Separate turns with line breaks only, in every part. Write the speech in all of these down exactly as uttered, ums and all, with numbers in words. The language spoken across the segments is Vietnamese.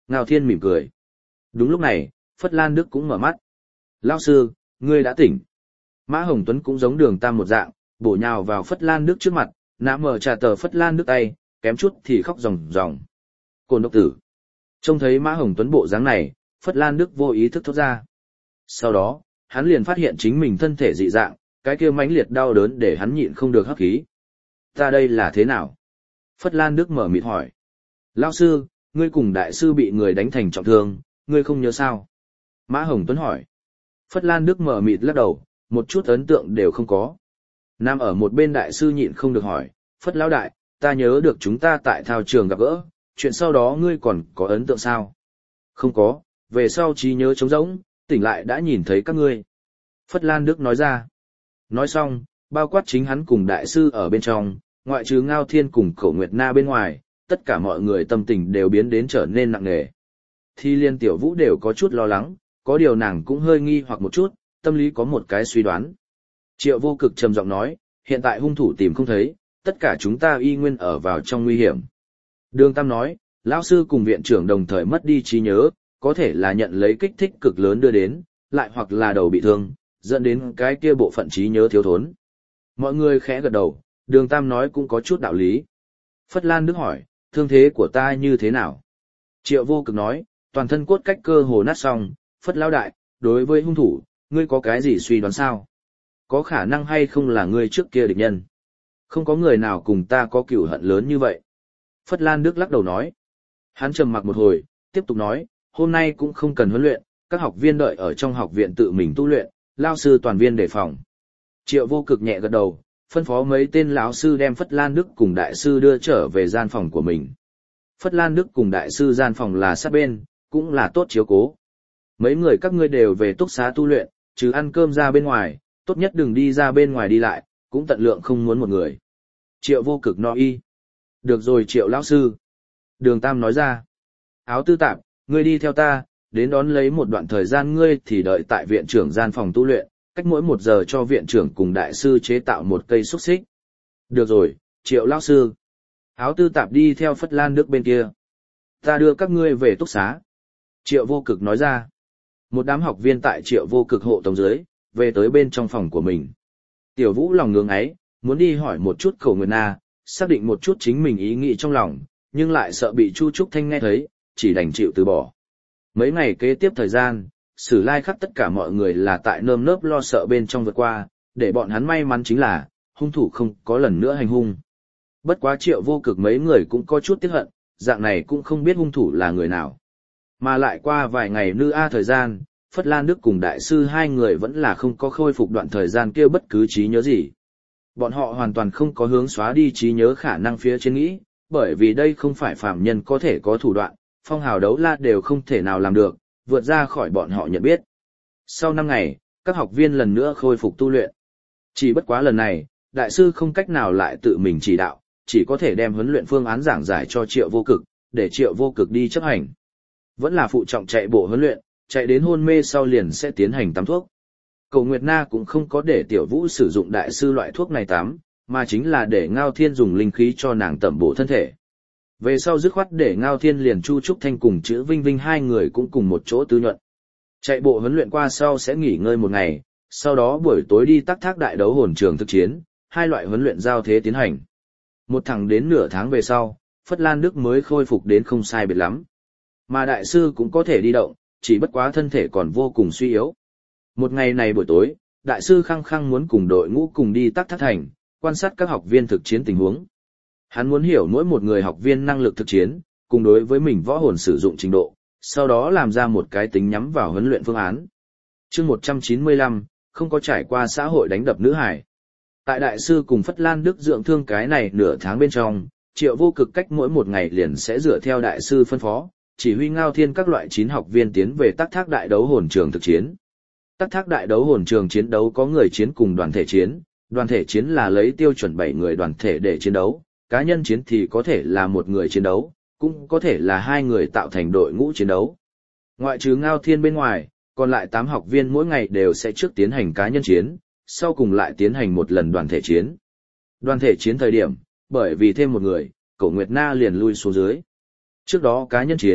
Ngao Thiên mỉm cười. Đúng lúc này, Phất Lan Đức cũng mở mắt. Lão sư, ngươi đã tỉnh. Mã Hồng Tuấn cũng giống Đường Tam một dạng, bổ nhào vào Phất Lan Đức trước mặt, nã mở trà tờ Phất Lan Đức tay, kém chút thì khóc ròng ròng. Côn độc tử. Trông thấy Mã Hồng Tuấn bộ dáng này, Phất Lan Đức vô ý thức thốt ra. Sau đó, hắn liền phát hiện chính mình thân thể dị dạng, cái kia mãnh liệt đau đớn để hắn nhịn không được hấp khí. Ta đây là thế nào? Phất Lan Đức mở mịt hỏi. Lão sư, ngươi cùng đại sư bị người đánh thành trọng thương, ngươi không nhớ sao? Mã Hồng Tuấn hỏi. Phất Lan Đức mở mịt lắc đầu, một chút ấn tượng đều không có. Nam ở một bên đại sư nhịn không được hỏi, Phất Lão đại, ta nhớ được chúng ta tại thao trường gặp gỡ, chuyện sau đó ngươi còn có ấn tượng sao? Không có, về sau trí nhớ trống rỗng, tỉnh lại đã nhìn thấy các ngươi. Phất Lan Đức nói ra. Nói xong, bao quát chính hắn cùng đại sư ở bên trong, ngoại trừ Ngao Thiên cùng Cổ Nguyệt Na bên ngoài, tất cả mọi người tâm tình đều biến đến trở nên nặng nề. Thi Liên Tiểu Vũ đều có chút lo lắng, có điều nàng cũng hơi nghi hoặc một chút, tâm lý có một cái suy đoán. Triệu Vô Cực trầm giọng nói, hiện tại hung thủ tìm không thấy, tất cả chúng ta y nguyên ở vào trong nguy hiểm. Đường Tam nói, lão sư cùng viện trưởng đồng thời mất đi trí nhớ, có thể là nhận lấy kích thích cực lớn đưa đến, lại hoặc là đầu bị thương, dẫn đến cái kia bộ phận trí nhớ thiếu thốn. Mọi người khẽ gật đầu, Đường Tam nói cũng có chút đạo lý. Phất Lan Đức hỏi, thương thế của ta như thế nào? Triệu Vô Cực nói, toàn thân cốt cách cơ hồ nát xong, Phất Lão đại, đối với hung thủ, ngươi có cái gì suy đoán sao? Có khả năng hay không là ngươi trước kia địch nhân? Không có người nào cùng ta có cửu hận lớn như vậy. Phất Lan Đức lắc đầu nói. Hắn trầm mặc một hồi, tiếp tục nói, hôm nay cũng không cần huấn luyện, các học viên đợi ở trong học viện tự mình tu luyện, lao sư toàn viên đề phòng. Triệu Vô Cực nhẹ gật đầu, phân phó mấy tên lão sư đem Phất Lan Đức cùng đại sư đưa trở về gian phòng của mình. Phất Lan Đức cùng đại sư gian phòng là sát bên, cũng là tốt chiếu cố. Mấy người các ngươi đều về túc xá tu luyện, trừ ăn cơm ra bên ngoài, tốt nhất đừng đi ra bên ngoài đi lại, cũng tận lượng không muốn một người. Triệu Vô Cực nói y. Được rồi Triệu lão sư. Đường Tam nói ra. Áo Tư Tạp, ngươi đi theo ta, đến đón lấy một đoạn thời gian ngươi thì đợi tại viện trưởng gian phòng tu luyện, cách mỗi một giờ cho viện trưởng cùng đại sư chế tạo một cây xúc xích. Được rồi, Triệu lão sư. Áo Tư Tạp đi theo Phất Lan Đức bên kia. Ta đưa các ngươi về túc xá. Triệu Vô Cực nói ra. Một đám học viên tại Triệu Vô Cực hộ tống dưới, về tới bên trong phòng của mình. Tiểu Vũ lòng ngưỡng ấy, muốn đi hỏi một chút Cổ Nguyệt Na, xác định một chút chính mình ý nghĩ trong lòng, nhưng lại sợ bị Chu Trúc Thanh nghe thấy, chỉ đành chịu từ bỏ. Mấy ngày kế tiếp thời gian, Sử Lai Khắc tất cả mọi người là tại nơm nớp lo sợ bên trong vượt qua, để bọn hắn may mắn chính là, hung thủ không có lần nữa hành hung. Bất quá Triệu Vô Cực mấy người cũng có chút tiếc hận, dạng này cũng không biết hung thủ là người nào. Mà lại qua vài ngày nữ a thời gian, Phất Lan Đức cùng đại sư hai người vẫn là không có khôi phục đoạn thời gian kia bất cứ trí nhớ gì. Bọn họ hoàn toàn không có hướng xóa đi trí nhớ khả năng phía trên nghĩ, bởi vì đây không phải phàm nhân có thể có thủ đoạn, phong hào đấu la đều không thể nào làm được, vượt ra khỏi bọn họ nhận biết. Sau năm ngày, các học viên lần nữa khôi phục tu luyện. Chỉ bất quá lần này, đại sư không cách nào lại tự mình chỉ đạo, chỉ có thể đem huấn luyện phương án giảng giải cho Triệu Vô Cực, để Triệu Vô Cực đi chấp hành. Vẫn là phụ trọng chạy bộ huấn luyện, chạy đến hôn mê sau liền sẽ tiến hành tắm thuốc. Cổ Nguyệt Na cũng không có để Tiểu Vũ sử dụng đại sư loại thuốc này tắm, mà chính là để Ngao Thiên dùng linh khí cho nàng tẩm bổ thân thể. Về sau dứt khoát để Ngao Thiên liền Chu Trúc Thanh cùng Chữ Vinh Vinh hai người cũng cùng một chỗ tư nhuận. Chạy bộ huấn luyện qua sau sẽ nghỉ ngơi một ngày, sau đó buổi tối đi Tắc Thác đại đấu hồn trường thực chiến, hai loại huấn luyện giao thế tiến hành. Một thẳng đến nửa tháng về sau, Phất Lan Đức mới khôi phục đến không sai biệt lắm. Mà đại sư cũng có thể đi động, chỉ bất quá thân thể còn vô cùng suy yếu. Một ngày này buổi tối, đại sư khăng khăng muốn cùng đội ngũ cùng đi Tắc Thác thành, quan sát các học viên thực chiến tình huống. Hắn muốn hiểu mỗi một người học viên năng lực thực chiến, cùng đối với mình võ hồn sử dụng trình độ, sau đó làm ra một cái tính nhắm vào huấn luyện phương án. Chương một trăm chín mươi lăm, không có trải qua xã hội đánh đập nữ hải. Tại đại sư cùng Phất Lan Đức dưỡng thương cái này nửa tháng bên trong, Triệu Vô Cực cách mỗi một ngày liền sẽ dựa theo đại sư phân phó, chỉ huy Ngao Thiên các loại chín học viên tiến về Tắc Thác đại đấu hồn trường thực chiến. Tắc Thác đại đấu hồn trường chiến đấu có người chiến cùng đoàn thể chiến, đoàn thể chiến là lấy tiêu chuẩn bảy người đoàn thể để chiến đấu, cá nhân chiến thì có thể là một người chiến đấu, cũng có thể là hai người tạo thành đội ngũ chiến đấu. Ngoại trừ Ngao Thiên bên ngoài, còn lại tám học viên mỗi ngày đều sẽ trước tiến hành cá nhân chiến, sau cùng lại tiến hành một lần đoàn thể chiến. Đoàn thể chiến thời điểm, bởi vì thêm một người, Cổ Nguyệt Na liền lui xuống dưới. Trước đó cá nhân chiến,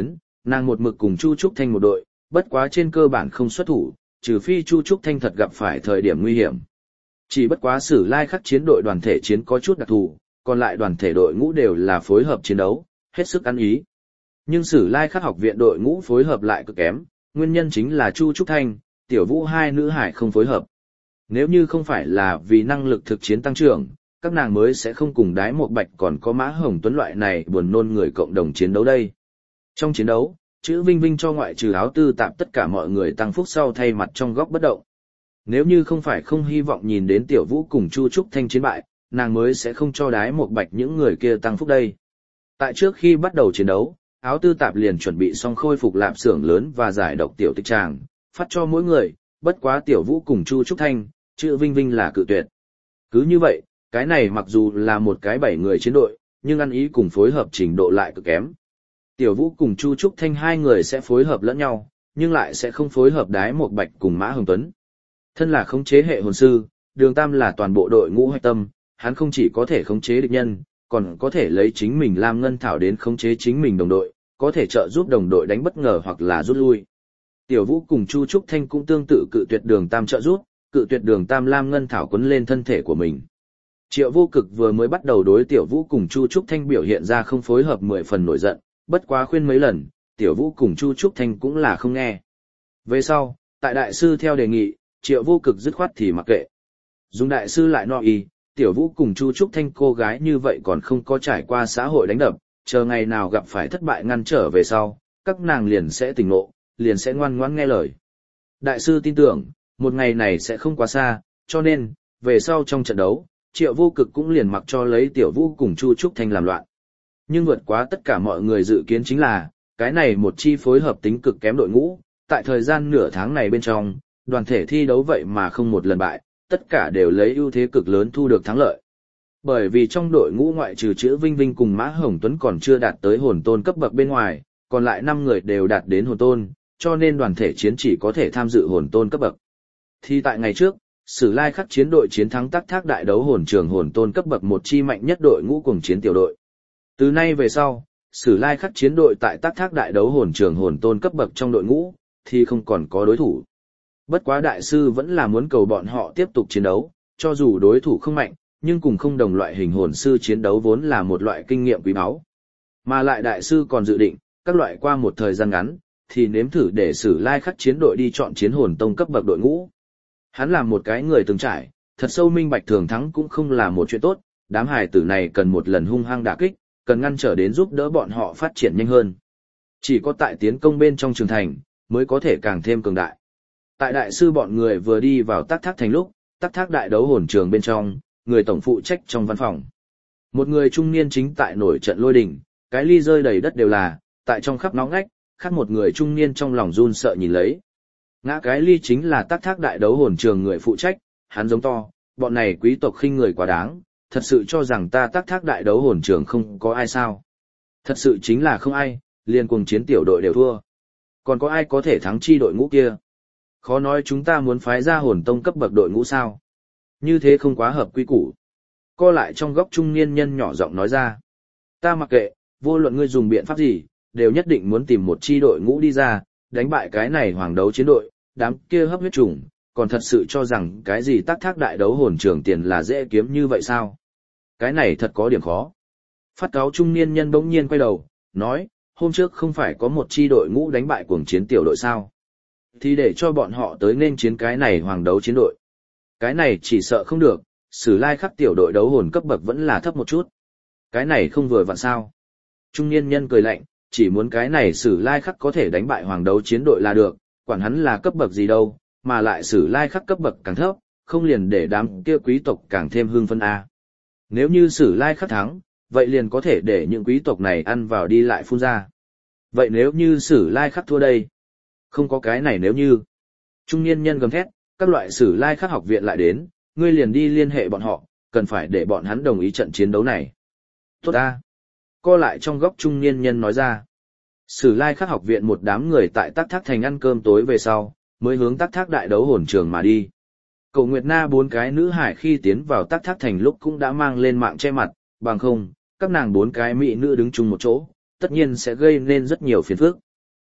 nàng một mực cùng Chu Trúc Thanh một đội, bất quá trên cơ bản không xuất thủ, trừ phi Chu Trúc Thanh thật gặp phải thời điểm nguy hiểm. Chỉ bất quá Sử Lai Khắc chiến đội đoàn thể chiến có chút đặc thù, còn lại đoàn thể đội ngũ đều là phối hợp chiến đấu, hết sức ăn ý. Nhưng Sử Lai Khắc học viện đội ngũ phối hợp lại cực kém, nguyên nhân chính là Chu Trúc Thanh, Tiểu Vũ hai nữ hải không phối hợp. Nếu như không phải là vì năng lực thực chiến tăng trưởng, các nàng mới sẽ không cùng Đái Một Bạch còn có Mã Hồng Tuấn loại này buồn nôn người cộng đồng chiến đấu đây. Trong chiến đấu, chữ Vinh Vinh cho ngoại trừ Áo Tư Tạp tất cả mọi người tăng phúc sau thay mặt trong góc bất động. Nếu như không phải không hy vọng nhìn đến Tiểu Vũ cùng Chu Trúc Thanh chiến bại, nàng mới sẽ không cho Đái Một Bạch những người kia tăng phúc đây. Tại trước khi bắt đầu chiến đấu, Áo Tư Tạp liền chuẩn bị xong khôi phục lạp xưởng lớn và giải độc tiểu tịch tràng, phát cho mỗi người, bất quá Tiểu Vũ cùng Chu Trúc Thanh, chữ Vinh Vinh là cự tuyệt. Cứ như vậy, cái này mặc dù là một cái bảy người chiến đội, nhưng ăn ý cùng phối hợp trình độ lại cực kém. Tiểu Vũ cùng Chu Trúc Thanh hai người sẽ phối hợp lẫn nhau, nhưng lại sẽ không phối hợp Đái Một Bạch cùng Mã Hồng Tuấn. Thân là khống chế hệ hồn sư, Đường Tam là toàn bộ đội ngũ hạch tâm, hắn không chỉ có thể khống chế địch nhân, còn có thể lấy chính mình làm ngân thảo đến khống chế chính mình đồng đội, có thể trợ giúp đồng đội đánh bất ngờ hoặc là rút lui. Tiểu Vũ cùng Chu Trúc Thanh cũng tương tự cự tuyệt Đường Tam trợ giúp, cự tuyệt Đường Tam lam ngân thảo quấn lên thân thể của mình. Triệu Vô Cực vừa mới bắt đầu đối Tiểu Vũ cùng Chu Trúc Thanh biểu hiện ra không phối hợp mười phần nổi giận, bất quá khuyên mấy lần, Tiểu Vũ cùng Chu Trúc Thanh cũng là không nghe. Về sau, tại đại sư theo đề nghị, Triệu Vô Cực dứt khoát thì mặc kệ. Dùng đại sư lại no y, Tiểu Vũ cùng Chu Trúc Thanh cô gái như vậy còn không có trải qua xã hội đánh đập, chờ ngày nào gặp phải thất bại ngăn trở về sau, các nàng liền sẽ tỉnh ngộ, liền sẽ ngoan ngoãn nghe lời. Đại sư tin tưởng, một ngày này sẽ không quá xa, cho nên, về sau trong trận đấu, Triệu Vô Cực cũng liền mặc cho lấy Tiểu Vũ cùng Chu Trúc Thanh làm loạn. Nhưng vượt quá tất cả mọi người dự kiến chính là, cái này một chi phối hợp tính cực kém đội ngũ, tại thời gian nửa tháng này bên trong, đoàn thể thi đấu vậy mà không một lần bại, tất cả đều lấy ưu thế cực lớn thu được thắng lợi. Bởi vì trong đội ngũ ngoại trừ chữ Vinh Vinh cùng Mã Hồng Tuấn còn chưa đạt tới hồn tôn cấp bậc bên ngoài, còn lại năm người đều đạt đến hồn tôn, cho nên đoàn thể chiến chỉ có thể tham dự hồn tôn cấp bậc. Thì tại ngày trước, Sử Lai Khắc chiến đội chiến thắng Tắc Thác đại đấu hồn trường hồn tôn cấp bậc một chi mạnh nhất đội ngũ cùng chiến tiểu đội. Từ nay về sau, Sử Lai Khắc chiến đội tại Tắc Thác đại đấu hồn trường hồn tôn cấp bậc trong đội ngũ thì không còn có đối thủ. Bất quá đại sư vẫn là muốn cầu bọn họ tiếp tục chiến đấu, cho dù đối thủ không mạnh, nhưng cùng không đồng loại hình hồn sư chiến đấu vốn là một loại kinh nghiệm quý báu. Mà lại đại sư còn dự định, các loại qua một thời gian ngắn, thì nếm thử để Sử Lai Khắc chiến đội đi chọn chiến hồn tông cấp bậc đội ngũ. Hắn là một cái người từng trải, thật sâu minh bạch thường thắng cũng không là một chuyện tốt, đám hài tử này cần một lần hung hăng đả kích, cần ngăn trở đến giúp đỡ bọn họ phát triển nhanh hơn. Chỉ có tại tiến công bên trong trường thành, mới có thể càng thêm cường đại. Tại đại sư bọn người vừa đi vào Tắc Thác thành lúc, Tắc Thác đại đấu hồn trường bên trong, người tổng phụ trách trong văn phòng. Một người trung niên chính tại nổi trận lôi đình, cái ly rơi đầy đất đều là, tại trong khắp nóng ngách, khác một người trung niên trong lòng run sợ nhìn lấy. Ngã cái ly chính là Tắc Thác đại đấu hồn trường người phụ trách, hắn giống to, bọn này quý tộc khinh người quá đáng, thật sự cho rằng ta Tắc Thác đại đấu hồn trường không có ai sao. Thật sự chính là không ai, liền cùng chiến tiểu đội đều thua. Còn có ai có thể thắng chi đội ngũ kia? Khó nói chúng ta muốn phái ra hồn tông cấp bậc đội ngũ sao? Như thế không quá hợp quy củ. Co lại trong góc trung niên nhân nhỏ giọng nói ra. Ta mặc kệ, vô luận ngươi dùng biện pháp gì, đều nhất định muốn tìm một chi đội ngũ đi ra, đánh bại cái này hoàng đấu chiến đội, đám kia hấp huyết trùng, còn thật sự cho rằng cái gì Tắc Thác đại đấu hồn trường tiền là dễ kiếm như vậy sao? Cái này thật có điểm khó. Phát cáo trung niên nhân bỗng nhiên quay đầu, nói, hôm trước không phải có một chi đội ngũ đánh bại cuồng chiến tiểu đội sao? Thì để cho bọn họ tới nên chiến cái này hoàng đấu chiến đội. Cái này chỉ sợ không được, Sử Lai Khắc tiểu đội đấu hồn cấp bậc vẫn là thấp một chút. Cái này không vừa vặn sao? Trung niên nhân cười lạnh, chỉ muốn cái này Sử Lai Khắc có thể đánh bại hoàng đấu chiến đội là được, quản hắn là cấp bậc gì đâu, mà lại Sử Lai Khắc cấp bậc càng thấp, không liền để đám kia quý tộc càng thêm hưng phấn a. Nếu như Sử Lai Khắc thắng, vậy liền có thể để những quý tộc này ăn vào đi lại phun ra. Vậy nếu như Sử Lai Khắc thua đây? Không có cái này nếu như. Trung niên nhân gầm thét, các loại Sử Lai Khắc học viện lại đến, ngươi liền đi liên hệ bọn họ, cần phải để bọn hắn đồng ý trận chiến đấu này. Tốt a. Co lại trong góc trung niên nhân nói ra. Sử Lai Khắc học viện một đám người tại Tắc Thác thành ăn cơm tối về sau, mới hướng Tắc Thác đại đấu hồn trường mà đi. Cậu Nguyệt Na bốn cái nữ hải khi tiến vào Tắc Thác thành lúc cũng đã mang lên mạng che mặt, bằng không, các nàng bốn cái mỹ nữ đứng chung một chỗ, tất nhiên sẽ gây nên rất nhiều phiền phức.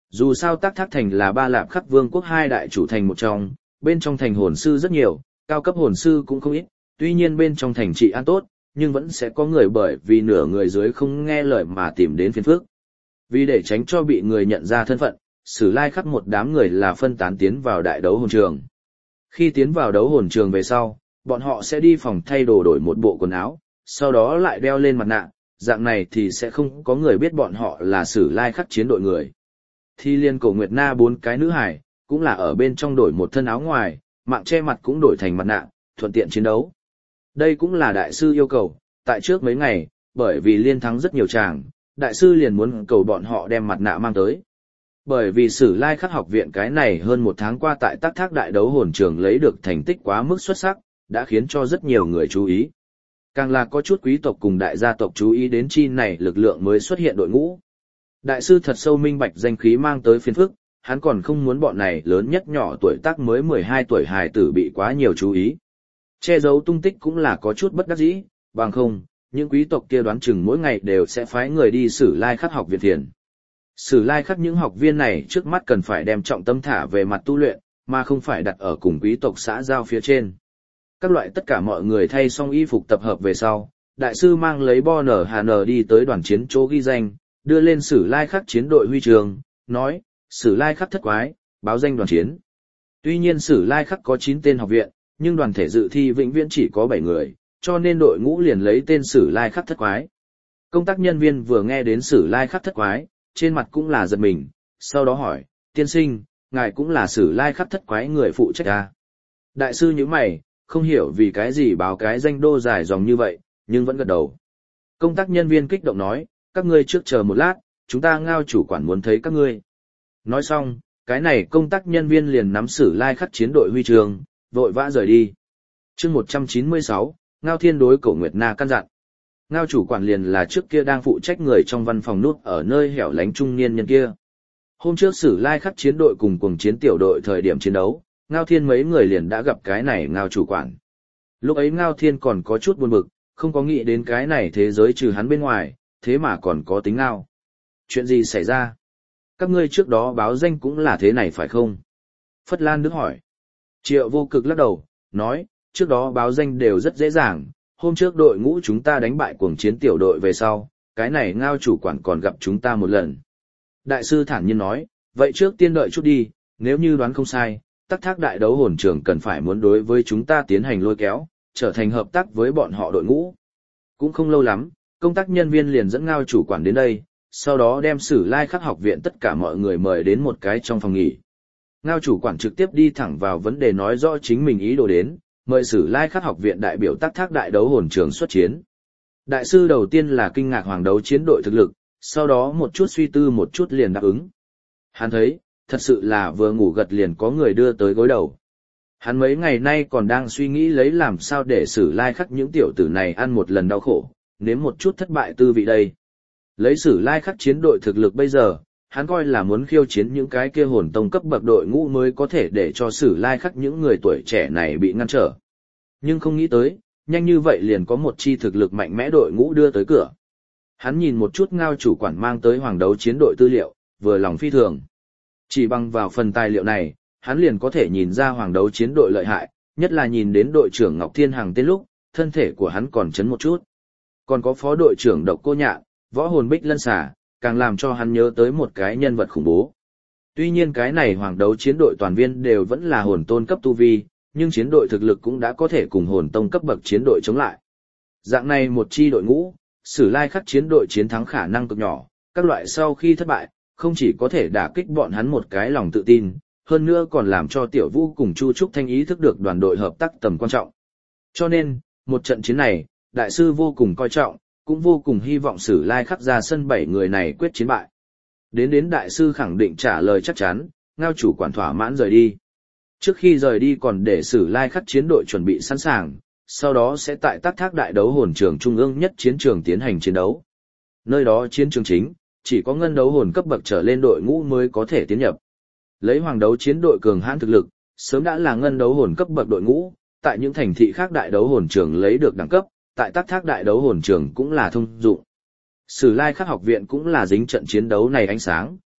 Dù sao Tắc Thác Thành là Ba Lạp Khắc Vương quốc hai đại chủ thành một trong, bên trong thành hồn sư rất nhiều, cao cấp hồn sư cũng không ít, tuy nhiên bên trong thành trị an tốt, nhưng vẫn sẽ có người bởi vì nửa người dưới không nghe lời mà tìm đến phiền phức. Vì để tránh cho bị người nhận ra thân phận, Sử Lai Khắc một đám người là phân tán tiến vào đại đấu hồn trường. Khi tiến vào đấu hồn trường về sau, bọn họ sẽ đi phòng thay đồ đổi một bộ quần áo, sau đó lại đeo lên mặt nạ, dạng này thì sẽ không có người biết bọn họ là Sử Lai Khắc chiến đội người. Thì liên Cổ Nguyệt Na bốn cái nữ hải, cũng là ở bên trong đổi một thân áo ngoài, mạng che mặt cũng đổi thành mặt nạ, thuận tiện chiến đấu. Đây cũng là đại sư yêu cầu, tại trước mấy ngày, bởi vì liên thắng rất nhiều tràng, đại sư liền muốn cầu bọn họ đem mặt nạ mang tới. Bởi vì Sử Lai Khắc học viện cái này hơn một tháng qua tại Tắc Thác đại đấu hồn trường lấy được thành tích quá mức xuất sắc, đã khiến cho rất nhiều người chú ý. Càng là có chút quý tộc cùng đại gia tộc chú ý đến chi này lực lượng mới xuất hiện đội ngũ. Đại sư thật sâu minh bạch danh khí mang tới phiền phức, hắn còn không muốn bọn này lớn nhất nhỏ tuổi tác mới mười hai tuổi hài tử bị quá nhiều chú ý. Che giấu tung tích cũng là có chút bất đắc dĩ, bằng không, những quý tộc kia đoán chừng mỗi ngày đều sẽ phái người đi Sử Lai Khắc học viện thiền. Sử Lai Khắc những học viên này trước mắt cần phải đem trọng tâm thả về mặt tu luyện, mà không phải đặt ở cùng quý tộc xã giao phía trên. Các loại tất cả mọi người thay xong y phục tập hợp về sau, đại sư mang lấy bo nở hà nở đi tới đoàn chiến chỗ ghi danh, đưa lên Sử Lai Khắc chiến đội huy trường, nói, Sử Lai Khắc thất quái, báo danh đoàn chiến. Tuy nhiên Sử Lai Khắc có chín tên học viện, nhưng đoàn thể dự thi vĩnh viễn chỉ có bảy người, cho nên đội ngũ liền lấy tên Sử Lai Khắc thất quái. Công tác nhân viên vừa nghe đến Sử Lai Khắc thất quái, trên mặt cũng là giật mình, sau đó hỏi, tiên sinh, ngài cũng là Sử Lai Khắc thất quái người phụ trách à? Đại sư nhíu mày, không hiểu vì cái gì báo cái danh đô dài dòng như vậy, nhưng vẫn gật đầu. Công tác nhân viên kích động nói, các ngươi trước chờ một lát, chúng ta ngao chủ quản muốn thấy các ngươi. Nói xong, cái này công tác nhân viên liền nắm Sử Lai Khắc chiến đội huy chương, vội vã rời đi. Chương một trăm chín mươi sáu, Ngao Thiên đối Cổ Nguyệt Na căn dặn. Ngao chủ quản liền là trước kia đang phụ trách người trong văn phòng nút ở nơi hẻo lánh trung niên nhân kia. Hôm trước Sử Lai Khắc chiến đội cùng cuồng chiến tiểu đội thời điểm chiến đấu, Ngao Thiên mấy người liền đã gặp cái này Ngao chủ quản. Lúc ấy Ngao Thiên còn có chút buồn bực, không có nghĩ đến cái này thế giới trừ hắn bên ngoài, thế mà còn có tính Ngao. Chuyện gì xảy ra? Các ngươi trước đó báo danh cũng là thế này phải không? Phất Lan Đức hỏi. Triệu Vô Cực lắc đầu, nói, trước đó báo danh đều rất dễ dàng, hôm trước đội ngũ chúng ta đánh bại cuồng chiến tiểu đội về sau, cái này Ngao chủ quản còn gặp chúng ta một lần. Đại sư thản nhiên nói, vậy trước tiên đợi chút đi, nếu như đoán không sai, Tắc Thác đại đấu hồn trường cần phải muốn đối với chúng ta tiến hành lôi kéo, trở thành hợp tác với bọn họ đội ngũ. Cũng không lâu lắm, công tác nhân viên liền dẫn Ngao chủ quản đến đây, sau đó đem Sử Lai Khắc học viện tất cả mọi người mời đến một cái trong phòng nghỉ. Ngao chủ quản trực tiếp đi thẳng vào vấn đề nói rõ chính mình ý đồ đến, mời Sử Lai Khắc học viện đại biểu Tắc Thác đại đấu hồn trường xuất chiến. Đại sư đầu tiên là kinh ngạc hoàng đấu chiến đội thực lực, sau đó một chút suy tư một chút liền đáp ứng. Hắn thấy, thật sự là vừa ngủ gật liền có người đưa tới gối đầu. Hắn mấy ngày nay còn đang suy nghĩ lấy làm sao để Sử Lai Khắc những tiểu tử này ăn một lần đau khổ, nếm một chút thất bại tư vị đây. Lấy Sử Lai Khắc chiến đội thực lực bây giờ, hắn coi là muốn khiêu chiến những cái kia hồn tông cấp bậc đội ngũ mới có thể để cho Sử Lai Khắc những người tuổi trẻ này bị ngăn trở. Nhưng không nghĩ tới, nhanh như vậy liền có một chi thực lực mạnh mẽ đội ngũ đưa tới cửa. Hắn nhìn một chút Ngao chủ quản mang tới hoàng đấu chiến đội tư liệu, vừa lòng phi thường. Chỉ bằng vào phần tài liệu này, hắn liền có thể nhìn ra hoàng đấu chiến đội lợi hại, nhất là nhìn đến đội trưởng Ngọc Thiên Hằng tên lúc, thân thể của hắn còn chấn một chút. Còn có phó đội trưởng Độc Cô Nhạn, võ hồn Bích Lân Xà, càng làm cho hắn nhớ tới một cái nhân vật khủng bố. Tuy nhiên cái này hoàng đấu chiến đội toàn viên đều vẫn là hồn tôn cấp tu vi, nhưng chiến đội thực lực cũng đã có thể cùng hồn tông cấp bậc chiến đội chống lại. Dạng này một chi đội ngũ, Sử Lai Khắc chiến đội chiến thắng khả năng cực nhỏ, các loại sau khi thất bại, không chỉ có thể đả kích bọn hắn một cái lòng tự tin, hơn nữa còn làm cho Tiểu Vũ cùng Chu Trúc Thanh ý thức được đoàn đội hợp tác tầm quan trọng. Cho nên, một trận chiến này, đại sư vô cùng coi trọng, cũng vô cùng hy vọng Sử Lai Khắc ra sân bảy người này quyết chiến bại. Đến đến đại sư khẳng định trả lời chắc chắn, Ngao chủ quản thỏa mãn rời đi. Trước khi rời đi còn để Sử Lai Khắc chiến đội chuẩn bị sẵn sàng, sau đó sẽ tại Tắc Thác đại đấu hồn trường trung ương nhất chiến trường tiến hành chiến đấu. Nơi đó chiến trường chính, chỉ có ngân đấu hồn cấp bậc trở lên đội ngũ mới có thể tiến nhập. Lấy hoàng đấu chiến đội cường hãn thực lực, sớm đã là ngân đấu hồn cấp bậc đội ngũ, tại những thành thị khác đại đấu hồn trường lấy được đẳng cấp, tại Tắc Thác đại đấu hồn trường cũng là thông dụng. Sử Lai Khắc học viện cũng là dính trận chiến đấu này ánh sáng,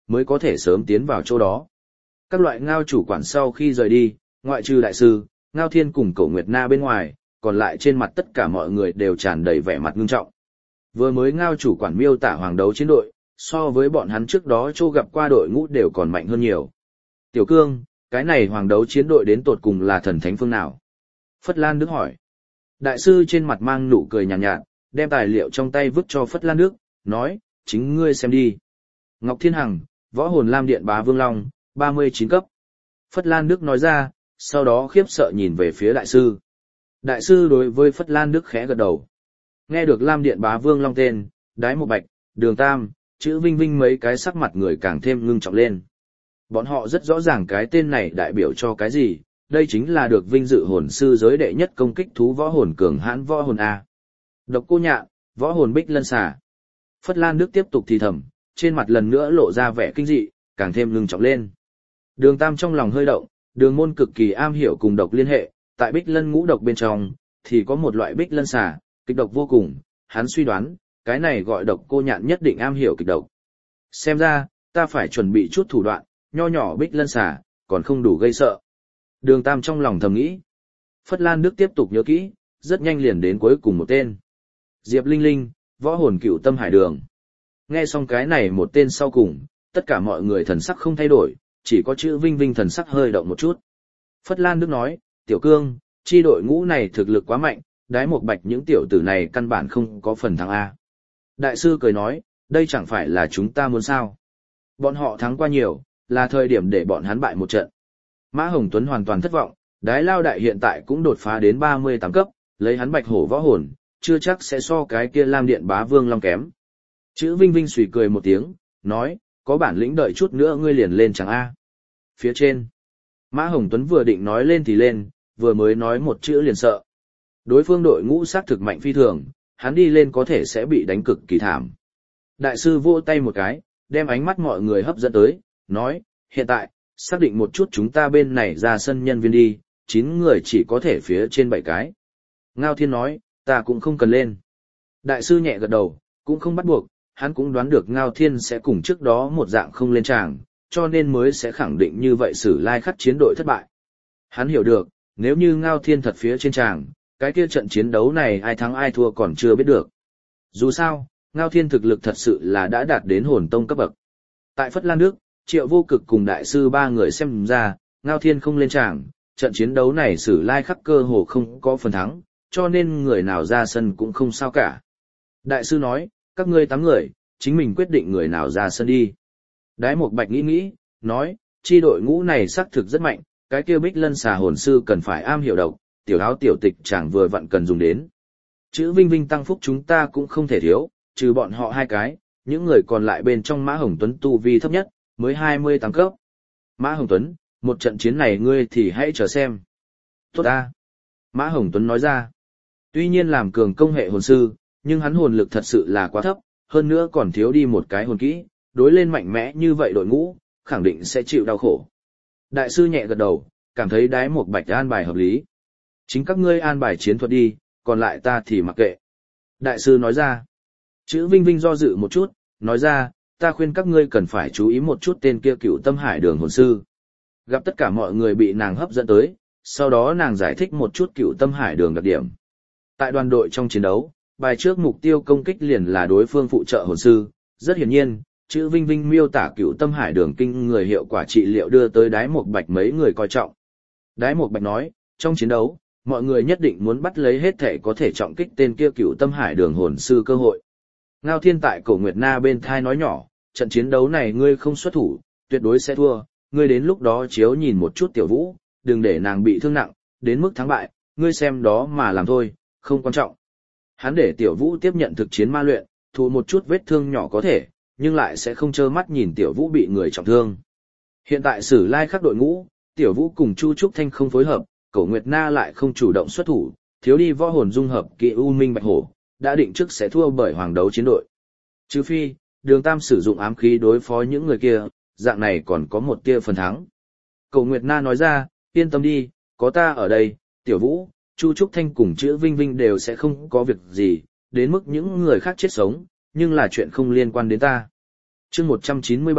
mới có thể sớm tiến vào chỗ đó. Các loại ngao chủ quản sau khi rời đi, ngoại trừ đại sư, Ngao Thiên cùng Cổ Nguyệt Na bên ngoài, còn lại trên mặt tất cả mọi người đều tràn đầy vẻ mặt ngưng trọng. Vừa mới ngao chủ quản miêu tả hoàng đấu chiến đội, so với bọn hắn trước đó trô gặp qua đội ngũ đều còn mạnh hơn nhiều. Tiểu Cương, cái này hoàng đấu chiến đội đến tột cùng là thần thánh phương nào? Phất Lan Đức hỏi. Đại sư trên mặt mang nụ cười nhàn nhạt, nhạt, đem tài liệu trong tay vứt cho Phất Lan Đức, nói, chính ngươi xem đi. Ngọc Thiên Hằng, võ hồn lam điện bá vương long, ba mươi chín cấp. Phất Lan Đức nói ra, sau đó khiếp sợ nhìn về phía đại sư. Đại sư đối với Phất Lan Đức khẽ gật đầu. Nghe được lam điện bá vương long tên, Đái Một Bạch, Đường Tam, chữ Vinh Vinh mấy cái sắc mặt người càng thêm ngưng trọng lên. Bọn họ rất rõ ràng cái tên này đại biểu cho cái gì, đây chính là được vinh dự hồn sư giới đệ nhất công kích thú võ hồn cường hãn võ hồn A. Độc cô nhạn, võ hồn bích lân xà. Phất Lan Đức tiếp tục thì thầm, trên mặt lần nữa lộ ra vẻ kinh dị, càng thêm ngưng trọng lên. Đường Tam trong lòng hơi động, đường môn cực kỳ am hiểu cùng độc liên hệ, tại bích lân ngũ độc bên trong, thì có một loại bích lân xà, kịch độc vô cùng, hắn suy đoán, cái này gọi độc cô nhạn nhất định am hiểu kịch độc. Xem ra, ta phải chuẩn bị chút thủ đoạn, nho nhỏ bích lân xà, còn không đủ gây sợ. Đường Tam trong lòng thầm nghĩ. Phất Lan Đức tiếp tục nhớ kỹ, rất nhanh liền đến cuối cùng một tên. Diệp Linh Linh, võ hồn cựu tâm hải đường. Nghe xong cái này một tên sau cùng, tất cả mọi người thần sắc không thay đổi, chỉ có chữ Vinh Vinh thần sắc hơi động một chút. Phất Lan Đức nói, Tiểu Cương, chi đội ngũ này thực lực quá mạnh, Đái Một Bạch những tiểu tử này căn bản không có phần thắng A. Đại sư cười nói, đây chẳng phải là chúng ta muốn sao. Bọn họ thắng qua nhiều, là thời điểm để bọn hắn bại một trận. Mã Hồng Tuấn hoàn toàn thất vọng, Đái Lao Đại hiện tại cũng đột phá đến ba mươi tám cấp, lấy hắn bạch hổ võ hồn, chưa chắc sẽ so cái kia lam điện bá vương long kém. Chữ Vinh Vinh suy cười một tiếng, nói, có bản lĩnh đợi chút nữa ngươi liền lên chẳng A. Phía trên, Mã Hồng Tuấn vừa định nói lên thì lên, vừa mới nói một chữ liền sợ. Đối phương đội ngũ sát thực mạnh phi thường, hắn đi lên có thể sẽ bị đánh cực kỳ thảm. Đại sư vỗ tay một cái, đem ánh mắt mọi người hấp dẫn tới, nói, hiện tại, xác định một chút chúng ta bên này ra sân nhân viên đi, chín người chỉ có thể phía trên bảy cái. Ngao Thiên nói, ta cũng không cần lên. Đại sư nhẹ gật đầu, cũng không bắt buộc, hắn cũng đoán được Ngao Thiên sẽ cùng trước đó một dạng không lên tràng, cho nên mới sẽ khẳng định như vậy Sử Lai Khắc chiến đội thất bại. Hắn hiểu được, nếu như Ngao Thiên thật phía trên tràng, cái kia trận chiến đấu này ai thắng ai thua còn chưa biết được. Dù sao, Ngao Thiên thực lực thật sự là đã đạt đến hồn tông cấp bậc. Tại Phất Lan Đức, Triệu Vô Cực cùng đại sư ba người xem ra, Ngao Thiên không lên tràng, trận chiến đấu này Sử Lai Khắc cơ hồ không có phần thắng, cho nên người nào ra sân cũng không sao cả. Đại sư nói, các ngươi tám người, chính mình quyết định người nào ra sân đi. Đái Một Bạch nghĩ nghĩ, nói, chi đội ngũ này xác thực rất mạnh, cái kia bích lân xà hồn sư cần phải am hiểu độc, tiểu áo tiểu tịch chẳng vừa vặn cần dùng đến. Chữ Vinh Vinh tăng phúc chúng ta cũng không thể thiếu, trừ bọn họ hai cái, những người còn lại bên trong Mã Hồng Tuấn tu vi thấp nhất, mới hai mươi tám cấp. Mã Hồng Tuấn, một trận chiến này ngươi thì hãy chờ xem. Tốt ta. Mã Hồng Tuấn nói ra. Tuy nhiên làm cường công hệ hồn sư, nhưng hắn hồn lực thật sự là quá thấp, hơn nữa còn thiếu đi một cái hồn kỹ, đối lên mạnh mẽ như vậy đội ngũ, khẳng định sẽ chịu đau khổ. Đại sư nhẹ gật đầu, cảm thấy Đái Một Bạch an bài hợp lý. Chính các ngươi an bài chiến thuật đi, còn lại ta thì mặc kệ. Đại sư nói ra. Chữ Vinh Vinh do dự một chút, nói ra, ta khuyên các ngươi cần phải chú ý một chút tên kia cựu tâm hải đường hồn sư. Gặp tất cả mọi người bị nàng hấp dẫn tới, sau đó nàng giải thích một chút cựu tâm hải đường đặc điểm. Tại đoàn đội trong chiến đấu, bài trước mục tiêu công kích liền là đối phương phụ trợ hồn sư, rất hiển nhiên, chữ Vinh Vinh miêu tả cựu tâm hải đường kinh người hiệu quả trị liệu đưa tới Đái Một Bạch mấy người coi trọng. Đái Một Bạch nói, trong chiến đấu, mọi người nhất định muốn bắt lấy hết thể có thể trọng kích tên kia cựu tâm hải đường hồn sư cơ hội. Ngao Thiên tại Cổ Nguyệt Na bên thai nói nhỏ, trận chiến đấu này ngươi không xuất thủ, tuyệt đối sẽ thua, ngươi đến lúc đó chiếu nhìn một chút Tiểu Vũ, đừng để nàng bị thương nặng, đến mức thắng bại, ngươi xem đó mà làm thôi, không quan trọng. Hắn để Tiểu Vũ tiếp nhận thực chiến ma luyện, thụ một chút vết thương nhỏ có thể, nhưng lại sẽ không trơ mắt nhìn Tiểu Vũ bị người trọng thương. Hiện tại Sử Lai Khắc đội ngũ, Tiểu Vũ cùng Chu Trúc Thanh không phối hợp, Cổ Nguyệt Na lại không chủ động xuất thủ, thiếu đi võ hồn dung hợp kỵ U Minh Bạch Hổ, đã định trước sẽ thua bởi hoàng đấu chiến đội. Trừ phi, Đường Tam sử dụng ám khí đối phó những người kia, dạng này còn có một tia phần thắng. Cổ Nguyệt Na nói ra, yên tâm đi, có ta ở đây, Tiểu Vũ, Chu Trúc Thanh cùng chữ Vinh Vinh đều sẽ không có việc gì, đến mức những người khác chết sống, nhưng là chuyện không liên quan đến ta. Chương một trăm chín mươi bảy,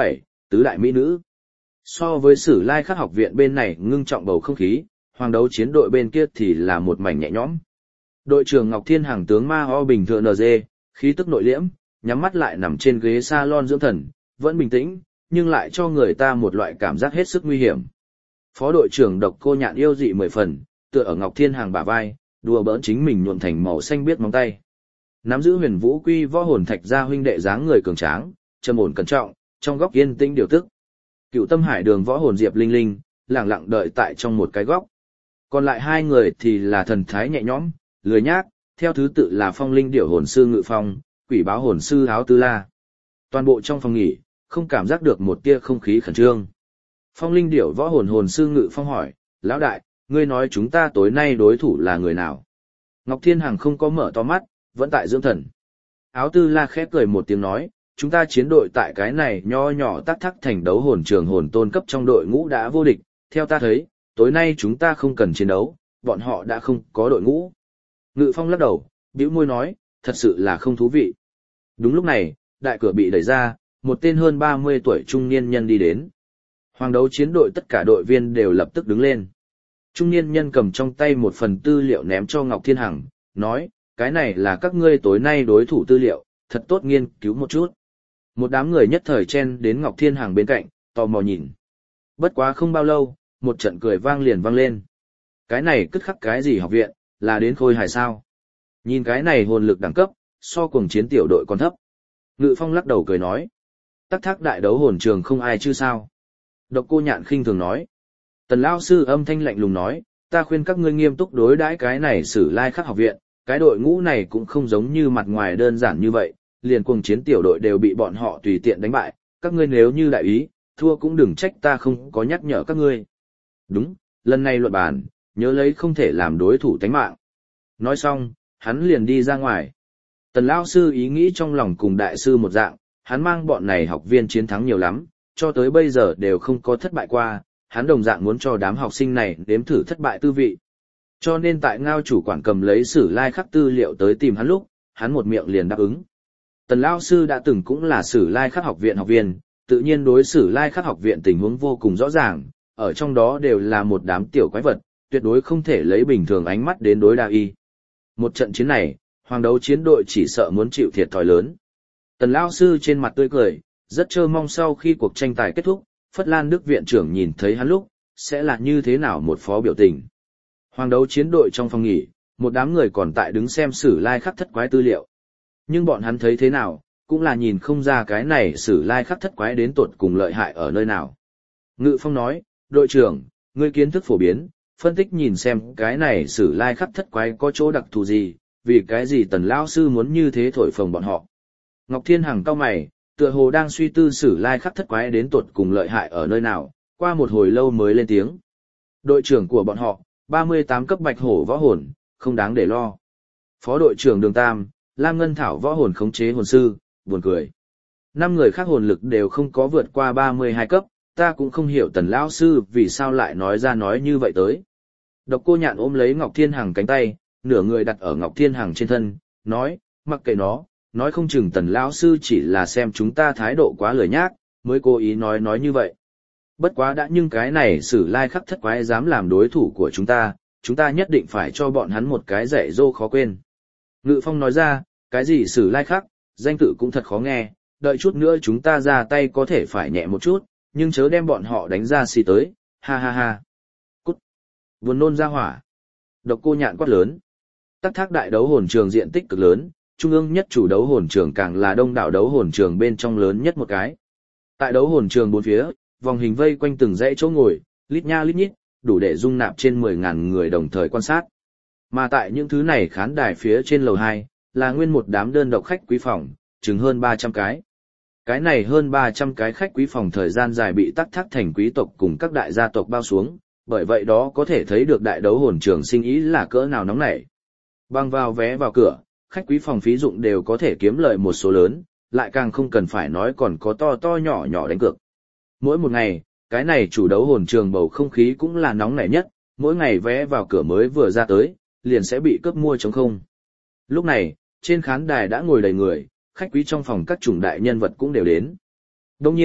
tứ đại mỹ nữ. So với Sử Lai Khắc học viện bên này ngưng trọng bầu không khí, hoàng đấu chiến đội bên kia thì là một mảnh nhẹ nhõm. Đội trưởng Ngọc Thiên Hằng tướng Ma Ho bình thường en giê, khí tức nội liễm, nhắm mắt lại nằm trên ghế salon dưỡng thần, vẫn bình tĩnh, nhưng lại cho người ta một loại cảm giác hết sức nguy hiểm. Phó đội trưởng Độc Cô Nhạn yêu dị mười phần, tựa ở Ngọc Thiên Hằng bả vai, đùa bỡn chính mình nhuộm thành màu xanh biếc móng tay. Nắm giữ Huyền Vũ Quy võ hồn thạch gia huynh đệ dáng người cường tráng, trầm ổn cẩn trọng, trong góc yên tĩnh điều tức. Cựu Tâm Hải Đường võ hồn Diệp Linh Linh, lặng lặng đợi tại trong một cái góc. Còn lại hai người thì là thần thái nhẹ nhõm, lười nhác, theo thứ tự là Phong Linh Điểu hồn sư Ngự Phong, Quỷ Báo hồn sư Áo Tư La. Toàn bộ trong phòng nghỉ, không cảm giác được một tia không khí khẩn trương. Phong Linh Điểu võ hồn hồn sư Ngự Phong hỏi, lão đại, ngươi nói chúng ta tối nay đối thủ là người nào? Ngọc Thiên Hằng không có mở to mắt, vẫn tại dưỡng thần. Áo Tư La khẽ cười một tiếng nói, chúng ta chiến đội tại cái này nho nhỏ tắc thắc thành đấu hồn trường hồn tôn cấp trong đội ngũ đã vô địch, theo ta thấy, tối nay chúng ta không cần chiến đấu, bọn họ đã không có đội ngũ. Ngự Phong lắc đầu, bĩu môi nói, thật sự là không thú vị. Đúng lúc này, đại cửa bị đẩy ra, một tên hơn ba mươi tuổi trung niên nhân đi đến. Hoàng đấu chiến đội tất cả đội viên đều lập tức đứng lên. Trung niên nhân cầm trong tay một phần tư liệu ném cho Ngọc Thiên Hằng, nói, cái này là các ngươi tối nay đối thủ tư liệu, thật tốt nghiên cứu một chút. Một đám người nhất thời chen đến Ngọc Thiên Hằng bên cạnh, tò mò nhìn. Bất quá không bao lâu, một trận cười vang liền vang lên. Cái này cất khắc cái gì học viện, là đến Khôi Hải sao? Nhìn cái này hồn lực đẳng cấp, so cuồng chiến tiểu đội còn thấp. Ngự Phong lắc đầu cười nói, tắc thác đại đấu hồn trường không ai chứ sao? Độc Cô Nhạn khinh thường nói. Tần lão sư âm thanh lạnh lùng nói, ta khuyên các ngươi nghiêm túc đối đãi cái này Sử Lai Khắc học viện, cái đội ngũ này cũng không giống như mặt ngoài đơn giản như vậy, liền cuồng chiến tiểu đội đều bị bọn họ tùy tiện đánh bại, các ngươi nếu như đại ý, thua cũng đừng trách ta không có nhắc nhở các ngươi. Đúng, lần này luận bàn, nhớ lấy không thể làm đối thủ tánh mạng. Nói xong, hắn liền đi ra ngoài. Tần lão sư ý nghĩ trong lòng cùng đại sư một dạng, hắn mang bọn này học viên chiến thắng nhiều lắm, cho tới bây giờ đều không có thất bại qua, hắn đồng dạng muốn cho đám học sinh này đếm thử thất bại tư vị. Cho nên tại ngao chủ quản cầm lấy Sử Lai Khắc tư liệu tới tìm hắn lúc, hắn một miệng liền đáp ứng. Tần lão sư đã từng cũng là Sử Lai Khắc học viện học viên, tự nhiên đối Sử Lai Khắc học viện tình huống vô cùng rõ ràng, ở trong đó đều là một đám tiểu quái vật, tuyệt đối không thể lấy bình thường ánh mắt đến đối đa y. Một trận chiến này, hoàng đấu chiến đội chỉ sợ muốn chịu thiệt thòi lớn. Tần lão sư trên mặt tươi cười, rất trơ mong sau khi cuộc tranh tài kết thúc, Phất Lan Đức viện trưởng nhìn thấy hắn lúc, sẽ là như thế nào một phó biểu tình. Hoàng đấu chiến đội trong phòng nghỉ, một đám người còn tại đứng xem Sử Lai Khắc thất quái tư liệu. Nhưng bọn hắn thấy thế nào, cũng là nhìn không ra cái này Sử Lai Khắc thất quái đến tột cùng lợi hại ở nơi nào. Ngự Phong nói, đội trưởng, ngươi kiến thức phổ biến, phân tích nhìn xem cái này Sử Lai Khắc thất quái có chỗ đặc thù gì, vì cái gì Tần lão sư muốn như thế thổi phồng bọn họ. Ngọc Thiên Hằng cau mày, tựa hồ đang suy tư Sử Lai Khắc thất quái đến tột cùng lợi hại ở nơi nào, qua một hồi lâu mới lên tiếng. Đội trưởng của bọn họ, ba mươi tám cấp bạch hổ võ hồn, không đáng để lo. Phó đội trưởng Đường Tam, Lam Ngân Thảo võ hồn khống chế hồn sư, buồn cười. Năm người khác hồn lực đều không có vượt qua ba mươi hai cấp, ta cũng không hiểu Tần lão sư vì sao lại nói ra nói như vậy tới. Độc Cô Nhạn ôm lấy Ngọc Thiên Hằng cánh tay, nửa người đặt ở Ngọc Thiên Hằng trên thân, nói, mặc kệ nó, nói không chừng Tần lão sư chỉ là xem chúng ta thái độ quá lười nhác, mới cố ý nói nói như vậy. Bất quá đã nhưng cái này Sử Lai Khắc thất quái dám làm đối thủ của chúng ta, chúng ta nhất định phải cho bọn hắn một cái dạy dỗ khó quên. Ngự Phong nói ra, cái gì Sử Lai Khắc, danh tự cũng thật khó nghe, đợi chút nữa chúng ta ra tay có thể phải nhẹ một chút, nhưng chớ đem bọn họ đánh ra xì tới, ha ha ha. Cút. Buồn nôn ra hỏa. Độc Cô Nhạn quát lớn. Tắc thác đại đấu hồn trường diện tích cực lớn, trung ương nhất chủ đấu hồn trường càng là đông đảo đấu hồn trường bên trong lớn nhất một cái. Tại đấu hồn trường bốn phía, vòng hình vây quanh từng dãy chỗ ngồi, lít nha lít nhít, đủ để dung nạp trên mười ngàn người đồng thời quan sát. Mà tại những thứ này khán đài phía trên lầu hai, là nguyên một đám đơn độc khách quý phòng, chừng hơn ba trăm cái. Cái này hơn ba trăm cái khách quý phòng thời gian dài bị tắc thác thành quý tộc cùng các đại gia tộc bao xuống, bởi vậy đó có thể thấy được đại đấu hồn trường sinh ý là cỡ nào nóng nảy. Bằng vào vé vào cửa, khách quý phòng phí dụng đều có thể kiếm lợi một số lớn, lại càng không cần phải nói còn có to to nhỏ nhỏ đánh cược. Mỗi một ngày, cái này chủ đấu hồn trường bầu không khí cũng là nóng nảy nhất, mỗi ngày vé vào cửa mới vừa ra tới, liền sẽ bị cướp mua trống không. Lúc này, trên khán đài đã ngồi đầy người, khách quý trong phòng các chủng đại nhân vật cũng đều đến. Đồng nhiên,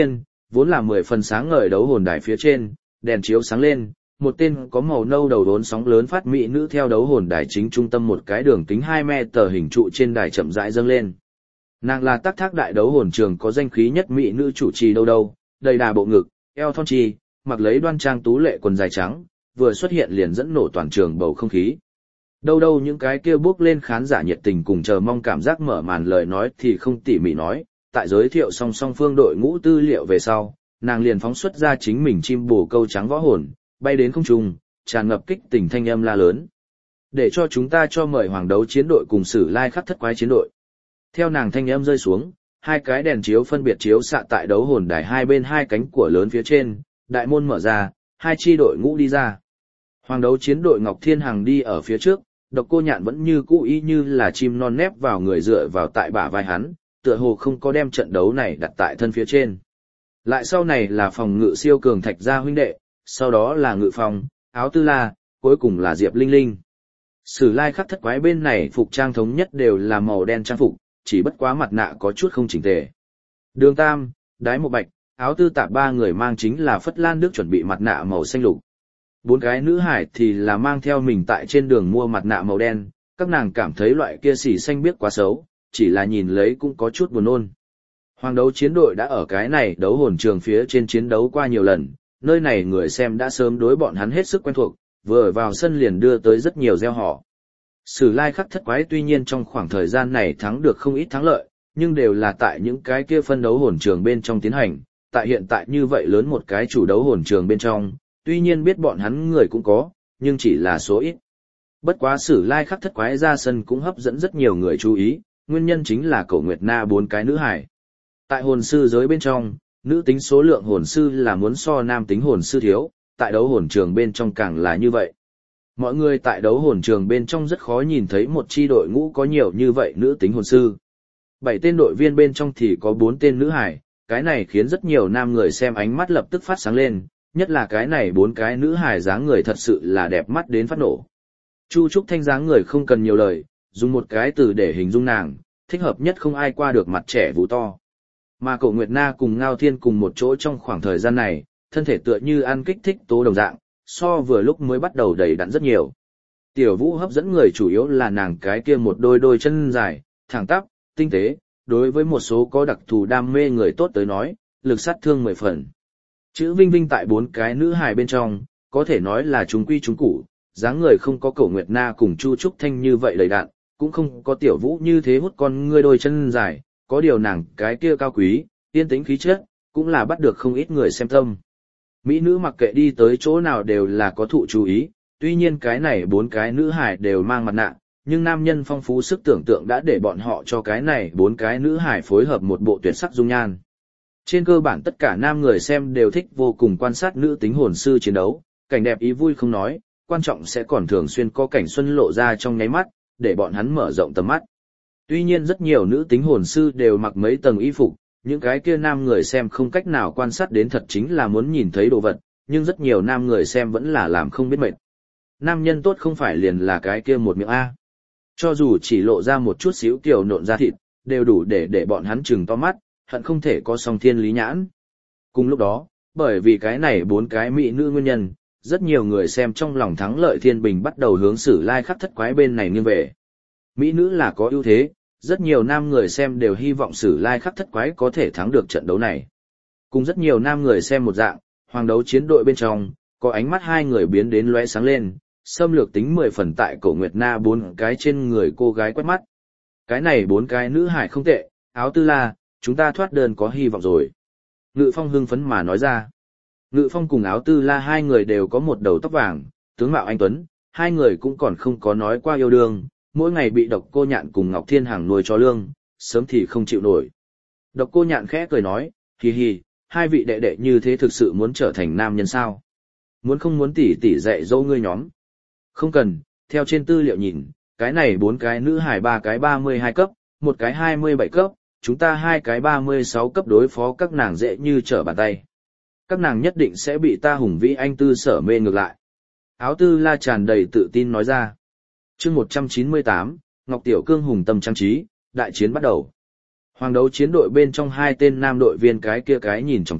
vốn là mười phần sáng ngời đấu hồn đài phía trên, đèn chiếu sáng lên, một tên có màu nâu đầu đốn sóng lớn phát mỹ nữ theo đấu hồn đài chính trung tâm một cái đường kính hai mét tờ hình trụ trên đài chậm rãi dâng lên. Nàng là Tắc Thác đại đấu hồn trường có danh khí nhất mỹ nữ chủ trì đâu đâu, đầy đà bộ ngực, eo thon trì, mặc lấy đoan trang tú lệ quần dài trắng, vừa xuất hiện liền dẫn nổ toàn trường bầu không khí. Đâu đâu những cái kia bước lên khán giả nhiệt tình cùng chờ mong cảm giác mở màn lời nói thì không tỉ mỉ nói, tại giới thiệu song song phương đội ngũ tư liệu về sau, nàng liền phóng xuất ra chính mình chim bồ câu trắng võ hồn, bay đến không trung, tràn ngập kích tình thanh âm la lớn. Để cho chúng ta cho mời hoàng đấu chiến đội cùng Sử Lai Khắc Thất Quái chiến đội. Theo nàng thanh âm rơi xuống, hai cái đèn chiếu phân biệt chiếu xạ tại đấu hồn đài hai bên hai cánh của lớn phía trên, đại môn mở ra, hai chi đội ngũ đi ra. Hoàng đấu chiến đội Ngọc Thiên Hằng đi ở phía trước, Độc Cô Nhạn vẫn như cũ y như là chim non nép vào người dựa vào tại bả vai hắn, tựa hồ không có đem trận đấu này đặt tại thân phía trên. Lại sau này là phòng ngự siêu cường Thạch gia huynh đệ, sau đó là ngự phòng, Áo Tư La, cuối cùng là Diệp Linh Linh. Sử Lai Khắc Thất Quái bên này phục trang thống nhất đều là màu đen trang phục, chỉ bất quá mặt nạ có chút không chỉnh tề. Đường Tam, Đái Một Bạch, Áo Tư Tạp ba người mang chính là Phất Lan Đức chuẩn bị mặt nạ màu xanh lục. Bốn cái nữ hải thì là mang theo mình tại trên đường mua mặt nạ màu đen, các nàng cảm thấy loại kia xỉ xanh biếc quá xấu, chỉ là nhìn lấy cũng có chút buồn nôn. Hoàng đấu chiến đội đã ở cái này đấu hồn trường phía trên chiến đấu qua nhiều lần, nơi này người xem đã sớm đối bọn hắn hết sức quen thuộc, vừa vào sân liền đưa tới rất nhiều gieo họ. Sử Lai Khắc Thất Quái tuy nhiên trong khoảng thời gian này thắng được không ít thắng lợi, nhưng đều là tại những cái kia phân đấu hồn trường bên trong tiến hành, tại hiện tại như vậy lớn một cái chủ đấu hồn trường bên trong, tuy nhiên biết bọn hắn người cũng có, nhưng chỉ là số ít. Bất quá Sử Lai Khắc Thất Quái ra sân cũng hấp dẫn rất nhiều người chú ý, nguyên nhân chính là Cổ Nguyệt Na bốn cái nữ hải. Tại hồn sư giới bên trong, nữ tính số lượng hồn sư là muốn so nam tính hồn sư thiếu, tại đấu hồn trường bên trong càng là như vậy. Mọi người tại đấu hồn trường bên trong rất khó nhìn thấy một chi đội ngũ có nhiều như vậy nữ tính hồn sư. Bảy tên đội viên bên trong thì có bốn tên nữ hải, cái này khiến rất nhiều nam người xem ánh mắt lập tức phát sáng lên, nhất là cái này bốn cái nữ hải dáng người thật sự là đẹp mắt đến phát nổ. Chu Trúc Thanh dáng người không cần nhiều lời, dùng một cái từ để hình dung nàng, thích hợp nhất không ai qua được mặt trẻ vú to. Mà Cổ Nguyệt Na cùng Ngao Thiên cùng một chỗ trong khoảng thời gian này, thân thể tựa như ăn kích thích tố đồng dạng, so vừa lúc mới bắt đầu đầy đặn rất nhiều. Tiểu Vũ hấp dẫn người chủ yếu là nàng cái kia một đôi đôi chân dài, thẳng tắp, tinh tế, đối với một số có đặc thù đam mê người tốt tới nói, lực sát thương mười phần. Chữ Vinh Vinh tại bốn cái nữ hài bên trong, có thể nói là chúng quy chúng củ, dáng người không có Cổ Nguyệt Na cùng Chu Trúc Thanh như vậy đầy đặn, cũng không có Tiểu Vũ như thế hút con ngươi đôi chân dài, có điều nàng cái kia cao quý, yên tĩnh khí chất, cũng là bắt được không ít người xem tâm. Mỹ nữ mặc kệ đi tới chỗ nào đều là có thụ chú ý, tuy nhiên cái này bốn cái nữ hải đều mang mặt nạ, nhưng nam nhân phong phú sức tưởng tượng đã để bọn họ cho cái này bốn cái nữ hải phối hợp một bộ tuyệt sắc dung nhan. Trên cơ bản tất cả nam người xem đều thích vô cùng quan sát nữ tính hồn sư chiến đấu, cảnh đẹp ý vui không nói, quan trọng sẽ còn thường xuyên có cảnh xuân lộ ra trong nháy mắt, để bọn hắn mở rộng tầm mắt. Tuy nhiên rất nhiều nữ tính hồn sư đều mặc mấy tầng y phục, những cái kia nam người xem không cách nào quan sát đến thật chính là muốn nhìn thấy đồ vật, nhưng rất nhiều nam người xem vẫn là làm không biết mệt. Nam nhân tốt không phải liền là cái kia một miệng A. Cho dù chỉ lộ ra một chút xíu kiều nộn da thịt, đều đủ để để bọn hắn trừng to mắt, hận không thể có song thiên lý nhãn. Cùng lúc đó, bởi vì cái này bốn cái mỹ nữ nguyên nhân, rất nhiều người xem trong lòng thắng lợi thiên bình bắt đầu hướng Sử Lai Khắc Thất Quái bên này nghiêng về. Mỹ nữ là có ưu thế, rất nhiều nam người xem đều hy vọng Sử Lai Khắc Thất Quái có thể thắng được trận đấu này. Cùng rất nhiều nam người xem một dạng, hoàng đấu chiến đội bên trong, có ánh mắt hai người biến đến lóe sáng lên, xâm lược tính mười phần tại Cổ Nguyệt Na bốn cái trên người cô gái quét mắt. Cái này bốn cái nữ hải không tệ, Áo Tư La, chúng ta thoát đơn có hy vọng rồi. Ngự Phong hưng phấn mà nói ra. Ngự Phong cùng Áo Tư La hai người đều có một đầu tóc vàng, tướng mạo anh tuấn, hai người cũng còn không có nói qua yêu đương, mỗi ngày bị Độc Cô Nhạn cùng Ngọc Thiên Hằng nuôi cho lương, sớm thì không chịu nổi. Độc Cô Nhạn khẽ cười nói, hì hì, hai vị đệ đệ như thế thực sự muốn trở thành nam nhân sao? Muốn không muốn tỉ tỉ dạy dỗ ngươi nhóm? Không cần, theo trên tư liệu nhìn, cái này bốn cái nữ hải ba cái ba mươi hai cấp, một cái hai mươi bảy cấp, chúng ta hai cái ba mươi sáu cấp đối phó các nàng dễ như trở bàn tay. Các nàng nhất định sẽ bị ta hùng vĩ anh tư sở mê ngược lại. Áo Tư La tràn đầy tự tin nói ra. Chương một trăm chín mươi tám, Ngọc Tiểu Cương hùng tâm trang trí, đại chiến bắt đầu. Hoàng đấu chiến đội bên trong hai tên nam đội viên cái kia cái nhìn trọng trọng,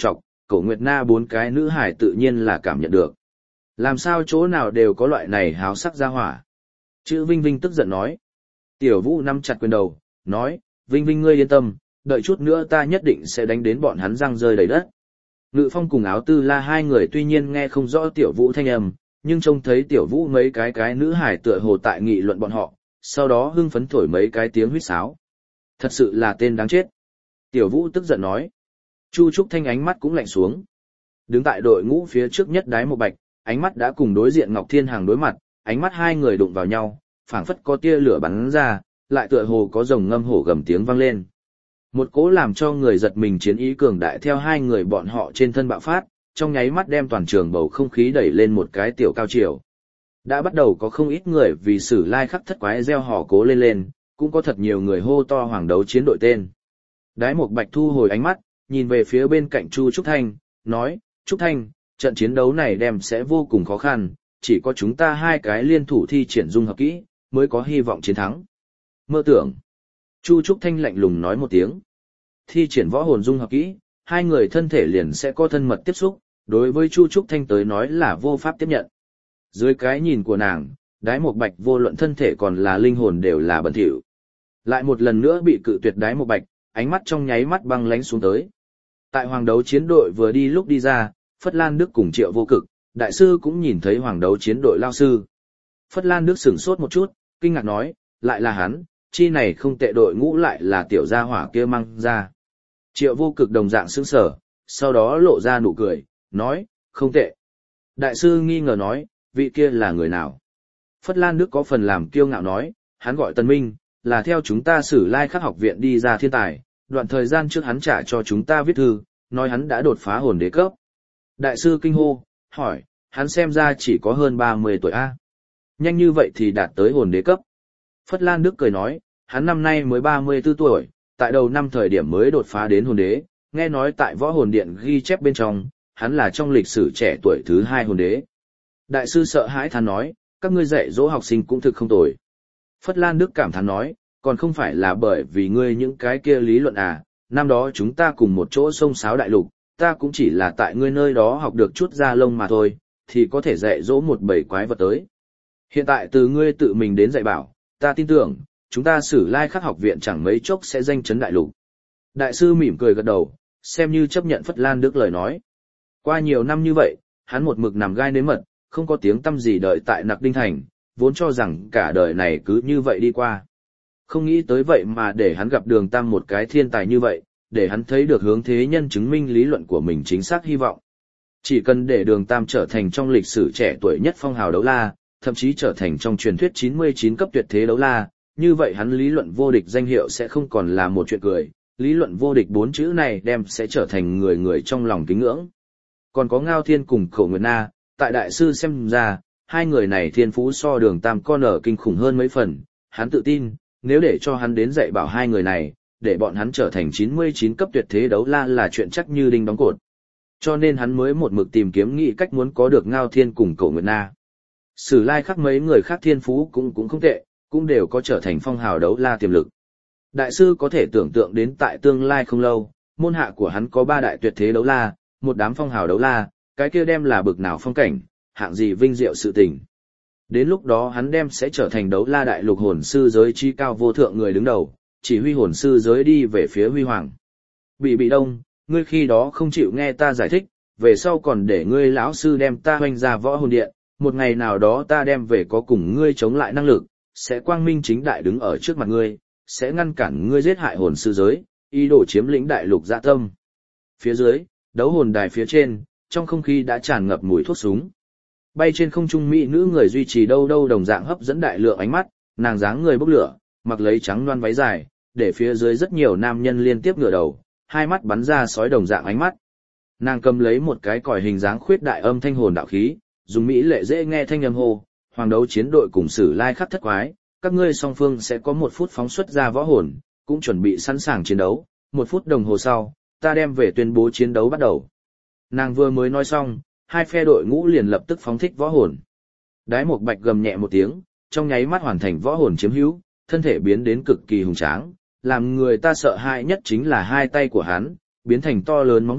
Cổ Nguyệt Na bốn cái nữ hải tự nhiên là cảm nhận được. Làm sao chỗ nào đều có loại này háo sắc ra hỏa. Chữ Vinh Vinh tức giận nói. Tiểu Vũ nắm chặt quyền đầu, nói, Vinh Vinh ngươi yên tâm, đợi chút nữa ta nhất định sẽ đánh đến bọn hắn răng rơi đầy đất. Ngự Phong cùng Áo Tư La hai người tuy nhiên nghe không rõ Tiểu Vũ thanh âm, nhưng trông thấy Tiểu Vũ mấy cái cái nữ hải tựa hồ tại nghị luận bọn họ, sau đó hưng phấn thổi mấy cái tiếng huýt sáo. Thật sự là tên đáng chết. Tiểu Vũ tức giận nói. Chu Trúc Thanh ánh mắt cũng lạnh xuống. Đứng tại đội ngũ phía trước nhất Đái Một Bạch, ánh mắt đã cùng đối diện Ngọc Thiên Hàng đối mặt, ánh mắt hai người đụng vào nhau, phảng phất có tia lửa bắn ra, lại tựa hồ có rồng ngâm hổ gầm tiếng vang lên. Một cỗ làm cho người giật mình chiến ý cường đại theo hai người bọn họ trên thân bạo phát, trong nháy mắt đem toàn trường bầu không khí đẩy lên một cái tiểu cao chiều. Đã bắt đầu có không ít người vì Sử Lai Khắc Thất Quái gieo hò cố lên lên, cũng có thật nhiều người hô to hoàng đấu chiến đội tên. Đái Một Bạch thu hồi ánh mắt, nhìn về phía bên cạnh Chu Trúc Thanh, nói, Trúc Thanh, trận chiến đấu này đem sẽ vô cùng khó khăn, chỉ có chúng ta hai cái liên thủ thi triển dung hợp kỹ, mới có hy vọng chiến thắng. Mơ tưởng. Chu Trúc Thanh lạnh lùng nói một tiếng. Thi triển võ hồn dung hợp kỹ, hai người thân thể liền sẽ có thân mật tiếp xúc, đối với Chu Trúc Thanh tới nói là vô pháp tiếp nhận. Dưới cái nhìn của nàng, Đái Một Bạch vô luận thân thể còn là linh hồn đều là bẩn thỉu. Lại một lần nữa bị cự tuyệt Đái Một Bạch, ánh mắt trong nháy mắt băng lánh xuống tới. Tại hoàng đấu chiến đội vừa đi lúc đi ra, Phất Lan Đức cùng Triệu Vô Cực, đại sư cũng nhìn thấy hoàng đấu chiến đội lao sư. Phất Lan Đức sửng sốt một chút, kinh ngạc nói, lại là hắn, chi này không tệ đội ngũ lại là tiểu gia hỏa kia mang ra. Triệu Vô Cực đồng dạng sững sờ, sau đó lộ ra nụ cười, nói, không tệ. Đại sư nghi ngờ nói, vị kia là người nào? Phất Lan Đức có phần làm kiêu ngạo nói, hắn gọi Tần Minh, là theo chúng ta Sử Lai Khắc học viện đi ra thiên tài, đoạn thời gian trước hắn trả cho chúng ta viết thư, nói hắn đã đột phá hồn đế cấp. Đại sư kinh hô, hỏi, hắn xem ra chỉ có hơn ba mươi tuổi A. Nhanh như vậy thì đạt tới hồn đế cấp. Phất Lan Đức cười nói, hắn năm nay mới ba mươi tư tuổi, tại đầu năm thời điểm mới đột phá đến hồn đế, nghe nói tại võ hồn điện ghi chép bên trong, hắn là trong lịch sử trẻ tuổi thứ hai hồn đế. Đại sư sợ hãi thán nói, các ngươi dạy dỗ học sinh cũng thực không tồi. Phất Lan Đức cảm thán nói, còn không phải là bởi vì ngươi những cái kia lý luận à, năm đó chúng ta cùng một chỗ sông sáo đại lục, ta cũng chỉ là tại ngươi nơi đó học được chút da lông mà thôi, thì có thể dạy dỗ một bầy quái vật tới. Hiện tại từ ngươi tự mình đến dạy bảo, ta tin tưởng, chúng ta Sử Lai Khắc học viện chẳng mấy chốc sẽ danh chấn đại lục. Đại sư mỉm cười gật đầu, xem như chấp nhận Phất Lan Đức lời nói. Qua nhiều năm như vậy, hắn một mực nằm gai nếm mật, không có tiếng tăm gì đợi tại Nặc Đinh Thành, vốn cho rằng cả đời này cứ như vậy đi qua. Không nghĩ tới vậy mà để hắn gặp Đường Tam một cái thiên tài như vậy, để hắn thấy được hướng thế nhân chứng minh lý luận của mình chính xác hy vọng. Chỉ cần để Đường Tam trở thành trong lịch sử trẻ tuổi nhất phong hào đấu la, thậm chí trở thành trong truyền thuyết chín mươi chín cấp tuyệt thế đấu la, như vậy hắn lý luận vô địch danh hiệu sẽ không còn là một chuyện cười, lý luận vô địch bốn chữ này đem sẽ trở thành người người trong lòng kính ngưỡng. Còn có Ngao Thiên cùng Khẩu Nguyệt Na, tại đại sư xem ra, hai người này thiên phú so Đường Tam con ở kinh khủng hơn mấy phần, hắn tự tin, nếu để cho hắn đến dạy bảo hai người này, để bọn hắn trở thành chín mươi chín cấp tuyệt thế đấu la là chuyện chắc như đinh đóng cột. Cho nên hắn mới một mực tìm kiếm nghĩ cách muốn có được Ngao Thiên cùng Cổ Nguyệt Na. Sử Lai Khắc mấy người khác thiên phú cũng cũng không tệ, cũng đều có trở thành phong hào đấu la tiềm lực. Đại sư có thể tưởng tượng đến tại tương lai không lâu, môn hạ của hắn có ba đại tuyệt thế đấu la, một đám phong hào đấu la, cái kia đem là bực nào phong cảnh, hạng gì vinh diệu sự tình. Đến lúc đó hắn đem sẽ trở thành đấu la đại lục hồn sư giới chi cao vô thượng người đứng đầu, chỉ huy hồn sư giới đi về phía huy hoàng. Bị bị đông, ngươi khi đó không chịu nghe ta giải thích, về sau còn để ngươi lão sư đem ta hoành ra võ hồn điện, một ngày nào đó ta đem về có cùng ngươi chống lại năng lực, sẽ quang minh chính đại đứng ở trước mặt ngươi, sẽ ngăn cản ngươi giết hại hồn sư giới, ý đồ chiếm lĩnh đại lục dạ tâm. Phía dưới, đấu hồn đài phía trên, trong không khí đã tràn ngập mùi thuốc súng. Bay trên không trung mỹ nữ người duy trì đâu đâu đồng dạng hấp dẫn đại lượng ánh mắt, nàng dáng người bốc lửa, mặc lấy trắng loan váy dài, để phía dưới rất nhiều nam nhân liên tiếp ngửa đầu, hai mắt bắn ra sói đồng dạng ánh mắt. Nàng cầm lấy một cái còi hình dáng khuyết đại âm thanh hồn đạo khí, dùng mỹ lệ dễ nghe thanh âm hô, hoàng đấu chiến đội cùng Sử Lai Khắc thất quái, các ngươi song phương sẽ có một phút phóng xuất ra võ hồn, cũng chuẩn bị sẵn sàng chiến đấu, một phút đồng hồ sau, ta đem về tuyên bố chiến đấu bắt đầu. Nàng vừa mới nói xong, hai phe đội ngũ liền lập tức phóng thích võ hồn. Đái Một Bạch gầm nhẹ một tiếng, trong nháy mắt hoàn thành võ hồn chiếm hữu, thân thể biến đến cực kỳ hùng tráng, làm người ta sợ hãi nhất chính là hai tay của hắn, biến thành to lớn móng vuốt,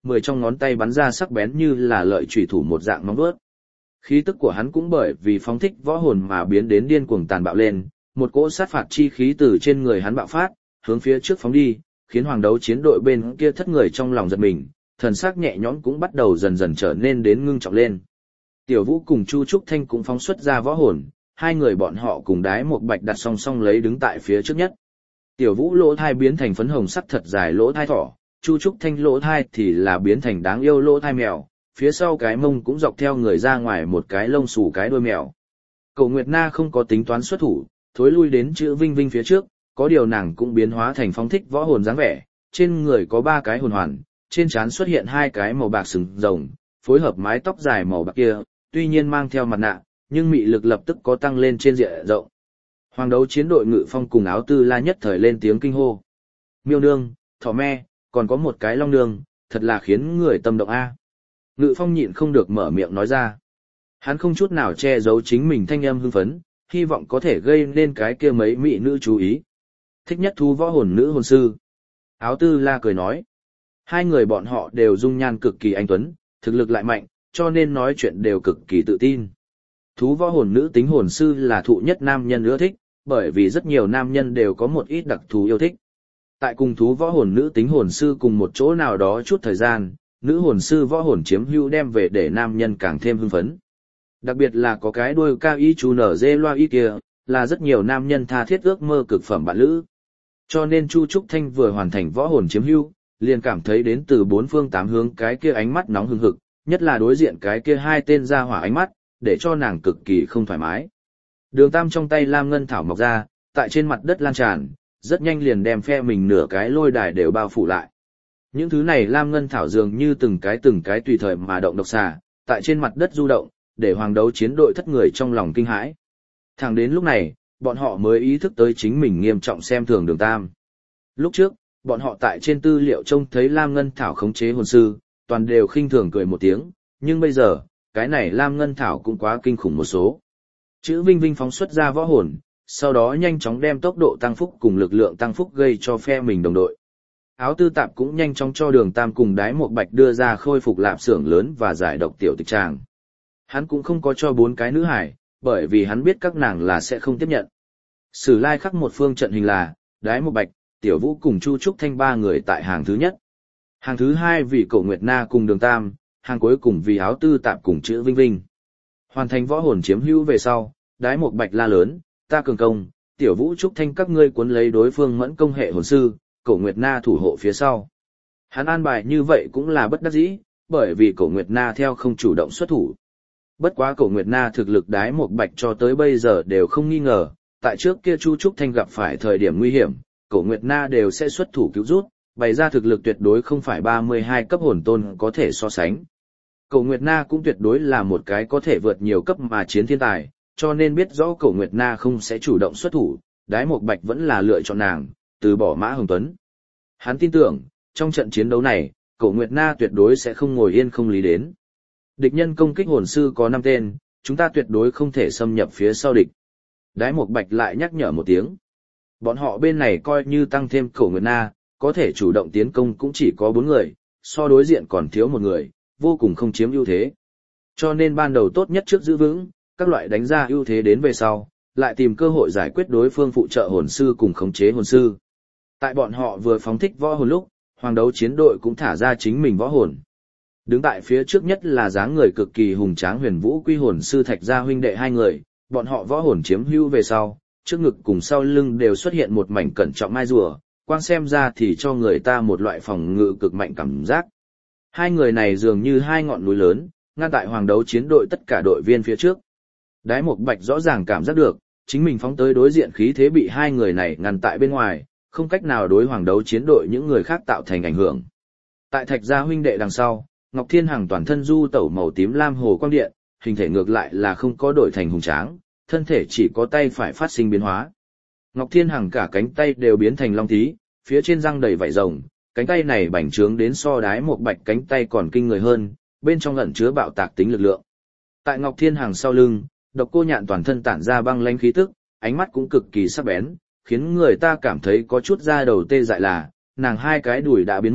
mười trong ngón tay bắn ra sắc bén như là lợi chủy thủ một dạng móng vuốt. Khí tức của hắn cũng bởi vì phóng thích võ hồn mà biến đến điên cuồng tàn bạo lên, một cỗ sát phạt chi khí từ trên người hắn bạo phát, hướng phía trước phóng đi, khiến hoàng đấu chiến đội bên kia thất người trong lòng giật mình, thần sắc nhẹ nhõm cũng bắt đầu dần dần trở nên đến ngưng trọng lên. Tiểu Vũ cùng Chu Trúc Thanh cũng phóng xuất ra võ hồn, hai người bọn họ cùng Đái Một Bạch đặt song song lấy đứng tại phía trước nhất. Tiểu Vũ lỗ thai biến thành phấn hồng sắc thật dài lỗ thai thỏ, Chu Trúc Thanh lỗ thai thì là biến thành đáng yêu lỗ thai mèo, phía sau cái mông cũng dọc theo người ra ngoài một cái lông xù cái đuôi mèo. Cổ Nguyệt Na không có tính toán xuất thủ, thối lui đến chữ Vinh Vinh phía trước, có điều nàng cũng biến hóa thành phóng thích võ hồn dáng vẻ, trên người có ba cái hồn hoàn, trên trán xuất hiện hai cái màu bạc sừng rồng, phối hợp mái tóc dài màu bạc kia, tuy nhiên mang theo mặt nạ, nhưng mị lực lập tức có tăng lên trên diện rộng. Hoàng đấu chiến đội Ngự Phong cùng Áo Tư La nhất thời lên tiếng kinh hô. Miêu nương, thỏ me, còn có một cái long nương, thật là khiến người tâm động a. Ngự Phong nhịn không được mở miệng nói ra. Hắn không chút nào che giấu chính mình thanh âm hưng phấn, hy vọng có thể gây nên cái kia mấy mỹ nữ chú ý. Thích nhất thú võ hồn nữ hồn sư. Áo Tư La cười nói. Hai người bọn họ đều dung nhan cực kỳ anh tuấn, thực lực lại mạnh, cho nên nói chuyện đều cực kỳ tự tin. Thú võ hồn nữ tính hồn sư là thụ nhất nam nhân ưa thích, bởi vì rất nhiều nam nhân đều có một ít đặc thù yêu thích. Tại cùng thú võ hồn nữ tính hồn sư cùng một chỗ nào đó chút thời gian, nữ hồn sư võ hồn chiếm hữu đem về để nam nhân càng thêm hưng phấn. Đặc biệt là có cái đuôi cao y chú nở dê loa y kia, là rất nhiều nam nhân tha thiết ước mơ cực phẩm bạn lữ. Cho nên Chu Trúc Thanh vừa hoàn thành võ hồn chiếm hữu, liền cảm thấy đến từ bốn phương tám hướng cái kia ánh mắt nóng hừng hực, nhất là đối diện cái kia hai tên ra hỏa ánh mắt, để cho nàng cực kỳ không thoải mái. Đường Tam trong tay lam ngân thảo mọc ra, tại trên mặt đất lan tràn, rất nhanh liền đem phe mình nửa cái lôi đài đều bao phủ lại. Những thứ này lam ngân thảo dường như từng cái từng cái tùy thời mà động độc xà, tại trên mặt đất du động, để hoàng đấu chiến đội thất người trong lòng kinh hãi. Thẳng đến lúc này, bọn họ mới ý thức tới chính mình nghiêm trọng xem thường Đường Tam. Lúc trước, bọn họ tại trên tư liệu trông thấy lam ngân thảo khống chế hồn sư, toàn đều khinh thường cười một tiếng, nhưng bây giờ, cái này lam ngân thảo cũng quá kinh khủng một số. Chữ Vinh Vinh phóng xuất ra võ hồn, sau đó nhanh chóng đem tốc độ tăng phúc cùng lực lượng tăng phúc gây cho phe mình đồng đội. Áo Tư Tạp cũng nhanh chóng cho Đường Tam cùng Đái Một Bạch đưa ra khôi phục lạp xưởng lớn và giải độc tiểu tịch tràng. Hắn cũng không có cho bốn cái nữ hải, bởi vì hắn biết các nàng là sẽ không tiếp nhận. Sử lai khắc một phương trận hình là, Đái Một Bạch, Tiểu Vũ cùng Chu Trúc Thanh ba người tại hàng thứ nhất. Hàng thứ hai vì Cổ Nguyệt Na cùng Đường Tam, hàng cuối cùng vì Áo Tư Tạp cùng chữ Vinh Vinh. Hoàn thành võ hồn chiếm hữu về sau, Đái Một Bạch la lớn, ta cường công, Tiểu Vũ Trúc Thanh các ngươi cuốn lấy đối phương mẫn công hệ hồn sư, Cổ Nguyệt Na thủ hộ phía sau. Hắn an bài như vậy cũng là bất đắc dĩ, bởi vì Cổ Nguyệt Na theo không chủ động xuất thủ. Bất quá Cổ Nguyệt Na thực lực Đái Một Bạch cho tới bây giờ đều không nghi ngờ, tại trước kia Chu Trúc Thanh gặp phải thời điểm nguy hiểm, Cổ Nguyệt Na đều sẽ xuất thủ cứu rút, bày ra thực lực tuyệt đối không phải ba mươi hai cấp hồn tôn có thể so sánh. Cổ Nguyệt Na cũng tuyệt đối là một cái có thể vượt nhiều cấp mà chiến thiên tài, cho nên biết rõ Cổ Nguyệt Na không sẽ chủ động xuất thủ, Đái Một Bạch vẫn là lựa chọn nàng, từ bỏ Mã Hồng Tuấn. Hắn tin tưởng, trong trận chiến đấu này, Cổ Nguyệt Na tuyệt đối sẽ không ngồi yên không lý đến. Địch nhân công kích hồn sư có năm tên, chúng ta tuyệt đối không thể xâm nhập phía sau địch. Đái Một Bạch lại nhắc nhở một tiếng. Bọn họ bên này coi như tăng thêm Cổ Nguyệt Na, có thể chủ động tiến công cũng chỉ có bốn người, so đối diện còn thiếu một người, vô cùng không chiếm ưu thế. Cho nên ban đầu tốt nhất trước giữ vững, các loại đánh ra ưu thế đến về sau, lại tìm cơ hội giải quyết đối phương phụ trợ hồn sư cùng khống chế hồn sư. Tại bọn họ vừa phóng thích võ hồn lúc, hoàng đấu chiến đội cũng thả ra chính mình võ hồn. Đứng tại phía trước nhất là dáng người cực kỳ hùng tráng Huyền Vũ Quy hồn sư Thạch Gia huynh đệ hai người, bọn họ võ hồn chiếm hữu về sau, trước ngực cùng sau lưng đều xuất hiện một mảnh cẩn trọng mai rùa, quang xem ra thì cho người ta một loại phòng ngự cực mạnh cảm giác. Hai người này dường như hai ngọn núi lớn, ngăn tại hoàng đấu chiến đội tất cả đội viên phía trước. Đái Một Bạch rõ ràng cảm giác được, chính mình phóng tới đối diện khí thế bị hai người này ngăn tại bên ngoài, không cách nào đối hoàng đấu chiến đội những người khác tạo thành ảnh hưởng. Tại Thạch Gia huynh đệ đằng sau, Ngọc Thiên Hằng toàn thân du tẩu màu tím lam hồ quang điện, hình thể ngược lại là không có đổi thành hùng tráng, thân thể chỉ có tay phải phát sinh biến hóa. Ngọc Thiên Hằng cả cánh tay đều biến thành long tí, phía trên răng đầy vảy rồng, cánh tay này bành trướng đến so Đái Một Bạch cánh tay còn kinh người hơn, bên trong ẩn chứa bạo tạc tính lực lượng. Tại Ngọc Thiên Hằng sau lưng, Độc Cô Nhạn toàn thân tản ra băng lãnh khí tức, ánh mắt cũng cực kỳ sắc bén, khiến người ta cảm thấy có chút da đầu tê dại là, nàng hai cái đùi đã biến mất,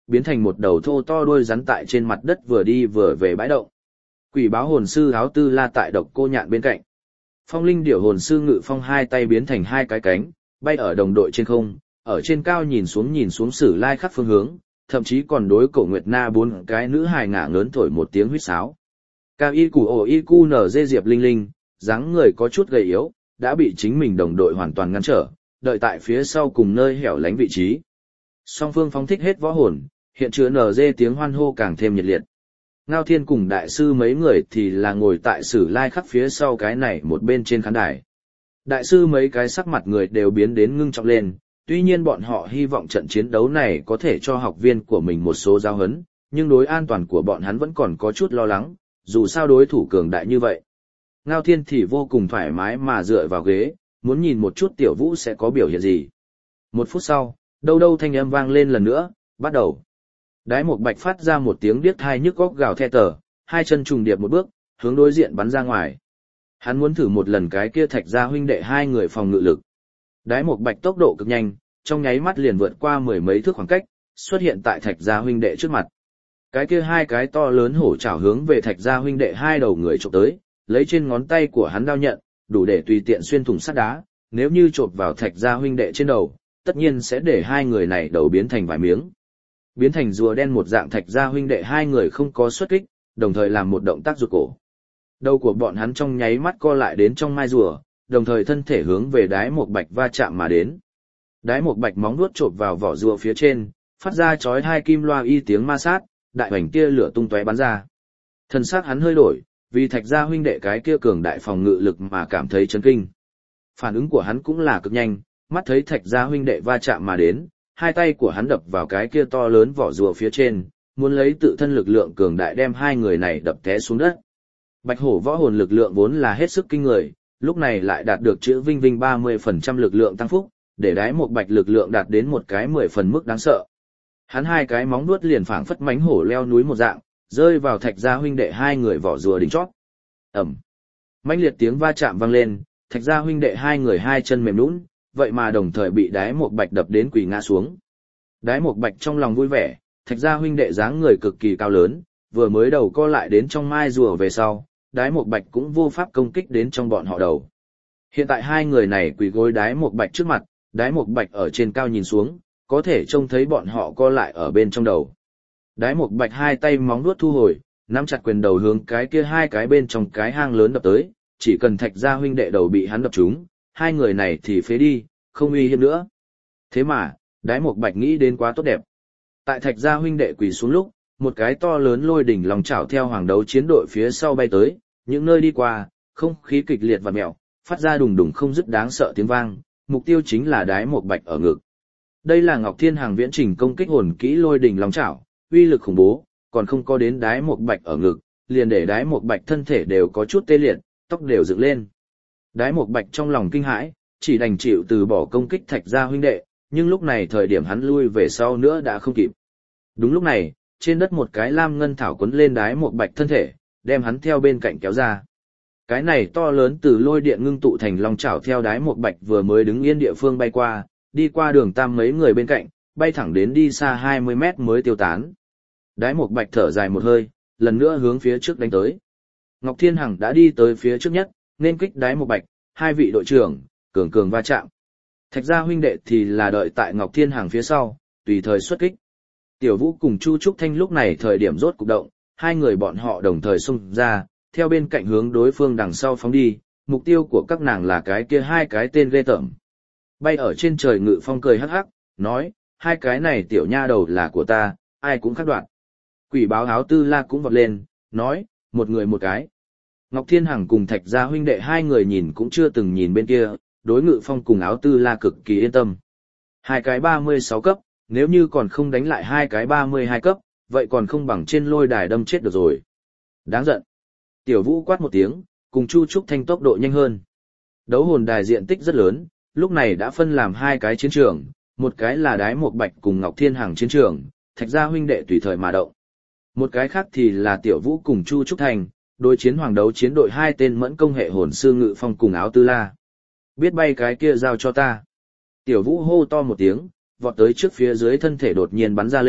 biến thành một đầu thô to đuôi rắn tại trên mặt đất vừa đi vừa về bãi động. Quỷ báo hồn sư áo tư la tại độc cô nhạn bên cạnh. Phong linh điểu hồn sư ngự phong hai tay biến thành hai cái cánh, bay ở đồng đội trên không, ở trên cao nhìn xuống nhìn xuống Sử Lai Khắc phương hướng, thậm chí còn đối Cổ Nguyệt Na bốn cái nữ hài ngả ngớn thổi một tiếng huýt sáo. Cao y củ ổ y cu nở dê Diệp Linh Linh, dáng người có chút gầy yếu, đã bị chính mình đồng đội hoàn toàn ngăn trở, đợi tại phía sau cùng nơi hẻo lánh vị trí. Song phương phóng thích hết võ hồn, hiện chứa nở dê tiếng hoan hô càng thêm nhiệt liệt. Ngao Thiên cùng đại sư mấy người thì là ngồi tại Sử Lai Khắc phía sau cái này một bên trên khán đài. Đại sư mấy cái sắc mặt người đều biến đến ngưng trọng lên, tuy nhiên bọn họ hy vọng trận chiến đấu này có thể cho học viên của mình một số giáo huấn, nhưng đối an toàn của bọn hắn vẫn còn có chút lo lắng, dù sao đối thủ cường đại như vậy. Ngao Thiên thì vô cùng thoải mái mà dựa vào ghế, muốn nhìn một chút Tiểu Vũ sẽ có biểu hiện gì. Một phút sau, đâu đâu thanh âm vang lên lần nữa, bắt đầu. Đái Mộc Bạch phát ra một tiếng điếc tai nhức óc gào thét tờ, hai chân trùng điệp một bước, hướng đối diện bắn ra ngoài. Hắn muốn thử một lần cái kia Thạch Gia huynh đệ hai người phòng ngự lực. Đái Mộc Bạch tốc độ cực nhanh, trong nháy mắt liền vượt qua mười mấy thước khoảng cách, xuất hiện tại Thạch Gia huynh đệ trước mặt. Cái kia hai cái to lớn hổ chảo hướng về Thạch Gia huynh đệ hai đầu người chụp tới, lấy trên ngón tay của hắn đao nhận, đủ để tùy tiện xuyên thủng sắt đá, nếu như chộp vào Thạch Gia huynh đệ trên đầu, tất nhiên sẽ để hai người này đầu biến thành vài miếng. Biến thành rùa đen một dạng Thạch Gia huynh đệ hai người không có xuất kích, đồng thời làm một động tác rụt cổ. Đầu của bọn hắn trong nháy mắt co lại đến trong mai rùa, đồng thời thân thể hướng về Đái Mộc Bạch va chạm mà đến. Đái Mộc Bạch móng vuốt chộp vào vỏ rùa phía trên, phát ra chói hai kim loa y tiếng ma sát, đại hoành tia lửa tung tóe bắn ra. Thân xác hắn hơi đổi, vì Thạch Gia huynh đệ cái kia cường đại phòng ngự lực mà cảm thấy chấn kinh. Phản ứng của hắn cũng là cực nhanh, mắt thấy Thạch Gia huynh đệ va chạm mà đến, hai tay của hắn đập vào cái kia to lớn vỏ rùa phía trên, muốn lấy tự thân lực lượng cường đại đem hai người này đập té xuống đất. Bạch hổ võ hồn lực lượng vốn là hết sức kinh người, lúc này lại đạt được chữ vinh vinh ba mươi phần trăm lực lượng tăng phúc, để Đái Mộc Bạch lực lượng đạt đến một cái mười phần mức đáng sợ. Hắn hai cái móng nuốt liền phảng phất mánh hổ leo núi một dạng, rơi vào Thạch Gia huynh đệ hai người vỏ rùa đỉnh chót. Ầm. Mãnh liệt tiếng va chạm vang lên, Thạch Gia huynh đệ hai người hai chân mềm nhũn, vậy mà đồng thời bị Đái Mộc Bạch đập đến quỳ ngã xuống. Đái Mộc Bạch trong lòng vui vẻ, Thạch Gia huynh đệ dáng người cực kỳ cao lớn, vừa mới đầu co lại đến trong mai rùa về sau, Đái Mộc Bạch cũng vô pháp công kích đến trong bọn họ đầu. Hiện tại hai người này quỳ gối Đái Mộc Bạch trước mặt, Đái Mộc Bạch ở trên cao nhìn xuống, có thể trông thấy bọn họ co lại ở bên trong đầu. Đái Mộc Bạch hai tay móng vuốt thu hồi, nắm chặt quyền đầu hướng cái kia hai cái bên trong cái hang lớn đập tới, chỉ cần Thạch Gia huynh đệ đầu bị hắn đập trúng, hai người này thì phế đi, không uy hiếp nữa. Thế mà, Đái Mộc Bạch nghĩ đến quá tốt đẹp. Tại Thạch Gia huynh đệ quỳ xuống lúc, một cái to lớn lôi đỉnh lòng chảo theo hoàng đấu chiến đội phía sau bay tới, những nơi đi qua, không khí kịch liệt và mèo, phát ra đùng đùng không dứt đáng sợ tiếng vang, mục tiêu chính là Đái Mộc Bạch ở ngực. Đây là Ngọc Thiên Hàng viễn trình công kích hồn kỹ lôi đỉnh lòng chảo, uy lực khủng bố, còn không có đến Đái Mộc Bạch ở ngực, liền để Đái Mộc Bạch thân thể đều có chút tê liệt, tóc đều dựng lên. Đái Mộc Bạch trong lòng kinh hãi, chỉ đành chịu từ bỏ công kích Thạch Gia huynh đệ, nhưng lúc này thời điểm hắn lui về sau nữa đã không kịp. Đúng lúc này, trên đất một cái lam ngân thảo quấn lên Đái Mộc Bạch thân thể, đem hắn theo bên cạnh kéo ra. Cái này to lớn từ lôi điện ngưng tụ thành long chảo theo Đái Mộc Bạch vừa mới đứng yên địa phương bay qua, đi qua đường tam mấy người bên cạnh, bay thẳng đến đi xa hai mươi mét mới tiêu tán. Đái Mộc Bạch thở dài một hơi, lần nữa hướng phía trước đánh tới. Ngọc Thiên Hằng đã đi tới phía trước nhất, nên kích Đái Mộc Bạch, hai vị đội trưởng, cường cường va chạm. Thạch Gia huynh đệ thì là đợi tại Ngọc Thiên Hằng phía sau, tùy thời xuất kích. Tiểu Vũ cùng Chu Trúc Thanh lúc này thời điểm rốt cục động, hai người bọn họ đồng thời xung ra, theo bên cạnh hướng đối phương đằng sau phóng đi, mục tiêu của các nàng là cái kia hai cái tên ghê tởm. Bay ở trên trời Ngự Phong cười hắc hắc, nói, hai cái này tiểu nha đầu là của ta, ai cũng khác đoạn. Quỷ báo áo tư la cũng vọt lên, nói, một người một cái. Ngọc Thiên Hằng cùng Thạch Gia huynh đệ hai người nhìn cũng chưa từng nhìn bên kia, đối Ngự Phong cùng áo tư la cực kỳ yên tâm. Hai cái ba mươi sáu cấp, nếu như còn không đánh lại hai cái ba mươi hai cấp, vậy còn không bằng trên lôi đài đâm chết được rồi. Đáng giận. Tiểu Vũ quát một tiếng, cùng Chu Trúc Thanh tốc độ nhanh hơn. Đấu hồn đài diện tích rất lớn, lúc này đã phân làm hai cái chiến trường, một cái là Đái Mộc Bạch cùng Ngọc Thiên Hằng chiến trường, Thạch Gia huynh đệ tùy thời mà động. Một cái khác thì là Tiểu Vũ cùng Chu Trúc Thanh, đối chiến hoàng đấu chiến đội hai tên mẫn công hệ hồn sư Ngự Phong cùng áo tư la. Biết bay cái kia giao cho ta. Tiểu Vũ hô to một tiếng, vọt tới trước phía dưới thân thể đột nhiên bắn ra lên,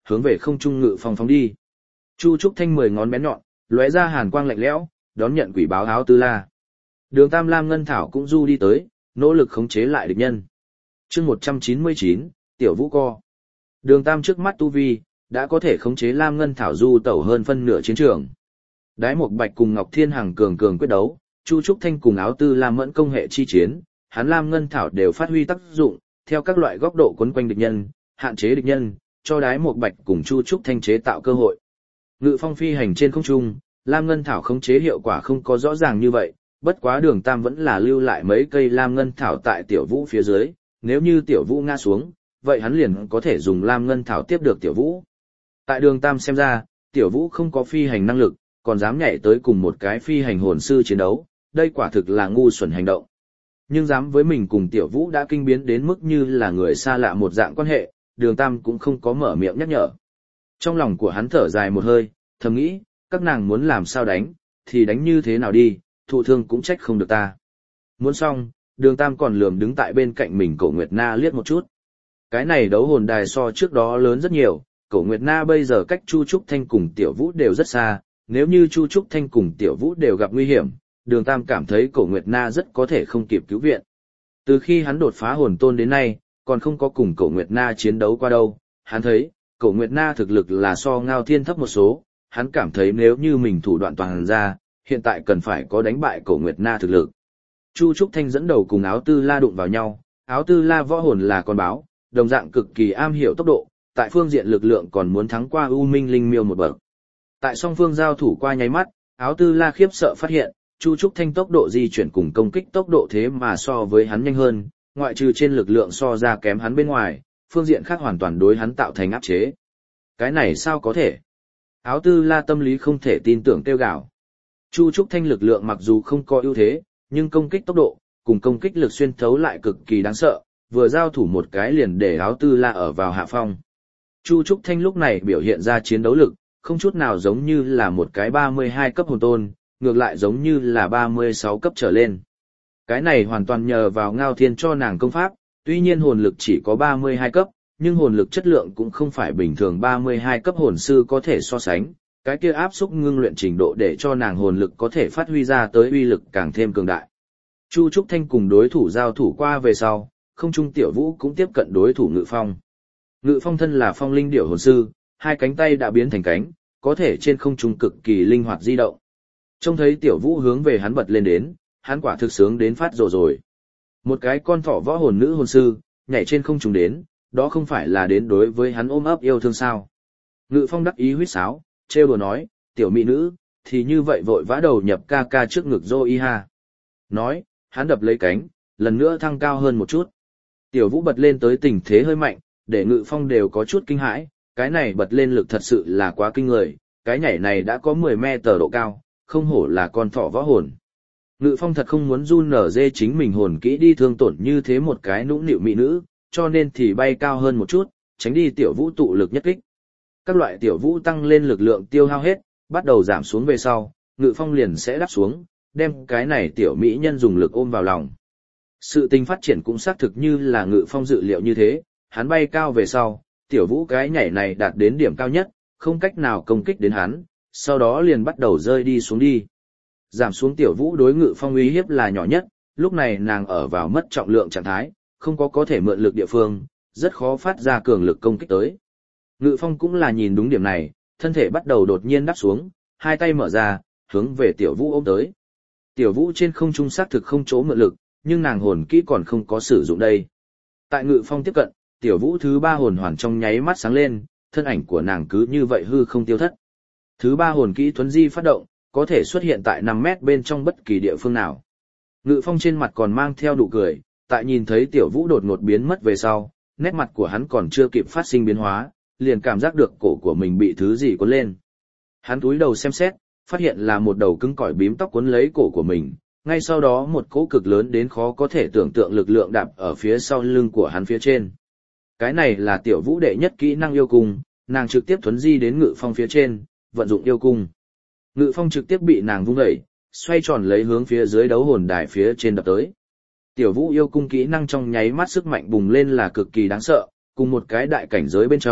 hướng về không trung Ngự Phong phóng đi. Chu Trúc Thanh mười ngón bén nhọn, lóe ra hàn quang lạnh lẽo, đón nhận quỷ báo áo tư la. Đường Tam Lam Ngân Thảo cũng du đi tới, nỗ lực khống chế lại địch nhân. Chương một trăm chín mươi chín, Tiểu Vũ Co. Đường Tam trước mắt tu vi, đã có thể khống chế Lam Ngân Thảo du tẩu hơn phân nửa chiến trường. Đái Mộc Bạch cùng Ngọc Thiên Hằng cường cường quyết đấu, Chu Trúc Thanh cùng áo tư Lam Mẫn công hệ chi chiến, hắn Lam Ngân Thảo đều phát huy tác dụng, theo các loại góc độ quấn quanh địch nhân, hạn chế địch nhân, cho Đái Mộc Bạch cùng Chu Trúc Thanh chế tạo cơ hội. Ngự Phong phi hành trên không trung, Lam Ngân Thảo khống chế hiệu quả không có rõ ràng như vậy, bất quá Đường Tam vẫn là lưu lại mấy cây Lam Ngân Thảo tại Tiểu Vũ phía dưới, nếu như Tiểu Vũ ngã xuống, vậy hắn liền có thể dùng Lam Ngân Thảo tiếp được Tiểu Vũ. Tại Đường Tam xem ra, Tiểu Vũ không có phi hành năng lực, còn dám nhảy tới cùng một cái phi hành hồn sư chiến đấu, đây quả thực là ngu xuẩn hành động. Nhưng dám với mình cùng Tiểu Vũ đã kinh biến đến mức như là người xa lạ một dạng quan hệ, Đường Tam cũng không có mở miệng nhắc nhở. Trong lòng của hắn thở dài một hơi, thầm nghĩ, các nàng muốn làm sao đánh, thì đánh như thế nào đi, thụ thương cũng trách không được ta. Muốn xong, Đường Tam còn lườm đứng tại bên cạnh mình Cổ Nguyệt Na liếc một chút. Cái này đấu hồn đài so trước đó lớn rất nhiều, Cổ Nguyệt Na bây giờ cách Chu Trúc Thanh cùng Tiểu Vũ đều rất xa, nếu như Chu Trúc Thanh cùng Tiểu Vũ đều gặp nguy hiểm, Đường Tam cảm thấy Cổ Nguyệt Na rất có thể không kịp cứu viện. Từ khi hắn đột phá hồn tôn đến nay, còn không có cùng Cổ Nguyệt Na chiến đấu qua đâu, hắn thấy, Cổ Nguyệt Na thực lực là so Ngao Thiên thấp một số, hắn cảm thấy nếu như mình thủ đoạn toàn ra, hiện tại cần phải có đánh bại Cổ Nguyệt Na thực lực. Chu Trúc Thanh dẫn đầu cùng áo tư la đụng vào nhau, áo tư la võ hồn là con báo, đồng dạng cực kỳ am hiểu tốc độ, tại phương diện lực lượng còn muốn thắng qua U Minh Linh Miêu một bậc. Tại song phương giao thủ qua nháy mắt, áo tư la khiếp sợ phát hiện, Chu Trúc Thanh tốc độ di chuyển cùng công kích tốc độ thế mà so với hắn nhanh hơn, ngoại trừ trên lực lượng so ra kém hắn bên ngoài, phương diện khác hoàn toàn đối hắn tạo thành áp chế. Cái này sao có thể? Áo tư la tâm lý không thể tin tưởng kêu gào. Chu Trúc Thanh lực lượng mặc dù không có ưu thế, nhưng công kích tốc độ, cùng công kích lực xuyên thấu lại cực kỳ đáng sợ, vừa giao thủ một cái liền để áo tư la ở vào hạ phong. Chu Trúc Thanh lúc này biểu hiện ra chiến đấu lực, không chút nào giống như là một cái ba mươi hai cấp hồn tôn, ngược lại giống như là ba mươi sáu cấp trở lên. Cái này hoàn toàn nhờ vào Ngao Thiên cho nàng công pháp, tuy nhiên hồn lực chỉ có ba mươi hai cấp, nhưng hồn lực chất lượng cũng không phải bình thường ba mươi hai cấp hồn sư có thể so sánh, cái kia áp xúc ngưng luyện trình độ để cho nàng hồn lực có thể phát huy ra tới uy lực càng thêm cường đại. Chu Trúc Thanh cùng đối thủ giao thủ qua về sau, không trung Tiểu Vũ cũng tiếp cận đối thủ Ngự Phong. Ngự Phong thân là phong linh điểu hồn sư, hai cánh tay đã biến thành cánh, có thể trên không trung cực kỳ linh hoạt di động. Trông thấy Tiểu Vũ hướng về hắn bật lên đến, hắn quả thực sướng đến phát rồ rồi. Một cái con thỏ võ hồn nữ hồn sư, nhảy trên không trung đến, đó không phải là đến đối với hắn ôm ấp yêu thương sao. Ngự Phong đắc ý huýt sáo, trêu đùa nói, tiểu mỹ nữ, thì như vậy vội vã đầu nhập ca ca trước ngực dô y ha. Nói, hắn đập lấy cánh, lần nữa thăng cao hơn một chút. Tiểu Vũ bật lên tới tình thế hơi mạnh, để Ngự Phong đều có chút kinh hãi, cái này bật lên lực thật sự là quá kinh người, cái nhảy này đã có mười mét độ cao, không hổ là con thỏ võ hồn. Ngự Phong thật không muốn run nở dê chính mình hồn kỹ đi thương tổn như thế một cái nũng nịu mỹ nữ, cho nên thì bay cao hơn một chút, tránh đi Tiểu Vũ tụ lực nhất kích. Các loại Tiểu Vũ tăng lên lực lượng tiêu hao hết, bắt đầu giảm xuống về sau, Ngự Phong liền sẽ đáp xuống, đem cái này tiểu mỹ nhân dùng lực ôm vào lòng. Sự tình phát triển cũng xác thực như là Ngự Phong dự liệu như thế, hắn bay cao về sau, Tiểu Vũ cái nhảy này đạt đến điểm cao nhất, không cách nào công kích đến hắn, sau đó liền bắt đầu rơi đi xuống đi. Giảm xuống Tiểu Vũ đối Ngự Phong uy hiếp là nhỏ nhất, lúc này nàng ở vào mất trọng lượng trạng thái, không có có thể mượn lực địa phương, rất khó phát ra cường lực công kích tới. Ngự Phong cũng là nhìn đúng điểm này, thân thể bắt đầu đột nhiên đáp xuống, hai tay mở ra, hướng về Tiểu Vũ ôm tới. Tiểu Vũ trên không trung xác thực không chỗ mượn lực, nhưng nàng hồn kỹ còn không có sử dụng đây. Tại Ngự Phong tiếp cận, Tiểu Vũ thứ ba hồn hoàn trong nháy mắt sáng lên, thân ảnh của nàng cứ như vậy hư không tiêu thất. Thứ ba hồn kỹ thuấn di phát động, có thể xuất hiện tại năm mét bên trong bất kỳ địa phương nào. Ngự Phong trên mặt còn mang theo nụ cười, tại nhìn thấy Tiểu Vũ đột ngột biến mất về sau, nét mặt của hắn còn chưa kịp phát sinh biến hóa, liền cảm giác được cổ của mình bị thứ gì cuốn lên. Hắn cúi đầu xem xét, phát hiện là một đầu cứng cỏi bím tóc cuốn lấy cổ của mình, ngay sau đó một cỗ cực lớn đến khó có thể tưởng tượng lực lượng đạp ở phía sau lưng của hắn phía trên. Cái này là Tiểu Vũ đệ nhất kỹ năng yêu cung, nàng trực tiếp thuấn di đến Ngự Phong phía trên, vận dụng yêu cung. Ngự Phong trực tiếp bị nàng vung đẩy, xoay tròn lấy hướng phía dưới đấu hồn đài phía trên đập tới. Tiểu Vũ yêu cung kỹ năng trong nháy mắt sức mạnh bùng lên là cực kỳ đáng sợ, cùng một cái đại cảnh giới bên trong,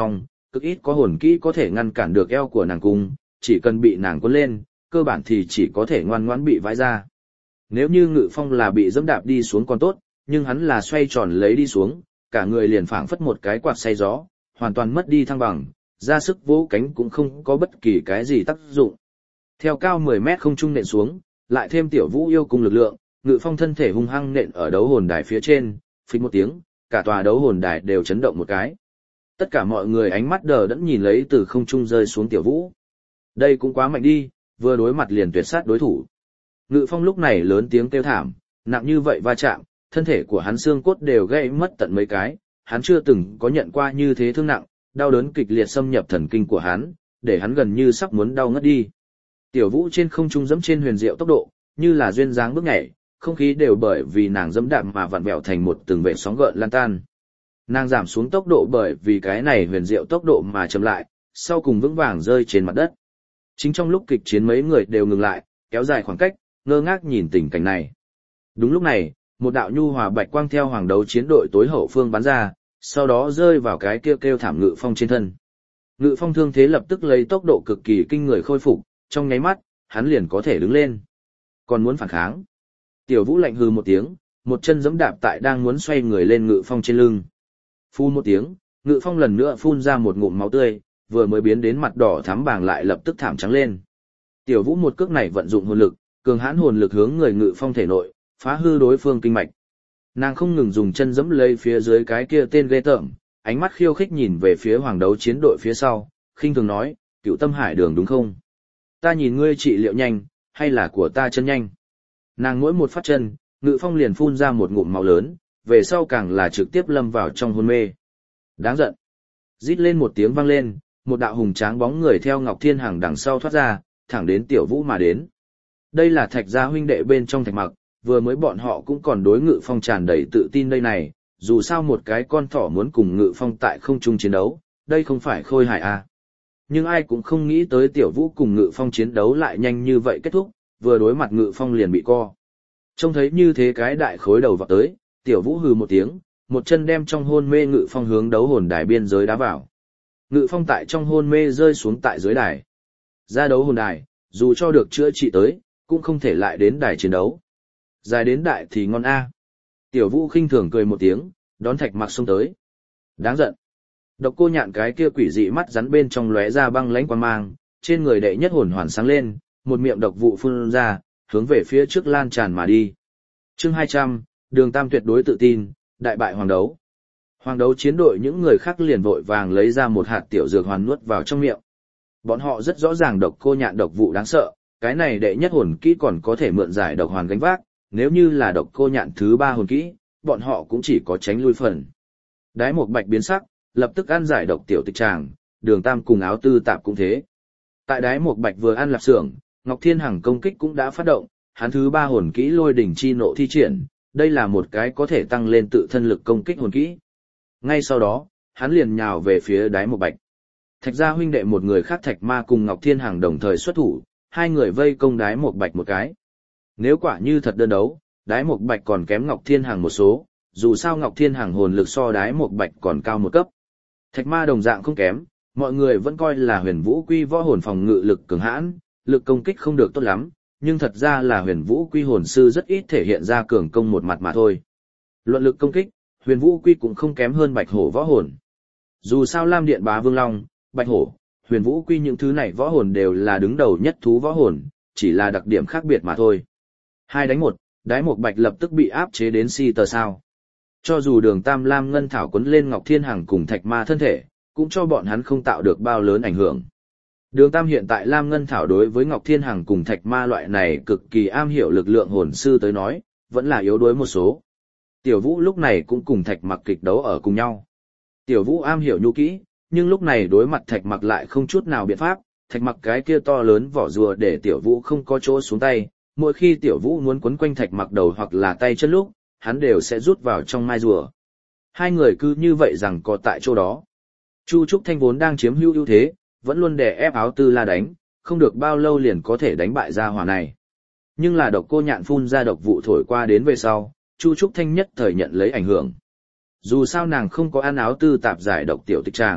cực ít có hồn kỹ có thể ngăn cản được eo của nàng cung, chỉ cần bị nàng cuốn lên, cơ bản thì chỉ có thể ngoan ngoãn bị vãi ra. Nếu như Ngự Phong là bị dẫm đạp đi xuống còn tốt, nhưng hắn là xoay tròn lấy đi xuống, cả người liền phảng phất một cái quạt xay gió, hoàn toàn mất đi thăng bằng, ra sức vỗ cánh cũng không có bất kỳ cái gì tác dụng. Theo cao mười mét không trung nện xuống, lại thêm Tiểu Vũ yêu cùng lực lượng, Ngự Phong thân thể hung hăng nện ở đấu hồn đài phía trên, phịch một tiếng, cả tòa đấu hồn đài đều chấn động một cái. Tất cả mọi người ánh mắt đờ đẫn nhìn lấy từ không trung rơi xuống Tiểu Vũ. Đây cũng quá mạnh đi, vừa đối mặt liền tuyệt sát đối thủ. Ngự Phong lúc này lớn tiếng kêu thảm, nặng như vậy va chạm, thân thể của hắn xương cốt đều gãy mất tận mấy cái, hắn chưa từng có nhận qua như thế thương nặng, đau đớn kịch liệt xâm nhập thần kinh của hắn, để hắn gần như sắp muốn đau ngất đi. Tiểu Vũ trên không trung dẫm trên huyền diệu tốc độ, như là duyên dáng bước nhảy, không khí đều bởi vì nàng dẫm đạp mà vặn vẹo thành một từng vệt sóng gợn lan tan. Nàng giảm xuống tốc độ bởi vì cái này huyền diệu tốc độ mà chậm lại, sau cùng vững vàng rơi trên mặt đất. Chính trong lúc kịch chiến mấy người đều ngừng lại, kéo dài khoảng cách, ngơ ngác nhìn tình cảnh này. Đúng lúc này, một đạo nhu hòa bạch quang theo hoàng đấu chiến đội tối hậu phương bắn ra, sau đó rơi vào cái kêu kêu thảm Ngự Phong trên thân. Ngự Phong thương thế lập tức lấy tốc độ cực kỳ kinh người khôi phục, trong nháy mắt, hắn liền có thể đứng lên. Còn muốn phản kháng. Tiểu Vũ lạnh hừ một tiếng, một chân giẫm đạp tại đang muốn xoay người lên Ngự Phong trên lưng. Phun một tiếng, Ngự Phong lần nữa phun ra một ngụm máu tươi, vừa mới biến đến mặt đỏ thắm bàng lại lập tức thảm trắng lên. Tiểu Vũ một cước này vận dụng hồn lực, cường hãn hồn lực hướng người Ngự Phong thể nội, phá hư đối phương kinh mạch. Nàng không ngừng dùng chân giẫm lấy phía dưới cái kia tên ghê tởm, ánh mắt khiêu khích nhìn về phía hoàng đấu chiến đội phía sau, khinh thường nói, Cựu Tâm Hải Đường đúng không? Ta nhìn ngươi trị liệu nhanh, hay là của ta chân nhanh? Nàng mỗi một phát chân, Ngự Phong liền phun ra một ngụm máu lớn, về sau càng là trực tiếp lâm vào trong hôn mê. Đáng giận. Rít lên một tiếng vang lên, một đạo hùng tráng bóng người theo Ngọc Thiên Hằng đằng sau thoát ra, thẳng đến Tiểu Vũ mà đến. Đây là Thạch gia huynh đệ bên trong Thạch Mặc, vừa mới bọn họ cũng còn đối Ngự Phong tràn đầy tự tin đây này, dù sao một cái con thỏ muốn cùng Ngự Phong tại không trung chiến đấu, đây không phải khôi hài à. Nhưng ai cũng không nghĩ tới Tiểu Vũ cùng Ngự Phong chiến đấu lại nhanh như vậy kết thúc, vừa đối mặt Ngự Phong liền bị co. Trông thấy như thế cái đại khối đầu vào tới, Tiểu Vũ hừ một tiếng, một chân đem trong hôn mê Ngự Phong hướng đấu hồn đài biên giới đá vào. Ngự Phong tại trong hôn mê rơi xuống tại dưới đài. Ra đấu hồn đài, dù cho được chữa trị tới, cũng không thể lại đến đài chiến đấu. Dài đến đại thì ngon a. Tiểu Vũ khinh thường cười một tiếng, đón Thạch Mặc xông tới. Đáng giận. Độc Cô Nhạn cái kia quỷ dị mắt rắn bên trong lóe ra băng lãnh quang mang, trên người đệ nhất hồn hoàn sáng lên, một miệng độc vụ phun ra, hướng về phía trước lan tràn mà đi. Chương hai trăm, Đường Tam tuyệt đối tự tin, đại bại hoàng đấu. Hoàng đấu chiến đội những người khác liền vội vàng lấy ra một hạt tiểu dược hoàn nuốt vào trong miệng. Bọn họ rất rõ ràng Độc Cô Nhạn độc vụ đáng sợ, cái này đệ nhất hồn kỹ còn có thể mượn giải độc hoàn gánh vác, nếu như là Độc Cô Nhạn thứ ba hồn kỹ, bọn họ cũng chỉ có tránh lui phần. Đái Một Bạch biến sắc, lập tức ăn giải độc tiểu tịch tràng, Đường Tam cùng Áo Tư Tạp cũng thế. Tại Đái Một Bạch vừa ăn lạp xưởng, Ngọc Thiên Hằng công kích cũng đã phát động, hắn thứ ba hồn kỹ Lôi đỉnh chi nộ thi triển, đây là một cái có thể tăng lên tự thân lực công kích hồn kỹ. Ngay sau đó, hắn liền nhào về phía Đái Một Bạch. Thạch gia huynh đệ một người khác Thạch Ma cùng Ngọc Thiên Hằng đồng thời xuất thủ, hai người vây công Đái Một Bạch một cái. Nếu quả như thật đơn đấu, Đái Một Bạch còn kém Ngọc Thiên Hằng một số, dù sao Ngọc Thiên Hằng hồn lực so Đái Một Bạch còn cao một cấp. Thạch Ma đồng dạng không kém, mọi người vẫn coi là Huyền Vũ Quy võ hồn phòng ngự lực cường hãn, lực công kích không được tốt lắm, nhưng thật ra là Huyền Vũ Quy hồn sư rất ít thể hiện ra cường công một mặt mà thôi. Luận lực công kích, Huyền Vũ Quy cũng không kém hơn Bạch Hổ võ hồn. Dù sao Lam Điện Bá Vương Long, Bạch Hổ, Huyền Vũ Quy những thứ này võ hồn đều là đứng đầu nhất thú võ hồn, chỉ là đặc điểm khác biệt mà thôi. Hai đánh một, Đái Một Bạch lập tức bị áp chế đến si tờ sao. Cho dù Đường Tam Lam Ngân Thảo quấn lên Ngọc Thiên Hằng cùng Thạch Ma thân thể, cũng cho bọn hắn không tạo được bao lớn ảnh hưởng. Đường Tam hiện tại Lam Ngân Thảo đối với Ngọc Thiên Hằng cùng Thạch Ma loại này cực kỳ am hiểu lực lượng hồn sư tới nói, vẫn là yếu đuối một số. Tiểu Vũ lúc này cũng cùng Thạch Mặc kịch đấu ở cùng nhau. Tiểu Vũ am hiểu nhu kỹ, nhưng lúc này đối mặt Thạch Mặc lại không chút nào biện pháp, Thạch Mặc cái kia to lớn vỏ rùa để Tiểu Vũ không có chỗ xuống tay, mỗi khi Tiểu Vũ muốn quấn quanh Thạch Mặc đầu hoặc là tay chân lúc, hắn đều sẽ rút vào trong mai rùa. Hai người cứ như vậy rằng có tại chỗ đó. Chu Trúc Thanh vốn đang chiếm hữu ưu thế, vẫn luôn đè ép Áo Tư La đánh, không được bao lâu liền có thể đánh bại gia hỏa này. Nhưng là Độc Cô Nhạn phun ra độc vụ thổi qua đến về sau, Chu Trúc Thanh nhất thời nhận lấy ảnh hưởng. Dù sao nàng không có ăn Áo Tư Tạp giải độc tiểu tịch tràng,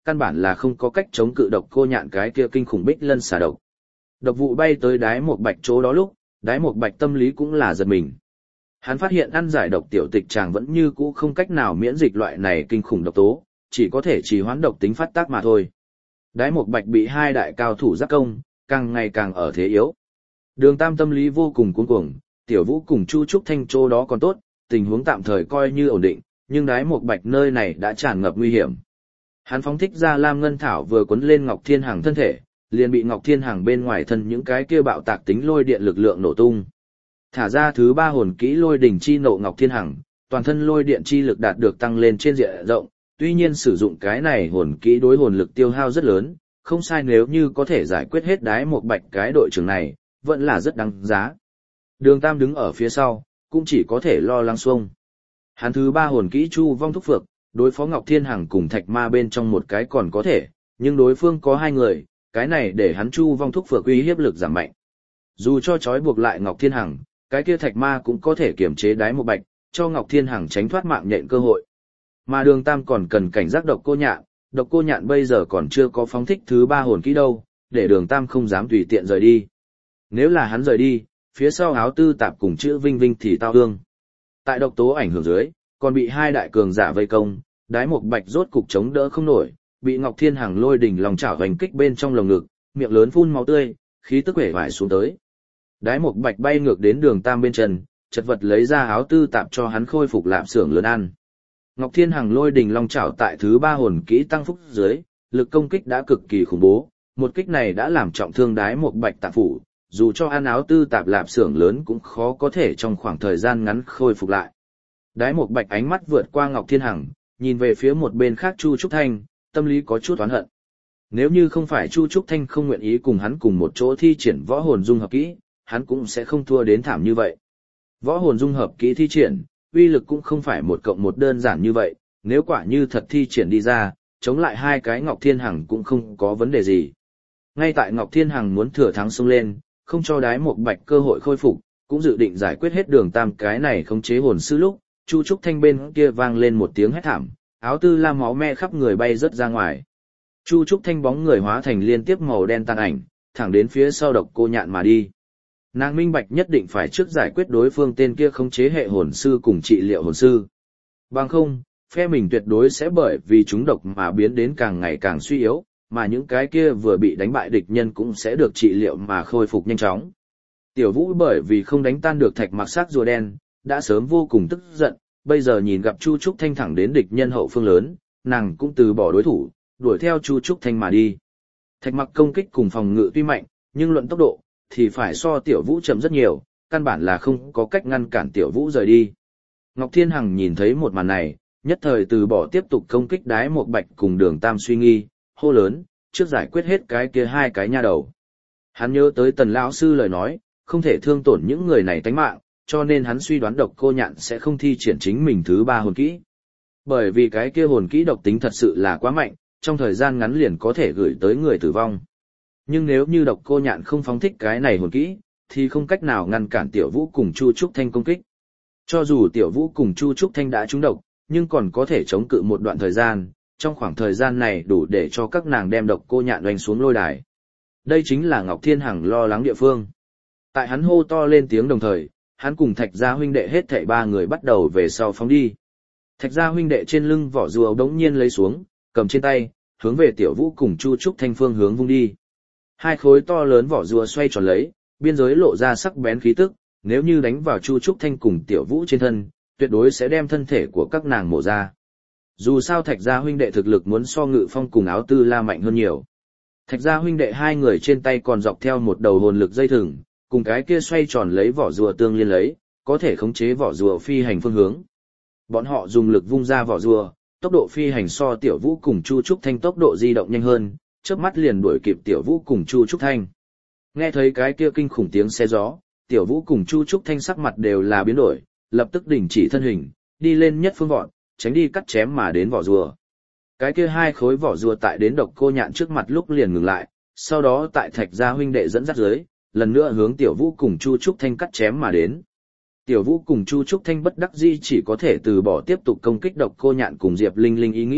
căn bản là không có cách chống cự độc cô nhạn cái kia kinh khủng bích lân xà độc. Độc vụ bay tới đái một bạch chỗ đó lúc, đái một bạch tâm lý cũng là giật mình. Hắn phát hiện ăn giải độc tiểu tịch chàng vẫn như cũ không cách nào miễn dịch loại này kinh khủng độc tố, chỉ có thể trì hoãn độc tính phát tác mà thôi. Đái một bạch bị hai đại cao thủ giáp công, càng ngày càng ở thế yếu. Đường Tam tâm lý vô cùng cuống cuồng, Tiểu Vũ cùng Chu Trúc Thanh chỗ đó còn tốt, tình huống tạm thời coi như ổn định, nhưng đái một bạch nơi này đã tràn ngập nguy hiểm. Hắn phóng thích ra Lam Ngân Thảo vừa quấn lên Ngọc Thiên Hằng thân thể, liền bị Ngọc Thiên Hằng bên ngoài thân những cái kia bạo tạc tính lôi điện lực lượng nổ tung. Thả ra thứ ba hồn kỹ lôi đỉnh chi nộ Ngọc Thiên Hằng, toàn thân lôi điện chi lực đạt được tăng lên trên diện rộng, tuy nhiên sử dụng cái này hồn kỹ đối hồn lực tiêu hao rất lớn, không sai nếu như có thể giải quyết hết đái một bạch cái đội trưởng này, vẫn là rất đáng giá. Đường Tam đứng ở phía sau, cũng chỉ có thể lo lắng xuông. Hắn thứ ba hồn kỹ Chu Vong Thúc Phược, đối phó Ngọc Thiên Hằng cùng Thạch Ma bên trong một cái còn có thể, nhưng đối phương có hai người, cái này để hắn Chu Vong Thúc Phược uy hiếp lực giảm mạnh. Dù cho trói buộc lại Ngọc Thiên Hằng, cái kia Thạch Ma cũng có thể kiểm chế đái một bạch, cho Ngọc Thiên Hằng tránh thoát mạng nhện cơ hội. Mà Đường Tam còn cần cảnh giác độc cô nhạn, độc cô nhạn bây giờ còn chưa có phóng thích thứ ba hồn kỹ đâu, để Đường Tam không dám tùy tiện rời đi. Nếu là hắn rời đi, phía sau áo tư tạp cùng chữ Vinh Vinh thì tao ương. Tại độc tố ảnh hưởng dưới, còn bị hai đại cường giả vây công, đái một bạch rốt cục chống đỡ không nổi, bị Ngọc Thiên Hằng lôi đỉnh lòng chảo hoành kích bên trong lồng ngực, miệng lớn phun máu tươi, khí tức vẻ vải xuống tới. Đái một bạch bay ngược đến Đường Tam bên chân, chật vật lấy ra áo tư tạp cho hắn khôi phục lạp xưởng lớn ăn. Ngọc Thiên Hằng lôi đỉnh long chảo tại thứ ba hồn kỹ tăng phúc dưới, lực công kích đã cực kỳ khủng bố, một kích này đã làm trọng thương đái một bạch tạp phủ, dù cho ăn áo tư tạp lạp xưởng lớn cũng khó có thể trong khoảng thời gian ngắn khôi phục lại. Đái một bạch ánh mắt vượt qua Ngọc Thiên Hằng, nhìn về phía một bên khác Chu Trúc Thanh, tâm lý có chút oán hận. Nếu như không phải Chu Trúc Thanh không nguyện ý cùng hắn cùng một chỗ thi triển võ hồn dung hợp kỹ, hắn cũng sẽ không thua đến thảm như vậy. Võ hồn dung hợp kỹ thi triển, uy lực cũng không phải một cộng một đơn giản như vậy, nếu quả như thật thi triển đi ra, chống lại hai cái Ngọc Thiên Hằng cũng không có vấn đề gì. Ngay tại Ngọc Thiên Hằng muốn thừa thắng xông lên, không cho đái một bạch cơ hội khôi phục, cũng dự định giải quyết hết Đường Tam cái này khống chế hồn sư lúc, Chu Trúc Thanh bên kia vang lên một tiếng hét thảm, áo tư la máu me khắp người bay rớt ra ngoài. Chu Trúc Thanh bóng người hóa thành liên tiếp màu đen tan ảnh, thẳng đến phía sau độc cô nhạn mà đi. Nàng minh bạch nhất định phải trước giải quyết đối phương tên kia khống chế hệ hồn sư cùng trị liệu hồn sư. Bằng không, phe mình tuyệt đối sẽ bởi vì chúng độc mà biến đến càng ngày càng suy yếu, mà những cái kia vừa bị đánh bại địch nhân cũng sẽ được trị liệu mà khôi phục nhanh chóng. Tiểu Vũ bởi vì không đánh tan được thạch mặc sắc rùa đen, đã sớm vô cùng tức giận, bây giờ nhìn gặp Chu Trúc Thanh thẳng đến địch nhân hậu phương lớn, nàng cũng từ bỏ đối thủ, đuổi theo Chu Trúc Thanh mà đi. Thạch mặc công kích cùng phòng ngự tuy mạnh, nhưng luận tốc độ, thì phải so Tiểu Vũ chậm rất nhiều, căn bản là không có cách ngăn cản Tiểu Vũ rời đi. Ngọc Thiên Hằng nhìn thấy một màn này, nhất thời từ bỏ tiếp tục công kích đái một bạch cùng Đường Tam suy nghi, hô lớn, trước giải quyết hết cái kia hai cái nha đầu. Hắn nhớ tới Tần lão sư lời nói, không thể thương tổn những người này tánh mạng, cho nên hắn suy đoán độc cô nhạn sẽ không thi triển chính mình thứ ba hồn kỹ. Bởi vì cái kia hồn kỹ độc tính thật sự là quá mạnh, trong thời gian ngắn liền có thể gửi tới người tử vong. Nhưng nếu như độc cô nhạn không phóng thích cái này hồn kỹ, thì không cách nào ngăn cản Tiểu Vũ cùng Chu Trúc Thanh công kích. Cho dù Tiểu Vũ cùng Chu Trúc Thanh đã trúng độc, nhưng còn có thể chống cự một đoạn thời gian, trong khoảng thời gian này đủ để cho các nàng đem độc cô nhạn oanh xuống lôi đài. Đây chính là Ngọc Thiên Hằng lo lắng địa phương. Tại hắn hô to lên tiếng đồng thời, hắn cùng Thạch gia huynh đệ hết thảy ba người bắt đầu về sau phóng đi. Thạch gia huynh đệ trên lưng vỏ rùa đống nhiên lấy xuống, cầm trên tay, hướng về Tiểu Vũ cùng Chu Trúc Thanh phương hướng vung đi. Hai khối to lớn vỏ rùa xoay tròn lấy, biên giới lộ ra sắc bén khí tức, nếu như đánh vào Chu Trúc Thanh cùng Tiểu Vũ trên thân, tuyệt đối sẽ đem thân thể của các nàng mổ ra. Dù sao Thạch gia huynh đệ thực lực muốn so Ngự Phong cùng Áo Tư La mạnh hơn nhiều. Thạch gia huynh đệ hai người trên tay còn dọc theo một đầu hồn lực dây thừng, cùng cái kia xoay tròn lấy vỏ rùa tương liên lấy, có thể khống chế vỏ rùa phi hành phương hướng. Bọn họ dùng lực vung ra vỏ rùa, tốc độ phi hành so Tiểu Vũ cùng Chu Trúc Thanh tốc độ di động nhanh hơn, chớp mắt liền đuổi kịp Tiểu Vũ cùng Chu Trúc Thanh. Nghe thấy cái kia kinh khủng tiếng xe gió, Tiểu Vũ cùng Chu Trúc Thanh sắc mặt đều là biến đổi, lập tức đình chỉ thân hình, đi lên nhất phương vọt, tránh đi cắt chém mà đến vỏ rùa. Cái kia hai khối vỏ rùa tại đến độc cô nhạn trước mặt lúc liền ngừng lại, sau đó tại Thạch gia huynh đệ dẫn dắt dưới, lần nữa hướng Tiểu Vũ cùng Chu Trúc Thanh cắt chém mà đến. Tiểu Vũ cùng Chu Trúc Thanh bất đắc dĩ chỉ có thể từ bỏ tiếp tục công kích độc cô nhạn cùng Diệp Linh Linh ý nghĩ,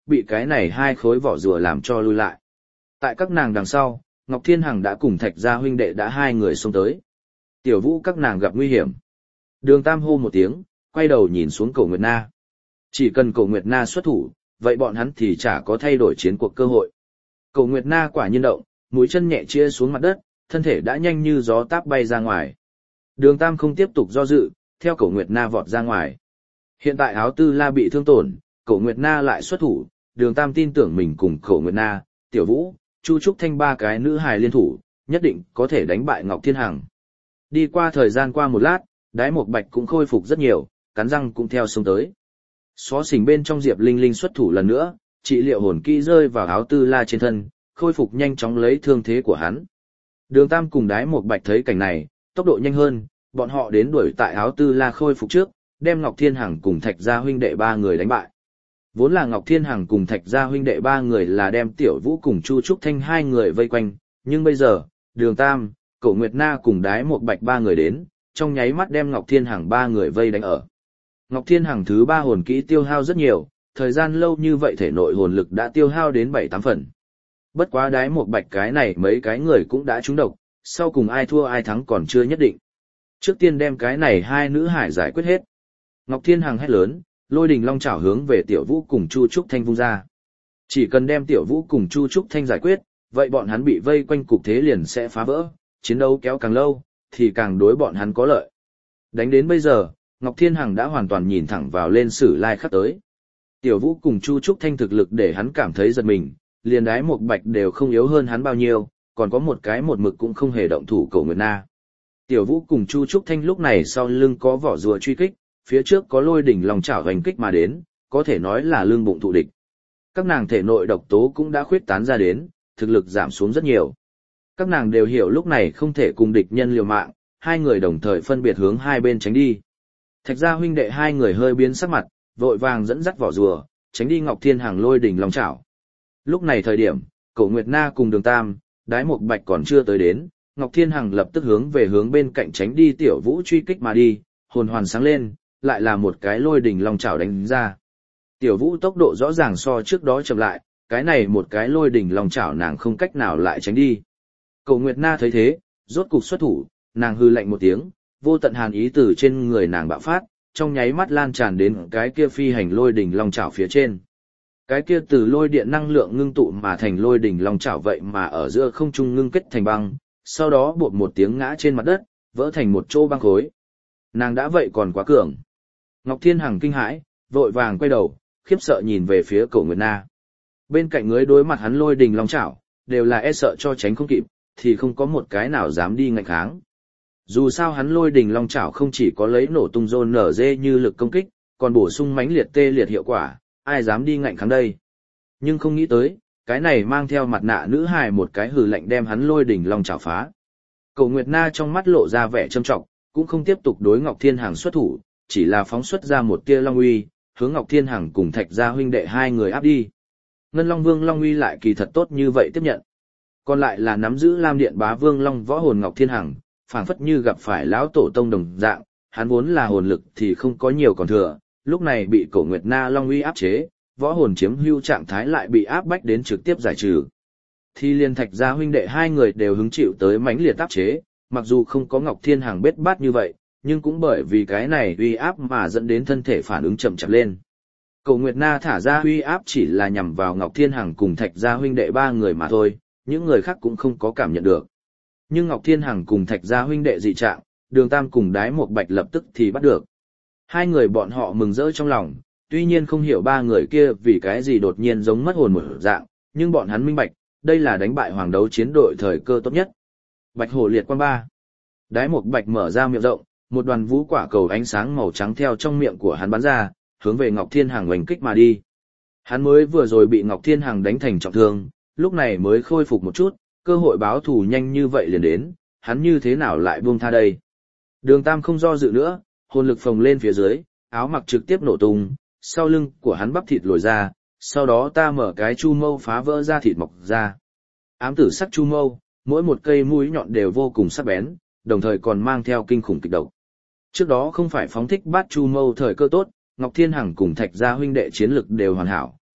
bị cái này hai khối vỏ rùa làm cho lui lại. Tại các nàng đằng sau, Ngọc Thiên Hằng đã cùng Thạch Gia huynh đệ đã hai người xông tới. Tiểu Vũ các nàng gặp nguy hiểm. Đường Tam hô một tiếng, quay đầu nhìn xuống Cổ Nguyệt Na. Chỉ cần Cổ Nguyệt Na xuất thủ, vậy bọn hắn thì chả có thay đổi chiến cuộc cơ hội. Cổ Nguyệt Na quả nhiên động, mũi chân nhẹ chia xuống mặt đất, thân thể đã nhanh như gió táp bay ra ngoài. Đường Tam không tiếp tục do dự, theo Cổ Nguyệt Na vọt ra ngoài. Hiện tại Áo Tư La bị thương tổn, Cổ Nguyệt Na lại xuất thủ, Đường Tam tin tưởng mình cùng Cổ Nguyệt Na, Tiểu Vũ, Chu Trúc Thanh ba cái nữ hài liên thủ, nhất định có thể đánh bại Ngọc Thiên Hằng. Đi qua thời gian qua một lát, Đái Mộc Bạch cũng khôi phục rất nhiều, cắn răng cũng theo xông tới. Xó xỉnh bên trong Diệp Linh Linh xuất thủ lần nữa, trị liệu hồn kỹ rơi vào Áo Tư La trên thân, khôi phục nhanh chóng lấy thương thế của hắn. Đường Tam cùng Đái Mộc Bạch thấy cảnh này, tốc độ nhanh hơn, bọn họ đến đuổi tại Áo Tư La khôi phục trước, đem Ngọc Thiên Hằng cùng Thạch Gia huynh đệ ba người đánh bại. Vốn là Ngọc Thiên Hằng cùng Thạch Gia huynh đệ ba người là đem Tiểu Vũ cùng Chu Trúc Thanh hai người vây quanh, nhưng bây giờ, Đường Tam, Cổ Nguyệt Na cùng Đái Mộc Bạch ba người đến, trong nháy mắt đem Ngọc Thiên Hằng ba người vây đánh ở. Ngọc Thiên Hằng thứ ba hồn kỹ tiêu hao rất nhiều, thời gian lâu như vậy thể nội hồn lực đã tiêu hao đến bảy tám phần. Bất quá Đái Mộc Bạch cái này mấy cái người cũng đã trúng độc, sau cùng ai thua ai thắng còn chưa nhất định. Trước tiên đem cái này hai nữ hải giải quyết hết. Ngọc Thiên Hằng hét lớn, lôi đình long chảo hướng về Tiểu Vũ cùng Chu Trúc Thanh vung ra. Chỉ cần đem Tiểu Vũ cùng Chu Trúc Thanh giải quyết, vậy bọn hắn bị vây quanh cục thế liền sẽ phá vỡ, chiến đấu kéo càng lâu, thì càng đối bọn hắn có lợi. Đánh đến bây giờ, Ngọc Thiên Hằng đã hoàn toàn nhìn thẳng vào lên Sử Lai Khắc tới. Tiểu Vũ cùng Chu Trúc Thanh thực lực để hắn cảm thấy giật mình, liền Đái Mộc Bạch đều không yếu hơn hắn bao nhiêu, còn có một cái một mực cũng không hề động thủ Cổ Nguyệt Na. Tiểu Vũ cùng Chu Trúc Thanh lúc này sau lưng có vỏ rùa truy kích, phía trước có lôi đỉnh lòng chảo hành kích mà đến, có thể nói là lưng bụng thụ địch. Các nàng thể nội độc tố cũng đã khuyết tán ra đến, thực lực giảm xuống rất nhiều. Các nàng đều hiểu lúc này không thể cùng địch nhân liều mạng, hai người đồng thời phân biệt hướng hai bên tránh đi. Thạch Gia huynh đệ hai người hơi biến sắc mặt, vội vàng dẫn dắt vỏ rùa, tránh đi Ngọc Thiên Hằng lôi đỉnh lòng chảo. Lúc này thời điểm, Cổ Nguyệt Na cùng Đường Tam, Đái Mộc Bạch còn chưa tới đến, Ngọc Thiên Hằng lập tức hướng về hướng bên cạnh tránh đi Tiểu Vũ truy kích mà đi, hồn hoàn sáng lên, lại là một cái lôi đỉnh long chảo đánh ra. Tiểu Vũ tốc độ rõ ràng so trước đó chậm lại, cái này một cái lôi đỉnh long chảo nàng không cách nào lại tránh đi. Cổ Nguyệt Na thấy thế, rốt cục xuất thủ, nàng hư lạnh một tiếng, vô tận hàn ý từ trên người nàng bạo phát, trong nháy mắt lan tràn đến cái kia phi hành lôi đỉnh long chảo phía trên. Cái kia từ lôi điện năng lượng ngưng tụ mà thành lôi đỉnh long chảo vậy mà ở giữa không trung ngưng kết thành băng, sau đó bột một tiếng ngã trên mặt đất, vỡ thành một chỗ băng khối. Nàng đã vậy còn quá cường. Ngọc Thiên Hằng kinh hãi, vội vàng quay đầu, khiếp sợ nhìn về phía Cổ Nguyệt Na. Bên cạnh người đối mặt hắn lôi đình long chảo, đều là e sợ cho tránh không kịp, thì không có một cái nào dám đi ngạnh kháng. Dù sao hắn lôi đình long chảo không chỉ có lấy nổ tung rôn nở dê như lực công kích, còn bổ sung mãnh liệt tê liệt hiệu quả, ai dám đi ngạnh kháng đây. Nhưng không nghĩ tới, cái này mang theo mặt nạ nữ hài một cái hừ lạnh đem hắn lôi đình long chảo phá. Cổ Nguyệt Na trong mắt lộ ra vẻ trâm trọng, cũng không tiếp tục đối Ngọc Thiên Hằng xuất thủ, chỉ là phóng xuất ra một tia long uy, hướng Ngọc Thiên Hằng cùng Thạch Gia huynh đệ hai người áp đi. Ngân Long Vương long uy lại kỳ thật tốt như vậy tiếp nhận. Còn lại là nắm giữ Lam Điện Bá Vương Long võ hồn Ngọc Thiên Hằng, phảng phất như gặp phải lão tổ tông đồng dạng, hắn vốn là hồn lực thì không có nhiều còn thừa, lúc này bị Cổ Nguyệt Na long uy áp chế, võ hồn chiếm hữu trạng thái lại bị áp bách đến trực tiếp giải trừ. Thì liên Thạch Gia huynh đệ hai người đều hứng chịu tới mãnh liệt áp chế, mặc dù không có Ngọc Thiên Hằng bết bát như vậy, nhưng cũng bởi vì cái này uy áp mà dẫn đến thân thể phản ứng chậm chạp lên. Cổ Nguyệt Na thả ra uy áp chỉ là nhằm vào Ngọc Thiên Hằng cùng Thạch Gia huynh đệ ba người mà thôi, những người khác cũng không có cảm nhận được. Nhưng Ngọc Thiên Hằng cùng Thạch Gia huynh đệ dị trạng, Đường Tam cùng Đái Mộc Bạch lập tức thì bắt được. Hai người bọn họ mừng rỡ trong lòng, tuy nhiên không hiểu ba người kia vì cái gì đột nhiên giống mất hồn một dạng, nhưng bọn hắn minh bạch, đây là đánh bại hoàng đấu chiến đội thời cơ tốt nhất. Bạch Hổ Liệt Quang ba. Đái Mộc Bạch mở ra miệng rộng, một đoàn vũ quả cầu ánh sáng màu trắng theo trong miệng của hắn bắn ra, hướng về Ngọc Thiên Hằng oanh kích mà đi. Hắn mới vừa rồi bị Ngọc Thiên Hằng đánh thành trọng thương, lúc này mới khôi phục một chút, cơ hội báo thù nhanh như vậy liền đến, hắn như thế nào lại buông tha đây. Đường Tam không do dự nữa, hồn lực phồng lên phía dưới, áo mặc trực tiếp nổ tung, sau lưng của hắn bắp thịt lồi ra, sau đó ta mở cái chu mâu phá vỡ ra thịt mọc ra. Ám tử sắc chu mâu, mỗi một cây mũi nhọn đều vô cùng sắc bén, đồng thời còn mang theo kinh khủng kịch độc. Trước đó không phải phóng thích bát chu mâu thời cơ tốt, Ngọc Thiên Hằng cùng Thạch Gia huynh đệ chiến lực đều hoàn hảo,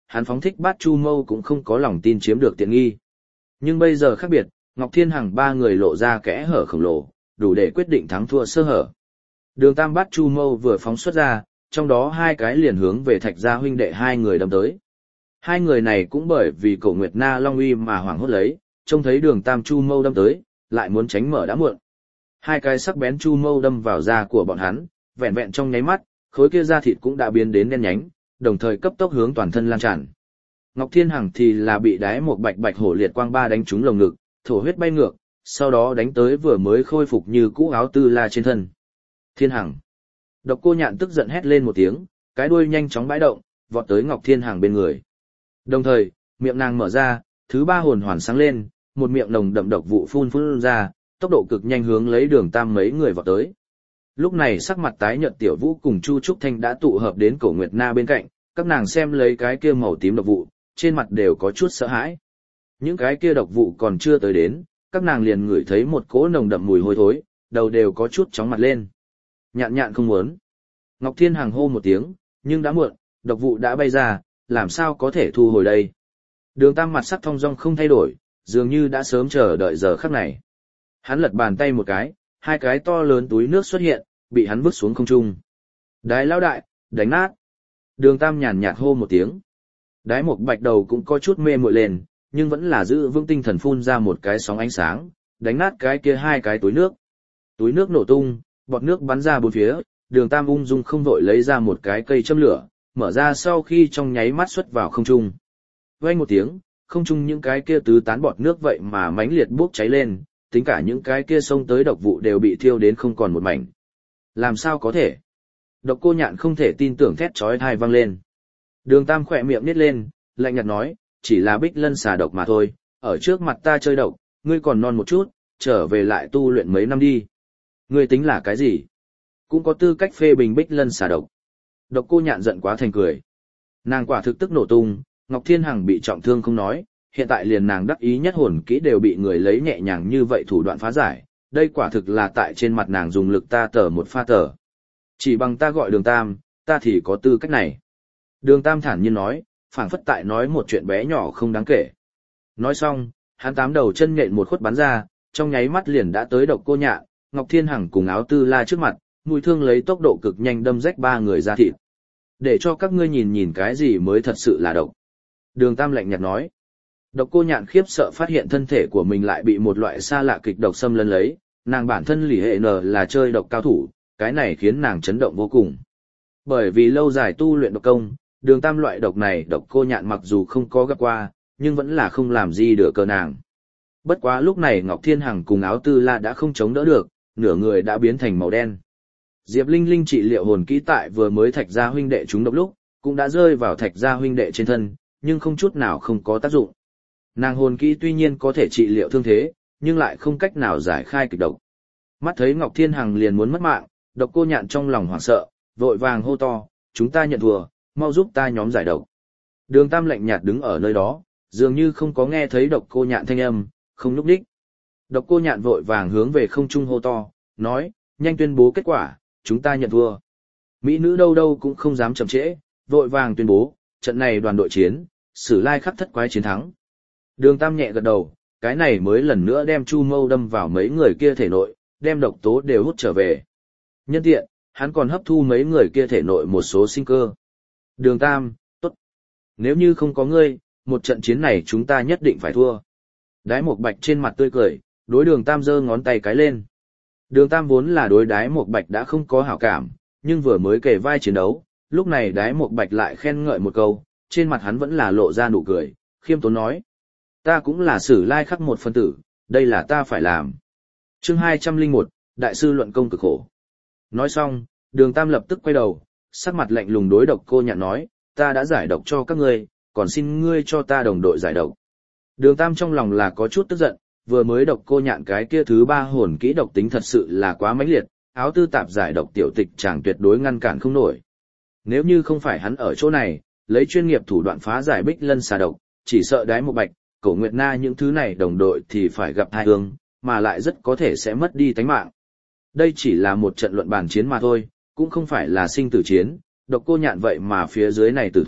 hắn phóng thích bát chu mâu cũng không có lòng tin chiếm được tiện nghi. Nhưng bây giờ khác biệt, Ngọc Thiên Hằng ba người lộ ra kẽ hở khổng lồ, đủ để quyết định thắng thua sơ hở. Đường Tam bát chu mâu vừa phóng xuất ra, trong đó hai cái liền hướng về Thạch gia huynh đệ hai người đâm tới. Hai người này cũng bởi vì Cổ Nguyệt Na Long uy mà hoảng hốt lấy, trông thấy Đường Tam chu mâu đâm tới, lại muốn tránh mở đã muộn. Hai cái sắc bén chu mâu đâm vào da của bọn hắn, vẹn vẹn trong nháy mắt, khối kia da thịt cũng đã biến đến đen nhánh, đồng thời cấp tốc hướng toàn thân lan tràn. Ngọc Thiên Hằng thì là bị đái một bạch bạch hổ liệt quang ba đánh trúng lồng ngực, thổ huyết bay ngược, sau đó đánh tới vừa mới khôi phục như cũ áo tư la trên thân. Thiên Hằng. Độc Cô Nhạn tức giận hét lên một tiếng, cái đuôi nhanh chóng bãi động, vọt tới Ngọc Thiên Hằng bên người. Đồng thời, miệng nàng mở ra, thứ ba hồn hoàn sáng lên, một miệng nồng đậm độc vụ phun phun ra, tốc độ cực nhanh hướng lấy Đường Tam mấy người vọt tới. Lúc này sắc mặt tái nhợt Tiểu Vũ cùng Chu Trúc Thanh đã tụ hợp đến Cổ Nguyệt Na bên cạnh, các nàng xem lấy cái kia màu tím độc vụ, trên mặt đều có chút sợ hãi. Những cái kia độc vụ còn chưa tới đến, các nàng liền ngửi thấy một cỗ nồng đậm mùi hôi thối, đầu đều có chút chóng mặt lên. Nhạn nhạn không muốn. Ngọc Thiên Hằng hô một tiếng, nhưng đã muộn, độc vụ đã bay ra, làm sao có thể thu hồi đây. Đường Tam mặt sắc thong dong không thay đổi, dường như đã sớm chờ đợi giờ khắc này. Hắn lật bàn tay một cái, hai cái to lớn túi nước xuất hiện, bị hắn vứt xuống không trung. Đái lão đại, đánh nát. Đường Tam nhàn nhạt hô một tiếng. Đái một bạch đầu cũng có chút mê muội lên, nhưng vẫn là giữ vững tinh thần phun ra một cái sóng ánh sáng, đánh nát cái kia hai cái túi nước. Túi nước nổ tung, bọt nước bắn ra bốn phía, Đường Tam ung dung không vội lấy ra một cái cây châm lửa, mở ra sau khi trong nháy mắt xuất vào không trung. Vang một tiếng, không trung những cái kia tứ tán bọt nước vậy mà mãnh liệt bốc cháy lên, tính cả những cái kia xông tới độc vụ đều bị thiêu đến không còn một mảnh. Làm sao có thể? Độc Cô Nhạn không thể tin tưởng thét chói tai vang lên. Đường Tam khỏe miệng nhếch lên, lạnh nhạt nói, chỉ là bích lân xà độc mà thôi, ở trước mặt ta chơi độc, ngươi còn non một chút, trở về lại tu luyện mấy năm đi. Ngươi tính là cái gì? Cũng có tư cách phê bình bích lân xà độc. Độc Cô Nhạn giận quá thành cười. Nàng quả thực tức nổ tung, Ngọc Thiên Hằng bị trọng thương không nói, hiện tại liền nàng đắc ý nhất hồn kỹ đều bị người lấy nhẹ nhàng như vậy thủ đoạn phá giải, đây quả thực là tại trên mặt nàng dùng lực ta tờ một pha tờ. Chỉ bằng ta gọi Đường Tam, ta thì có tư cách này. Đường Tam thản nhiên nói, phảng phất tại nói một chuyện bé nhỏ không đáng kể. Nói xong, hắn tám đầu chân nhện một khuất bắn ra, trong nháy mắt liền đã tới Độc Cô Nhạn, Ngọc Thiên Hằng cùng Áo Tư La trước mặt, mũi thương lấy tốc độ cực nhanh đâm rách ba người ra thịt. Để cho các ngươi nhìn nhìn cái gì mới thật sự là độc. Đường Tam lạnh nhạt nói. Độc Cô Nhạn khiếp sợ phát hiện thân thể của mình lại bị một loại xa lạ kịch độc xâm lấn lấy, nàng bản thân lì hệ nờ là chơi độc cao thủ, cái này khiến nàng chấn động vô cùng. Bởi vì lâu dài tu luyện độc công, Đường Tam loại độc này Độc Cô Nhạn mặc dù không có gặp qua, nhưng vẫn là không làm gì được cơ nàng. Bất quá lúc này Ngọc Thiên Hằng cùng Áo Tư La đã không chống đỡ được, nửa người đã biến thành màu đen. Diệp Linh Linh trị liệu hồn kỹ tại vừa mới Thạch gia huynh đệ chúng độc lúc, cũng đã rơi vào Thạch gia huynh đệ trên thân, nhưng không chút nào không có tác dụng. Nàng hồn kỹ tuy nhiên có thể trị liệu thương thế, nhưng lại không cách nào giải khai kịch độc. Mắt thấy Ngọc Thiên Hằng liền muốn mất mạng, Độc Cô Nhạn trong lòng hoảng sợ, vội vàng hô to, chúng ta nhận thua, mau giúp ta nhóm giải độc. Đường Tam lạnh nhạt đứng ở nơi đó, dường như không có nghe thấy Độc Cô Nhạn thanh âm, không nhúc đích. Độc Cô Nhạn vội vàng hướng về không trung hô to, nói, nhanh tuyên bố kết quả, chúng ta nhận thua. Mỹ nữ đâu đâu cũng không dám chậm trễ, vội vàng tuyên bố, trận này đoàn đội chiến, Sử Lai Khắc thất quái chiến thắng. Đường Tam nhẹ gật đầu, cái này mới lần nữa đem chu mâu đâm vào mấy người kia thể nội, đem độc tố đều hút trở về. Nhân tiện, hắn còn hấp thu mấy người kia thể nội một số sinh cơ. Đường Tam, tốt. Nếu như không có ngươi, một trận chiến này chúng ta nhất định phải thua. Đái Một Bạch trên mặt tươi cười, đối Đường Tam giơ ngón tay cái lên. Đường Tam vốn là đối Đái Một Bạch đã không có hảo cảm, nhưng vừa mới kề vai chiến đấu, lúc này Đái Một Bạch lại khen ngợi một câu, trên mặt hắn vẫn là lộ ra nụ cười, khiêm tốn nói. Ta cũng là Sử Lai Khắc một phân tử, đây là ta phải làm. Chương hai trăm lẻ một, Đại sư luận công cực khổ. Nói xong, Đường Tam lập tức quay đầu, sắc mặt lạnh lùng đối Độc Cô Nhạn nói, ta đã giải độc cho các ngươi, còn xin ngươi cho ta đồng đội giải độc. Đường Tam trong lòng là có chút tức giận, vừa mới Độc Cô Nhạn cái kia thứ ba hồn kỹ độc tính thật sự là quá mãnh liệt, Áo Tư Tạp giải độc tiểu tịch chàng tuyệt đối ngăn cản không nổi. Nếu như không phải hắn ở chỗ này, lấy chuyên nghiệp thủ đoạn phá giải bích lân xà độc, chỉ sợ Đái Một Bạch, Cổ Nguyệt Na những thứ này đồng đội thì phải gặp tai ương, mà lại rất có thể sẽ mất đi tánh mạng. Đây chỉ là một trận luận bàn chiến mà thôi, cũng không phải là sinh tử chiến, Độc Cô Nhạn vậy mà phía dưới này tử thủ,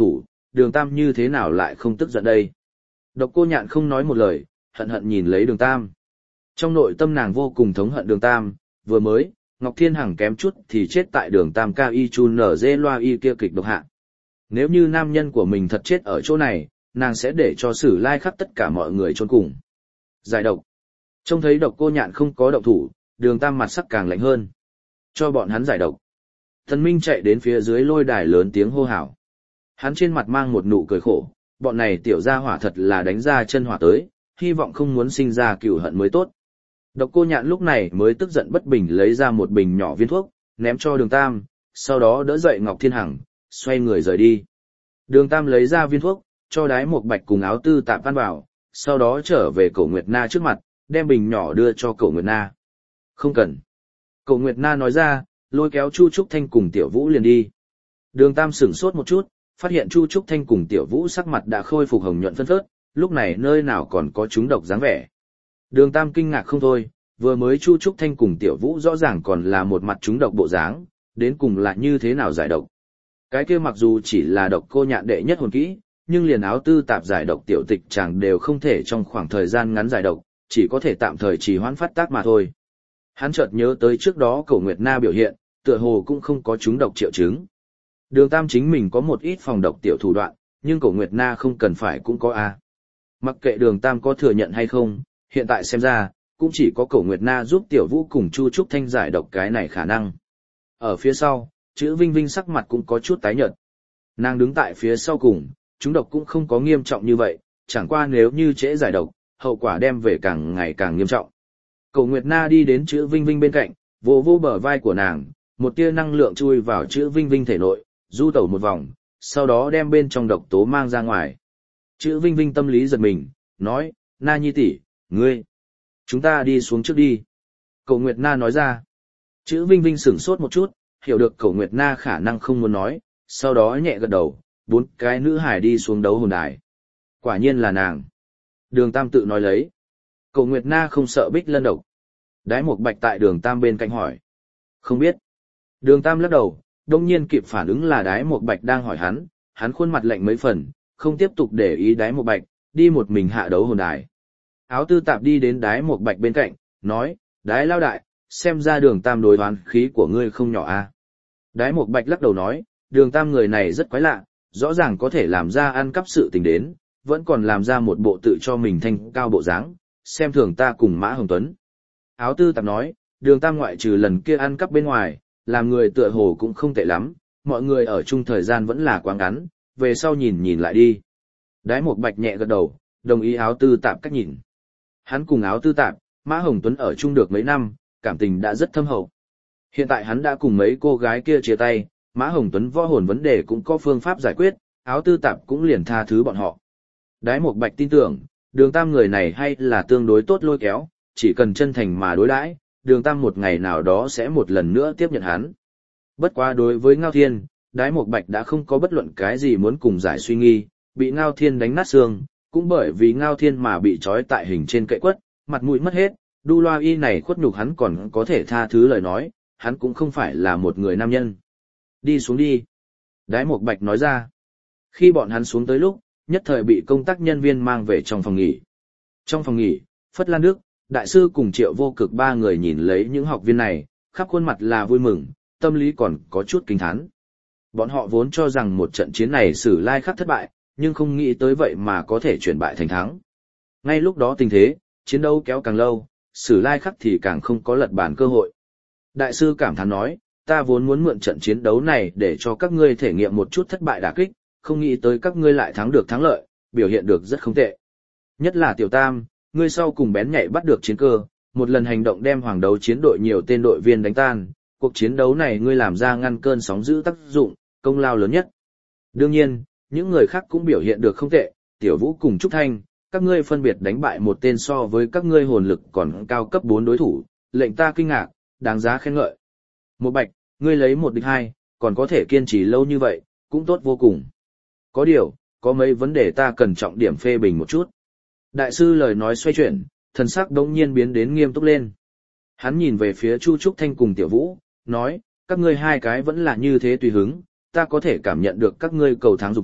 đường tam như thế nào lại không tức giận đây. Độc Cô Nhạn không nói một lời, hận hận nhìn lấy đường tam. Trong nội tâm nàng vô cùng thống hận đường tam, vừa mới, Ngọc Thiên Hằng kém chút thì chết tại đường tam ca y chun nở dê loa y kia kịch độc hạ. Nếu như nam nhân của mình thật chết ở chỗ này, nàng sẽ để cho Sử Lai khắc tất cả mọi người chôn cùng. Giải độc. Trông thấy Độc Cô Nhạn không có động thủ, đường tam mặt sắc càng lạnh hơn. Cho bọn hắn giải độc. Thần Minh chạy đến phía dưới lôi đài lớn tiếng hô hào. Hắn trên mặt mang một nụ cười khổ, bọn này tiểu gia hỏa thật là đánh ra chân hỏa tới, hy vọng không muốn sinh ra cừu hận mới tốt. Độc Cô Nhạn lúc này mới tức giận bất bình lấy ra một bình nhỏ viên thuốc, ném cho đường tam, sau đó đỡ dậy Ngọc Thiên Hằng, xoay người rời đi. Đường tam lấy ra viên thuốc, cho Đái Một Bạch cùng Áo Tư Tạp ăn vào, sau đó trở về Cổ Nguyệt Na trước mặt, đem bình nhỏ đưa cho Cổ Nguyệt Na. Không cần. Cổ Nguyệt Na nói ra, lôi kéo Chu Trúc Thanh cùng Tiểu Vũ liền đi. Đường tam sửng sốt một chút, phát hiện Chu Trúc Thanh cùng Tiểu Vũ sắc mặt đã khôi phục hồng nhuận phân phớt, lúc này nơi nào còn có chúng độc dáng vẻ. Đường tam kinh ngạc không thôi, vừa mới Chu Trúc Thanh cùng Tiểu Vũ rõ ràng còn là một mặt chúng độc bộ dáng, đến cùng là như thế nào giải độc. Cái kia mặc dù chỉ là Độc Cô Nhạn đệ nhất hồn kỹ, nhưng liền Áo Tư Tạp giải độc tiểu tịch chàng đều không thể trong khoảng thời gian ngắn giải độc, chỉ có thể tạm thời trì hoãn phát tác mà thôi. Hắn chợt nhớ tới trước đó Cổ Nguyệt Na biểu hiện, tựa hồ cũng không có chúng độc triệu chứng. Đường tam chính mình có một ít phòng độc tiểu thủ đoạn, nhưng Cổ Nguyệt Na không cần phải cũng có a. Mặc kệ đường tam có thừa nhận hay không, hiện tại xem ra, cũng chỉ có Cổ Nguyệt Na giúp Tiểu Vũ cùng Chu Trúc Thanh giải độc cái này khả năng. Ở phía sau, chữ Vinh Vinh sắc mặt cũng có chút tái nhợt. Nàng đứng tại phía sau cùng, chúng độc cũng không có nghiêm trọng như vậy, chẳng qua nếu như trễ giải độc, hậu quả đem về càng ngày càng nghiêm trọng. Cổ Nguyệt Na đi đến chữ Vinh Vinh bên cạnh, vỗ vỗ bờ vai của nàng, một tia năng lượng chui vào chữ Vinh Vinh thể nội, du tẩu một vòng, sau đó đem bên trong độc tố mang ra ngoài. Chữ Vinh Vinh tâm lý giật mình, nói, Na Nhi tỷ, ngươi, chúng ta đi xuống trước đi. Cổ Nguyệt Na nói ra. Chữ Vinh Vinh sửng sốt một chút, hiểu được Cổ Nguyệt Na khả năng không muốn nói, sau đó nhẹ gật đầu, bốn cái nữ hải đi xuống đấu hồn đài. Quả nhiên là nàng. Đường Tam tự nói lấy. Cổ Nguyệt Na không sợ Bích Lân độc. Đái Một Bạch tại Đường Tam bên cạnh hỏi. Không biết. Đường Tam lắc đầu, đông nhiên kịp phản ứng là Đái Một Bạch đang hỏi hắn, hắn khuôn mặt lạnh mấy phần, không tiếp tục để ý Đái Một Bạch, đi một mình hạ đấu hồn đài. Áo Tư Tạp đi đến Đái Một Bạch bên cạnh, nói, Đái lao đại, xem ra Đường Tam đối toán khí của ngươi không nhỏ a. À? Đái Một Bạch lắc đầu nói, Đường Tam người này rất quái lạ, rõ ràng có thể làm ra ăn cắp sự tình đến, vẫn còn làm ra một bộ tự cho mình thanh cao bộ dáng, xem thường ta cùng Mã Hồng Tuấn. Áo Tư Tạp nói, Đường Tam ngoại trừ lần kia ăn cắp bên ngoài, làm người tựa hồ cũng không tệ lắm, mọi người ở chung thời gian vẫn là quá ngắn, về sau nhìn nhìn lại đi. Đái Một Bạch nhẹ gật đầu, đồng ý Áo Tư Tạp cách nhìn. Hắn cùng Áo Tư Tạp, Mã Hồng Tuấn ở chung được mấy năm, cảm tình đã rất thâm hậu. Hiện tại hắn đã cùng mấy cô gái kia chia tay, Mã Hồng Tuấn võ hồn vấn đề cũng có phương pháp giải quyết, Áo Tư Tạp cũng liền tha thứ bọn họ. Đái Một Bạch tin tưởng, Đường Tam người này hay là tương đối tốt lôi kéo, chỉ cần chân thành mà đối đãi, Đường Tam một ngày nào đó sẽ một lần nữa tiếp nhận hắn. Bất quá đối với Ngao Thiên, Đái Một Bạch đã không có bất luận cái gì muốn cùng giải suy nghi, bị Ngao Thiên đánh nát xương, cũng bởi vì Ngao Thiên mà bị trói tại hình trên cậy quất, mặt mũi mất hết, đu loa y này khuất nhục hắn còn có thể tha thứ lời nói, hắn cũng không phải là một người nam nhân. Đi xuống đi. Đái Một Bạch nói ra. Khi bọn hắn xuống tới lúc, nhất thời bị công tác nhân viên mang về trong phòng nghỉ. Trong phòng nghỉ, Phất Lan Đức, đại sư cùng Triệu Vô Cực ba người nhìn lấy những học viên này, khắp khuôn mặt là vui mừng, tâm lý còn có chút kinh thán. Bọn họ vốn cho rằng một trận chiến này Sử Lai Khắc thất bại, nhưng không nghĩ tới vậy mà có thể chuyển bại thành thắng. Ngay lúc đó tình thế, chiến đấu kéo càng lâu, Sử Lai Khắc thì càng không có lật bàn cơ hội. Đại sư cảm thán nói, ta vốn muốn mượn trận chiến đấu này để cho các ngươi thể nghiệm một chút thất bại đả kích, không nghĩ tới các ngươi lại thắng được thắng lợi, biểu hiện được rất không tệ. Nhất là Tiểu Tam, ngươi sau cùng bén nhạy bắt được chiến cơ, một lần hành động đem hoàng đấu chiến đội nhiều tên đội viên đánh tan, cuộc chiến đấu này ngươi làm ra ngăn cơn sóng dữ tác dụng, công lao lớn nhất. Đương nhiên, những người khác cũng biểu hiện được không tệ, Tiểu Vũ cùng Trúc Thanh, các ngươi phân biệt đánh bại một tên so với các ngươi hồn lực còn cao cấp bốn đối thủ, lệnh ta kinh ngạc, đáng giá khen ngợi. Một Bạch, ngươi lấy một địch hai, còn có thể kiên trì lâu như vậy, cũng tốt vô cùng. Có điều, có mấy vấn đề ta cần trọng điểm phê bình một chút. Đại sư lời nói xoay chuyển, thần sắc đống nhiên biến đến nghiêm túc lên. Hắn nhìn về phía Chu Trúc Thanh cùng Tiểu Vũ, nói, các ngươi hai cái vẫn là như thế tùy hứng, ta có thể cảm nhận được các ngươi cầu thắng dục vọng,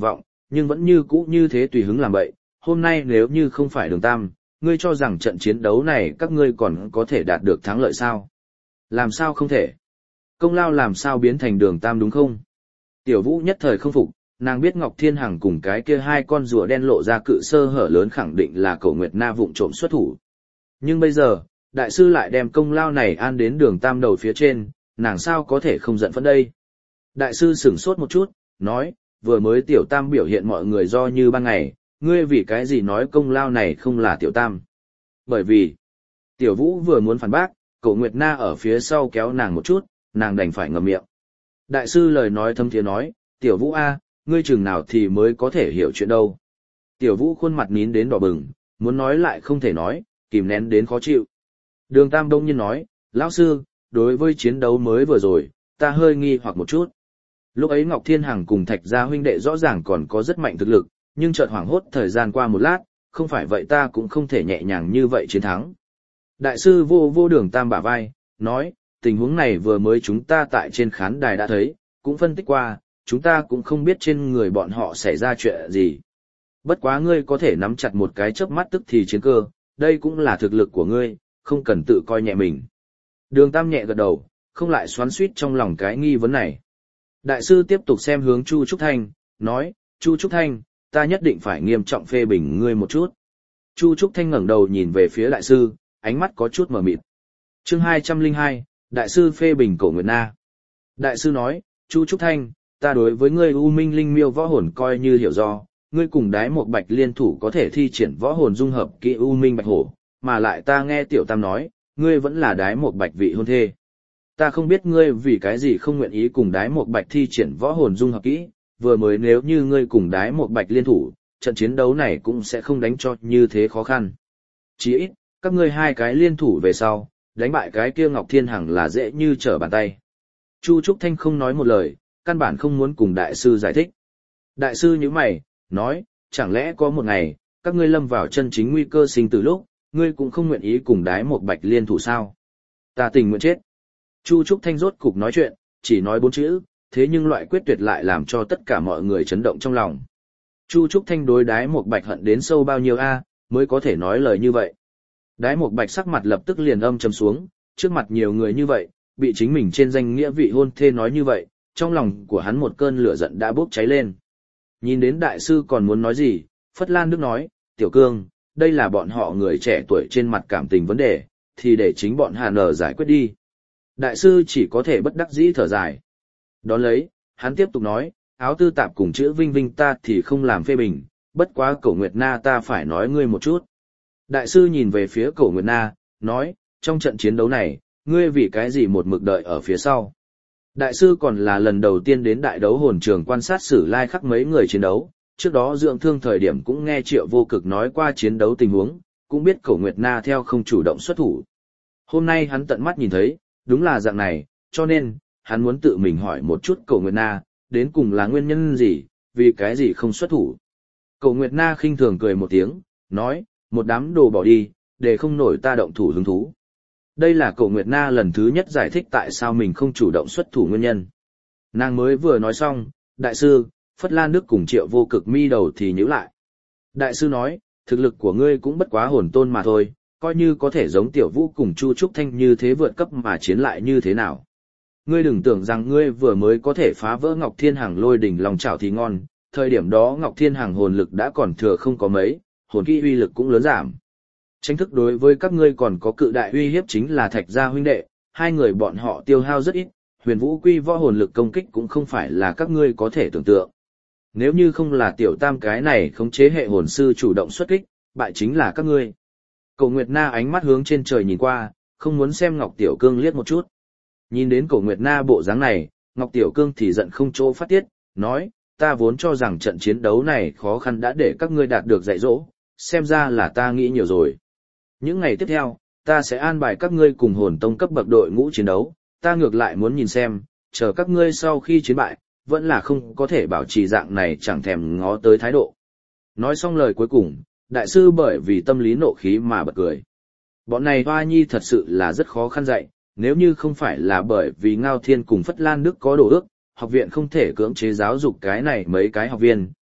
nhưng vẫn như cũ như thế tùy hứng làm vậy. Hôm nay nếu như không phải Đường Tam, ngươi cho rằng trận chiến đấu này các ngươi còn có thể đạt được thắng lợi sao? Làm sao không thể? Công lao làm sao biến thành Đường Tam đúng không? Tiểu Vũ nhất thời không phục, nàng biết Ngọc Thiên Hằng cùng cái kia hai con rùa đen lộ ra cự sơ hở lớn khẳng định là Cổ Nguyệt Na vụng trộm xuất thủ. Nhưng bây giờ, đại sư lại đem công lao này an đến Đường Tam đầu phía trên, nàng sao có thể không giận phẫn đây? Đại sư sửng sốt một chút, nói, vừa mới Tiểu Tam biểu hiện mọi người do như ban ngày, ngươi vì cái gì nói công lao này không là Tiểu Tam? Bởi vì, Tiểu Vũ vừa muốn phản bác, Cổ Nguyệt Na ở phía sau kéo nàng một chút, nàng đành phải ngậm miệng. Đại sư lời nói thâm thiế nói, Tiểu Vũ A, ngươi chừng nào thì mới có thể hiểu chuyện đâu. Tiểu Vũ khuôn mặt nín đến đỏ bừng, muốn nói lại không thể nói, kìm nén đến khó chịu. Đường Tam đông nhiên nói, lão sư, đối với chiến đấu mới vừa rồi, ta hơi nghi hoặc một chút. Lúc ấy Ngọc Thiên Hằng cùng Thạch Gia huynh đệ rõ ràng còn có rất mạnh thực lực, nhưng chợt hoảng hốt thời gian qua một lát, không phải vậy ta cũng không thể nhẹ nhàng như vậy chiến thắng. Đại sư vô vô Đường Tam bả vai, nói, tình huống này vừa mới chúng ta tại trên khán đài đã thấy, cũng phân tích qua, chúng ta cũng không biết trên người bọn họ xảy ra chuyện gì. Bất quá ngươi có thể nắm chặt một cái chớp mắt tức thì chiến cơ, đây cũng là thực lực của ngươi, không cần tự coi nhẹ mình. Đường Tam nhẹ gật đầu, không lại xoắn xuýt trong lòng cái nghi vấn này. Đại sư tiếp tục xem hướng Chu Trúc Thanh, nói, Chu Trúc Thanh, ta nhất định phải nghiêm trọng phê bình ngươi một chút. Chu Trúc Thanh ngẩng đầu nhìn về phía đại sư, ánh mắt có chút mờ mịt. Chương hai trăm lẻ hai, đại sư phê bình Cổ Nguyệt Na. Đại sư nói, Chu Trúc Thanh, ta đối với ngươi U Minh Linh Miêu võ hồn coi như hiểu do, ngươi cùng Đái Một Bạch liên thủ có thể thi triển võ hồn dung hợp kỹ U Minh Bạch Hổ, mà lại ta nghe Tiểu Tam nói, ngươi vẫn là Đái Một Bạch vị hôn thê. Ta không biết ngươi vì cái gì không nguyện ý cùng Đái Một Bạch thi triển võ hồn dung hợp kỹ, vừa mới nếu như ngươi cùng Đái Một Bạch liên thủ, trận chiến đấu này cũng sẽ không đánh cho như thế khó khăn. Chỉ ít, các ngươi hai cái liên thủ về sau, đánh bại cái kia Ngọc Thiên Hằng là dễ như trở bàn tay. Chu Trúc Thanh không nói một lời, căn bản không muốn cùng đại sư giải thích. Đại sư nhíu mày, nói, chẳng lẽ có một ngày, các ngươi lâm vào chân chính nguy cơ sinh tử lúc, ngươi cũng không nguyện ý cùng Đái Một Bạch liên thủ sao? Ta tình nguyện chết. Chu Trúc Thanh rốt cục nói chuyện, chỉ nói bốn chữ, thế nhưng loại quyết tuyệt lại làm cho tất cả mọi người chấn động trong lòng. Chu Trúc Thanh đối Đái Một Bạch hận đến sâu bao nhiêu a, mới có thể nói lời như vậy. Đái Một Bạch sắc mặt lập tức liền âm trầm xuống, trước mặt nhiều người như vậy, bị chính mình trên danh nghĩa vị hôn thê nói như vậy, trong lòng của hắn một cơn lửa giận đã bốc cháy lên. Nhìn đến đại sư còn muốn nói gì, Phất Lan Đức nói, Tiểu Cương, đây là bọn họ người trẻ tuổi trên mặt cảm tình vấn đề, thì để chính bọn Hà Nở giải quyết đi. Đại sư chỉ có thể bất đắc dĩ thở dài. Đón lấy, hắn tiếp tục nói, áo tư tạp cùng chữ Vinh Vinh ta thì không làm phê bình, bất quá Cổ Nguyệt Na ta phải nói ngươi một chút. Đại sư nhìn về phía Cổ Nguyệt Na, nói, trong trận chiến đấu này, ngươi vì cái gì một mực đợi ở phía sau. Đại sư còn là lần đầu tiên đến đại đấu hồn trường quan sát Sử Lai Khắc mấy người chiến đấu, trước đó dưỡng thương thời điểm cũng nghe Triệu Vô Cực nói qua chiến đấu tình huống, cũng biết Cổ Nguyệt Na theo không chủ động xuất thủ. Hôm nay hắn tận mắt nhìn thấy, đúng là dạng này, cho nên, hắn muốn tự mình hỏi một chút Cổ Nguyệt Na, đến cùng là nguyên nhân gì, vì cái gì không xuất thủ. Cổ Nguyệt Na khinh thường cười một tiếng, nói, một đám đồ bỏ đi, để không nổi ta động thủ hứng thú. Đây là Cổ Nguyệt Na lần thứ nhất giải thích tại sao mình không chủ động xuất thủ nguyên nhân. Nàng mới vừa nói xong, đại sư, Phất Lan Đức cùng Triệu Vô Cực mi đầu thì nhíu lại. Đại sư nói, thực lực của ngươi cũng bất quá hồn tôn mà thôi, coi như có thể giống Tiểu Vũ cùng Chu Trúc Thanh như thế vượt cấp mà chiến lại như thế nào. Ngươi đừng tưởng rằng ngươi vừa mới có thể phá vỡ Ngọc Thiên Hằng lôi đỉnh lòng chảo thì ngon, thời điểm đó Ngọc Thiên Hằng hồn lực đã còn thừa không có mấy, hồn kỹ uy lực cũng lớn giảm. Tranh thức đối với các ngươi còn có cự đại uy hiếp chính là Thạch Gia huynh đệ, hai người bọn họ tiêu hao rất ít, Huyền Vũ Quy võ hồn lực công kích cũng không phải là các ngươi có thể tưởng tượng. Nếu như không là Tiểu Tam cái này khống chế hệ hồn sư chủ động xuất kích, bại chính là các ngươi. Cổ Nguyệt Na ánh mắt hướng trên trời nhìn qua, không muốn xem Ngọc Tiểu Cương liếc một chút. Nhìn đến Cổ Nguyệt Na bộ dáng này, Ngọc Tiểu Cương thì giận không chỗ phát tiết, nói, ta vốn cho rằng trận chiến đấu này khó khăn đã để các ngươi đạt được dạy dỗ, xem ra là ta nghĩ nhiều rồi. Những ngày tiếp theo, ta sẽ an bài các ngươi cùng hồn tông cấp bậc đội ngũ chiến đấu, ta ngược lại muốn nhìn xem, chờ các ngươi sau khi chiến bại, vẫn là không có thể bảo trì dạng này chẳng thèm ngó tới thái độ. Nói xong lời cuối cùng, đại sư bởi vì tâm lý nộ khí mà bật cười. Bọn này hoa nhi thật sự là rất khó khăn dạy, nếu như không phải là bởi vì Ngao Thiên cùng Phất Lan Đức có đồ ước, học viện không thể cưỡng chế giáo dục cái này mấy cái học viên,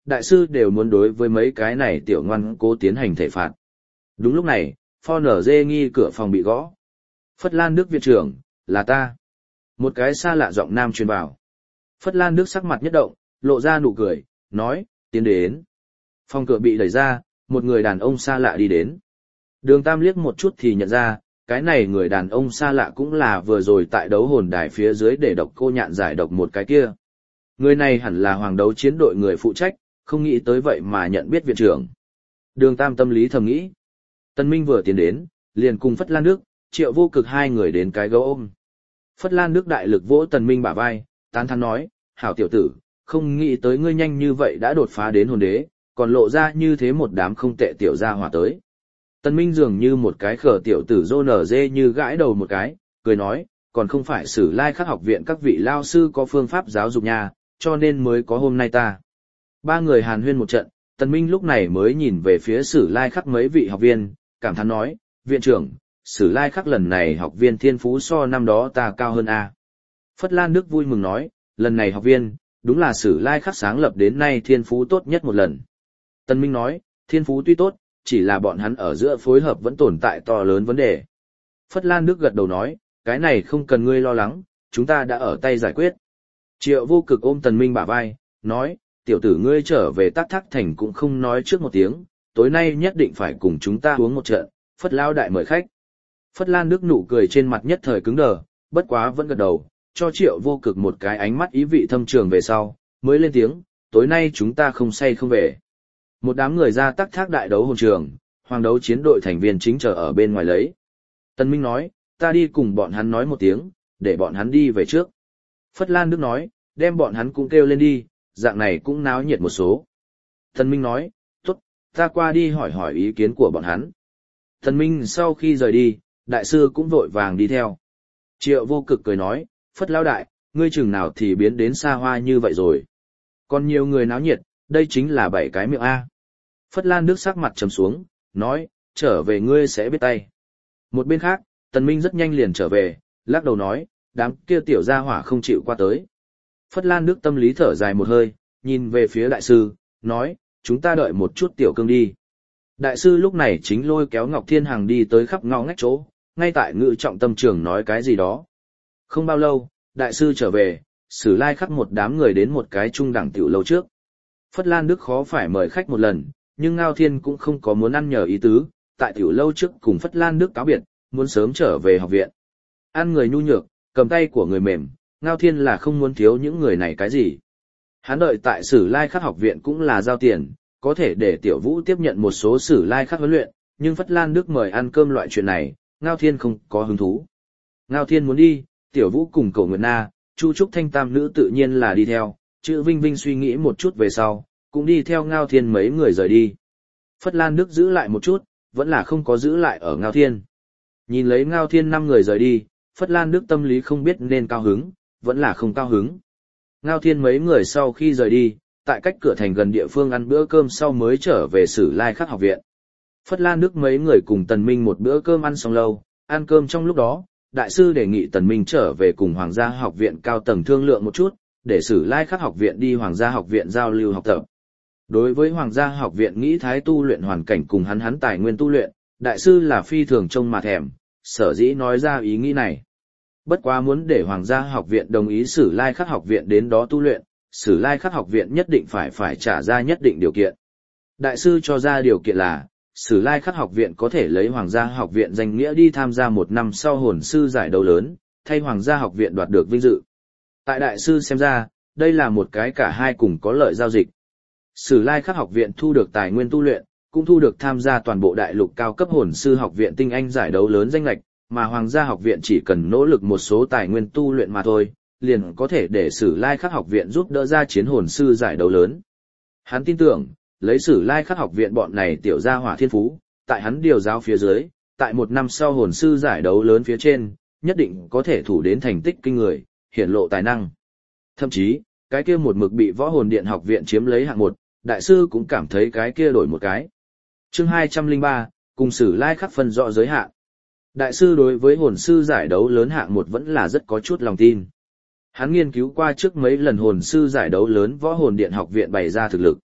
đại sư đều muốn đối với mấy cái này tiểu ngoan cố tiến hành thể phạt. Đúng lúc này, Pho nở dê nghi cửa phòng bị gõ. Phất Lan Đức viện trưởng, là ta. Một cái xa lạ giọng nam truyền vào. Phất Lan Đức sắc mặt nhất động, lộ ra nụ cười, nói, tiến đến. Phòng cửa bị đẩy ra, một người đàn ông xa lạ đi đến. Đường Tam liếc một chút thì nhận ra, cái này người đàn ông xa lạ cũng là vừa rồi tại đấu hồn đài phía dưới để độc cô nhạn giải độc một cái kia. Người này hẳn là hoàng đấu chiến đội người phụ trách, không nghĩ tới vậy mà nhận biết viện trưởng. Đường Tam tâm lý thầm nghĩ. Tân Minh vừa tiến đến, liền cùng Phất Lan Đức, Triệu Vô Cực hai người đến cái gấu ôm. Phất Lan Đức đại lực vỗ Tần Minh bả vai, tán thán nói, hảo tiểu tử, không nghĩ tới ngươi nhanh như vậy đã đột phá đến hồn đế, còn lộ ra như thế một đám không tệ tiểu gia hỏa tới. Tần Minh dường như một cái khở tiểu tử rô nở dê như gãi đầu một cái, cười nói, còn không phải Sử Lai Khắc học viện các vị lao sư có phương pháp giáo dục nhà, cho nên mới có hôm nay ta. Ba người hàn huyên một trận, Tần Minh lúc này mới nhìn về phía Sử Lai Khắc mấy vị học viên, cảm thán nói, viện trưởng, Sử Lai Khắc lần này học viên thiên phú so năm đó ta cao hơn a. Phất Lan Đức vui mừng nói, lần này học viên, đúng là Sử Lai Khắc sáng lập đến nay thiên phú tốt nhất một lần. Tần Minh nói, thiên phú tuy tốt, chỉ là bọn hắn ở giữa phối hợp vẫn tồn tại to lớn vấn đề. Phất Lan Đức gật đầu nói, cái này không cần ngươi lo lắng, chúng ta đã ở tay giải quyết. Triệu Vô Cực ôm Tần Minh bả vai, nói, tiểu tử ngươi trở về Tắc Thác Thành cũng không nói trước một tiếng, tối nay nhất định phải cùng chúng ta uống một trận, Phất Lao đại mời khách. Phất Lan Đức nụ cười trên mặt nhất thời cứng đờ, bất quá vẫn gật đầu, cho Triệu Vô Cực một cái ánh mắt ý vị thâm trường về sau, mới lên tiếng, tối nay chúng ta không say không về. Một đám người ra Tắc Thác đại đấu hồn trường, hoàng đấu chiến đội thành viên chính chờ ở bên ngoài lấy. Tân Minh nói, ta đi cùng bọn hắn nói một tiếng, để bọn hắn đi về trước. Phất Lan Đức nói, đem bọn hắn cũng kêu lên đi, dạng này cũng náo nhiệt một số. Tân Minh nói, tốt, ta qua đi hỏi hỏi ý kiến của bọn hắn. Tân Minh sau khi rời đi, đại sư cũng vội vàng đi theo. Triệu Vô Cực cười nói, Phất Lão đại, ngươi chừng nào thì biến đến xa hoa như vậy rồi. Còn nhiều người náo nhiệt, đây chính là bảy cái miệng A. Phất Lan Đức sắc mặt trầm xuống, nói, trở về ngươi sẽ biết tay. Một bên khác, Tần Minh rất nhanh liền trở về, lắc đầu nói, đám kia tiểu gia hỏa không chịu qua tới. Phất Lan Đức tâm lý thở dài một hơi, nhìn về phía đại sư, nói, chúng ta đợi một chút tiểu cương đi. Đại sư lúc này chính lôi kéo Ngọc Thiên Hằng đi tới khắp ngõ ngách chỗ, ngay tại ngự trọng tâm trường nói cái gì đó. Không bao lâu, đại sư trở về, Sử Lai Khắc một đám người đến một cái trung đẳng tiểu lâu trước. Phất Lan Đức khó phải mời khách một lần, nhưng Ngao Thiên cũng không có muốn ăn nhờ ý tứ, tại tiểu lâu trước cùng Phất Lan Đức cáo biệt, muốn sớm trở về học viện. Ăn người nhu nhược, cầm tay của người mềm, Ngao Thiên là không muốn thiếu những người này cái gì. Hắn đợi tại Sử Lai Khắc học viện cũng là giao tiền, có thể để Tiểu Vũ tiếp nhận một số Sử Lai Khắc huấn luyện, nhưng Phất Lan Đức mời ăn cơm loại chuyện này, Ngao Thiên không có hứng thú. Ngao Thiên muốn đi, Tiểu Vũ cùng Cổ Nguyệt Na, Chu Trúc Thanh tam nữ tự nhiên là đi theo, chữ Vinh Vinh suy nghĩ một chút về sau, cũng đi theo Ngao Thiên mấy người rời đi. Phất Lan Đức giữ lại một chút, vẫn là không có giữ lại ở Ngao Thiên. Nhìn lấy Ngao Thiên năm người rời đi, Phất Lan Đức tâm lý không biết nên cao hứng, vẫn là không cao hứng. Ngao Thiên mấy người sau khi rời đi, tại cách cửa thành gần địa phương ăn bữa cơm sau mới trở về Sử Lai Khắc học viện. Phất Lan Đức mấy người cùng Tần Minh một bữa cơm ăn xong lâu, ăn cơm trong lúc đó, đại sư đề nghị Tần Minh trở về cùng Hoàng gia học viện cao tầng thương lượng một chút, để Sử Lai Khắc học viện đi Hoàng gia học viện giao lưu học tập. Đối với Hoàng gia học viện nghĩ thái tu luyện hoàn cảnh cùng hắn hắn tài nguyên tu luyện, đại sư là phi thường trông mà thèm, sở dĩ nói ra ý nghĩ này. Bất quá muốn để Hoàng gia học viện đồng ý Sử Lai Khắc học viện đến đó tu luyện, Sử Lai Khắc học viện nhất định phải phải trả ra nhất định điều kiện. Đại sư cho ra điều kiện là, Sử Lai Khắc học viện có thể lấy Hoàng gia học viện danh nghĩa đi tham gia một năm sau hồn sư giải đấu lớn, thay Hoàng gia học viện đoạt được vinh dự. Tại đại sư xem ra, đây là một cái cả hai cùng có lợi giao dịch. Sử Lai Khắc học viện thu được tài nguyên tu luyện, cũng thu được tham gia toàn bộ đại lục cao cấp hồn sư học viện tinh anh giải đấu lớn danh lệch, mà Hoàng gia học viện chỉ cần nỗ lực một số tài nguyên tu luyện mà thôi, liền có thể để Sử Lai Khắc học viện giúp đỡ ra chiến hồn sư giải đấu lớn. Hắn tin tưởng, lấy Sử Lai Khắc học viện bọn này tiểu gia hỏa thiên phú, tại hắn điều giáo phía dưới, tại một năm sau hồn sư giải đấu lớn phía trên, nhất định có thể thủ đến thành tích kinh người, hiển lộ tài năng. Thậm chí, cái kia một mực bị Võ Hồn Điện học viện chiếm lấy hạng một, đại sư cũng cảm thấy cái kia đổi một cái. Chương hai trăm lẻ ba, cùng Sử Lai Khắc phân rõ giới hạn. Đại sư đối với hồn sư giải đấu lớn hạng một vẫn là rất có chút lòng tin. Hắn nghiên cứu qua trước mấy lần hồn sư giải đấu lớn Võ Hồn Điện học viện bày ra thực lực.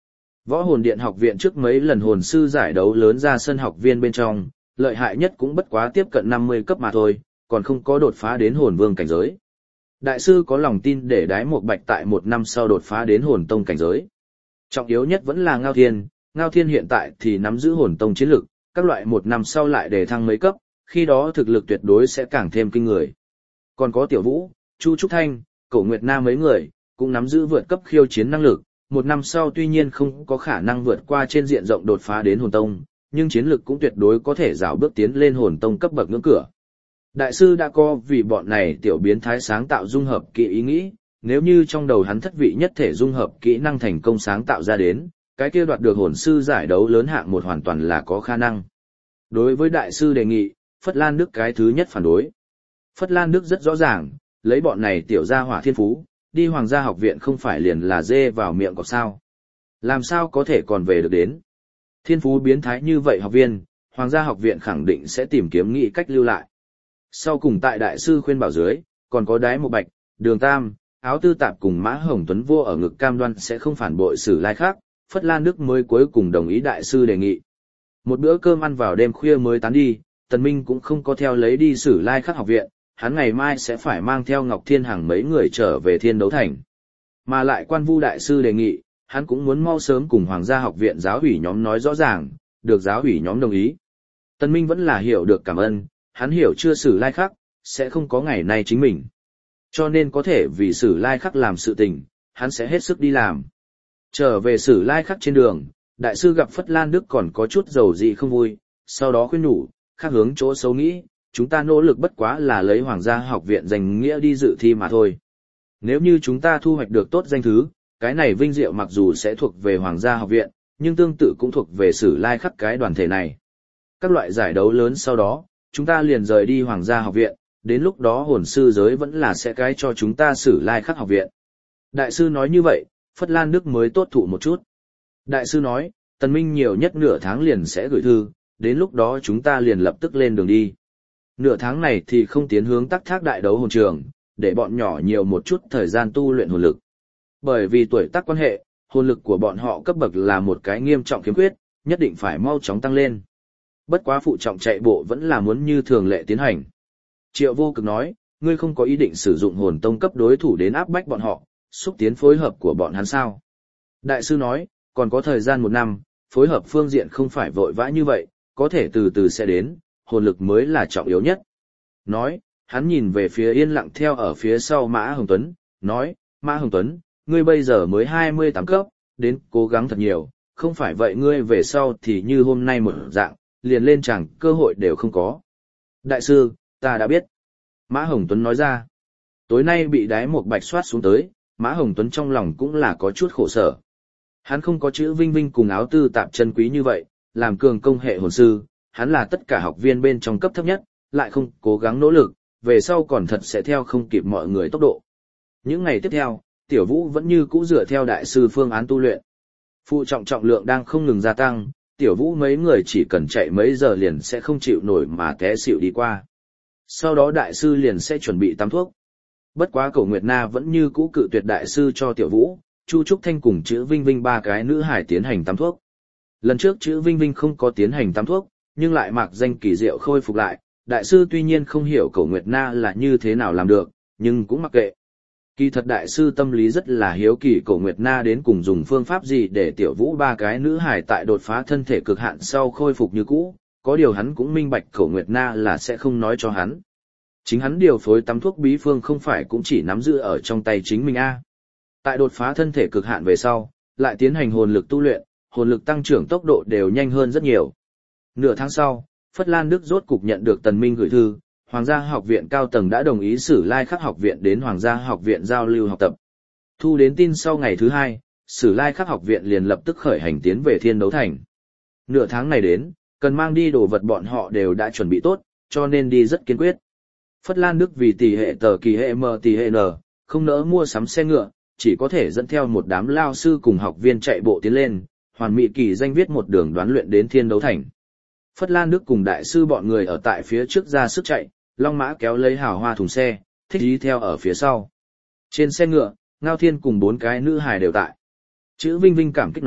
Võ hồn điện học viện trước mấy lần hồn sư giải đấu lớn ra sân học viên bên trong, lợi hại nhất cũng bất quá tiếp cận năm mươi cấp mà thôi, còn không có đột phá đến hồn vương cảnh giới. Đại sư có lòng tin để đái một bạch tại một năm sau đột phá đến hồn tông cảnh giới. Trọng yếu nhất vẫn là Ngao Thiên, Ngao Thiên hiện tại thì nắm giữ hồn tông chiến lực, các loại một năm sau lại đề thăng mấy cấp, khi đó thực lực tuyệt đối sẽ càng thêm kinh người. Còn có Tiểu Vũ, Chu Trúc Thanh, Cổ Nguyệt Na mấy người, cũng nắm giữ vượt cấp khiêu chiến năng lực, một năm sau tuy nhiên không có khả năng vượt qua trên diện rộng đột phá đến hồn tông, nhưng chiến lực cũng tuyệt đối có thể rào bước tiến lên hồn tông cấp bậc ngưỡng cửa. Đại sư đã có vì bọn này tiểu biến thái sáng tạo dung hợp kỹ ý nghĩ, nếu như trong đầu hắn thất vị nhất thể dung hợp kỹ năng thành công sáng tạo ra đến, cái kia đoạt được hồn sư giải đấu lớn hạng một hoàn toàn là có khả năng. Đối với đại sư đề nghị, Phất Lan Đức cái thứ nhất phản đối. Phất Lan Đức rất rõ ràng, lấy bọn này tiểu gia hỏa thiên phú, đi hoàng gia học viện không phải liền là dê vào miệng cọp sao. Làm sao có thể còn về được đến. Thiên phú biến thái như vậy học viên, hoàng gia học viện khẳng định sẽ tìm kiếm nghị cách lưu lại. Sau cùng tại đại sư khuyên bảo dưới, còn có Đái Một Bạch, Đường Tam, Áo Tư Tạp cùng Mã Hồng Tuấn vua ở ngực cam đoan sẽ không phản bội Sử Lai khác, Phất Lan Đức mới cuối cùng đồng ý đại sư đề nghị. Một bữa cơm ăn vào đêm khuya mới tán đi, Tần Minh cũng không có theo lấy đi Sử Lai khác học viện, hắn ngày mai sẽ phải mang theo Ngọc Thiên Hằng mấy người trở về Thiên Đấu Thành. Mà lại Quan Vu đại sư đề nghị, hắn cũng muốn mau sớm cùng Hoàng gia học viện giáo ủy nhóm nói rõ ràng, được giáo ủy nhóm đồng ý. Tần Minh vẫn là hiểu được cảm ơn, hắn hiểu chưa Sử Lai Khắc, sẽ không có ngày nay chính mình. Cho nên có thể vì Sử Lai Khắc làm sự tình, hắn sẽ hết sức đi làm. Trở về Sử Lai Khắc trên đường, đại sư gặp Phất Lan Đức còn có chút dầu dị không vui, sau đó khuyên nhủ, khác hướng chỗ xấu nghĩ, chúng ta nỗ lực bất quá là lấy Hoàng gia học viện danh nghĩa đi dự thi mà thôi. Nếu như chúng ta thu hoạch được tốt danh thứ, cái này vinh diệu mặc dù sẽ thuộc về Hoàng gia học viện, nhưng tương tự cũng thuộc về Sử Lai Khắc cái đoàn thể này. Các loại giải đấu lớn sau đó, chúng ta liền rời đi Hoàng gia học viện, đến lúc đó hồn sư giới vẫn là sẽ cái cho chúng ta Sử Lai Khắc học viện. Đại sư nói như vậy, Phất Lan Đức mới tốt thụ một chút. Đại sư nói, Tần Minh nhiều nhất nửa tháng liền sẽ gửi thư, đến lúc đó chúng ta liền lập tức lên đường đi. Nửa tháng này thì không tiến hướng tắc thác đại đấu hồn trường, để bọn nhỏ nhiều một chút thời gian tu luyện hồn lực. Bởi vì tuổi tác quan hệ, hồn lực của bọn họ cấp bậc là một cái nghiêm trọng khiếm khuyết, nhất định phải mau chóng tăng lên. Bất quá phụ trọng chạy bộ vẫn là muốn như thường lệ tiến hành. Triệu Vô Cực nói, ngươi không có ý định sử dụng hồn tông cấp đối thủ đến áp bách bọn họ, xúc tiến phối hợp của bọn hắn sao. Đại sư nói, còn có thời gian một năm, phối hợp phương diện không phải vội vã như vậy, có thể từ từ sẽ đến, hồn lực mới là trọng yếu nhất. Nói, hắn nhìn về phía yên lặng theo ở phía sau Mã Hồng Tuấn, nói, Mã Hồng Tuấn, ngươi bây giờ mới hai mươi tám cấp, đến cố gắng thật nhiều, không phải vậy ngươi về sau thì như hôm nay một dạng, liền lên chẳng cơ hội đều không có. Đại sư, ta đã biết. Mã Hồng Tuấn nói ra, tối nay bị Đái Một Bạch soát xuống tới, Mã Hồng Tuấn trong lòng cũng là có chút khổ sở. Hắn không có chữ Vinh Vinh cùng Áo Tư Tạp chân quý như vậy, làm cường công hệ hồn sư, hắn là tất cả học viên bên trong cấp thấp nhất, lại không cố gắng nỗ lực, về sau còn thật sẽ theo không kịp mọi người tốc độ. Những ngày tiếp theo, Tiểu Vũ vẫn như cũ dựa theo đại sư phương án tu luyện. Phụ trọng trọng lượng đang không ngừng gia tăng, Tiểu Vũ mấy người chỉ cần chạy mấy giờ liền sẽ không chịu nổi mà té xỉu đi qua. Sau đó đại sư liền sẽ chuẩn bị tắm thuốc. Bất quá Cổ Nguyệt Na vẫn như cũ cự tuyệt đại sư cho Tiểu Vũ, Chu Trúc Thanh cùng chữ Vinh Vinh ba cái nữ hải tiến hành tắm thuốc. Lần trước chữ Vinh Vinh không có tiến hành tắm thuốc, nhưng lại mặc danh kỳ diệu khôi phục lại, đại sư tuy nhiên không hiểu Cổ Nguyệt Na là như thế nào làm được, nhưng cũng mặc kệ. Kỳ thật đại sư tâm lý rất là hiếu kỳ Cổ Nguyệt Na đến cùng dùng phương pháp gì để Tiểu Vũ ba cái nữ hải tại đột phá thân thể cực hạn sau khôi phục như cũ, có điều hắn cũng minh bạch Cổ Nguyệt Na là sẽ không nói cho hắn. Chính hắn điều phối tắm thuốc bí phương không phải cũng chỉ nắm giữ ở trong tay chính mình a. Tại đột phá thân thể cực hạn về sau, lại tiến hành hồn lực tu luyện, hồn lực tăng trưởng tốc độ đều nhanh hơn rất nhiều. Nửa tháng sau, Phất Lan Đức rốt cục nhận được Tần Minh gửi thư, Hoàng gia học viện cao tầng đã đồng ý Sử Lai Khắc học viện đến Hoàng gia học viện giao lưu học tập. Thu đến tin sau ngày thứ hai, Sử Lai Khắc học viện liền lập tức khởi hành tiến về Thiên Đấu Thành. Nửa tháng này đến, cần mang đi đồ vật bọn họ đều đã chuẩn bị tốt, cho nên đi rất kiên quyết. Phất Lan Đức vì tỷ hệ tờ kỳ hệ M tỷ hệ N, không nỡ mua sắm xe ngựa, chỉ có thể dẫn theo một đám lao sư cùng học viên chạy bộ tiến lên, hoàn mỹ kỳ danh viết một đường đoán luyện đến Thiên Đấu Thành. Phất Lan Đức cùng đại sư bọn người ở tại phía trước ra sức chạy, Long Mã kéo lấy hào hoa thùng xe, thích đi theo ở phía sau. Trên xe ngựa, Ngao Thiên cùng bốn cái nữ hài đều tại. Chữ Vinh Vinh cảm kích nói,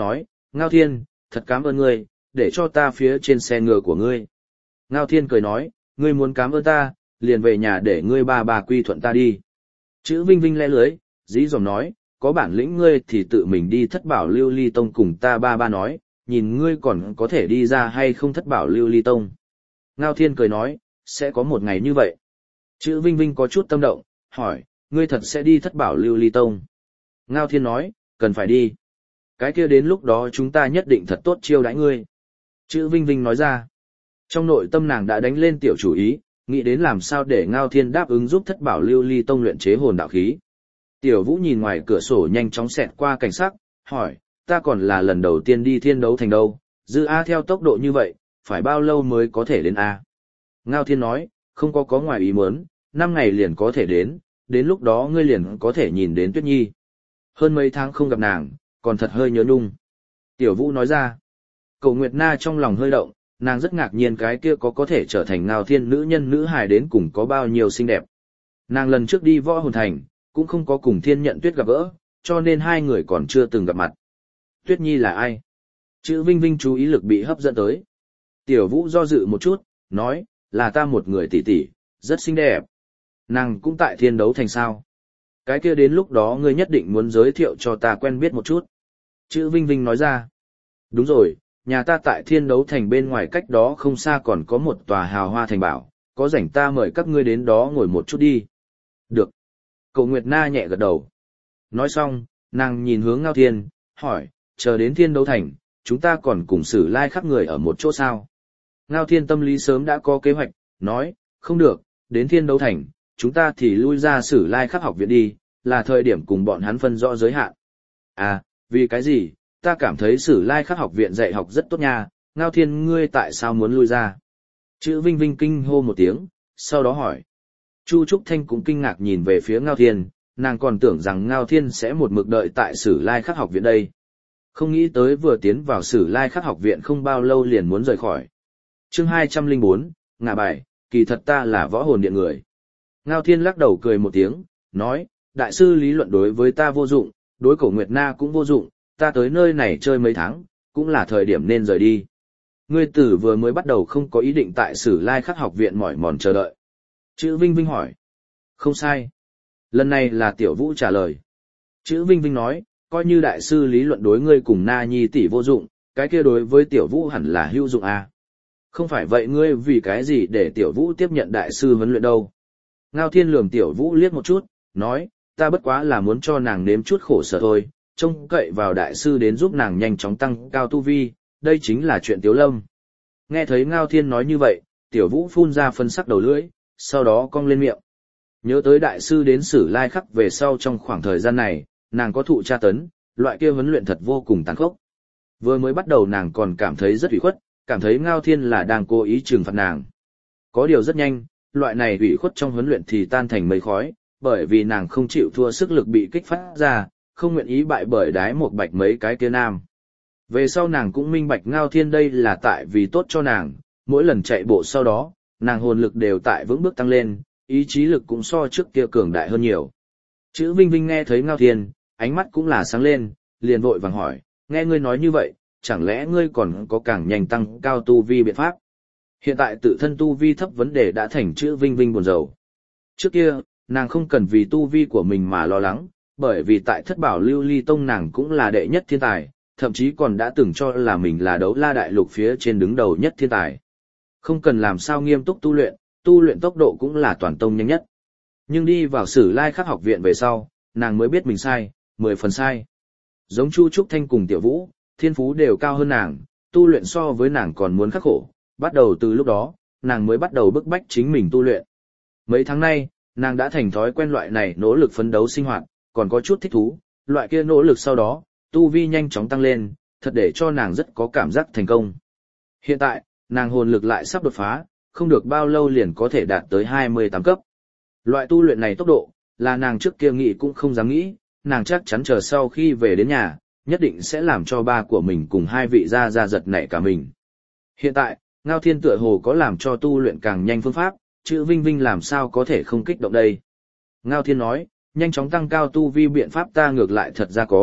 Ngao Thiên, thật cảm ơn ngươi, để cho ta phía trên xe ngựa của ngươi. Ngao Thiên cười nói, ngươi muốn cảm ơn ta, liền về nhà để ngươi ba bà quy thuận ta đi. Chữ Vinh Vinh lẽ lưới, dí dòm nói, có bản lĩnh ngươi thì tự mình đi thất bảo lưu ly tông cùng ta ba ba nói, nhìn ngươi còn có thể đi ra hay không thất bảo lưu ly tông. Ngao Thiên cười nói, sẽ có một ngày như vậy. Chữ Vinh Vinh có chút tâm động, hỏi, ngươi thật sẽ đi thất bảo lưu ly tông. Ngao Thiên nói, cần phải đi. Cái kia đến lúc đó chúng ta nhất định thật tốt chiêu đãi ngươi. Chữ Vinh Vinh nói ra. Trong nội tâm nàng đã đánh lên tiểu chủ ý, nghĩ đến làm sao để Ngao Thiên đáp ứng giúp thất bảo lưu ly tông luyện chế hồn đạo khí. Tiểu Vũ nhìn ngoài cửa sổ nhanh chóng xẹt qua cảnh sắc, hỏi, ta còn là lần đầu tiên đi thiên đấu thành đâu, dư A theo tốc độ như vậy, phải bao lâu mới có thể đến A. Ngao Thiên nói, không có có ngoài ý muốn, năm ngày liền có thể đến, đến lúc đó ngươi liền có thể nhìn đến Tuyết Nhi. Hơn mấy tháng không gặp nàng, còn thật hơi nhớ nhung. Tiểu Vũ nói ra, Cổ Nguyệt Na trong lòng hơi động, nàng rất ngạc nhiên cái kia có có thể trở thành Ngao Thiên nữ nhân nữ hài đến cùng có bao nhiêu xinh đẹp. Nàng lần trước đi Võ Hồn Thành, cũng không có cùng Thiên Nhận Tuyết gặp gỡ, cho nên hai người còn chưa từng gặp mặt. Tuyết Nhi là ai? Chữ Vinh Vinh chú ý lực bị hấp dẫn tới. Tiểu Vũ do dự một chút, nói, là ta một người tỷ tỷ, rất xinh đẹp. Nàng cũng tại Thiên Đấu Thành sao? Cái kia đến lúc đó ngươi nhất định muốn giới thiệu cho ta quen biết một chút. Chữ Vinh Vinh nói ra. Đúng rồi, nhà ta tại Thiên Đấu Thành bên ngoài cách đó không xa còn có một tòa hào hoa thành bảo, có rảnh ta mời các ngươi đến đó ngồi một chút đi. Được. Cổ Nguyệt Na nhẹ gật đầu. Nói xong, nàng nhìn hướng Ngao Thiên, hỏi, chờ đến Thiên Đấu Thành, chúng ta còn cùng Sử Lai khắc người ở một chỗ sao? Ngao Thiên tâm lý sớm đã có kế hoạch, nói, không được, đến Thiên Đấu Thành, chúng ta thì lui ra Sử Lai khắc học viện đi, là thời điểm cùng bọn hắn phân rõ giới hạn. À, vì cái gì, ta cảm thấy Sử Lai khắc học viện dạy học rất tốt nha, Ngao Thiên ngươi tại sao muốn lui ra? Chữ Vinh Vinh kinh hô một tiếng, sau đó hỏi. Chu Trúc Thanh cũng kinh ngạc nhìn về phía Ngao Thiên, nàng còn tưởng rằng Ngao Thiên sẽ một mực đợi tại Sử Lai khắc học viện đây. Không nghĩ tới vừa tiến vào Sử Lai khắc học viện không bao lâu liền muốn rời khỏi. Chương hai trăm lẻ bốn, ngả bài, kỳ thật ta là võ hồn điện người. Ngao Thiên lắc đầu cười một tiếng, nói, đại sư lý luận đối với ta vô dụng, đối Cổ Nguyệt Na cũng vô dụng, ta tới nơi này chơi mấy tháng, cũng là thời điểm nên rời đi. Ngươi tử vừa mới bắt đầu không có ý định tại Sử Lai khắc học viện mỏi mòn chờ đợi. Chữ Vinh Vinh hỏi. Không sai. Lần này là Tiểu Vũ trả lời. Chữ Vinh Vinh nói, coi như đại sư lý luận đối ngươi cùng Na Nhi tỷ vô dụng, cái kia đối với Tiểu Vũ hẳn là hữu dụng à. Không phải vậy ngươi vì cái gì để Tiểu Vũ tiếp nhận đại sư huấn luyện đâu. Ngao Thiên lườm Tiểu Vũ liếc một chút, nói, ta bất quá là muốn cho nàng nếm chút khổ sở thôi, trông cậy vào đại sư đến giúp nàng nhanh chóng tăng cao tu vi, đây chính là chuyện Tiếu Lâm. Nghe thấy Ngao Thiên nói như vậy, Tiểu Vũ phun ra phân sắc đầu lưỡi, sau đó cong lên miệng. Nhớ tới đại sư đến Sử Lai khắc về sau trong khoảng thời gian này, nàng có thụ tra tấn, loại kia huấn luyện thật vô cùng tàn khốc. Vừa mới bắt đầu nàng còn cảm thấy rất ủy khuất, cảm thấy Ngao Thiên là đang cố ý trừng phạt nàng. Có điều rất nhanh, loại này ủy khuất trong huấn luyện thì tan thành mây khói, bởi vì nàng không chịu thua sức lực bị kích phát ra, không nguyện ý bại bởi đái một bạch mấy cái kia nam. Về sau nàng cũng minh bạch Ngao Thiên đây là tại vì tốt cho nàng, mỗi lần chạy bộ sau đó, nàng hồn lực đều tại vững bước tăng lên, ý chí lực cũng so trước kia cường đại hơn nhiều. Chữ Vinh Vinh nghe thấy Ngao Thiên, ánh mắt cũng là sáng lên, liền vội vàng hỏi, nghe ngươi nói như vậy, chẳng lẽ ngươi còn có càng nhanh tăng cao tu vi biện pháp? Hiện tại tự thân tu vi thấp vấn đề đã thành chữ Vinh Vinh buồn rầu. Trước kia, nàng không cần vì tu vi của mình mà lo lắng, bởi vì tại thất bảo lưu ly tông nàng cũng là đệ nhất thiên tài, thậm chí còn đã từng cho là mình là đấu la đại lục phía trên đứng đầu nhất thiên tài. Không cần làm sao nghiêm túc tu luyện, tu luyện tốc độ cũng là toàn tông nhanh nhất. Nhưng đi vào Sử Lai khắc học viện về sau, nàng mới biết mình sai, mười phần sai. Giống Chu Trúc Thanh cùng Tiểu Vũ, thiên phú đều cao hơn nàng, tu luyện so với nàng còn muốn khắc khổ, bắt đầu từ lúc đó, nàng mới bắt đầu bức bách chính mình tu luyện. Mấy tháng nay, nàng đã thành thói quen loại này nỗ lực phấn đấu sinh hoạt, còn có chút thích thú, loại kia nỗ lực sau đó, tu vi nhanh chóng tăng lên, thật để cho nàng rất có cảm giác thành công. Hiện tại, nàng hồn lực lại sắp đột phá, không được bao lâu liền có thể đạt tới hai mươi tám cấp. Loại tu luyện này tốc độ, là nàng trước kia nghĩ cũng không dám nghĩ, nàng chắc chắn chờ sau khi về đến nhà, nhất định sẽ làm cho ba của mình cùng hai vị gia gia giật nảy cả mình. Hiện tại, Ngao Thiên tựa hồ có làm cho tu luyện càng nhanh phương pháp, chữ Vinh Vinh làm sao có thể không kích động đây. Ngao Thiên nói, nhanh chóng tăng cao tu vi biện pháp ta ngược lại thật ra có,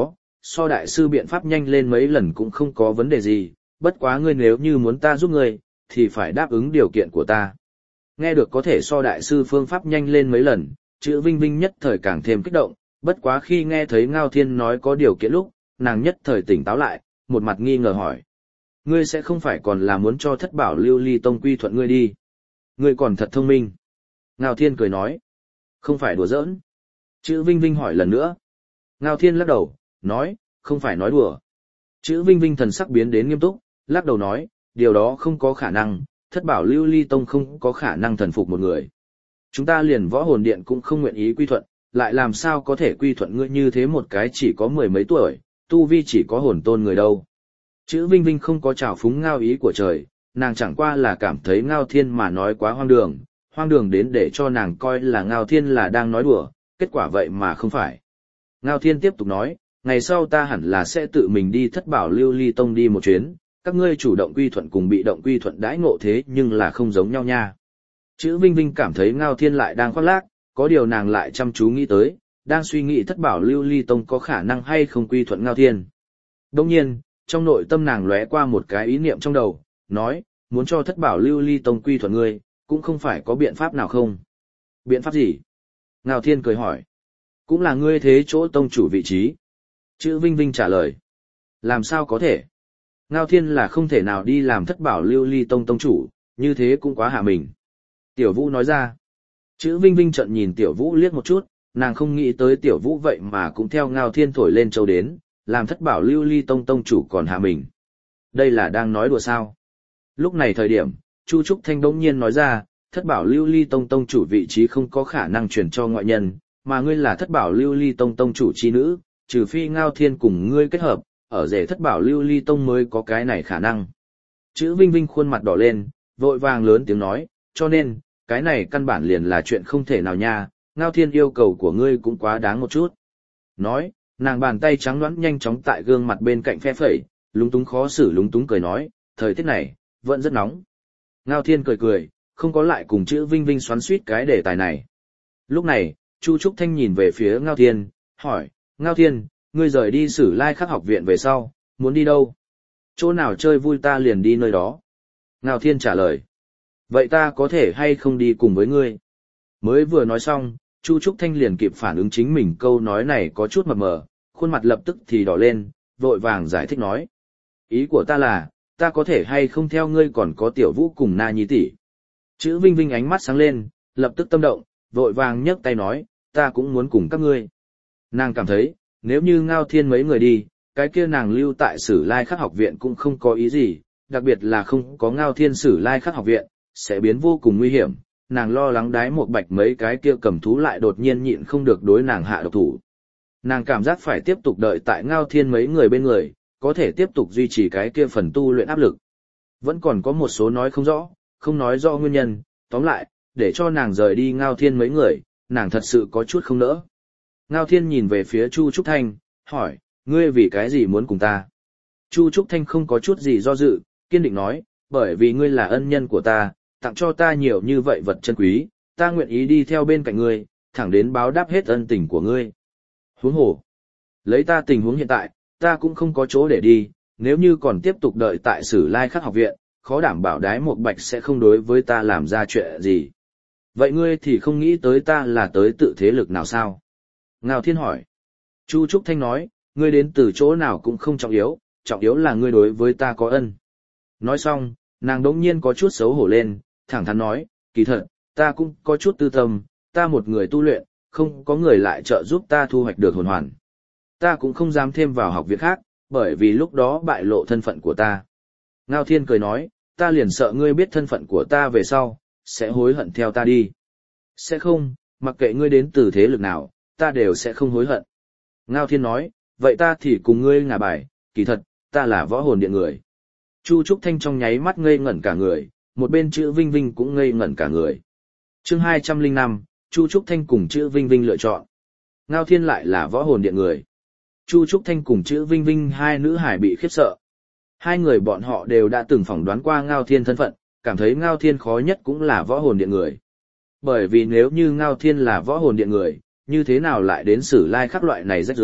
so đại sư biện pháp nhanh lên mấy lần cũng không có vấn đề gì, bất quá ngươi nếu như muốn ta giúp ngươi, thì phải đáp ứng điều kiện của ta. Nghe được có thể so đại sư phương pháp nhanh lên mấy lần, chữ Vinh Vinh nhất thời càng thêm kích động, bất quá khi nghe thấy Ngao Thiên nói có điều kiện lúc, nàng nhất thời tỉnh táo lại, một mặt nghi ngờ hỏi. Ngươi sẽ không phải còn là muốn cho thất bảo lưu ly tông quy thuận ngươi đi. Ngươi còn thật thông minh. Ngao Thiên cười nói. Không phải đùa giỡn. Chữ Vinh Vinh hỏi lần nữa. Ngao Thiên lắc đầu, nói, không phải nói đùa. Chữ Vinh Vinh thần sắc biến đến nghiêm túc, lắc đầu nói, điều đó không có khả năng, thất bảo lưu ly tông không có khả năng thần phục một người. Chúng ta liền võ hồn điện cũng không nguyện ý quy thuận, lại làm sao có thể quy thuận ngươi như thế một cái chỉ có mười mấy tuổi, tu vi chỉ có hồn tôn người đâu. Chữ Vinh Vinh không có trào phúng Ngao ý của trời, nàng chẳng qua là cảm thấy Ngao Thiên mà nói quá hoang đường, hoang đường đến để cho nàng coi là Ngao Thiên là đang nói đùa, kết quả vậy mà không phải. Ngao Thiên tiếp tục nói, ngày sau ta hẳn là sẽ tự mình đi thất bảo lưu ly tông đi một chuyến, các ngươi chủ động quy thuận cùng bị động quy thuận đãi ngộ thế nhưng là không giống nhau nha. Chữ Vinh Vinh cảm thấy Ngao Thiên lại đang khoác lác, có điều nàng lại chăm chú nghĩ tới, đang suy nghĩ thất bảo lưu ly tông có khả năng hay không quy thuận Ngao Thiên. Đồng nhiên, trong nội tâm nàng lóe qua một cái ý niệm trong đầu, nói, muốn cho thất bảo lưu ly tông quy thuận ngươi, cũng không phải có biện pháp nào không. Biện pháp gì? Ngao Thiên cười hỏi. Cũng là ngươi thế chỗ tông chủ vị trí. Chữ Vinh Vinh trả lời. Làm sao có thể? Ngao Thiên là không thể nào đi làm thất bảo lưu ly tông tông chủ, như thế cũng quá hạ mình. Tiểu Vũ nói ra. Chữ Vinh Vinh trợn nhìn Tiểu Vũ liếc một chút, nàng không nghĩ tới Tiểu Vũ vậy mà cũng theo Ngao Thiên thổi lên châu đến, làm thất bảo lưu ly tông tông chủ còn hạ mình. Đây là đang nói đùa sao? Lúc này thời điểm, Chu Trúc Thanh đống nhiên nói ra, thất bảo lưu ly tông tông chủ vị trí không có khả năng chuyển cho ngoại nhân, mà ngươi là thất bảo lưu ly tông tông chủ chi nữ, trừ phi Ngao Thiên cùng ngươi kết hợp, ở rể thất bảo lưu ly tông mới có cái này khả năng. Chữ Vinh Vinh khuôn mặt đỏ lên, vội vàng lớn tiếng nói, cho nên, cái này căn bản liền là chuyện không thể nào nha, Ngao Thiên yêu cầu của ngươi cũng quá đáng một chút. Nói, nàng bàn tay trắng nõn nhanh chóng tại gương mặt bên cạnh phe phẩy, lúng túng khó xử lúng túng cười nói, thời tiết này, vẫn rất nóng. Ngao Thiên cười cười, không có lại cùng chữ Vinh Vinh xoắn xuýt cái đề tài này. Lúc này, Chu Trúc Thanh nhìn về phía Ngao Thiên, hỏi, Ngao Thiên, ngươi rời đi Sử Lai Khắc học viện về sau, muốn đi đâu? Chỗ nào chơi vui ta liền đi nơi đó. Ngao Thiên trả lời, vậy ta có thể hay không đi cùng với ngươi? Mới vừa nói xong, Chu Trúc Thanh liền kịp phản ứng chính mình câu nói này có chút mập mờ, khuôn mặt lập tức thì đỏ lên, vội vàng giải thích nói. Ý của ta là, ta có thể hay không theo ngươi còn có Tiểu Vũ cùng Na Nhi tỷ. Chữ Vinh Vinh ánh mắt sáng lên, lập tức tâm động, vội vàng nhấc tay nói, ta cũng muốn cùng các ngươi. Nàng cảm thấy, nếu như Ngao Thiên mấy người đi, cái kia nàng lưu tại Sử Lai Khắc học viện cũng không có ý gì, đặc biệt là không có Ngao Thiên Sử Lai Khắc học viện, sẽ biến vô cùng nguy hiểm. Nàng lo lắng đái một bạch mấy cái kia cầm thú lại đột nhiên nhịn không được đối nàng hạ độc thủ. Nàng cảm giác phải tiếp tục đợi tại Ngao Thiên mấy người bên người, có thể tiếp tục duy trì cái kia phần tu luyện áp lực. Vẫn còn có một số nói không rõ, không nói rõ nguyên nhân, tóm lại, để cho nàng rời đi Ngao Thiên mấy người, nàng thật sự có chút không nỡ. Ngao Thiên nhìn về phía Chu Trúc Thanh, hỏi, ngươi vì cái gì muốn cùng ta? Chu Trúc Thanh không có chút gì do dự, kiên định nói, bởi vì ngươi là ân nhân của ta, tặng cho ta nhiều như vậy vật chân quý, ta nguyện ý đi theo bên cạnh ngươi, thẳng đến báo đáp hết ân tình của ngươi. Huống hồ, lấy ta tình huống hiện tại, ta cũng không có chỗ để đi, nếu như còn tiếp tục đợi tại Sử Lai Khắc học viện, khó đảm bảo đái một bạch sẽ không đối với ta làm ra chuyện gì. Vậy ngươi thì không nghĩ tới ta là tới tự thế lực nào sao? Ngao Thiên hỏi. Chu Trúc Thanh nói, ngươi đến từ chỗ nào cũng không trọng yếu, trọng yếu là ngươi đối với ta có ân. Nói xong, nàng đống nhiên có chút xấu hổ lên, thẳng thắn nói, kỳ thật, ta cũng có chút tư tâm, ta một người tu luyện, không có người lại trợ giúp ta thu hoạch được hồn hoàn. Ta cũng không dám thêm vào học viện khác, bởi vì lúc đó bại lộ thân phận của ta. Ngao Thiên cười nói, ta liền sợ ngươi biết thân phận của ta về sau, sẽ hối hận theo ta đi. Sẽ không, mặc kệ ngươi đến từ thế lực nào, ta đều sẽ không hối hận. Ngao Thiên nói, vậy ta thì cùng ngươi ngả bài, kỳ thật, ta là võ hồn điện người. Chu Trúc Thanh trong nháy mắt ngây ngẩn cả người, một bên chữ Vinh Vinh cũng ngây ngẩn cả người. Chương hai trăm lẻ năm, Chu Trúc Thanh cùng chữ Vinh Vinh lựa chọn. Ngao Thiên lại là võ hồn điện người. Chu Trúc Thanh cùng chữ Vinh Vinh hai nữ hải bị khiếp sợ. Hai người bọn họ đều đã từng phỏng đoán qua Ngao Thiên thân phận, cảm thấy Ngao Thiên khó nhất cũng là võ hồn điện người. Bởi vì nếu như Ngao Thiên là võ hồn điện người, như thế nào lại đến Sử Lai Khắc loại này rách rưới,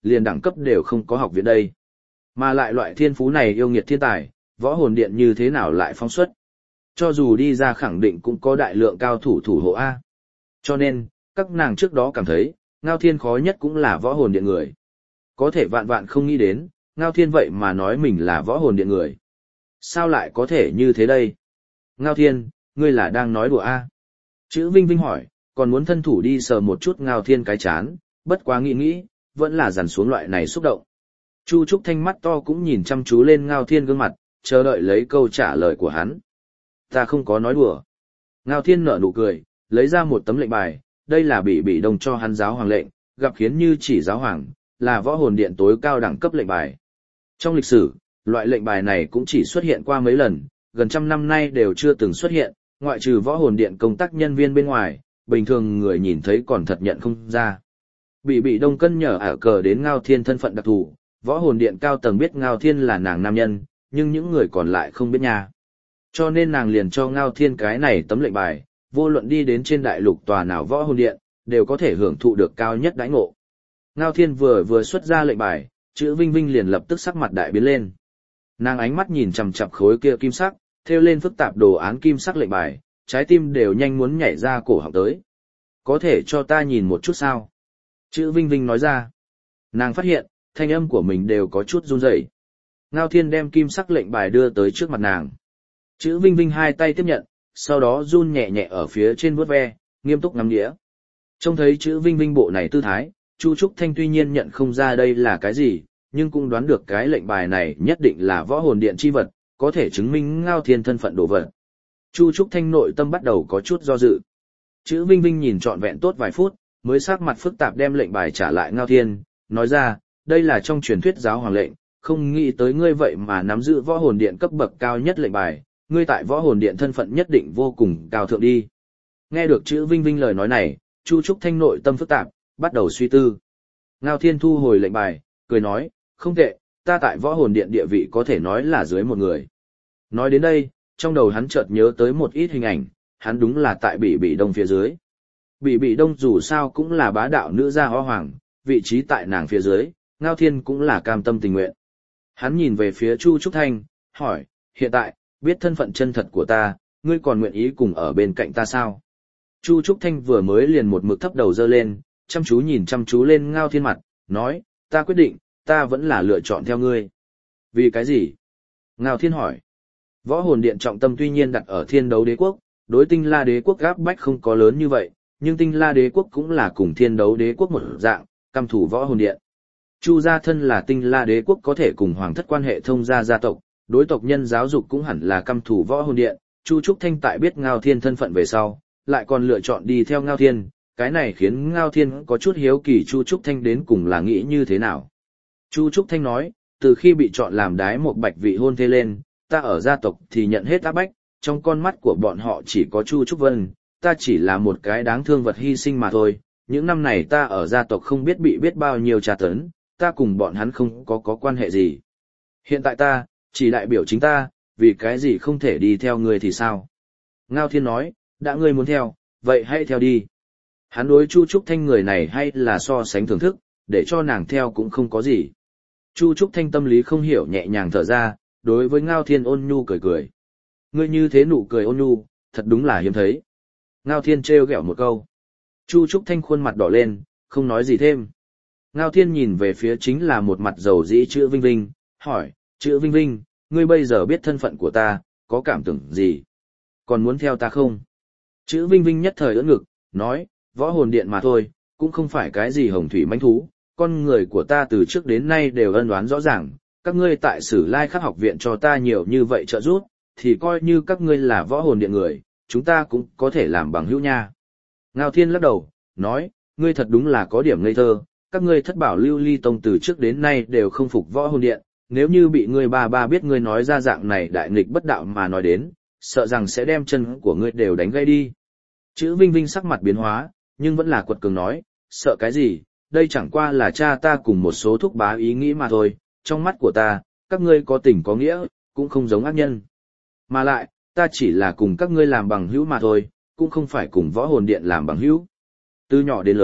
liền đẳng cấp đều không có học viện đây. Mà lại loại thiên phú này yêu nghiệt thiên tài, võ hồn điện như thế nào lại phóng xuất. Cho dù đi ra khẳng định cũng có đại lượng cao thủ thủ hộ A. Cho nên, các nàng trước đó cảm thấy, Ngao Thiên khó nhất cũng là võ hồn điện người. Có thể vạn vạn không nghĩ đến, Ngao Thiên vậy mà nói mình là võ hồn điện người. Sao lại có thể như thế đây? Ngao Thiên, ngươi là đang nói đùa A. Chữ Vinh Vinh hỏi, còn muốn thân thủ đi sờ một chút Ngao Thiên cái chán, bất quá nghĩ nghĩ, vẫn là dằn xuống loại này xúc động. Chu Trúc Thanh mắt to cũng nhìn chăm chú lên Ngao Thiên gương mặt, chờ đợi lấy câu trả lời của hắn. Ta không có nói đùa. Ngao Thiên nở nụ cười, lấy ra một tấm lệnh bài, đây là bị bị đồng cho hắn giáo hoàng lệnh, gặp khiến như chỉ giáo hoàng, là võ hồn điện tối cao đẳng cấp lệnh bài. Trong lịch sử, loại lệnh bài này cũng chỉ xuất hiện qua mấy lần, gần trăm năm nay đều chưa từng xuất hiện, ngoại trừ võ hồn điện công tác nhân viên bên ngoài, bình thường người nhìn thấy còn thật nhận không ra. Bị bị đông cân nhở ả cờ đến Ngao Thiên thân phận đặc thù, võ hồn điện cao tầng biết Ngao Thiên là nàng nam nhân, nhưng những người còn lại không biết nha. Cho nên nàng liền cho Ngao Thiên cái này tấm lệnh bài, vô luận đi đến trên đại lục tòa nào võ hồn điện, đều có thể hưởng thụ được cao nhất đãi ngộ. Ngao Thiên vừa vừa xuất ra lệnh bài, chữ Vinh Vinh liền lập tức sắc mặt đại biến lên. Nàng ánh mắt nhìn chằm chằm khối kia kim sắc, thêu lên phức tạp đồ án kim sắc lệnh bài, trái tim đều nhanh muốn nhảy ra cổ họng tới. Có thể cho ta nhìn một chút sao? Chữ Vinh Vinh nói ra. Nàng phát hiện, thanh âm của mình đều có chút run rẩy. Ngao Thiên đem kim sắc lệnh bài đưa tới trước mặt nàng. Chữ Vinh Vinh hai tay tiếp nhận, sau đó run nhẹ nhẹ ở phía trên vuốt ve, nghiêm túc ngắm đĩa. Trông thấy chữ Vinh Vinh bộ này tư thái, Chu Trúc Thanh tuy nhiên nhận không ra đây là cái gì, nhưng cũng đoán được cái lệnh bài này nhất định là võ hồn điện chi vật, có thể chứng minh Ngao Thiên thân phận đồ vật. Chu Trúc Thanh nội tâm bắt đầu có chút do dự. Chữ Vinh Vinh nhìn trọn vẹn tốt vài phút, mới sắc mặt phức tạp đem lệnh bài trả lại Ngao Thiên, nói ra, đây là trong truyền thuyết giáo hoàng lệnh, không nghĩ tới ngươi vậy mà nắm giữ võ hồn điện cấp bậc cao nhất lệnh bài, ngươi tại võ hồn điện thân phận nhất định vô cùng cao thượng đi. Nghe được chữ Vinh Vinh lời nói này, Chu Trúc Thanh nội tâm phức tạp, bắt đầu suy tư. Ngao Thiên thu hồi lệnh bài, cười nói, không tệ, ta tại võ hồn điện địa vị có thể nói là dưới một người. Nói đến đây, trong đầu hắn chợt nhớ tới một ít hình ảnh, hắn đúng là tại Bỉ Bỉ Đông phía dưới. Bỉ Bỉ Đông dù sao cũng là bá đạo nữ gia hoa hoàng, vị trí tại nàng phía dưới, Ngao Thiên cũng là cam tâm tình nguyện. Hắn nhìn về phía Chu Trúc Thanh, hỏi, hiện tại, biết thân phận chân thật của ta, ngươi còn nguyện ý cùng ở bên cạnh ta sao? Chu Trúc Thanh vừa mới liền một mực thấp đầu dơ lên, chăm chú nhìn chăm chú lên Ngao Thiên mặt, nói, ta quyết định, ta vẫn là lựa chọn theo ngươi. Vì cái gì? Ngao Thiên hỏi. Võ hồn điện trọng tâm tuy nhiên đặt ở Thiên Đấu Đế quốc, đối Tinh La Đế quốc gáp bách không có lớn như vậy, nhưng Tinh La Đế quốc cũng là cùng Thiên Đấu Đế quốc một dạng, căm thủ võ hồn điện. Chu gia thân là Tinh La Đế quốc có thể cùng hoàng thất quan hệ thông gia gia tộc, đối tộc nhân giáo dục cũng hẳn là căm thủ võ hồn điện. Chu Trúc Thanh tại biết Ngao Thiên thân phận về sau, lại còn lựa chọn đi theo Ngao Thiên, cái này khiến Ngao Thiên có chút hiếu kỳ Chu Trúc Thanh đến cùng là nghĩ như thế nào. Chu Trúc Thanh nói, từ khi bị chọn làm đái một bạch vị hôn thê lên, ta ở gia tộc thì nhận hết áp bách, trong con mắt của bọn họ chỉ có Chu Trúc Vân, ta chỉ là một cái đáng thương vật hy sinh mà thôi. Những năm này ta ở gia tộc không biết bị biết bao nhiêu tra tấn, ta cùng bọn hắn không có có quan hệ gì. Hiện tại ta, chỉ đại biểu chính ta, vì cái gì không thể đi theo ngươi thì sao? Ngao Thiên nói, đã ngươi muốn theo, vậy hãy theo đi. Hắn đối Chu Trúc Thanh người này hay là so sánh thưởng thức, để cho nàng theo cũng không có gì. Chu Trúc Thanh tâm lý không hiểu nhẹ nhàng thở ra, đối với Ngao Thiên ôn nhu cười cười. Ngươi như thế nụ cười ôn nhu, thật đúng là hiếm thấy. Ngao Thiên trêu ghẹo một câu. Chu Trúc Thanh khuôn mặt đỏ lên, không nói gì thêm. Ngao Thiên nhìn về phía chính là một mặt dầu dĩ chữ Vinh Vinh, hỏi, chữ Vinh Vinh, ngươi bây giờ biết thân phận của ta, có cảm tưởng gì? Còn muốn theo ta không? Chữ Vinh Vinh nhất thời ưỡn ngực, nói, võ hồn điện mà thôi, cũng không phải cái gì hồng thủy mãnh thú, con người của ta từ trước đến nay đều ân đoán rõ ràng, các ngươi tại Sử Lai Khắc học viện cho ta nhiều như vậy trợ giúp, thì coi như các ngươi là võ hồn điện người, chúng ta cũng có thể làm bằng hữu nha. Ngao Thiên lắc đầu, nói, ngươi thật đúng là có điểm ngây thơ, các ngươi thất bảo lưu ly tông từ trước đến nay đều không phục võ hồn điện, nếu như bị ngươi ba ba biết ngươi nói ra dạng này đại nghịch bất đạo mà nói đến, sợ rằng sẽ đem chân của ngươi đều đánh gãy đi. Chữ Vinh Vinh sắc mặt biến hóa, nhưng vẫn là quật cường nói, sợ cái gì, đây chẳng qua là cha ta cùng một số thúc bá ý nghĩ mà thôi, trong mắt của ta, các ngươi có tình có nghĩa, cũng không giống ác nhân. Mà lại, ta chỉ là cùng các ngươi làm bằng hữu mà thôi, cũng không phải cùng võ hồn điện làm bằng hữu. Từ nhỏ đến lớn,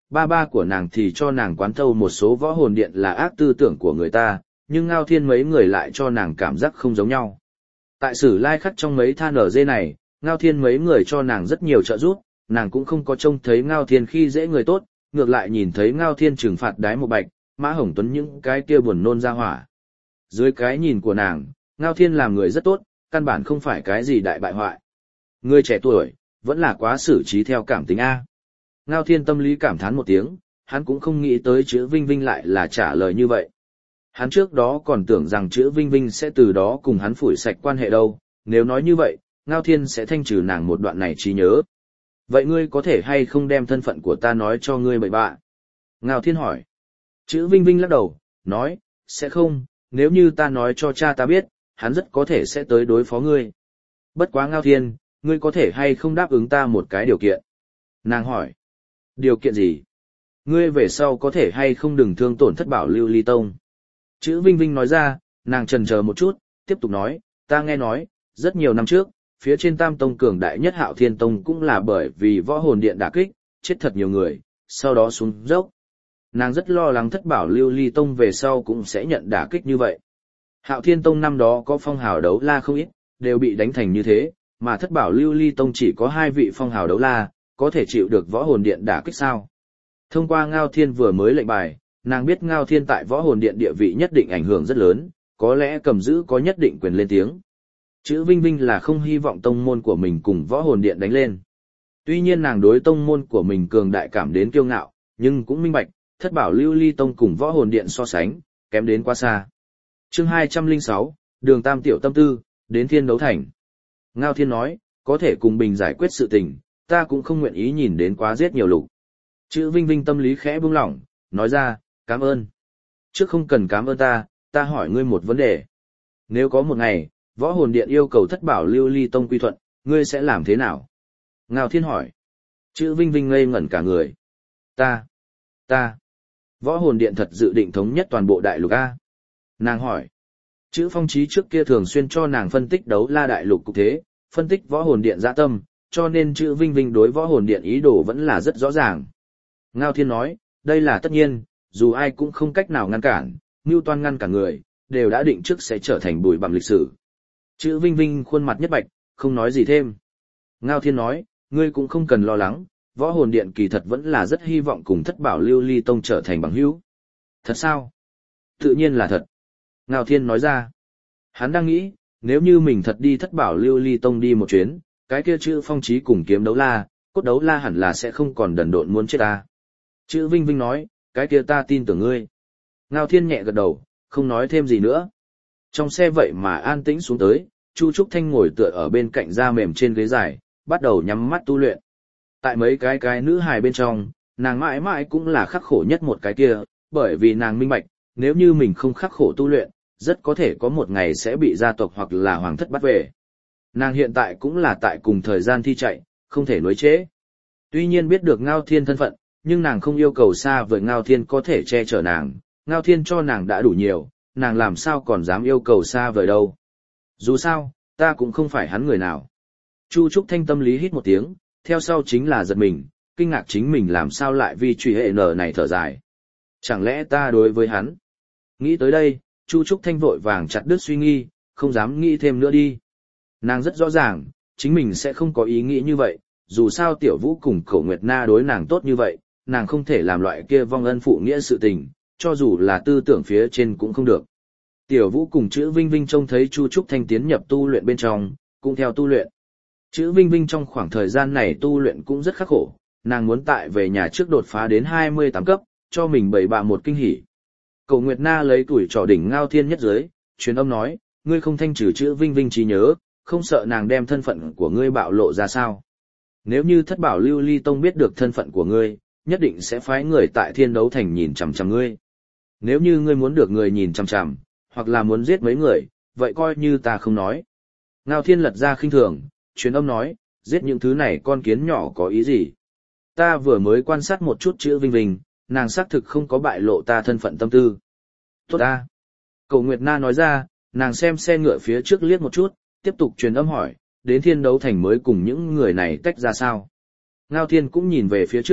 ba ba của nàng thì cho nàng quán thâu một số võ hồn điện là ác tư tưởng của người ta, nhưng Ngao Thiên mấy người lại cho nàng cảm giác không giống nhau. Tại Sử Lai Khắc trong mấy than ở dê này, Ngao Thiên mấy người cho nàng rất nhiều trợ giúp, nàng cũng không có trông thấy Ngao Thiên khi dễ người tốt, ngược lại nhìn thấy Ngao Thiên trừng phạt Đái Một Bạch, Mã Hồng Tuấn những cái kia buồn nôn ra hỏa. Dưới cái nhìn của nàng, Ngao Thiên làm người rất tốt, căn bản không phải cái gì đại bại hoại. Người trẻ tuổi, vẫn là quá xử trí theo cảm tính A. Ngao Thiên tâm lý cảm thán một tiếng, hắn cũng không nghĩ tới chữ Vinh Vinh lại là trả lời như vậy. Hắn trước đó còn tưởng rằng chữ Vinh Vinh sẽ từ đó cùng hắn phủi sạch quan hệ đâu, nếu nói như vậy, Ngao Thiên sẽ thanh trừ nàng một đoạn này trí nhớ. Vậy ngươi có thể hay không đem thân phận của ta nói cho ngươi bậy bạ? Ngao Thiên hỏi. Chữ Vinh Vinh lắc đầu, nói, sẽ không, nếu như ta nói cho cha ta biết, hắn rất có thể sẽ tới đối phó ngươi. Bất quá Ngao Thiên, ngươi có thể hay không đáp ứng ta một cái điều kiện? Nàng hỏi. Điều kiện gì? Ngươi về sau có thể hay không đừng thương tổn Thất Bảo Lưu Ly Tông? Chữ Vinh Vinh nói ra, nàng chần chờ một chút, tiếp tục nói, ta nghe nói, rất nhiều năm trước, phía trên Tam Tông cường đại nhất Hạo Thiên Tông cũng là bởi vì võ hồn điện đả kích, chết thật nhiều người, sau đó xuống dốc. Nàng rất lo lắng Thất Bảo Lưu Ly Tông về sau cũng sẽ nhận đả kích như vậy. Hạo Thiên Tông năm đó có phong hào đấu la không ít, đều bị đánh thành như thế, mà Thất Bảo Lưu Ly Tông chỉ có hai vị phong hào đấu la, có thể chịu được võ hồn điện đả kích sao? Thông qua Ngao Thiên vừa mới lệnh bài, nàng biết Ngao Thiên tại võ hồn điện địa vị nhất định ảnh hưởng rất lớn, có lẽ cầm giữ có nhất định quyền lên tiếng. Chữ Vinh Vinh là không hy vọng tông môn của mình cùng võ hồn điện đánh lên. Tuy nhiên nàng đối tông môn của mình cường đại cảm đến kiêu ngạo, nhưng cũng minh bạch, Thất Bảo Lưu Ly Tông cùng võ hồn điện so sánh, kém đến quá xa. Chương hai trăm lẻ sáu, Đường Tam Tiểu Tâm Tư, đến Thiên Đấu Thành. Ngao Thiên nói, có thể cùng Bình giải quyết sự tình, ta cũng không nguyện ý nhìn đến quá giết nhiều lục. Chữ Vinh Vinh tâm lý khẽ buông lỏng, nói ra, cảm ơn. Trước không cần cảm ơn ta, ta hỏi ngươi một vấn đề. Nếu có một ngày, võ hồn điện yêu cầu Thất Bảo Lưu Ly Tông quy thuận, ngươi sẽ làm thế nào? Ngao Thiên hỏi. Chữ Vinh Vinh ngây ngẩn cả người. Ta, ta, võ hồn điện thật dự định thống nhất toàn bộ đại lục A. Nàng hỏi. Chữ Phong Chí trước kia thường xuyên cho nàng phân tích đấu la đại lục cục thế, phân tích võ hồn điện dạ tâm, cho nên chữ Vinh Vinh đối võ hồn điện ý đồ vẫn là rất rõ ràng. Ngao Thiên nói, đây là tất nhiên, dù ai cũng không cách nào ngăn cản, mưu toan ngăn cản người, đều đã định trước sẽ trở thành bụi bặm lịch sử. Chữ Vinh Vinh khuôn mặt nhất bạch, không nói gì thêm. Ngao Thiên nói, ngươi cũng không cần lo lắng, võ hồn điện kỳ thật vẫn là rất hy vọng cùng Thất Bảo Lưu Ly Tông trở thành bằng hữu. Thật sao? Tự nhiên là thật. Ngao Thiên nói ra. Hắn đang nghĩ, nếu như mình thật đi Thất Bảo Lưu Ly Tông đi một chuyến, cái kia chữ Phong Chí cùng kiếm đấu la, cốt đấu la hẳn là sẽ không còn đần độn muốn chết ta. Chữ Vinh Vinh nói, cái kia ta tin tưởng ngươi. Ngao Thiên nhẹ gật đầu, không nói thêm gì nữa. Trong xe vậy mà an tĩnh xuống tới, Chu Trúc Thanh ngồi tựa ở bên cạnh da mềm trên ghế dài, bắt đầu nhắm mắt tu luyện. Tại mấy cái cái nữ hài bên trong, nàng mãi mãi cũng là khắc khổ nhất một cái kia, bởi vì nàng minh bạch, nếu như mình không khắc khổ tu luyện, rất có thể có một ngày sẽ bị gia tộc hoặc là hoàng thất bắt về. Nàng hiện tại cũng là tại cùng thời gian thi chạy, không thể nối chế. Tuy nhiên biết được Ngao Thiên thân phận, nhưng nàng không yêu cầu xa với Ngao Thiên có thể che chở nàng, Ngao Thiên cho nàng đã đủ nhiều, nàng làm sao còn dám yêu cầu xa vời đâu. Dù sao, ta cũng không phải hắn người nào. Chu Trúc Thanh tâm lý hít một tiếng, theo sau chính là giật mình, kinh ngạc chính mình làm sao lại vì truy hệ nở này thở dài. Chẳng lẽ ta đối với hắn? Nghĩ tới đây, Chu Trúc Thanh vội vàng chặt đứt suy nghi, không dám nghĩ thêm nữa đi. Nàng rất rõ ràng, chính mình sẽ không có ý nghĩ như vậy, dù sao Tiểu Vũ cùng Cổ Nguyệt Na đối nàng tốt như vậy, nàng không thể làm loại kia vong ân phụ nghĩa sự tình, cho dù là tư tưởng phía trên cũng không được. Tiểu Vũ cùng chữ Vinh Vinh trông thấy Chu Trúc Thanh tiến nhập tu luyện bên trong, cũng theo tu luyện. Chữ Vinh Vinh trong khoảng thời gian này tu luyện cũng rất khắc khổ, nàng muốn tại về nhà trước đột phá đến hai mươi tám cấp, cho mình bày bạ một kinh hỉ. Cổ Nguyệt Na lấy tuổi trò đỉnh Ngao Thiên nhất giới, truyền âm nói, ngươi không thanh trừ chữ Vinh Vinh trí nhớ, không sợ nàng đem thân phận của ngươi bạo lộ ra sao. Nếu như Thất Bảo Lưu Ly Tông biết được thân phận của ngươi, nhất định sẽ phái người tại Thiên Đấu Thành nhìn chằm chằm ngươi. Nếu như ngươi muốn được người nhìn chằm chằm, hoặc là muốn giết mấy người, vậy coi như ta không nói. Ngao Thiên lật ra khinh thường, truyền âm nói, giết những thứ này con kiến nhỏ có ý gì? Ta vừa mới quan sát một chút chữ Vinh Vinh, nàng xác thực không có bại lộ ta thân phận tâm tư. Tốt ta. Cổ Nguyệt Na nói ra, nàng xem xe ngựa phía trước liếc một chút, tiếp tục truyền âm hỏi, đến Thiên Đấu Thành mới cùng những người này tách ra sao? Ngao Thiên cũng nhìn về phía trước,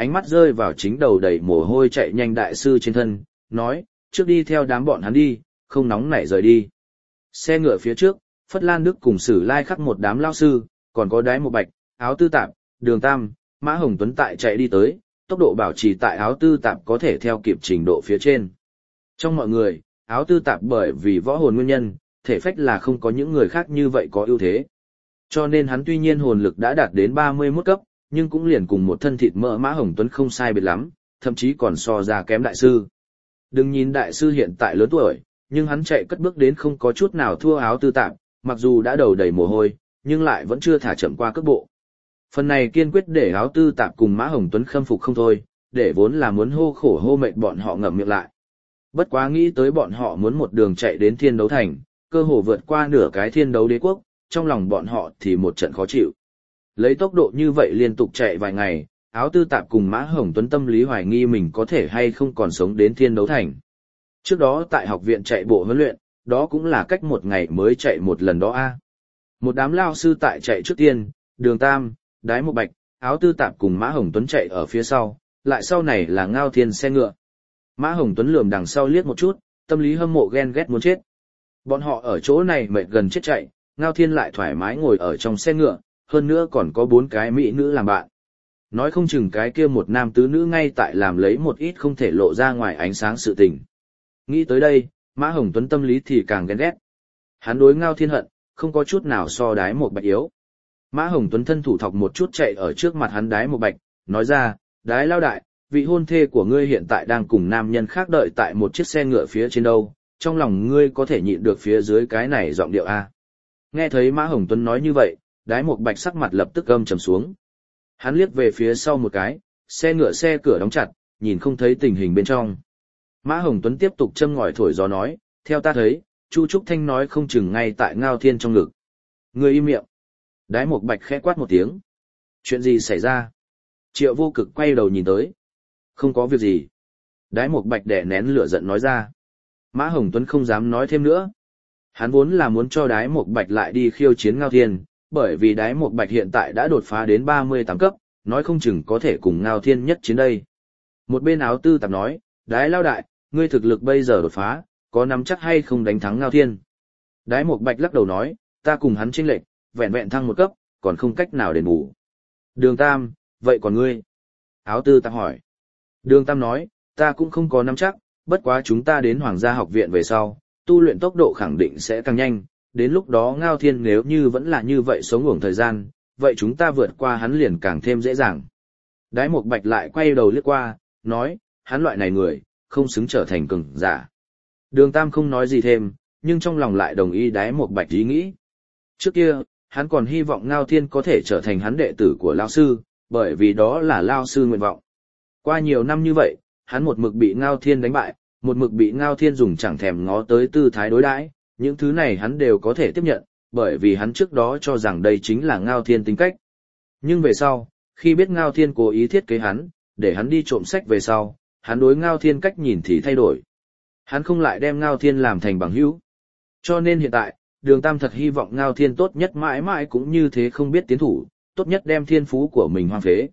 ánh mắt rơi vào chính đầu đầy mồ hôi chạy nhanh đại sư trên thân, nói, trước đi theo đám bọn hắn đi, không nóng nảy rời đi. Xe ngựa phía trước, Phất Lan Đức cùng Sử Lai Khắc một đám lao sư, còn có Đái Một Bạch, Áo Tư Tạp, Đường Tam, Mã Hồng Tuấn tại chạy đi tới, tốc độ bảo trì tại Áo Tư Tạp có thể theo kịp trình độ phía trên. Trong mọi người, Áo Tư Tạp bởi vì võ hồn nguyên nhân, thể phách là không có những người khác như vậy có ưu thế. Cho nên hắn tuy nhiên hồn lực đã đạt đến ba mươi mốt cấp, nhưng cũng liền cùng một thân thịt mỡ Mã Hồng Tuấn không sai biệt lắm, thậm chí còn so ra kém đại sư. Đừng nhìn đại sư hiện tại lớn tuổi, nhưng hắn chạy cất bước đến không có chút nào thua Áo Tư Tạp, mặc dù đã đầu đầy mồ hôi, nhưng lại vẫn chưa thả chậm qua cước bộ. Phần này kiên quyết để Áo Tư Tạp cùng Mã Hồng Tuấn khâm phục không thôi, để vốn là muốn hô khổ hô mệt bọn họ ngậm miệng lại. Bất quá nghĩ tới bọn họ muốn một đường chạy đến Thiên Đấu Thành, cơ hồ vượt qua nửa cái Thiên Đấu Đế quốc, trong lòng bọn họ thì một trận khó chịu. Lấy tốc độ như vậy liên tục chạy vài ngày, Áo Tư Tạp cùng Mã Hồng Tuấn tâm lý hoài nghi mình có thể hay không còn sống đến Thiên Đấu Thành. Trước đó tại học viện chạy bộ huấn luyện, đó cũng là cách một ngày mới chạy một lần đó a. Một đám lao sư tại chạy trước tiên, Đường Tam, Đái Một Bạch, Áo Tư Tạp cùng Mã Hồng Tuấn chạy ở phía sau, lại sau này là Ngao Thiên xe ngựa. Mã Hồng Tuấn lườm đằng sau liếc một chút, tâm lý hâm mộ ghen ghét muốn chết. Bọn họ ở chỗ này mệt gần chết chạy, Ngao Thiên lại thoải mái ngồi ở trong xe ngựa, hơn nữa còn có bốn cái mỹ nữ làm bạn. Nói không chừng cái kia một nam tứ nữ ngay tại làm lấy một ít không thể lộ ra ngoài ánh sáng sự tình. Nghĩ tới đây, Mã Hồng Tuấn tâm lý thì càng ghen ghét. Hắn đối Ngao Thiên hận, không có chút nào so Đái Một Bạch yếu. Mã Hồng Tuấn thân thủ thọc một chút chạy ở trước mặt hắn Đái Một Bạch, nói ra, Đái lao đại, vị hôn thê của ngươi hiện tại đang cùng nam nhân khác đợi tại một chiếc xe ngựa phía trên đâu, trong lòng ngươi có thể nhịn được phía dưới cái này giọng điệu a. Nghe thấy Mã Hồng Tuấn nói như vậy, Đái Một Bạch sắc mặt lập tức âm trầm xuống. Hắn liếc về phía sau một cái, xe ngựa xe cửa đóng chặt, nhìn không thấy tình hình bên trong. Mã Hồng Tuấn tiếp tục châm ngòi thổi gió nói, theo ta thấy, Chu Trúc Thanh nói không chừng ngay tại Ngao Thiên trong ngực. Ngươi im miệng. Đái Một Bạch khẽ quát một tiếng. Chuyện gì xảy ra? Triệu Vô Cực quay đầu nhìn tới. Không có việc gì. Đái Một Bạch đè nén lửa giận nói ra. Mã Hồng Tuấn không dám nói thêm nữa. Hắn vốn là muốn cho Đái Một Bạch lại đi khiêu chiến Ngao Thiên, bởi vì Đái Một Bạch hiện tại đã đột phá đến ba mươi tám cấp, nói không chừng có thể cùng Ngao Thiên nhất chiến đây. Một bên Áo Tư Tạp nói, Đái lao đại, ngươi thực lực bây giờ đột phá, có nắm chắc hay không đánh thắng Ngao Thiên? Đái Một Bạch lắc đầu nói, ta cùng hắn chênh lệch, vẹn vẹn thăng một cấp, còn không cách nào đền bù. Đường Tam, vậy còn ngươi? Áo Tư Tạp hỏi. Đường Tam nói, ta cũng không có nắm chắc, bất quá chúng ta đến Hoàng gia học viện về sau, tu luyện tốc độ khẳng định sẽ tăng nhanh, đến lúc đó Ngao Thiên nếu như vẫn là như vậy sống ngủng thời gian, vậy chúng ta vượt qua hắn liền càng thêm dễ dàng. Đái Một Bạch lại quay đầu liếc qua, nói, hắn loại này người, không xứng trở thành cường giả. Đường Tam không nói gì thêm, nhưng trong lòng lại đồng ý Đái Một Bạch ý nghĩ. Trước kia, hắn còn hy vọng Ngao Thiên có thể trở thành hắn đệ tử của Lao Sư, bởi vì đó là Lao Sư nguyện vọng. Qua nhiều năm như vậy, hắn một mực bị Ngao Thiên đánh bại, một mực bị Ngao Thiên dùng chẳng thèm ngó tới tư thái đối đãi, những thứ này hắn đều có thể tiếp nhận, bởi vì hắn trước đó cho rằng đây chính là Ngao Thiên tính cách. Nhưng về sau, khi biết Ngao Thiên cố ý thiết kế hắn, để hắn đi trộm sách về sau, hắn đối Ngao Thiên cách nhìn thì thay đổi. Hắn không lại đem Ngao Thiên làm thành bằng hữu. Cho nên hiện tại, Đường Tam thật hy vọng Ngao Thiên tốt nhất mãi mãi cũng như thế không biết tiến thủ, tốt nhất đem thiên phú của mình hoang phế.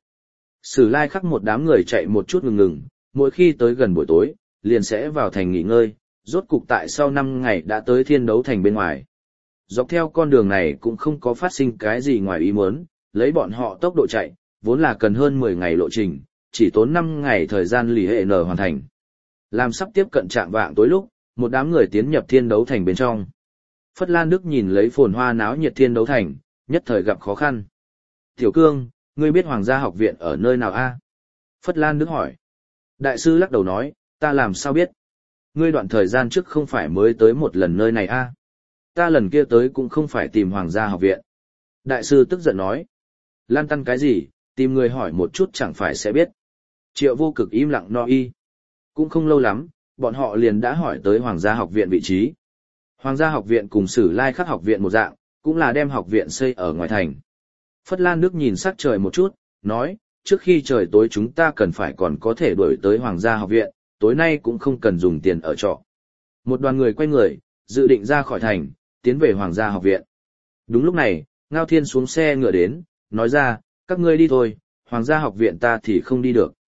Sử Lai Khắc một đám người chạy một chút ngừng ngừng, mỗi khi tới gần buổi tối, liền sẽ vào thành nghỉ ngơi, rốt cục tại sau năm ngày đã tới Thiên Đấu Thành bên ngoài. Dọc theo con đường này cũng không có phát sinh cái gì ngoài ý muốn, lấy bọn họ tốc độ chạy, vốn là cần hơn mười ngày lộ trình, chỉ tốn năm ngày thời gian lì hệ nở hoàn thành. Làm sắp tiếp cận trạng vạng tối lúc, một đám người tiến nhập Thiên Đấu Thành bên trong. Phất Lan Đức nhìn lấy phồn hoa náo nhiệt Thiên Đấu Thành, nhất thời gặp khó khăn. Tiểu Cương, ngươi biết Hoàng gia học viện ở nơi nào a? Phất Lan Đức hỏi. Đại sư lắc đầu nói, ta làm sao biết? Ngươi đoạn thời gian trước không phải mới tới một lần nơi này a? Ta lần kia tới cũng không phải tìm Hoàng gia học viện. Đại sư tức giận nói. Lan tăn cái gì, tìm người hỏi một chút chẳng phải sẽ biết. Triệu Vô Cực im lặng no y. Cũng không lâu lắm, bọn họ liền đã hỏi tới Hoàng gia học viện vị trí. Hoàng gia học viện cùng Sử Lai Khắc học viện một dạng, cũng là đem học viện xây ở ngoài thành. Phất Lan Đức nhìn sắc trời một chút, nói, trước khi trời tối chúng ta cần phải còn có thể đuổi tới Hoàng gia học viện, tối nay cũng không cần dùng tiền ở trọ. Một đoàn người quay người, dự định ra khỏi thành, tiến về Hoàng gia học viện. Đúng lúc này, Ngao Thiên xuống xe ngựa đến, nói ra, các ngươi đi thôi, Hoàng gia học viện ta thì không đi được.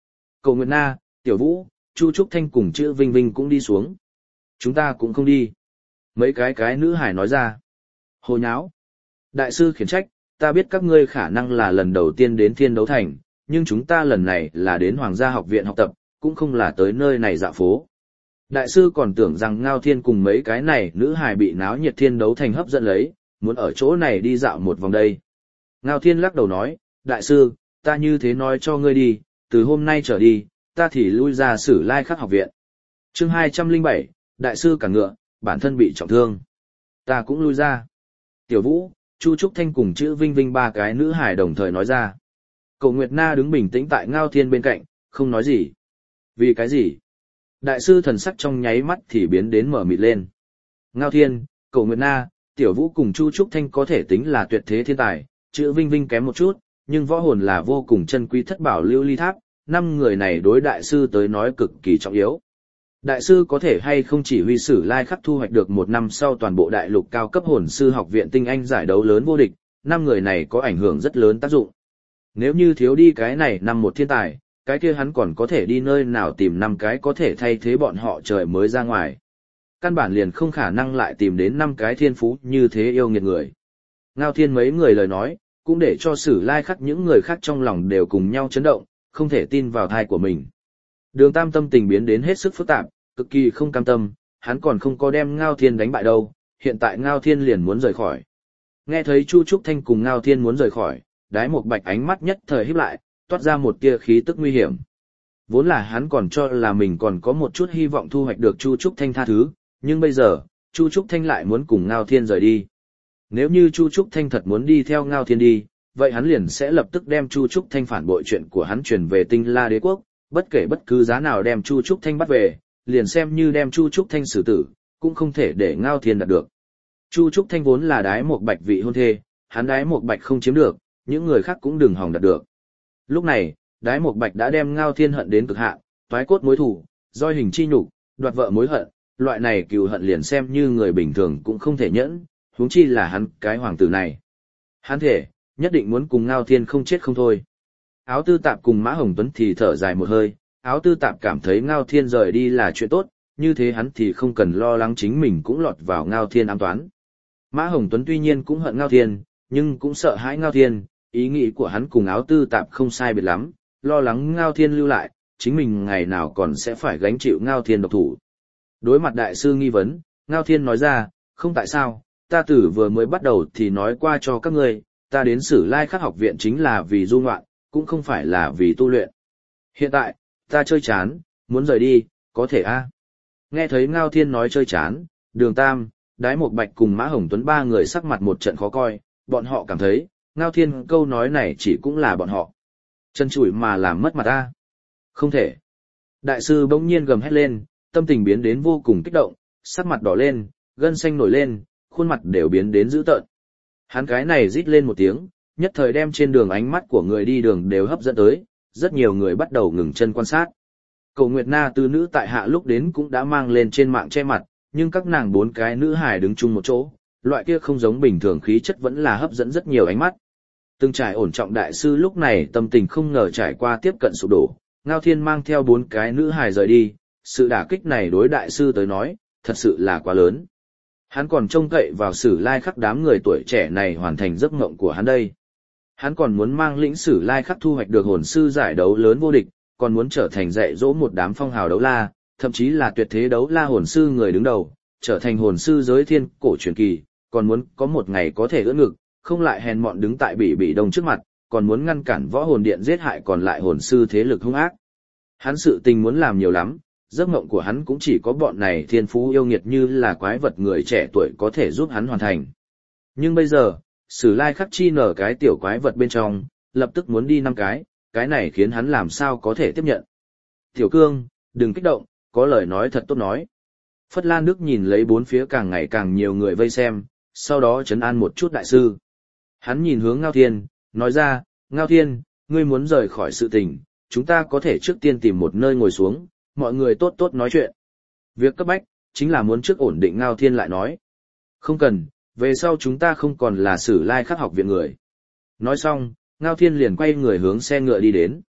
Cầu Nguyệt Na, Tiểu Vũ, Chu Trúc Thanh cùng chữ Vinh Vinh cũng đi xuống. Chúng ta cũng không đi. Mấy cái cái nữ hải nói ra. Hồ nháo. Đại sư khiển trách, ta biết các ngươi khả năng là lần đầu tiên đến Thiên Đấu Thành, nhưng chúng ta lần này là đến Hoàng gia học viện học tập, cũng không là tới nơi này dạo phố. Đại sư còn tưởng rằng Ngao Thiên cùng mấy cái này nữ hài bị náo nhiệt Thiên Đấu Thành hấp dẫn lấy, muốn ở chỗ này đi dạo một vòng đây. Ngao Thiên lắc đầu nói, đại sư, ta như thế nói cho ngươi đi, từ hôm nay trở đi, ta thì lui ra Sử Lai Khắc học viện. Chương hai trăm lẻ bảy, đại sư cả ngựa, bản thân bị trọng thương. Ta cũng lui ra. Tiểu Vũ, Chu Trúc Thanh cùng chữ Vinh Vinh ba cái nữ hài đồng thời nói ra. Cầu Nguyệt Na đứng bình tĩnh tại Ngao Thiên bên cạnh, không nói gì. Vì cái gì? Đại sư thần sắc trong nháy mắt thì biến đến mở mịt lên. Ngao Thiên, Cầu Nguyệt Na, Tiểu Vũ cùng Chu Trúc Thanh có thể tính là tuyệt thế thiên tài, chữ Vinh Vinh kém một chút, nhưng võ hồn là vô cùng chân quý thất bảo lưu ly tháp, năm người này đối đại sư tới nói cực kỳ trọng yếu. Đại sư có thể hay không chỉ huy Sử Lai Khắc thu hoạch được một năm sau toàn bộ đại lục cao cấp hồn sư học viện tinh anh giải đấu lớn vô địch, năm người này có ảnh hưởng rất lớn tác dụng. Nếu như thiếu đi cái này năm một thiên tài, cái kia hắn còn có thể đi nơi nào tìm năm cái có thể thay thế bọn họ trời mới ra ngoài. Căn bản liền không khả năng lại tìm đến năm cái thiên phú như thế yêu nghiệt người. Ngao Thiên mấy người lời nói, cũng để cho Sử Lai Khắc những người khác trong lòng đều cùng nhau chấn động, không thể tin vào thai của mình. Đường Tam tâm tình biến đến hết sức phức tạp, cực kỳ không cam tâm, hắn còn không có đem Ngao Thiên đánh bại đâu, hiện tại Ngao Thiên liền muốn rời khỏi. Nghe thấy Chu Trúc Thanh cùng Ngao Thiên muốn rời khỏi, Đái Một Bạch ánh mắt nhất thời híp lại, toát ra một tia khí tức nguy hiểm. Vốn là hắn còn cho là mình còn có một chút hy vọng thu hoạch được Chu Trúc Thanh tha thứ, nhưng bây giờ, Chu Trúc Thanh lại muốn cùng Ngao Thiên rời đi. Nếu như Chu Trúc Thanh thật muốn đi theo Ngao Thiên đi, vậy hắn liền sẽ lập tức đem Chu Trúc Thanh phản bội chuyện của hắn truyền về Tinh La Đế quốc, bất kể bất cứ giá nào đem Chu Trúc Thanh bắt về, liền xem như đem Chu Trúc Thanh xử tử, cũng không thể để Ngao Thiên đạt được. Chu Trúc Thanh vốn là Đái Một Bạch vị hôn thê, hắn Đái Một Bạch không chiếm được, những người khác cũng đừng hòng đạt được. Lúc này, Đái Một Bạch đã đem Ngao Thiên hận đến cực hạn, toái cốt mối thù, roi hình chi nhục, đoạt vợ mối hận, loại này cừu hận liền xem như người bình thường cũng không thể nhẫn, huống chi là hắn cái hoàng tử này. Hắn thể, nhất định muốn cùng Ngao Thiên không chết không thôi. Áo Tư Tạp cùng Mã Hồng Tuấn thì thở dài một hơi, Áo Tư Tạp cảm thấy Ngao Thiên rời đi là chuyện tốt, như thế hắn thì không cần lo lắng chính mình cũng lọt vào Ngao Thiên ám toán. Mã Hồng Tuấn tuy nhiên cũng hận Ngao Thiên, nhưng cũng sợ hãi Ngao Thiên, ý nghĩ của hắn cùng Áo Tư Tạp không sai biệt lắm, lo lắng Ngao Thiên lưu lại, chính mình ngày nào còn sẽ phải gánh chịu Ngao Thiên độc thủ. Đối mặt đại sư nghi vấn, Ngao Thiên nói ra, không tại sao, ta tử vừa mới bắt đầu thì nói qua cho các ngươi, ta đến Sử Lai Khắc học viện chính là vì du ngoạn, cũng không phải là vì tu luyện. Hiện tại, ta chơi chán, muốn rời đi, có thể a? Nghe thấy Ngao Thiên nói chơi chán, Đường Tam, Đái Một Bạch cùng Mã Hồng Tuấn ba người sắc mặt một trận khó coi, bọn họ cảm thấy, Ngao Thiên câu nói này chỉ cũng là bọn họ. Chân chủi mà làm mất mặt ta. Không thể. Đại sư bỗng nhiên gầm hét lên, tâm tình biến đến vô cùng kích động, sắc mặt đỏ lên, gân xanh nổi lên, khuôn mặt đều biến đến dữ tợn. Hắn cái này rít lên một tiếng, nhất thời đem trên đường ánh mắt của người đi đường đều hấp dẫn tới, rất nhiều người bắt đầu ngừng chân quan sát. Cầu Nguyệt Na tư nữ tại hạ lúc đến cũng đã mang lên trên mạng che mặt, nhưng các nàng bốn cái nữ hài đứng chung một chỗ, loại kia không giống bình thường khí chất vẫn là hấp dẫn rất nhiều ánh mắt. Từng trải ổn trọng đại sư lúc này tâm tình không ngờ trải qua tiếp cận sụp đổ, Ngao Thiên mang theo bốn cái nữ hài rời đi, sự đả kích này đối đại sư tới nói, thật sự là quá lớn. Hắn còn trông cậy vào Sử Lai Khắc đám người tuổi trẻ này hoàn thành giấc mộng của hắn đây. Hắn còn muốn mang lĩnh Sử Lai Khắc thu hoạch được hồn sư giải đấu lớn vô địch, còn muốn trở thành dạy dỗ một đám phong hào đấu la, thậm chí là tuyệt thế đấu la hồn sư người đứng đầu, trở thành hồn sư giới thiên cổ truyền kỳ, còn muốn có một ngày có thể ưỡn ngực, không lại hèn mọn đứng tại Bỉ Bỉ Đông trước mặt, còn muốn ngăn cản võ hồn điện giết hại còn lại hồn sư thế lực hung ác. Hắn sự tình muốn làm nhiều lắm, giấc mộng của hắn cũng chỉ có bọn này thiên phú yêu nghiệt như là quái vật người trẻ tuổi có thể giúp hắn hoàn thành. Nhưng bây giờ, Sử Lai Khắc chi nở cái tiểu quái vật bên trong, lập tức muốn đi năm cái, cái này khiến hắn làm sao có thể tiếp nhận. Tiểu Cương, đừng kích động, có lời nói thật tốt nói. Phất Lan Đức nhìn lấy bốn phía càng ngày càng nhiều người vây xem, sau đó trấn an một chút đại sư. Hắn nhìn hướng Ngao Thiên, nói ra, Ngao Thiên, ngươi muốn rời khỏi sự tình, chúng ta có thể trước tiên tìm một nơi ngồi xuống, mọi người tốt tốt nói chuyện. Việc cấp bách, chính là muốn trước ổn định Ngao Thiên lại nói. Không cần, về sau chúng ta không còn là Sử Lai Khắc học viện người. Nói xong, Ngao Thiên liền quay người hướng xe ngựa đi đến.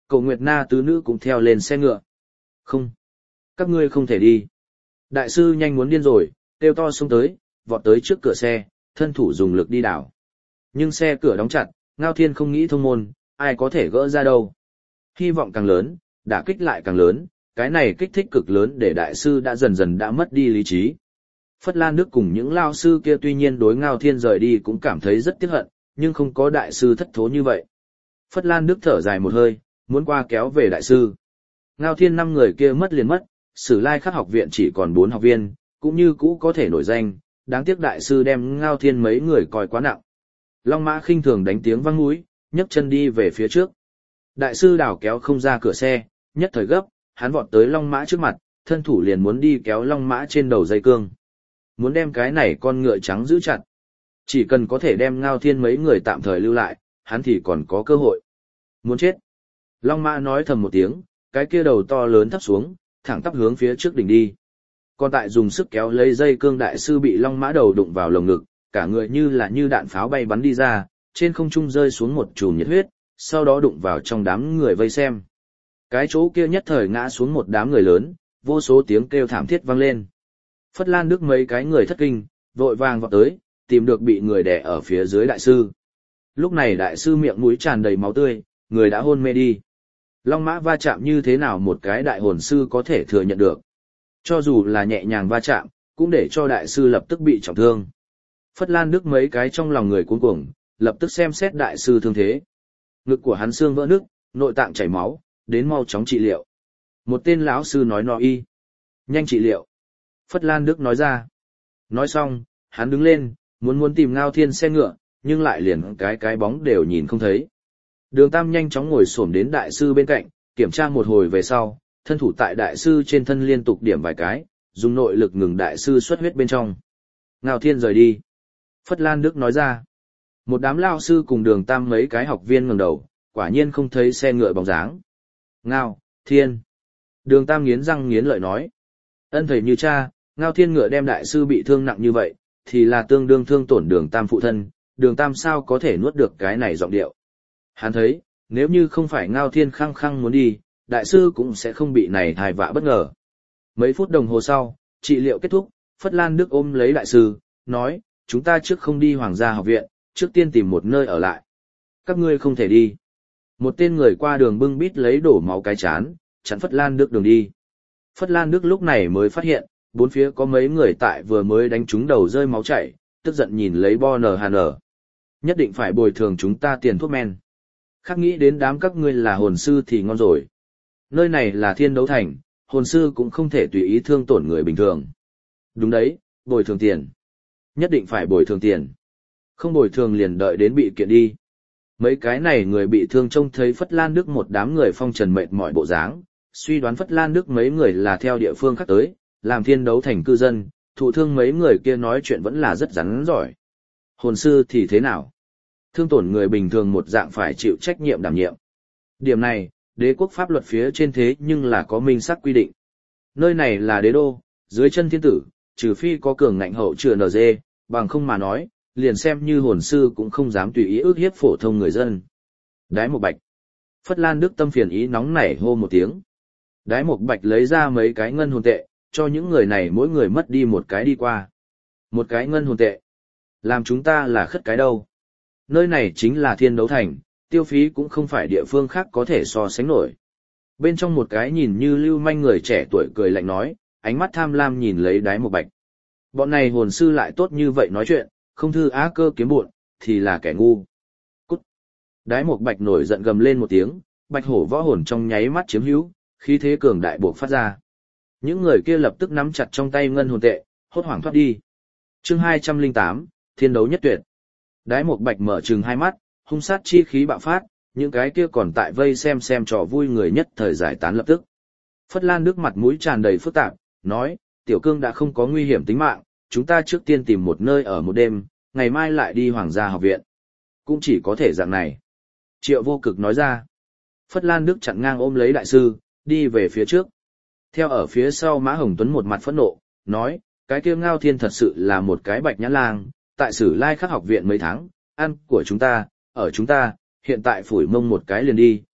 Cổ Nguyệt Na tứ nữ cũng theo lên xe ngựa. Không, các ngươi không thể đi. Đại sư nhanh muốn điên rồi, kêu to xông tới, vọt tới trước cửa xe, thân thủ dùng lực đi đảo. Nhưng xe cửa đóng chặt, Ngao Thiên không nghĩ thông môn, ai có thể gỡ ra đâu. Hy vọng càng lớn, đả kích lại càng lớn, cái này kích thích cực lớn để đại sư đã dần dần đã mất đi lý trí. Phất Lan Đức cùng những lao sư kia tuy nhiên đối Ngao Thiên rời đi cũng cảm thấy rất tiếc hận, nhưng không có đại sư thất thố như vậy. Phất Lan Đức thở dài một hơi, muốn qua kéo về đại sư. Ngao Thiên năm người kia mất liền mất, Sử Lai Khắc học viện chỉ còn bốn học viên, cũng như cũ có thể nổi danh, đáng tiếc đại sư đem Ngao Thiên mấy người coi quá nặng. Long Mã khinh thường đánh tiếng vang mũi, nhấc chân đi về phía trước. Đại sư đảo kéo không ra cửa xe, nhất thời gấp, hắn vọt tới Long Mã trước mặt, thân thủ liền muốn đi kéo Long Mã trên đầu dây cương. Muốn đem cái này con ngựa trắng giữ chặt. Chỉ cần có thể đem Ngao Thiên mấy người tạm thời lưu lại, hắn thì còn có cơ hội. Muốn chết. Long Mã nói thầm một tiếng, cái kia đầu to lớn thấp xuống, thẳng tắp hướng phía trước đỉnh đi. Còn tại dùng sức kéo lấy dây cương đại sư bị Long Mã đầu đụng vào lồng ngực, cả người như là như đạn pháo bay bắn đi ra, trên không trung rơi xuống một chùm nhiệt huyết, sau đó đụng vào trong đám người vây xem. Cái chỗ kia nhất thời ngã xuống một đám người lớn, vô số tiếng kêu thảm thiết vang lên. Phất Lan Đức mấy cái người thất kinh, vội vàng vọt tới, tìm được bị người đè ở phía dưới đại sư. Lúc này đại sư miệng mũi tràn đầy máu tươi, người đã hôn mê đi. Long Mã va chạm như thế nào một cái đại hồn sư có thể thừa nhận được. Cho dù là nhẹ nhàng va chạm, cũng để cho đại sư lập tức bị trọng thương. Phất Lan Đức mấy cái trong lòng người cuống cuồng, lập tức xem xét đại sư thương thế. Ngực của hắn xương vỡ nứt, nội tạng chảy máu, đến mau chóng trị liệu. Một tên lão sư nói no y. Nhanh trị liệu. Phất Lan Đức nói ra. Nói xong, hắn đứng lên, muốn muốn tìm Ngao Thiên xe ngựa, nhưng lại liền cái cái bóng đều nhìn không thấy. Đường Tam nhanh chóng ngồi xổm đến đại sư bên cạnh, kiểm tra một hồi về sau, thân thủ tại đại sư trên thân liên tục điểm vài cái, dùng nội lực ngừng đại sư xuất huyết bên trong. Ngao Thiên rời đi. Phất Lan Đức nói ra. Một đám lao sư cùng Đường Tam mấy cái học viên ngẩng đầu, quả nhiên không thấy xe ngựa bóng dáng. Ngao, Thiên. Đường Tam nghiến răng nghiến lợi nói. Ân thầy như cha, Ngao Thiên ngựa đem đại sư bị thương nặng như vậy, thì là tương đương thương tổn Đường Tam phụ thân, Đường Tam sao có thể nuốt được cái này giọng điệu. Hắn thấy, nếu như không phải Ngao Thiên khăng khăng muốn đi, đại sư cũng sẽ không bị này hài vạ bất ngờ. Mấy phút đồng hồ sau, trị liệu kết thúc, Phất Lan Đức ôm lấy đại sư, nói, chúng ta trước không đi Hoàng gia học viện, trước tiên tìm một nơi ở lại. Các ngươi không thể đi. Một tên người qua đường bưng bít lấy đổ máu cái chán, chặn Phất Lan Đức đường đi. Phất Lan Đức lúc này mới phát hiện, bốn phía có mấy người tại vừa mới đánh trúng đầu rơi máu chảy, tức giận nhìn lấy Bo Nờ Hàn ở. Nhất định phải bồi thường chúng ta tiền thuốc men. Khác nghĩ đến đám các ngươi là hồn sư thì ngon rồi. Nơi này là thiên đấu thành, hồn sư cũng không thể tùy ý thương tổn người bình thường. Đúng đấy, bồi thường tiền. Nhất định phải bồi thường tiền. Không bồi thường liền đợi đến bị kiện đi. Mấy cái này người bị thương trông thấy Phất Lan Đức một đám người phong trần mệt mỏi bộ dáng, suy đoán Phất Lan Đức mấy người là theo địa phương khác tới, làm thiên đấu thành cư dân, thụ thương mấy người kia nói chuyện vẫn là rất rắn giỏi. Hồn sư thì thế nào? Thương tổn người bình thường một dạng phải chịu trách nhiệm đảm nhiệm. Điểm này, đế quốc pháp luật phía trên thế nhưng là có minh xác quy định. Nơi này là đế đô, dưới chân thiên tử, trừ phi có cường ngạnh hậu chữa en giê, bằng không mà nói, liền xem như hồn sư cũng không dám tùy ý ước hiếp phổ thông người dân. Đái một bạch. Phất Lan Đức tâm phiền ý nóng nảy hô một tiếng. Đái một bạch lấy ra mấy cái ngân hồn tệ, cho những người này mỗi người mất đi một cái đi qua. Một cái ngân hồn tệ. Làm chúng ta là khất cái đâu. Nơi này chính là thiên đấu thành, tiêu phí cũng không phải địa phương khác có thể so sánh nổi. Bên trong một cái nhìn như lưu manh người trẻ tuổi cười lạnh nói, ánh mắt tham lam nhìn lấy đái một bạch. Bọn này hồn sư lại tốt như vậy nói chuyện, không thư á cơ kiếm bộn, thì là kẻ ngu. Cút. Đái một bạch nổi giận gầm lên một tiếng, bạch hổ võ hồn trong nháy mắt chiếm hữu, khí thế cường đại buộc phát ra. Những người kia lập tức nắm chặt trong tay ngân hồn tệ, hốt hoảng thoát đi. Chương hai trăm lẻ tám, Thiên đấu nhất tuyệt. Đái một bạch mở trừng hai mắt, hung sát chi khí bạo phát, những cái kia còn tại vây xem xem trò vui người nhất thời giải tán lập tức. Phất Lan Đức mặt mũi tràn đầy phức tạp, nói, tiểu cương đã không có nguy hiểm tính mạng, chúng ta trước tiên tìm một nơi ở một đêm, ngày mai lại đi Hoàng gia học viện. Cũng chỉ có thể dạng này. Triệu Vô Cực nói ra. Phất Lan Đức chặn ngang ôm lấy đại sư, đi về phía trước. Theo ở phía sau Mã Hồng Tuấn một mặt phẫn nộ, nói, cái kia Ngao Thiên thật sự là một cái bạch nhãn lang, tại Sử Lai Khắc học viện mấy tháng, ăn của chúng ta, ở chúng ta, hiện tại phủi mông một cái liền đi,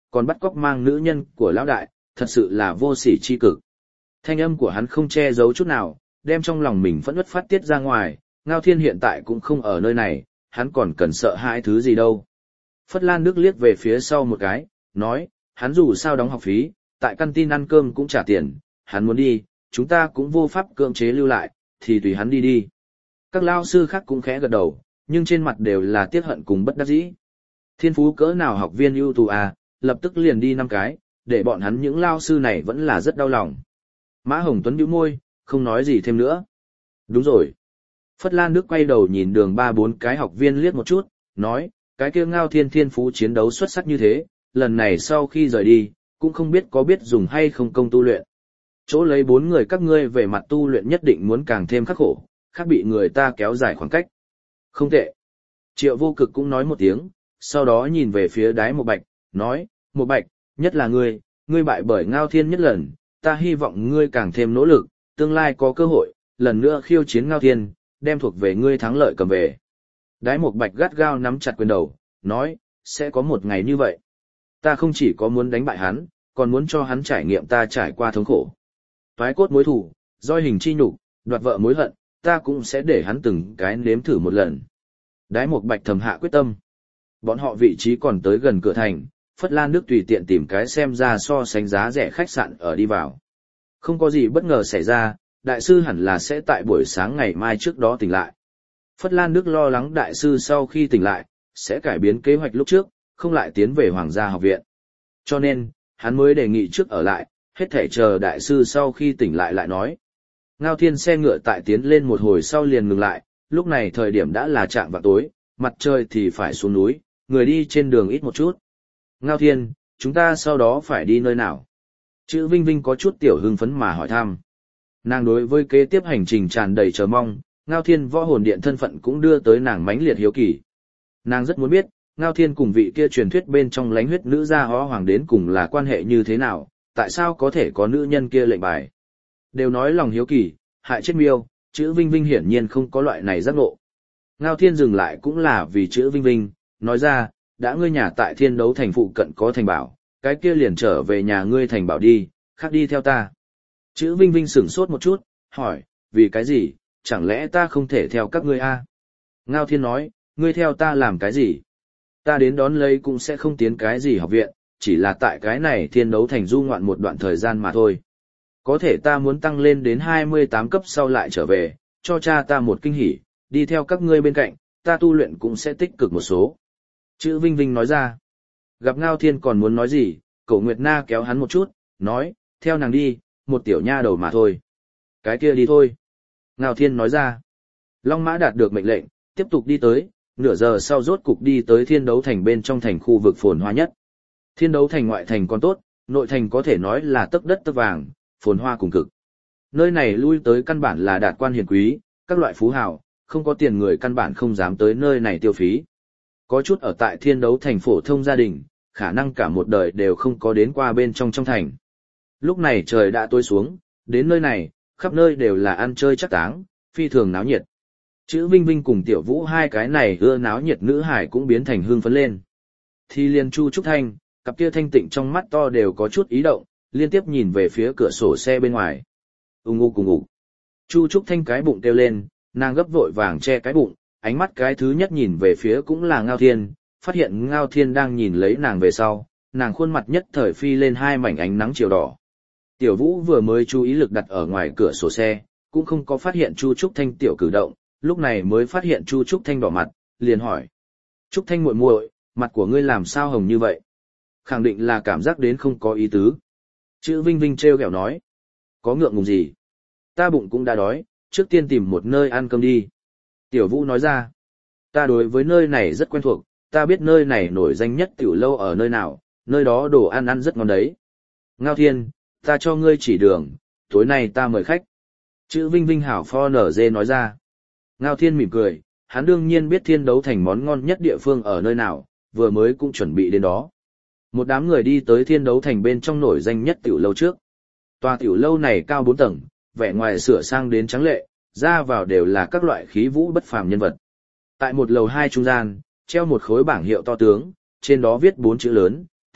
còn bắt cóc mang nữ nhân của lão đại, thật sự là vô sỉ chi cực. Thanh âm của hắn không che giấu chút nào, đem trong lòng mình phẫn uất phát tiết ra ngoài, Ngao Thiên hiện tại cũng không ở nơi này, hắn còn cần sợ hãi thứ gì đâu. Phất Lan Đức liếc về phía sau một cái, nói, hắn dù sao đóng học phí, tại căn tin ăn cơm cũng trả tiền, hắn muốn đi, chúng ta cũng vô pháp cưỡng chế lưu lại, thì tùy hắn đi đi. Các lao sư khác cũng khẽ gật đầu, nhưng trên mặt đều là tiếc hận cùng bất đắc dĩ. Thiên phú cỡ nào học viên ưu tú à, lập tức liền đi năm cái, để bọn hắn những lao sư này vẫn là rất đau lòng. Mã Hồng Tuấn bĩu môi, không nói gì thêm nữa. Đúng rồi. Phất Lan Đức quay đầu nhìn đường ba bốn cái học viên liếc một chút, nói, cái kia Ngao Thiên thiên phú chiến đấu xuất sắc như thế, lần này sau khi rời đi, cũng không biết có biết dùng hay không công tu luyện. Chỗ lấy bốn người các ngươi về mặt tu luyện nhất định muốn càng thêm khắc khổ, khác bị người ta kéo dài khoảng cách. Không tệ. Triệu Vô Cực cũng nói một tiếng, sau đó nhìn về phía Đái Một Bạch, nói, Một Bạch, nhất là ngươi, ngươi bại bởi Ngao Thiên nhất lần, ta hy vọng ngươi càng thêm nỗ lực, tương lai có cơ hội, lần nữa khiêu chiến Ngao Thiên, đem thuộc về ngươi thắng lợi cầm về. Đái Một Bạch gắt gao nắm chặt quyền đầu, nói, sẽ có một ngày như vậy. Ta không chỉ có muốn đánh bại hắn, còn muốn cho hắn trải nghiệm ta trải qua thống khổ. Toái cốt mối thù, roi hình chi nhục, đoạt vợ mối hận, ta cũng sẽ để hắn từng cái nếm thử một lần. Đái Một Bạch thầm hạ quyết tâm. Bọn họ vị trí còn tới gần cửa thành, Phất Lan Đức tùy tiện tìm cái xem ra so sánh giá rẻ khách sạn ở đi vào. Không có gì bất ngờ xảy ra, đại sư hẳn là sẽ tại buổi sáng ngày mai trước đó tỉnh lại. Phất Lan Đức lo lắng đại sư sau khi tỉnh lại, sẽ cải biến kế hoạch lúc trước, không lại tiến về Hoàng gia học viện. Cho nên, hắn mới đề nghị trước ở lại, hết thể chờ đại sư sau khi tỉnh lại lại nói. Ngao Thiên xe ngựa tại tiến lên một hồi sau liền ngừng lại, lúc này thời điểm đã là chạng vào tối, mặt trời thì phải xuống núi, người đi trên đường ít một chút. Ngao Thiên, chúng ta sau đó phải đi nơi nào? Chữ Vinh Vinh có chút tiểu hưng phấn mà hỏi thăm. Nàng đối với kế tiếp hành trình tràn đầy chờ mong, Ngao Thiên võ hồn điện thân phận cũng đưa tới nàng mãnh liệt hiếu kỳ. Nàng rất muốn biết, Ngao Thiên cùng vị kia truyền thuyết bên trong lánh huyết nữ gia hó hoàng đến cùng là quan hệ như thế nào, tại sao có thể có nữ nhân kia lệnh bài. Đều nói lòng hiếu kỳ, hại chết miêu, chữ Vinh Vinh hiển nhiên không có loại này giác ngộ. Ngao Thiên dừng lại cũng là vì chữ Vinh Vinh, nói ra, đã ngươi nhà tại Thiên Đấu thành phụ cận có thành bảo, cái kia liền trở về nhà ngươi thành bảo đi, khác đi theo ta. Chữ Vinh Vinh sửng sốt một chút, hỏi, vì cái gì, chẳng lẽ ta không thể theo các ngươi a? Ngao Thiên nói, ngươi theo ta làm cái gì? Ta đến đón lấy cũng sẽ không tiến cái gì học viện, chỉ là tại cái này Thiên Đấu thành du ngoạn một đoạn thời gian mà thôi. Có thể ta muốn tăng lên đến hai mươi tám cấp sau lại trở về, cho cha ta một kinh hỉ, đi theo các ngươi bên cạnh, ta tu luyện cũng sẽ tích cực một số. Chữ Vinh Vinh nói ra. Gặp Ngao Thiên còn muốn nói gì, Cổ Nguyệt Na kéo hắn một chút, nói, theo nàng đi, một tiểu nha đầu mà thôi. Cái kia đi thôi. Ngao Thiên nói ra. Long Mã đạt được mệnh lệnh, tiếp tục đi tới, nửa giờ sau rốt cục đi tới Thiên Đấu thành bên trong thành khu vực phồn hoa nhất. Thiên Đấu thành ngoại thành còn tốt, nội thành có thể nói là tấc đất tấc vàng, phồn hoa cùng cực. Nơi này lui tới căn bản là đạt quan hiền quý, các loại phú hào, không có tiền người căn bản không dám tới nơi này tiêu phí. Có chút ở tại Thiên Đấu thành phổ thông gia đình, khả năng cả một đời đều không có đến qua bên trong trong thành. Lúc này trời đã tối xuống, đến nơi này, khắp nơi đều là ăn chơi chắc táng, phi thường náo nhiệt. Chữ Vinh Vinh cùng Tiểu Vũ hai cái này ưa náo nhiệt nữ hải cũng biến thành hương phấn lên. Thì liền Chu Trúc Thanh, cặp kia thanh tịnh trong mắt to đều có chút ý động, liên tiếp nhìn về phía cửa sổ xe bên ngoài. Ung ung cùng ung. Chu Trúc Thanh cái bụng kêu lên, nàng gấp vội vàng che cái bụng, ánh mắt cái thứ nhất nhìn về phía cũng là Ngao Thiên, phát hiện Ngao Thiên đang nhìn lấy nàng về sau, nàng khuôn mặt nhất thời phi lên hai mảnh ánh nắng chiều đỏ. Tiểu Vũ vừa mới chú ý lực đặt ở ngoài cửa sổ xe, cũng không có phát hiện Chu Trúc Thanh tiểu cử động, lúc này mới phát hiện Chu Trúc Thanh đỏ mặt, liền hỏi: "Trúc Thanh muội muội, mặt của ngươi làm sao hồng như vậy?" Khẳng định là cảm giác đến không có ý tứ. Chữ Vinh Vinh trêu ghẹo nói: "Có ngượng ngùng gì? Ta bụng cũng đã đói, trước tiên tìm một nơi ăn cơm đi." Tiểu Vũ nói ra: "Ta đối với nơi này rất quen thuộc, ta biết nơi này nổi danh nhất tiểu lâu ở nơi nào, nơi đó đồ ăn ăn rất ngon đấy." Ngao Thiên: "Ta cho ngươi chỉ đường, tối nay ta mời khách." Chữ Vinh Vinh hảo pho nở dê nói ra. Ngao Thiên mỉm cười, hắn đương nhiên biết Thiên Đấu thành món ngon nhất địa phương ở nơi nào, vừa mới cũng chuẩn bị đến đó. Một đám người đi tới Thiên Đấu thành bên trong nổi danh nhất tiểu lâu trước. Tòa tiểu lâu này cao bốn tầng, vẻ ngoài sửa sang đến trắng lệ, ra vào đều là các loại khí vũ bất phàm nhân vật. Tại một lầu hai trung gian, treo một khối bảng hiệu to tướng, trên đó viết bốn chữ lớn,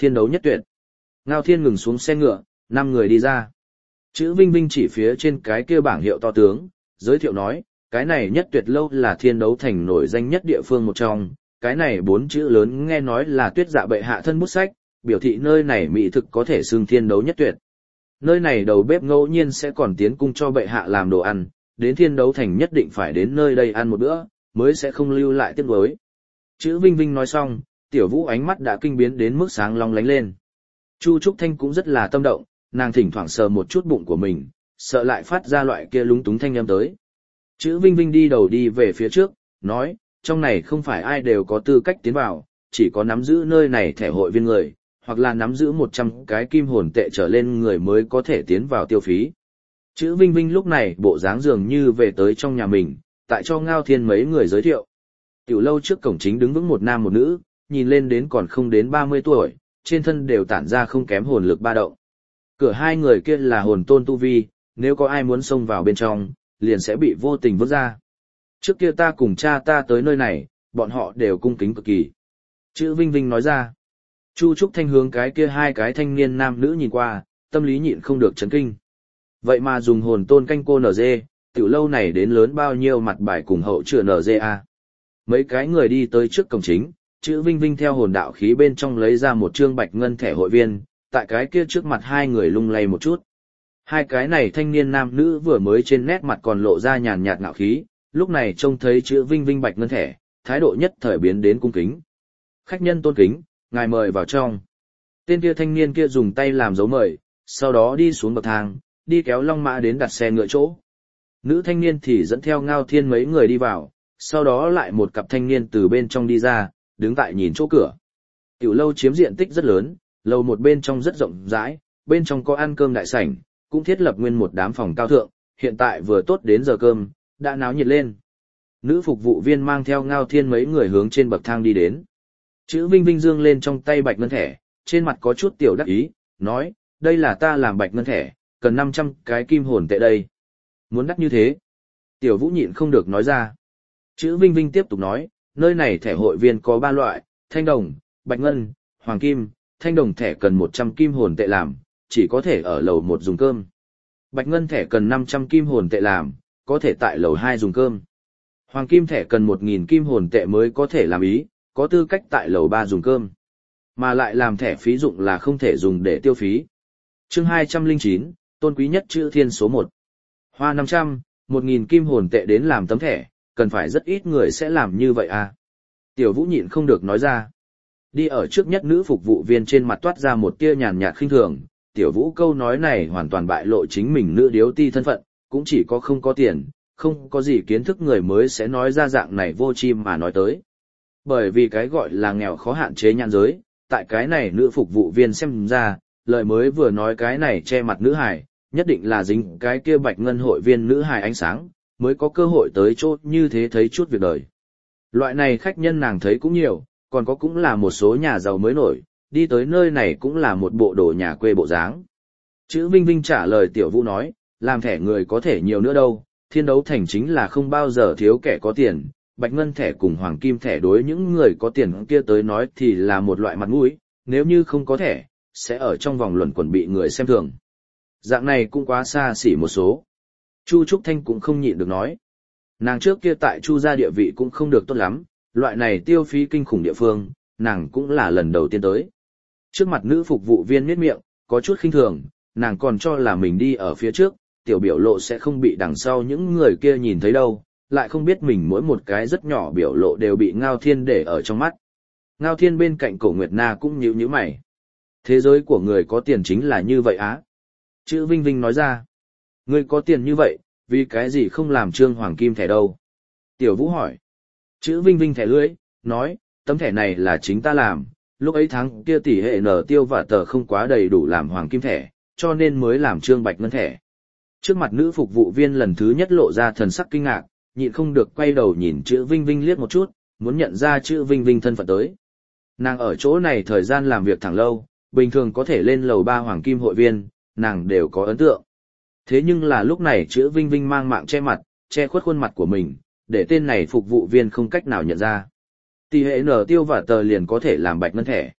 Thiên đấu nhất tuyệt. Ngao Thiên ngừng xuống xe ngựa, năm người đi ra. Chữ Vinh Vinh chỉ phía trên cái kia bảng hiệu to tướng, giới thiệu nói, cái này nhất tuyệt lâu là thiên đấu thành nổi danh nhất địa phương một trong, cái này bốn chữ lớn nghe nói là tuyết dạ bệ hạ thân bút sách, biểu thị nơi này mỹ thực có thể xưng thiên đấu nhất tuyệt. Nơi này đầu bếp ngẫu nhiên sẽ còn tiến cung cho bệ hạ làm đồ ăn, đến thiên đấu thành nhất định phải đến nơi đây ăn một bữa, mới sẽ không lưu lại tiếc nuối. Chữ Vinh Vinh nói xong, Tiểu Vũ ánh mắt đã kinh biến đến mức sáng long lánh lên. Chu Trúc Thanh cũng rất là tâm động, nàng thỉnh thoảng sờ một chút bụng của mình, sợ lại phát ra loại kia lúng túng thanh âm tới. Chữ Vinh Vinh đi đầu đi về phía trước, nói, trong này không phải ai đều có tư cách tiến vào, chỉ có nắm giữ nơi này thẻ hội viên người, hoặc là nắm giữ một trăm cái kim hồn tệ trở lên người mới có thể tiến vào tiêu phí. Chữ Vinh Vinh lúc này bộ dáng dường như về tới trong nhà mình, tại cho Ngao Thiên mấy người giới thiệu. Tiểu lâu trước cổng chính đứng vững một nam một nữ, nhìn lên đến còn không đến ba mươi tuổi, trên thân đều tản ra không kém hồn lực ba động. Cửa hai người kia là hồn tôn tu vi, nếu có ai muốn xông vào bên trong, liền sẽ bị vô tình vứt ra. Trước kia ta cùng cha ta tới nơi này, bọn họ đều cung kính cực kỳ. Chữ Vinh Vinh nói ra. Chu Trúc Thanh hướng cái kia hai cái thanh niên nam nữ nhìn qua, tâm lý nhịn không được chấn kinh. Vậy mà dùng hồn tôn canh cô en giê, tiểu lâu này đến lớn bao nhiêu mặt bài cùng hậu chữa en giê a. Mấy cái người đi tới trước cổng chính, chữ Vinh Vinh theo hồn đạo khí bên trong lấy ra một trương bạch ngân thẻ hội viên, tại cái kia trước mặt hai người lung lay một chút. Hai cái này thanh niên nam nữ vừa mới trên nét mặt còn lộ ra nhàn nhạt ngạo khí, lúc này trông thấy chữ Vinh Vinh bạch ngân thẻ, thái độ nhất thời biến đến cung kính. Khách nhân tôn kính, ngài mời vào trong. Tên kia thanh niên kia dùng tay làm dấu mời, sau đó đi xuống bậc thang, đi kéo long mã đến đặt xe ngựa chỗ. Nữ thanh niên thì dẫn theo Ngao Thiên mấy người đi vào, sau đó lại một cặp thanh niên từ bên trong đi ra, đứng tại nhìn chỗ cửa. Tiểu lâu chiếm diện tích rất lớn, lầu một bên trong rất rộng rãi, bên trong có ăn cơm đại sảnh, cũng thiết lập nguyên một đám phòng cao thượng, hiện tại vừa tốt đến giờ cơm, đã náo nhiệt lên. Nữ phục vụ viên mang theo Ngao Thiên mấy người hướng trên bậc thang đi đến. Chữ Vinh Vinh dương lên trong tay bạch ngân thẻ, trên mặt có chút tiểu đắc ý, nói, đây là ta làm bạch ngân thẻ, cần năm trăm cái kim hồn tệ đây. Muốn đắt như thế? Tiểu Vũ nhịn không được nói ra. Chữ Vinh Vinh tiếp tục nói, nơi này thẻ hội viên có ba loại, thanh đồng, bạch ngân, hoàng kim, thanh đồng thẻ cần một trăm kim hồn tệ làm, chỉ có thể ở lầu một dùng cơm. Bạch ngân thẻ cần năm trăm kim hồn tệ làm, có thể tại lầu hai dùng cơm. Hoàng kim thẻ cần một nghìn kim hồn tệ mới có thể làm ý, có tư cách tại lầu ba dùng cơm. Mà lại làm thẻ phí dụng là không thể dùng để tiêu phí. Chương hai trăm lẻ chín, tôn quý nhất chữ thiên số một. Hoa năm trăm, một nghìn kim hồn tệ đến làm tấm thẻ, cần phải rất ít người sẽ làm như vậy à. Tiểu Vũ nhịn không được nói ra. Đi ở trước nhất nữ phục vụ viên trên mặt toát ra một tia nhàn nhạt khinh thường, Tiểu Vũ câu nói này hoàn toàn bại lộ chính mình nữ điếu ti thân phận, cũng chỉ có không có tiền, không có gì kiến thức người mới sẽ nói ra dạng này vô tri mà nói tới. Bởi vì cái gọi là nghèo khó hạn chế nhãn giới, tại cái này nữ phục vụ viên xem ra, lời mới vừa nói cái này che mặt nữ hài, nhất định là dính cái kia bạch ngân hội viên nữ hài ánh sáng, mới có cơ hội tới chỗ như thế thấy chút việc đời. Loại này khách nhân nàng thấy cũng nhiều, còn có cũng là một số nhà giàu mới nổi, đi tới nơi này cũng là một bộ đồ nhà quê bộ dáng. Chữ Vinh Vinh trả lời Tiểu Vũ nói, làm thẻ người có thể nhiều nữa đâu, thiên đấu thành chính là không bao giờ thiếu kẻ có tiền, bạch ngân thẻ cùng hoàng kim thẻ đối những người có tiền kia tới nói thì là một loại mặt mũi, nếu như không có thẻ, sẽ ở trong vòng luẩn quẩn bị người xem thường. Dạng này cũng quá xa xỉ một số. Chu Trúc Thanh cũng không nhịn được nói. Nàng trước kia tại Chu gia địa vị cũng không được tốt lắm, loại này tiêu phí kinh khủng địa phương, nàng cũng là lần đầu tiên tới. Trước mặt nữ phục vụ viên miết miệng, có chút khinh thường, nàng còn cho là mình đi ở phía trước, tiểu biểu lộ sẽ không bị đằng sau những người kia nhìn thấy đâu, lại không biết mình mỗi một cái rất nhỏ biểu lộ đều bị Ngao Thiên để ở trong mắt. Ngao Thiên bên cạnh Cổ Nguyệt Na cũng nhíu nhíu mày. Thế giới của người có tiền chính là như vậy á. Chữ Vinh Vinh nói ra. Ngươi có tiền như vậy, vì cái gì không làm trương hoàng kim thẻ đâu? Tiểu Vũ hỏi. Chữ Vinh Vinh thẻ lưỡi, nói, tấm thẻ này là chính ta làm, lúc ấy tháng kia tỷ hệ nở tiêu và tờ không quá đầy đủ làm hoàng kim thẻ, cho nên mới làm trương bạch ngân thẻ. Trước mặt nữ phục vụ viên lần thứ nhất lộ ra thần sắc kinh ngạc, nhịn không được quay đầu nhìn chữ Vinh Vinh liếc một chút, muốn nhận ra chữ Vinh Vinh thân phận tới. Nàng ở chỗ này thời gian làm việc thẳng lâu, bình thường có thể lên lầu ba hoàng kim hội viên, nàng đều có ấn tượng. Thế nhưng là lúc này chữ Vinh Vinh mang mạng che mặt, che khuất khuôn mặt của mình, để tên này phục vụ viên không cách nào nhận ra. Tỷ hệ nở tiêu và tờ liền có thể làm bạch ngân thẻ.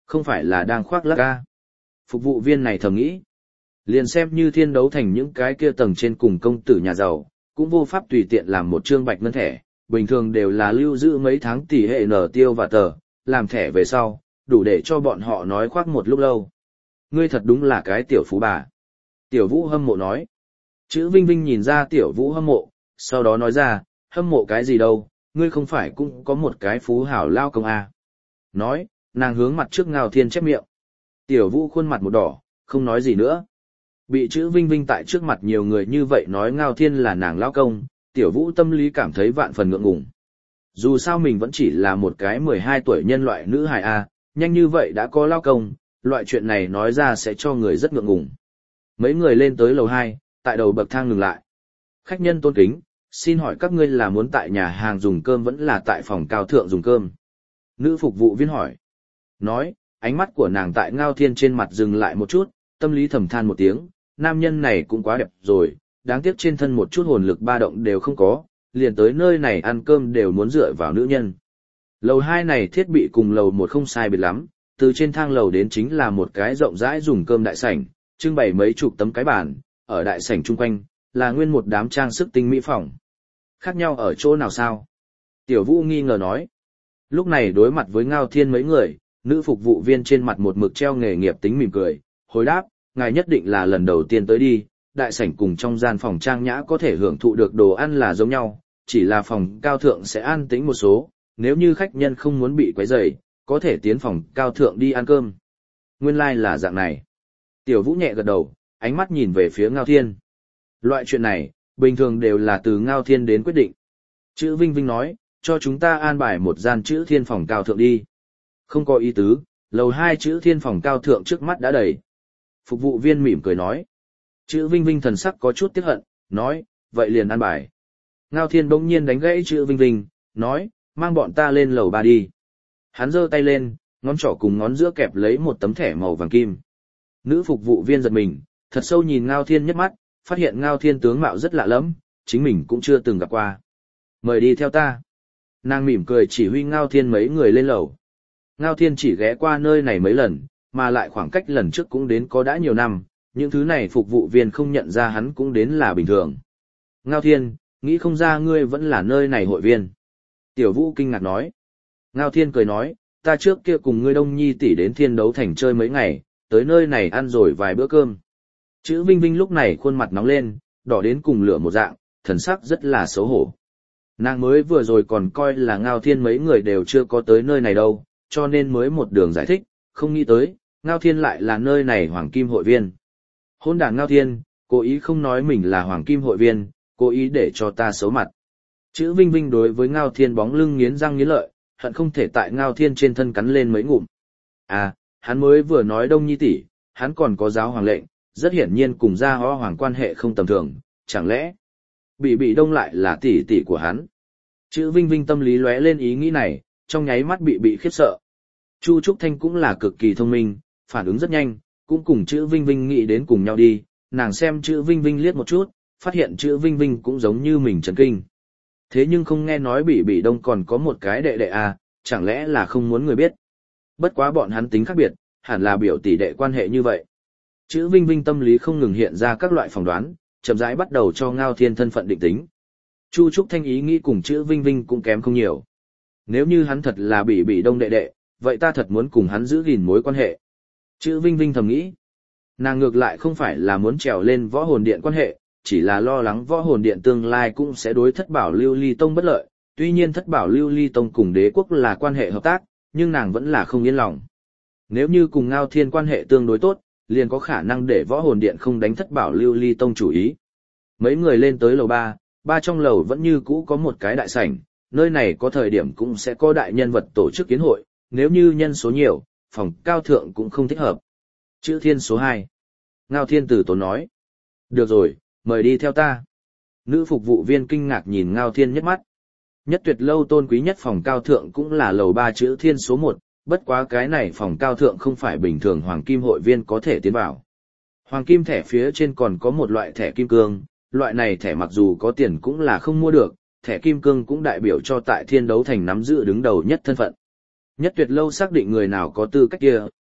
Không phải là đang khoác lác ca. Phục vụ viên này thầm nghĩ. Liền xem như thiên đấu thành những cái kia tầng trên cùng công tử nhà giàu, cũng vô pháp tùy tiện làm một trương bạch ngân thẻ, bình thường đều là lưu giữ mấy tháng tỷ hệ nở tiêu và tờ, làm thẻ về sau, đủ để cho bọn họ nói khoác một lúc lâu. Ngươi thật đúng là cái tiểu phú bà. Tiểu Vũ hâm mộ nói. Chữ Vinh Vinh nhìn ra Tiểu Vũ hâm mộ, sau đó nói ra, hâm mộ cái gì đâu, ngươi không phải cũng có một cái phú hảo lao công à. Nói, nàng hướng mặt trước Ngao Thiên chép miệng. Tiểu Vũ khuôn mặt một đỏ, không nói gì nữa. Bị chữ Vinh Vinh tại trước mặt nhiều người như vậy nói Ngao Thiên là nàng lao công, Tiểu Vũ tâm lý cảm thấy vạn phần ngượng ngùng. Dù sao mình vẫn chỉ là một cái mười hai tuổi nhân loại nữ hài a, nhanh như vậy đã có lao công, loại chuyện này nói ra sẽ cho người rất ngượng ngùng. Mấy người lên tới lầu hai, tại đầu bậc thang ngừng lại. Khách nhân tôn kính, xin hỏi các ngươi là muốn tại nhà hàng dùng cơm vẫn là tại phòng cao thượng dùng cơm? Nữ phục vụ viên hỏi. Nói, ánh mắt của nàng tại Ngao Thiên trên mặt dừng lại một chút, tâm lý thầm than một tiếng, nam nhân này cũng quá đẹp rồi, đáng tiếc trên thân một chút hồn lực ba động đều không có, liền tới nơi này ăn cơm đều muốn dựa vào nữ nhân. Lầu hai này thiết bị cùng lầu một không sai biệt lắm, từ trên thang lầu đến chính là một cái rộng rãi dùng cơm đại sảnh, trưng bày mấy chục tấm cái bàn, ở đại sảnh chung quanh, là nguyên một đám trang sức tinh mỹ phòng. Khác nhau ở chỗ nào sao? Tiểu Vũ nghi ngờ nói. Lúc này đối mặt với Ngao Thiên mấy người, nữ phục vụ viên trên mặt một mực treo nghề nghiệp tính mỉm cười, hồi đáp, ngài nhất định là lần đầu tiên tới đi, đại sảnh cùng trong gian phòng trang nhã có thể hưởng thụ được đồ ăn là giống nhau, chỉ là phòng cao thượng sẽ an tĩnh một số, nếu như khách nhân không muốn bị quấy rầy, có thể tiến phòng cao thượng đi ăn cơm. Nguyên lai like là dạng này. Tiểu Vũ nhẹ gật đầu, ánh mắt nhìn về phía Ngao Thiên. Loại chuyện này, bình thường đều là từ Ngao Thiên đến quyết định. Chữ Vinh Vinh nói, cho chúng ta an bài một gian chữ thiên phòng cao thượng đi. Không có ý tứ, lầu hai chữ thiên phòng cao thượng trước mắt đã đầy. Phục vụ viên mỉm cười nói. Chữ Vinh Vinh thần sắc có chút tiếc hận, nói, vậy liền an bài. Ngao Thiên bỗng nhiên đánh gãy chữ Vinh Vinh, nói, mang bọn ta lên lầu ba đi. Hắn giơ tay lên, ngón trỏ cùng ngón giữa kẹp lấy một tấm thẻ màu vàng kim. Nữ phục vụ viên giật mình, thật sâu nhìn Ngao Thiên nhất mắt, phát hiện Ngao Thiên tướng mạo rất lạ lẫm, chính mình cũng chưa từng gặp qua. Mời đi theo ta. Nàng mỉm cười chỉ huy Ngao Thiên mấy người lên lầu. Ngao Thiên chỉ ghé qua nơi này mấy lần, mà lại khoảng cách lần trước cũng đến có đã nhiều năm, những thứ này phục vụ viên không nhận ra hắn cũng đến là bình thường. Ngao Thiên, nghĩ không ra ngươi vẫn là nơi này hội viên. Tiểu Vũ kinh ngạc nói. Ngao Thiên cười nói, ta trước kia cùng ngươi Đông Nhi tỷ đến Thiên Đấu Thành chơi mấy ngày, tới nơi này ăn rồi vài bữa cơm. Chữ Vinh Vinh lúc này khuôn mặt nóng lên, đỏ đến cùng lửa một dạng, thần sắc rất là xấu hổ. Nàng mới vừa rồi còn coi là Ngao Thiên mấy người đều chưa có tới nơi này đâu, cho nên mới một đường giải thích, không nghĩ tới, Ngao Thiên lại là nơi này Hoàng Kim hội viên. Hôn đàn Ngao Thiên, cố ý không nói mình là Hoàng Kim hội viên, cố ý để cho ta xấu mặt. Chữ Vinh Vinh đối với Ngao Thiên bóng lưng nghiến răng nghiến lợi, hận không thể tại Ngao Thiên trên thân cắn lên mấy ngụm. À, hắn mới vừa nói Đông Nhi tỷ, hắn còn có giáo hoàng lệnh, rất hiển nhiên cùng gia ho hoàng quan hệ không tầm thường, chẳng lẽ Bị Bị Đông lại là tỷ tỷ của hắn. Chữ Vinh Vinh tâm lý lóe lên ý nghĩ này, trong nháy mắt bị bị khiếp sợ. Chu Trúc Thanh cũng là cực kỳ thông minh, phản ứng rất nhanh, cũng cùng chữ Vinh Vinh nghĩ đến cùng nhau đi, nàng xem chữ Vinh Vinh liếc một chút, phát hiện chữ Vinh Vinh cũng giống như mình chấn kinh. Thế nhưng không nghe nói Bị Bị Đông còn có một cái đệ đệ à, chẳng lẽ là không muốn người biết. Bất quá bọn hắn tính khác biệt, hẳn là biểu tỷ đệ quan hệ như vậy. Chữ Vinh Vinh tâm lý không ngừng hiện ra các loại phỏng đoán, chậm rãi bắt đầu cho Ngao Thiên thân phận định tính. Chu Trúc Thanh ý nghĩ cùng chữ Vinh Vinh cũng kém không nhiều. Nếu như hắn thật là Bị Bị Đông đệ đệ, vậy ta thật muốn cùng hắn giữ gìn mối quan hệ. Chữ Vinh Vinh thầm nghĩ. Nàng ngược lại không phải là muốn trèo lên võ hồn điện quan hệ, chỉ là lo lắng võ hồn điện tương lai cũng sẽ đối thất bảo lưu ly tông bất lợi. Tuy nhiên thất bảo lưu ly tông cùng đế quốc là quan hệ hợp tác, nhưng nàng vẫn là không yên lòng. Nếu như cùng Ngao Thiên quan hệ tương đối tốt, liền có khả năng để võ hồn điện không đánh thất bảo lưu ly tông chủ ý. Mấy người lên tới lầu ba, ba trong lầu vẫn như cũ có một cái đại sảnh, nơi này có thời điểm cũng sẽ có đại nhân vật tổ chức kiến hội, nếu như nhân số nhiều, phòng cao thượng cũng không thích hợp. Chữ Thiên số hai. Ngao Thiên Tử tốn nói. Được rồi, mời đi theo ta. Nữ phục vụ viên kinh ngạc nhìn Ngao Thiên nhất mắt. Nhất tuyệt lâu tôn quý nhất phòng cao thượng cũng là lầu ba chữ Thiên số một, bất quá cái này phòng cao thượng không phải bình thường Hoàng Kim hội viên có thể tiến vào. Hoàng Kim thẻ phía trên còn có một loại thẻ kim cương, loại này thẻ mặc dù có tiền cũng là không mua được, thẻ kim cương cũng đại biểu cho tại Thiên Đấu Thành nắm giữ đứng đầu nhất thân phận. Nhất tuyệt lâu xác định người nào có tư cách kia,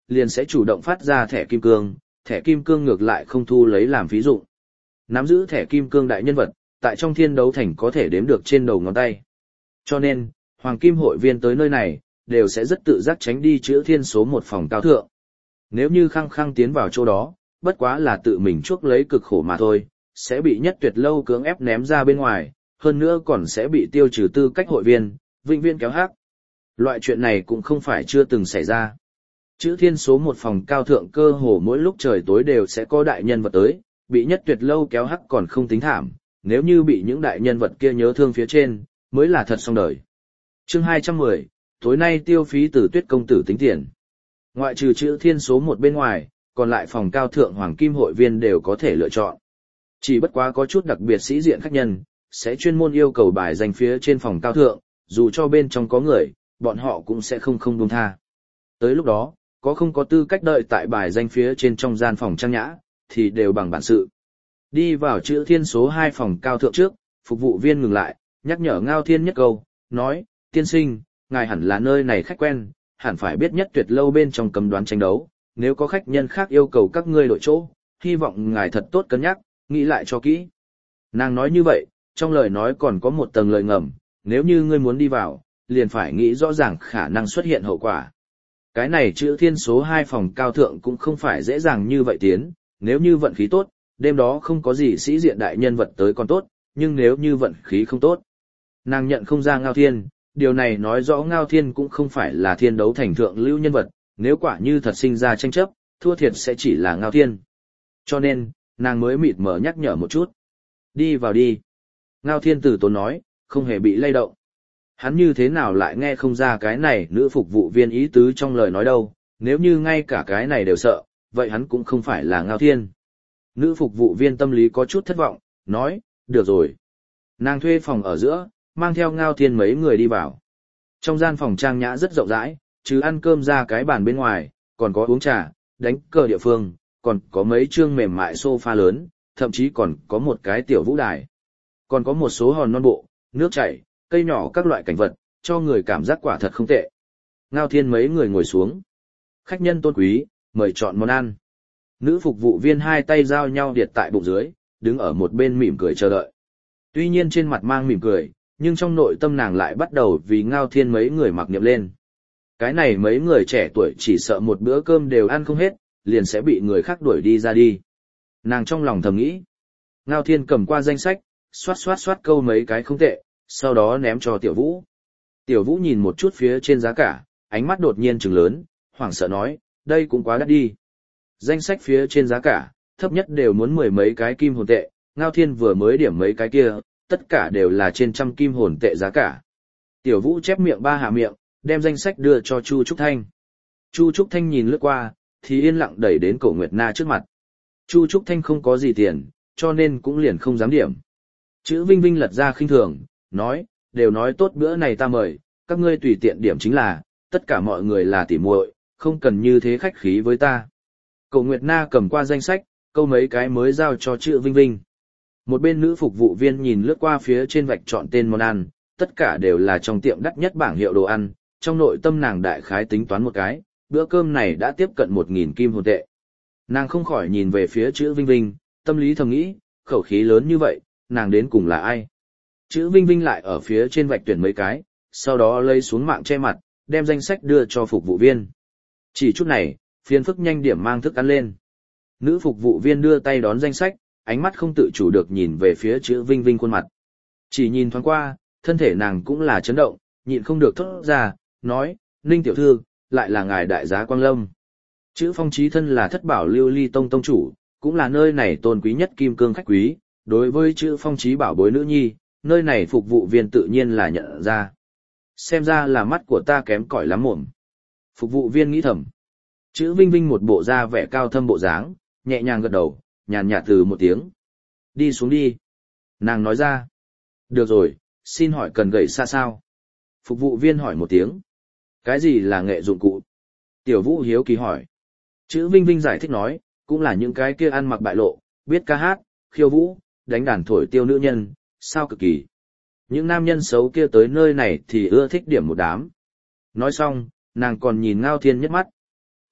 liền sẽ chủ động phát ra thẻ kim cương, thẻ kim cương ngược lại không thu lấy làm phí dụng. Nắm giữ thẻ kim cương đại nhân vật, tại trong thiên đấu thành có thể đếm được trên đầu ngón tay. Cho nên, hoàng kim hội viên tới nơi này, đều sẽ rất tự giác tránh đi chữa thiên số một phòng cao thượng. Nếu như khăng khăng tiến vào chỗ đó, bất quá là tự mình chuốc lấy cực khổ mà thôi, sẽ bị nhất tuyệt lâu cưỡng ép ném ra bên ngoài, hơn nữa còn sẽ bị tiêu trừ tư cách hội viên, vĩnh viễn kéo hắc. Loại chuyện này cũng không phải chưa từng xảy ra. Chữ thiên số một phòng cao thượng cơ hồ mỗi lúc trời tối đều sẽ có đại nhân vật tới, bị nhất tuyệt lâu kéo hắc còn không tính thảm, nếu như bị những đại nhân vật kia nhớ thương phía trên, mới là thật xong đời. Chương hai trăm mười, tối nay tiêu phí từ Tuyết công tử tính tiền. Ngoại trừ chữ thiên số một bên ngoài, còn lại phòng cao thượng hoàng kim hội viên đều có thể lựa chọn. Chỉ bất quá có chút đặc biệt sĩ diện khách nhân, sẽ chuyên môn yêu cầu bài danh phía trên phòng cao thượng, dù cho bên trong có người, bọn họ cũng sẽ không không buông tha. Tới lúc đó, có không có tư cách đợi tại bài danh phía trên trong gian phòng trang nhã, thì đều bằng bản sự. Đi vào chữ thiên số hai phòng cao thượng trước, phục vụ viên ngừng lại, nhắc nhở Ngao Thiên nhất câu, nói, tiên sinh, ngài hẳn là nơi này khách quen, hẳn phải biết nhất tuyệt lâu bên trong cấm đoán tranh đấu, nếu có khách nhân khác yêu cầu các ngươi đổi chỗ, hy vọng ngài thật tốt cân nhắc, nghĩ lại cho kỹ. Nàng nói như vậy, trong lời nói còn có một tầng lời ngầm, nếu như ngươi muốn đi vào, liền phải nghĩ rõ ràng khả năng xuất hiện hậu quả. Cái này chữ thiên số hai phòng cao thượng cũng không phải dễ dàng như vậy tiến, nếu như vận khí tốt, đêm đó không có gì sĩ diện đại nhân vật tới còn tốt, nhưng nếu như vận khí không tốt. Nàng nhận không ra Ngao Thiên, điều này nói rõ Ngao Thiên cũng không phải là thiên đấu thành thượng lưu nhân vật, nếu quả như thật sinh ra tranh chấp, thua thiệt sẽ chỉ là Ngao Thiên. Cho nên, nàng mới mịt mờ nhắc nhở một chút. Đi vào đi. Ngao Thiên từ tốn nói, không hề bị lay động. Hắn như thế nào lại nghe không ra cái này nữ phục vụ viên ý tứ trong lời nói đâu, nếu như ngay cả cái này đều sợ, vậy hắn cũng không phải là Ngao Thiên. Nữ phục vụ viên tâm lý có chút thất vọng, nói, được rồi. Nàng thuê phòng ở giữa, mang theo Ngao Thiên mấy người đi vào. Trong gian phòng trang nhã rất rộng rãi, chứ ăn cơm ra cái bàn bên ngoài, còn có uống trà, đánh cờ địa phương, còn có mấy chương mềm mại sofa lớn, thậm chí còn có một cái tiểu vũ đài. Còn có một số hòn non bộ, nước chảy, cây nhỏ các loại cảnh vật, cho người cảm giác quả thật không tệ. Ngao Thiên mấy người ngồi xuống. Khách nhân tôn quý, mời chọn món ăn. Nữ phục vụ viên hai tay giao nhau điệt tại bụng dưới, đứng ở một bên mỉm cười chờ đợi. Tuy nhiên trên mặt mang mỉm cười, nhưng trong nội tâm nàng lại bắt đầu vì Ngao Thiên mấy người mặc niệm lên. Cái này mấy người trẻ tuổi chỉ sợ một bữa cơm đều ăn không hết, liền sẽ bị người khác đuổi đi ra đi. Nàng trong lòng thầm nghĩ. Ngao Thiên cầm qua danh sách, xoát xoát xoát câu mấy cái không tệ, sau đó ném cho Tiểu Vũ. Tiểu Vũ nhìn một chút phía trên giá cả, ánh mắt đột nhiên trừng lớn, hoảng sợ nói, đây cũng quá đắt đi. Danh sách phía trên giá cả, thấp nhất đều muốn mười mấy cái kim hồn tệ, Ngao Thiên vừa mới điểm mấy cái kia, tất cả đều là trên trăm kim hồn tệ giá cả. Tiểu Vũ chép miệng ba hạ miệng, đem danh sách đưa cho Chu Trúc Thanh. Chu Trúc Thanh nhìn lướt qua, thì yên lặng đẩy đến Cổ Nguyệt Na trước mặt. Chu Trúc Thanh không có gì tiền, cho nên cũng liền không dám điểm. Chữ Vinh Vinh lật ra khinh thường, nói, đều nói tốt bữa này ta mời, các ngươi tùy tiện điểm chính là, tất cả mọi người là tỉ muội, không cần như thế khách khí với ta. Cổ Nguyệt Na cầm qua danh sách, câu mấy cái mới giao cho chữ Vinh Vinh. Một bên nữ phục vụ viên nhìn lướt qua phía trên vạch chọn tên món ăn, tất cả đều là trong tiệm đắt nhất bảng hiệu đồ ăn, trong nội tâm nàng đại khái tính toán một cái, bữa cơm này đã tiếp cận một nghìn kim hồn tệ. Nàng không khỏi nhìn về phía chữ Vinh Vinh, tâm lý thầm nghĩ, khẩu khí lớn như vậy, nàng đến cùng là ai? Chữ Vinh Vinh lại ở phía trên vạch tuyển mấy cái, sau đó lấy xuống mạng che mặt, đem danh sách đưa cho phục vụ viên. Chỉ chút này, phiền phức nhanh điểm mang thức ăn lên. Nữ phục vụ viên đưa tay đón danh sách, ánh mắt không tự chủ được nhìn về phía chữ Vinh Vinh khuôn mặt. Chỉ nhìn thoáng qua, thân thể nàng cũng là chấn động, nhịn không được thốt ra, nói, Ninh tiểu thư, lại là ngài đại giá Quang Lâm. Chữ Phong Chí thân là thất bảo lưu ly tông tông chủ, cũng là nơi này tôn quý nhất kim cương khách quý, đối với chữ Phong Chí bảo bối nữ nhi, nơi này phục vụ viên tự nhiên là nhận ra. Xem ra là mắt của ta kém cỏi lắm mồm. Phục vụ viên nghĩ thầm. Chữ Vinh Vinh một bộ da vẻ cao thâm bộ dáng, nhẹ nhàng gật đầu, nhàn nhạt từ một tiếng. Đi xuống đi. Nàng nói ra. Được rồi, xin hỏi cần gậy xa sao? Phục vụ viên hỏi một tiếng. Cái gì là nghệ dụng cụ? Tiểu Vũ hiếu kỳ hỏi. Chữ Vinh Vinh giải thích nói, cũng là những cái kia ăn mặc bại lộ, biết ca hát, khiêu vũ, đánh đàn thổi tiêu nữ nhân, sao cực kỳ. Những nam nhân xấu kia tới nơi này thì ưa thích điểm một đám. Nói xong, nàng còn nhìn Ngao Thiên nhất mắt.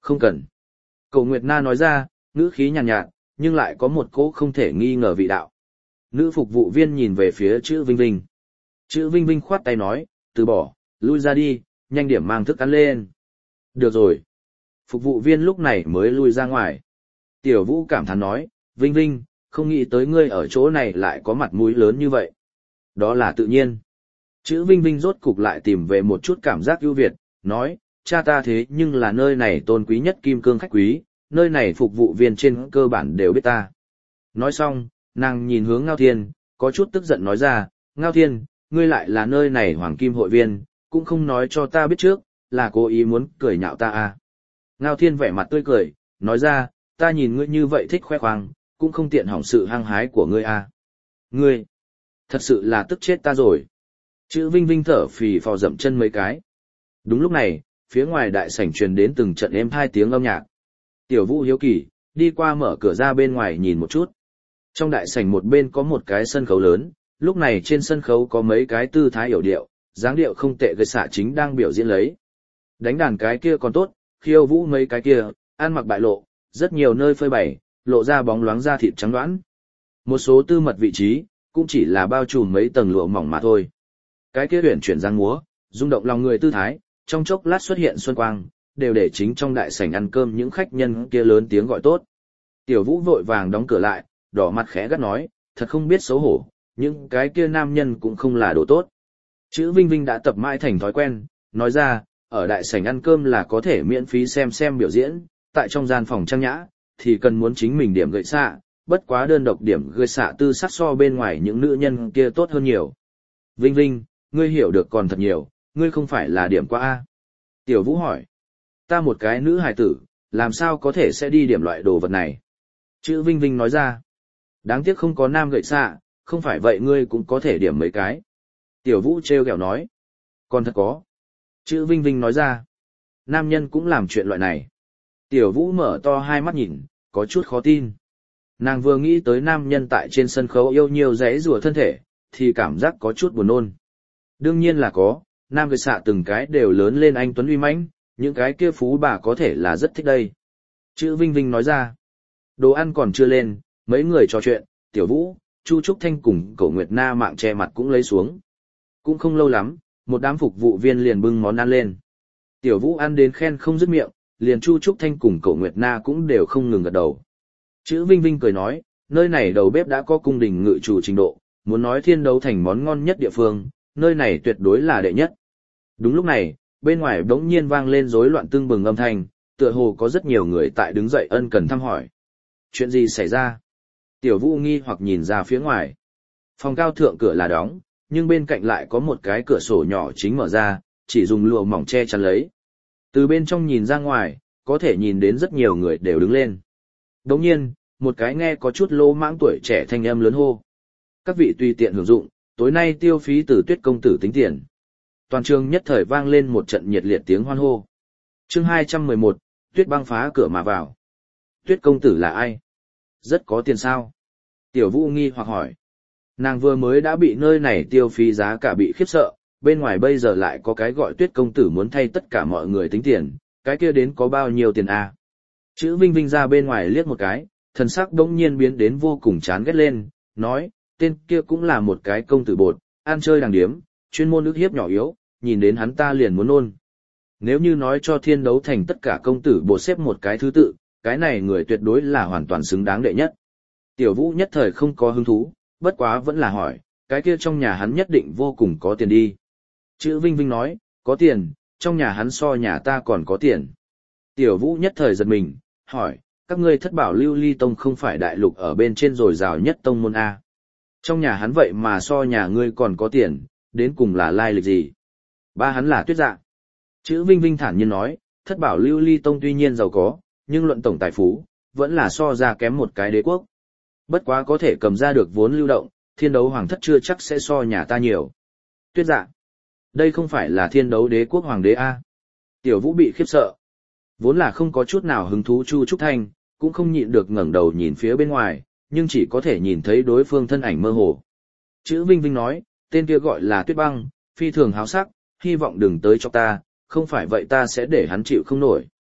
Không cần. Cổ Nguyệt Na nói ra, ngữ khí nhàn nhạt, nhạt, nhưng lại có một cỗ không thể nghi ngờ vị đạo. Nữ phục vụ viên nhìn về phía chữ Vinh Vinh. Chữ Vinh Vinh khoát tay nói, từ bỏ, lui ra đi, nhanh điểm mang thức ăn lên. Được rồi. Phục vụ viên lúc này mới lui ra ngoài. Tiểu Vũ cảm thán nói, Vinh Vinh, không nghĩ tới ngươi ở chỗ này lại có mặt mũi lớn như vậy. Đó là tự nhiên. Chữ Vinh Vinh rốt cục lại tìm về một chút cảm giác ưu việt, nói, cha ta thế nhưng là nơi này tôn quý nhất kim cương khách quý, nơi này phục vụ viên trên cơ bản đều biết ta. Nói xong, nàng nhìn hướng Ngao Thiên, có chút tức giận nói ra, Ngao Thiên, ngươi lại là nơi này hoàng kim hội viên, cũng không nói cho ta biết trước, là cố ý muốn cười nhạo ta à. Ngao Thiên vẻ mặt tươi cười, nói ra, ta nhìn ngươi như vậy thích khoe khoang, cũng không tiện hỏng sự hăng hái của ngươi à. Ngươi, thật sự là tức chết ta rồi. Chữ Vinh Vinh thở phì phò dậm chân mấy cái. Đúng lúc này, phía ngoài đại sảnh truyền đến từng trận êm hai tiếng âm nhạc. Tiểu Vũ hiếu kỳ, đi qua mở cửa ra bên ngoài nhìn một chút. Trong đại sảnh một bên có một cái sân khấu lớn, lúc này trên sân khấu có mấy cái tư thái hiểu điệu, dáng điệu không tệ gây xạ chính đang biểu diễn lấy. Đánh đàn cái kia còn tốt, khiêu vũ mấy cái kia, ăn mặc bại lộ, rất nhiều nơi phơi bày, lộ ra bóng loáng da thịt trắng đoán. Một số tư mật vị trí, cũng chỉ là bao trùm mấy tầng lụa mỏng mà thôi. Cái kia huyền chuyển giang múa, rung động lòng người tư thái, trong chốc lát xuất hiện xuân quang, đều để chính trong đại sảnh ăn cơm những khách nhân kia lớn tiếng gọi tốt. Tiểu Vũ vội vàng đóng cửa lại, đỏ mặt khẽ gắt nói, thật không biết xấu hổ, những cái kia nam nhân cũng không là đồ tốt. Chữ Vinh Vinh đã tập mãi thành thói quen, nói ra, ở đại sảnh ăn cơm là có thể miễn phí xem xem biểu diễn, tại trong gian phòng trang nhã, thì cần muốn chính mình điểm gợi xạ, bất quá đơn độc điểm gợi xạ tư sắc so bên ngoài những nữ nhân kia tốt hơn nhiều. Vinh Vinh, ngươi hiểu được còn thật nhiều, ngươi không phải là điểm qua A. Tiểu Vũ hỏi, ta một cái nữ hài tử, làm sao có thể sẽ đi điểm loại đồ vật này? Chữ Vinh Vinh nói ra, đáng tiếc không có nam gậy xạ, không phải vậy ngươi cũng có thể điểm mấy cái. Tiểu Vũ trêu ghẹo nói, còn thật có. Chữ Vinh Vinh nói ra, nam nhân cũng làm chuyện loại này. Tiểu Vũ mở to hai mắt nhìn, có chút khó tin. Nàng vừa nghĩ tới nam nhân tại trên sân khấu yêu nhiều rẽ rùa thân thể, thì cảm giác có chút buồn nôn. Đương nhiên là có, nam gậy xạ từng cái đều lớn lên anh tuấn uy mãnh, những cái kia phú bà có thể là rất thích đây. Chữ Vinh Vinh nói ra, đồ ăn còn chưa lên, mấy người trò chuyện, Tiểu Vũ, Chu Trúc Thanh cùng Cổ Nguyệt Na mạng che mặt cũng lấy xuống. Cũng không lâu lắm, một đám phục vụ viên liền bưng món ăn lên. Tiểu Vũ ăn đến khen không dứt miệng, liền Chu Trúc Thanh cùng Cổ Nguyệt Na cũng đều không ngừng gật đầu. Chữ Vinh Vinh cười nói, nơi này đầu bếp đã có cung đình ngự chủ trình độ, muốn nói thiên đấu thành món ngon nhất địa phương, nơi này tuyệt đối là đệ nhất. Đúng lúc này, bên ngoài đống nhiên vang lên rối loạn tương bừng âm thanh, tựa hồ có rất nhiều người tại đứng dậy ân cần thăm hỏi. Chuyện gì xảy ra? Tiểu Vũ nghi hoặc nhìn ra phía ngoài. Phòng cao thượng cửa là đóng, nhưng bên cạnh lại có một cái cửa sổ nhỏ chính mở ra, chỉ dùng lụa mỏng che chắn lấy. Từ bên trong nhìn ra ngoài, có thể nhìn đến rất nhiều người đều đứng lên. Đồng nhiên, một cái nghe có chút lỗ mãng tuổi trẻ thanh âm lớn hô. Các vị tùy tiện hưởng dụng, tối nay tiêu phí từ Tuyết công tử tính tiền. Toàn trường nhất thời vang lên một trận nhiệt liệt tiếng hoan hô. Chương hai trăm mười một, Tuyết băng phá cửa mà vào. Tuyết công tử là ai? Rất có tiền sao? Tiểu Vũ nghi hoặc hỏi. Nàng vừa mới đã bị nơi này tiêu phí giá cả bị khiếp sợ, bên ngoài bây giờ lại có cái gọi Tuyết công tử muốn thay tất cả mọi người tính tiền, cái kia đến có bao nhiêu tiền à? Chữ Vinh Vinh ra bên ngoài liếc một cái, thần sắc đống nhiên biến đến vô cùng chán ghét lên, nói, tên kia cũng là một cái công tử bột, ăn chơi đàng điếm, chuyên môn ức hiếp nhỏ yếu, nhìn đến hắn ta liền muốn nôn. Nếu như nói cho thiên đấu thành tất cả công tử bột xếp một cái thứ tự, cái này người tuyệt đối là hoàn toàn xứng đáng đệ nhất. Tiểu Vũ nhất thời không có hứng thú, bất quá vẫn là hỏi, cái kia trong nhà hắn nhất định vô cùng có tiền đi. Chữ Vinh Vinh nói, có tiền, trong nhà hắn so nhà ta còn có tiền. Tiểu Vũ nhất thời giật mình, hỏi, các ngươi Thất Bảo Lưu Ly Tông không phải đại lục ở bên trên rồi rào nhất tông môn A. Trong nhà hắn vậy mà so nhà ngươi còn có tiền, đến cùng là lai lịch gì? Ba hắn là Tuyết Dạ. Chữ Vinh Vinh thản nhiên nói, Thất Bảo Lưu Ly Tông tuy nhiên giàu có, nhưng luận tổng tài phú, vẫn là so ra kém một cái đế quốc. Bất quá có thể cầm ra được vốn lưu động, thiên đấu hoàng thất chưa chắc sẽ so nhà ta nhiều. Tuyết Dạ. Đây không phải là thiên đấu đế quốc hoàng đế A. Tiểu Vũ bị khiếp sợ. Vốn là không có chút nào hứng thú Chu Trúc Thanh, cũng không nhịn được ngẩng đầu nhìn phía bên ngoài, nhưng chỉ có thể nhìn thấy đối phương thân ảnh mơ hồ. Chữ Vinh Vinh nói, tên kia gọi là Tuyết Băng, phi thường háo sắc, hy vọng đừng tới cho ta, không phải vậy ta sẽ để hắn chịu không nổi.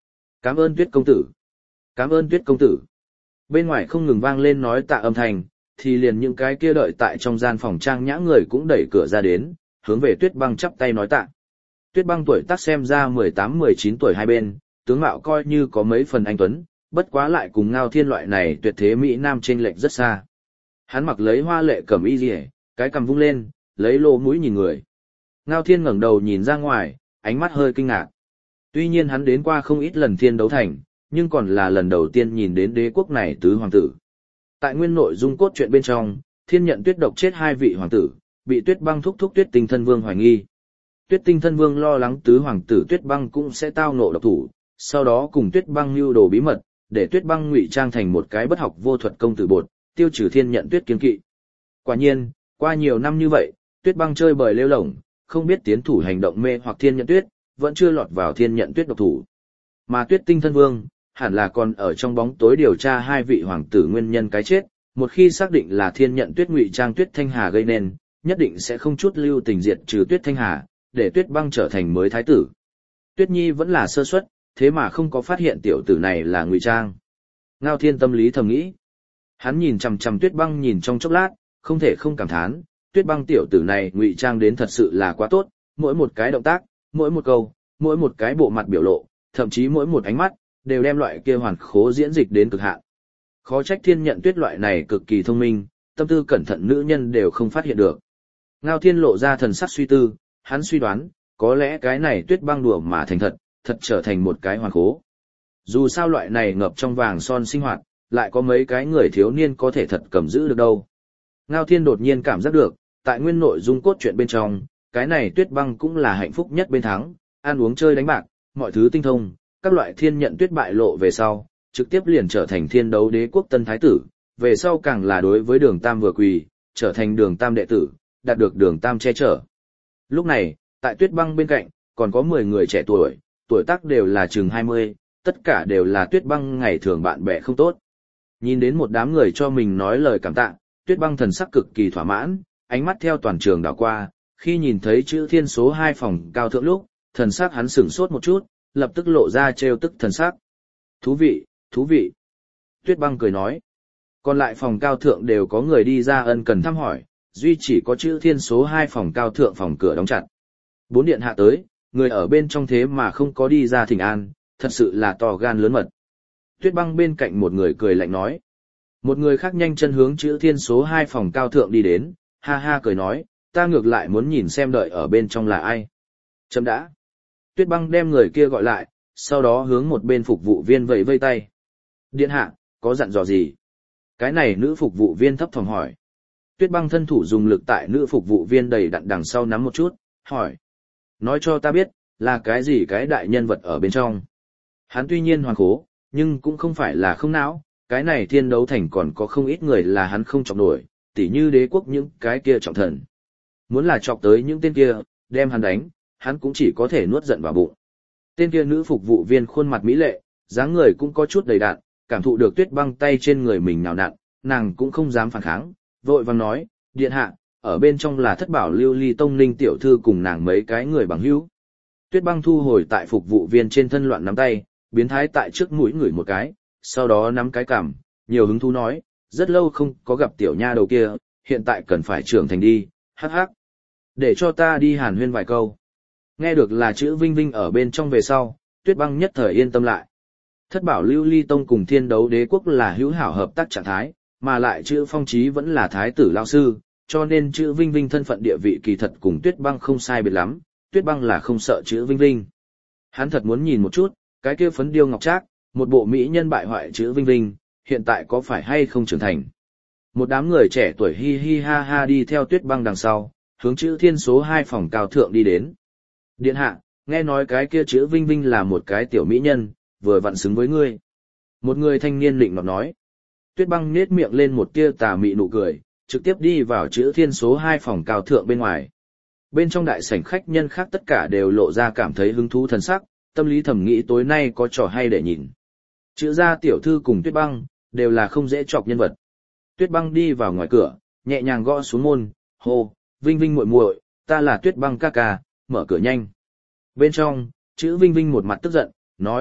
Cảm ơn Tuyết công tử. Cảm ơn Tuyết công tử. Bên ngoài không ngừng vang lên nói tạ âm thanh, thì liền những cái kia đợi tại trong gian phòng trang nhã người cũng đẩy cửa ra đến, hướng về Tuyết Băng chắp tay nói tạ. Tuyết Băng tuổi tác xem ra mười tám mười chín tuổi hai bên, tướng mạo coi như có mấy phần anh tuấn, bất quá lại cùng Ngao Thiên loại này tuyệt thế mỹ nam chênh lệch rất xa. Hắn mặc lấy hoa lệ cẩm y liễu, cái cằm vung lên, lấy lỗ mũi nhìn người. Ngao Thiên ngẩng đầu nhìn ra ngoài, ánh mắt hơi kinh ngạc. Tuy nhiên hắn đến qua không ít lần thiên đấu thành, nhưng còn là lần đầu tiên nhìn đến đế quốc này tứ hoàng tử. Tại nguyên nội dung cốt truyện bên trong, Thiên Nhận Tuyết độc chết hai vị hoàng tử, bị Tuyết Băng thúc thúc Tuyết Tinh Thân Vương hoài nghi. Tuyết Tinh Thân Vương lo lắng tứ hoàng tử Tuyết Băng cũng sẽ tao ngộ độc thủ, sau đó cùng Tuyết Băng lưu đồ bí mật, để Tuyết Băng ngụy trang thành một cái bất học vô thuật công tử bột, tiêu trừ Thiên Nhận Tuyết kiên kỵ. Quả nhiên, qua nhiều năm như vậy, Tuyết Băng chơi bời lêu lổng, không biết tiến thủ hành động mê hoặc Thiên Nhận Tuyết, vẫn chưa lọt vào Thiên Nhận Tuyết độc thủ. Mà Tuyết Tinh Thân Vương, hẳn là còn ở trong bóng tối điều tra hai vị hoàng tử nguyên nhân cái chết, một khi xác định là Thiên Nhận Tuyết ngụy trang Tuyết Thanh Hà gây nên, nhất định sẽ không chút lưu tình diệt trừ Tuyết Thanh Hà, để Tuyết Băng trở thành mới thái tử. Tuyết Nhi vẫn là sơ suất, thế mà không có phát hiện tiểu tử này là ngụy trang. Ngao Thiên tâm lý thầm nghĩ. Hắn nhìn chằm chằm Tuyết Băng nhìn trong chốc lát, không thể không cảm thán, Tuyết Băng tiểu tử này ngụy trang đến thật sự là quá tốt, mỗi một cái động tác, mỗi một câu, mỗi một cái bộ mặt biểu lộ, thậm chí mỗi một ánh mắt, đều đem loại kia hoàn khố diễn dịch đến cực hạn. Khó trách Thiên Nhận Tuyết loại này cực kỳ thông minh, tâm tư cẩn thận nữ nhân đều không phát hiện được. Ngao Thiên lộ ra thần sắc suy tư, hắn suy đoán, có lẽ cái này Tuyết Băng đùa mà thành thật, thật trở thành một cái hoàn khố. Dù sao loại này ngập trong vàng son sinh hoạt, lại có mấy cái người thiếu niên có thể thật cầm giữ được đâu. Ngao Thiên đột nhiên cảm giác được, tại nguyên nội dung cốt truyện bên trong, cái này Tuyết Băng cũng là hạnh phúc nhất bên thắng, ăn uống chơi đánh bạc, mọi thứ tinh thông, các loại Thiên Nhận Tuyết bại lộ về sau, trực tiếp liền trở thành thiên đấu đế quốc tân thái tử, về sau càng là đối với đường Tam vừa quỳ, trở thành đường Tam đệ tử, đạt được đường Tam che chở. Lúc này, tại Tuyết Băng bên cạnh, còn có mười người trẻ tuổi, tuổi tác đều là chừng hai mươi, tất cả đều là Tuyết Băng ngày thường bạn bè không tốt. Nhìn đến một đám người cho mình nói lời cảm tạ, Tuyết Băng thần sắc cực kỳ thỏa mãn, ánh mắt theo toàn trường đảo qua, khi nhìn thấy chữ thiên số hai phòng cao thượng lúc, thần sắc hắn sửng sốt một chút, lập tức lộ ra trêu tức thần sắc. Thú vị, thú vị. Tuyết Băng cười nói. Còn lại phòng cao thượng đều có người đi ra ân cần thăm hỏi, duy chỉ có chữ thiên số hai phòng cao thượng phòng cửa đóng chặt. Bốn điện hạ tới, người ở bên trong thế mà không có đi ra thỉnh an, thật sự là to gan lớn mật. Tuyết Băng bên cạnh một người cười lạnh nói. Một người khác nhanh chân hướng chữ thiên số hai phòng cao thượng đi đến, ha ha cười nói, ta ngược lại muốn nhìn xem đợi ở bên trong là ai. Chấm đã. Tuyết Băng đem người kia gọi lại, sau đó hướng một bên phục vụ viên vẫy vây tay. Điện hạ, có dặn dò gì? Cái này nữ phục vụ viên thấp thỏm hỏi. Tuyết Băng thân thủ dùng lực tại nữ phục vụ viên đầy đặn đằng sau nắm một chút, hỏi. Nói cho ta biết, là cái gì cái đại nhân vật ở bên trong. Hắn tuy nhiên hoàn khố, nhưng cũng không phải là không não, cái này thiên đấu thành còn có không ít người là hắn không chọc nổi, tỉ như đế quốc những cái kia trọng thần. Muốn là chọc tới những tên kia, đem hắn đánh, hắn cũng chỉ có thể nuốt giận vào bụng. Tên kia nữ phục vụ viên khuôn mặt mỹ lệ, dáng người cũng có chút đầy đặn, cảm thụ được Tuyết Băng tay trên người mình nào nặn, nàng cũng không dám phản kháng, vội vàng nói, điện hạ, ở bên trong là Thất Bảo Lưu Ly Tông Ninh tiểu thư cùng nàng mấy cái người bằng hữu. Tuyết Băng thu hồi tại phục vụ viên trên thân loạn nắm tay, biến thái tại trước mũi người một cái, sau đó nắm cái cằm, nhiều hứng thú nói, rất lâu không có gặp tiểu nha đầu kia, hiện tại cần phải trưởng thành đi, hắc hắc. Để cho ta đi hàn huyên vài câu. Nghe được là chữ Vinh Vinh ở bên trong về sau, Tuyết Băng nhất thời yên tâm lại. Thất Bảo Lưu Ly Tông cùng Thiên Đấu Đế quốc là hữu hảo hợp tác trạng thái, mà lại chữ Phong Chí vẫn là thái tử lão sư, cho nên chữ Vinh Vinh thân phận địa vị kỳ thật cùng Tuyết Băng không sai biệt lắm, Tuyết Băng là không sợ chữ Vinh Vinh. Hắn thật muốn nhìn một chút, cái kia phấn điêu ngọc trác, một bộ mỹ nhân bại hoại chữ Vinh Vinh, hiện tại có phải hay không trưởng thành. Một đám người trẻ tuổi hi hi ha ha đi theo Tuyết Băng đằng sau, hướng chữ thiên số hai phòng cao thượng đi đến. Điện hạ, nghe nói cái kia chữ Vinh Vinh là một cái tiểu mỹ nhân, vừa vặn xứng với ngươi. Một người thanh niên lịnh nọt nói. Tuyết Băng nết miệng lên một tia tà mị nụ cười, trực tiếp đi vào chữ thiên số hai phòng cao thượng bên ngoài. Bên trong đại sảnh khách nhân khác tất cả đều lộ ra cảm thấy hứng thú thần sắc, tâm lý thầm nghĩ tối nay có trò hay để nhìn. Chữ gia tiểu thư cùng Tuyết Băng, đều là không dễ chọc nhân vật. Tuyết Băng đi vào ngoài cửa, nhẹ nhàng gõ xuống môn, hô, Vinh Vinh muội muội, ta là Tuyết Băng ca ca, mở cửa nhanh. Bên trong, chữ Vinh Vinh một mặt tức giận, nói,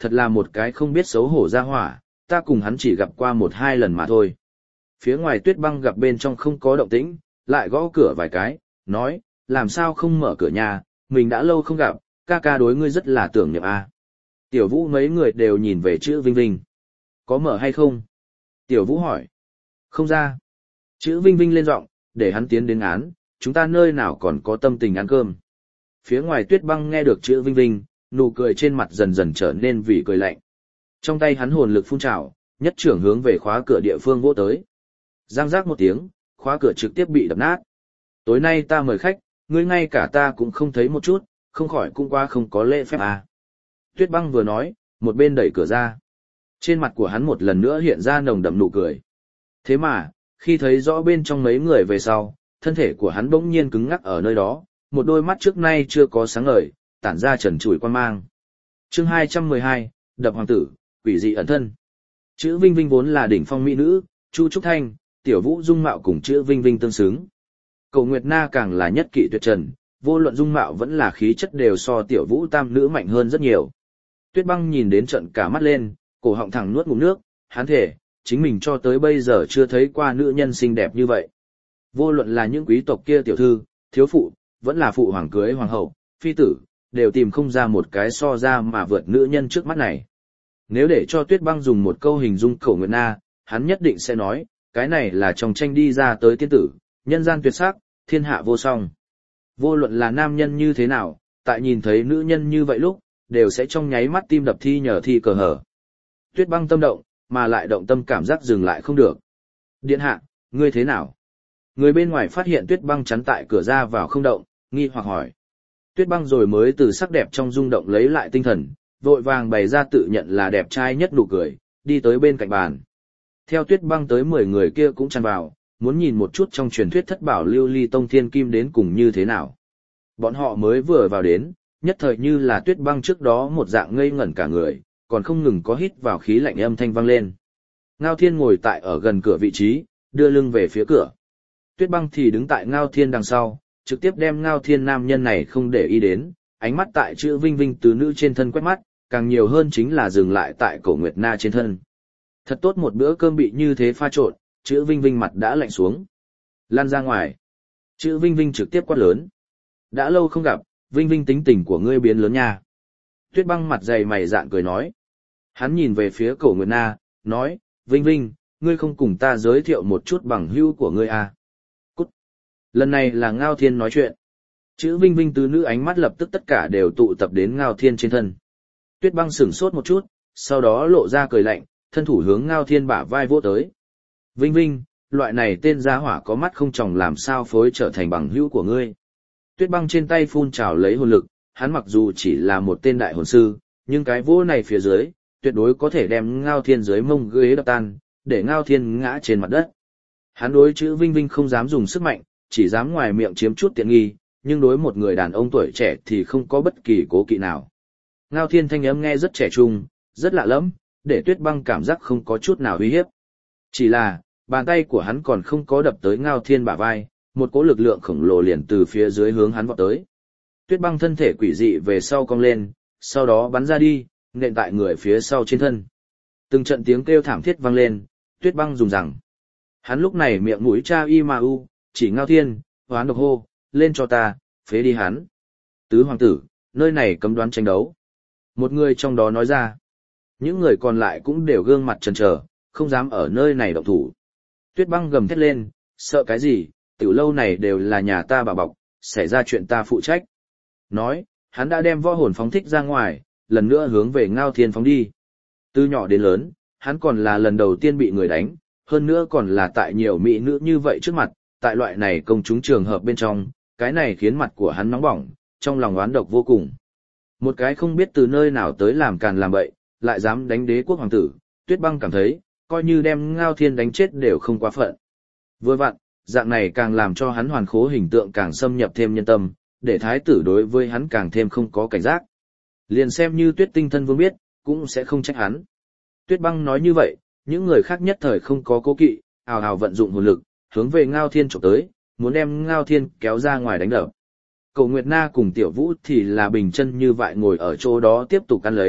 thật là một cái không biết xấu hổ ra hỏa, ta cùng hắn chỉ gặp qua một hai lần mà thôi. Phía ngoài Tuyết Băng gặp bên trong không có động tĩnh, lại gõ cửa vài cái, nói, làm sao không mở cửa nhà, mình đã lâu không gặp, ca ca đối ngươi rất là tưởng niệm a. Tiểu Vũ mấy người đều nhìn về chữ Vinh Vinh. Có mở hay không? Tiểu Vũ hỏi. Không ra. Chữ Vinh Vinh lên giọng, để hắn tiến đến án, chúng ta nơi nào còn có tâm tình ăn cơm. Phía ngoài Tuyết Băng nghe được chữ Vinh Vinh, nụ cười trên mặt dần dần trở nên vì cười lạnh. Trong tay hắn hồn lực phun trào, nhất trưởng hướng về khóa cửa địa phương vỗ tới. Giang giác một tiếng, khóa cửa trực tiếp bị đập nát. Tối nay ta mời khách, ngươi ngay cả ta cũng không thấy một chút, không khỏi cũng qua không có lễ phép à. Tuyết Băng vừa nói, một bên đẩy cửa ra. Trên mặt của hắn một lần nữa hiện ra nồng đậm nụ cười. Thế mà, khi thấy rõ bên trong mấy người về sau, thân thể của hắn bỗng nhiên cứng ngắc ở nơi đó, một đôi mắt trước nay chưa có sáng ngời, tản ra trần trụi quan mang. Chương hai trăm mười hai, Đập Hoàng tử, quỷ dị ẩn thân. Chữ Vinh Vinh vốn là đỉnh phong mỹ nữ, Chu Trúc Thanh, Tiểu Vũ dung mạo cùng chữ Vinh Vinh tương xứng. Cầu Nguyệt Na càng là nhất kỵ tuyệt trần, vô luận dung mạo vẫn là khí chất đều so Tiểu Vũ tam nữ mạnh hơn rất nhiều. Tuyết Băng nhìn đến trận cả mắt lên, cổ họng thẳng nuốt ngụm nước, hắn thể, chính mình cho tới bây giờ chưa thấy qua nữ nhân xinh đẹp như vậy. Vô luận là những quý tộc kia tiểu thư, thiếu phụ, vẫn là phụ hoàng cưới hoàng hậu, phi tử, đều tìm không ra một cái so ra mà vượt nữ nhân trước mắt này. Nếu để cho Tuyết Băng dùng một câu hình dung Cổ Nguyệt Na, hắn nhất định sẽ nói, cái này là trong tranh đi ra tới tiên tử, nhân gian tuyệt sắc, thiên hạ vô song. Vô luận là nam nhân như thế nào, tại nhìn thấy nữ nhân như vậy lúc, đều sẽ trong nháy mắt tim đập thi nhờ thi cờ hở. Tuyết Băng tâm động, mà lại động tâm cảm giác dừng lại không được. Điện hạ, ngươi thế nào? Người bên ngoài phát hiện Tuyết Băng chắn tại cửa ra vào không động, nghi hoặc hỏi. Tuyết Băng rồi mới từ sắc đẹp trong rung động lấy lại tinh thần, vội vàng bày ra tự nhận là đẹp trai nhất nụ cười, đi tới bên cạnh bàn. Theo Tuyết Băng tới mười người kia cũng tràn vào, muốn nhìn một chút trong truyền thuyết thất bảo lưu ly tông thiên kim đến cùng như thế nào. Bọn họ mới vừa vào đến, nhất thời như là Tuyết Băng trước đó một dạng ngây ngẩn cả người, còn không ngừng có hít vào khí lạnh âm thanh vang lên. Ngao Thiên ngồi tại ở gần cửa vị trí, đưa lưng về phía cửa. Tuyết Băng thì đứng tại Ngao Thiên đằng sau, trực tiếp đem Ngao Thiên nam nhân này không để ý đến, ánh mắt tại chữ Vinh Vinh tứ nữ trên thân quét mắt, càng nhiều hơn chính là dừng lại tại Cổ Nguyệt Na trên thân. Thật tốt một bữa cơm bị như thế pha trộn, chữ Vinh Vinh mặt đã lạnh xuống. Lan ra ngoài. Chữ Vinh Vinh trực tiếp quát lớn. Đã lâu không gặp, Vinh Vinh tính tình của ngươi biến lớn nha. Tuyết Băng mặt dày mày dạn cười nói. Hắn nhìn về phía Cổ Nguyệt Na, nói, Vinh Vinh, ngươi không cùng ta giới thiệu một chút bằng hữu của ngươi à. Cút. Lần này là Ngao Thiên nói chuyện. Chữ Vinh Vinh tứ nữ ánh mắt lập tức tất cả đều tụ tập đến Ngao Thiên trên thân. Tuyết Băng sửng sốt một chút, sau đó lộ ra cười lạnh, thân thủ hướng Ngao Thiên bả vai vỗ tới. Vinh Vinh, loại này tên giá hỏa có mắt không tròng làm sao phối trở thành bằng hữu của ngươi. Tuyết Băng trên tay phun trào lấy hồn lực, hắn mặc dù chỉ là một tên đại hồn sư, nhưng cái vỗ này phía dưới, tuyệt đối có thể đem Ngao Thiên dưới mông ghế đập tan, để Ngao Thiên ngã trên mặt đất. Hắn đối chữ Vinh Vinh không dám dùng sức mạnh, chỉ dám ngoài miệng chiếm chút tiện nghi, nhưng đối một người đàn ông tuổi trẻ thì không có bất kỳ cố kỵ nào. Ngao Thiên thanh âm nghe rất trẻ trung, rất lạ lẫm, để Tuyết Băng cảm giác không có chút nào uy hiếp. Chỉ là, bàn tay của hắn còn không có đập tới Ngao Thiên bả vai, một cỗ lực lượng khổng lồ liền từ phía dưới hướng hắn vọt tới. Tuyết Băng thân thể quỷ dị về sau cong lên, sau đó bắn ra đi, nện tại người phía sau trên thân. Từng trận tiếng kêu thảm thiết vang lên, Tuyết Băng dùng rằng. Hắn lúc này miệng mũi cha y ma u, chỉ Ngao Thiên, hoán độc hô, lên cho ta, phế đi hắn. Tứ hoàng tử, nơi này cấm đoán tranh đấu. Một người trong đó nói ra. Những người còn lại cũng đều gương mặt chần chờ, không dám ở nơi này động thủ. Tuyết Băng gầm thét lên, sợ cái gì, tiểu lâu này đều là nhà ta bảo bọc, xảy ra chuyện ta phụ trách. Nói, hắn đã đem võ hồn phóng thích ra ngoài, lần nữa hướng về Ngao Thiên phóng đi. Từ nhỏ đến lớn, hắn còn là lần đầu tiên bị người đánh, hơn nữa còn là tại nhiều mỹ nữ như vậy trước mặt, tại loại này công chúng trường hợp bên trong, cái này khiến mặt của hắn nóng bỏng, trong lòng oán độc vô cùng. Một cái không biết từ nơi nào tới làm càn làm bậy, lại dám đánh đế quốc hoàng tử, Tuyết Băng cảm thấy, coi như đem Ngao Thiên đánh chết đều không quá phận. Vừa vặn, dạng này càng làm cho hắn hoàn khố hình tượng càng xâm nhập thêm nhân tâm, để thái tử đối với hắn càng thêm không có cảnh giác. Liền xem như Tuyết Tinh thân vương biết, cũng sẽ không trách hắn. Tuyết Băng nói như vậy, những người khác nhất thời không có cố kỵ, ào ào vận dụng hồn lực, hướng về Ngao Thiên chụp tới, muốn đem Ngao Thiên kéo ra ngoài đánh đập. Cổ Nguyệt Na cùng Tiểu Vũ thì là bình chân như vậy ngồi ở chỗ đó tiếp tục ăn lấy,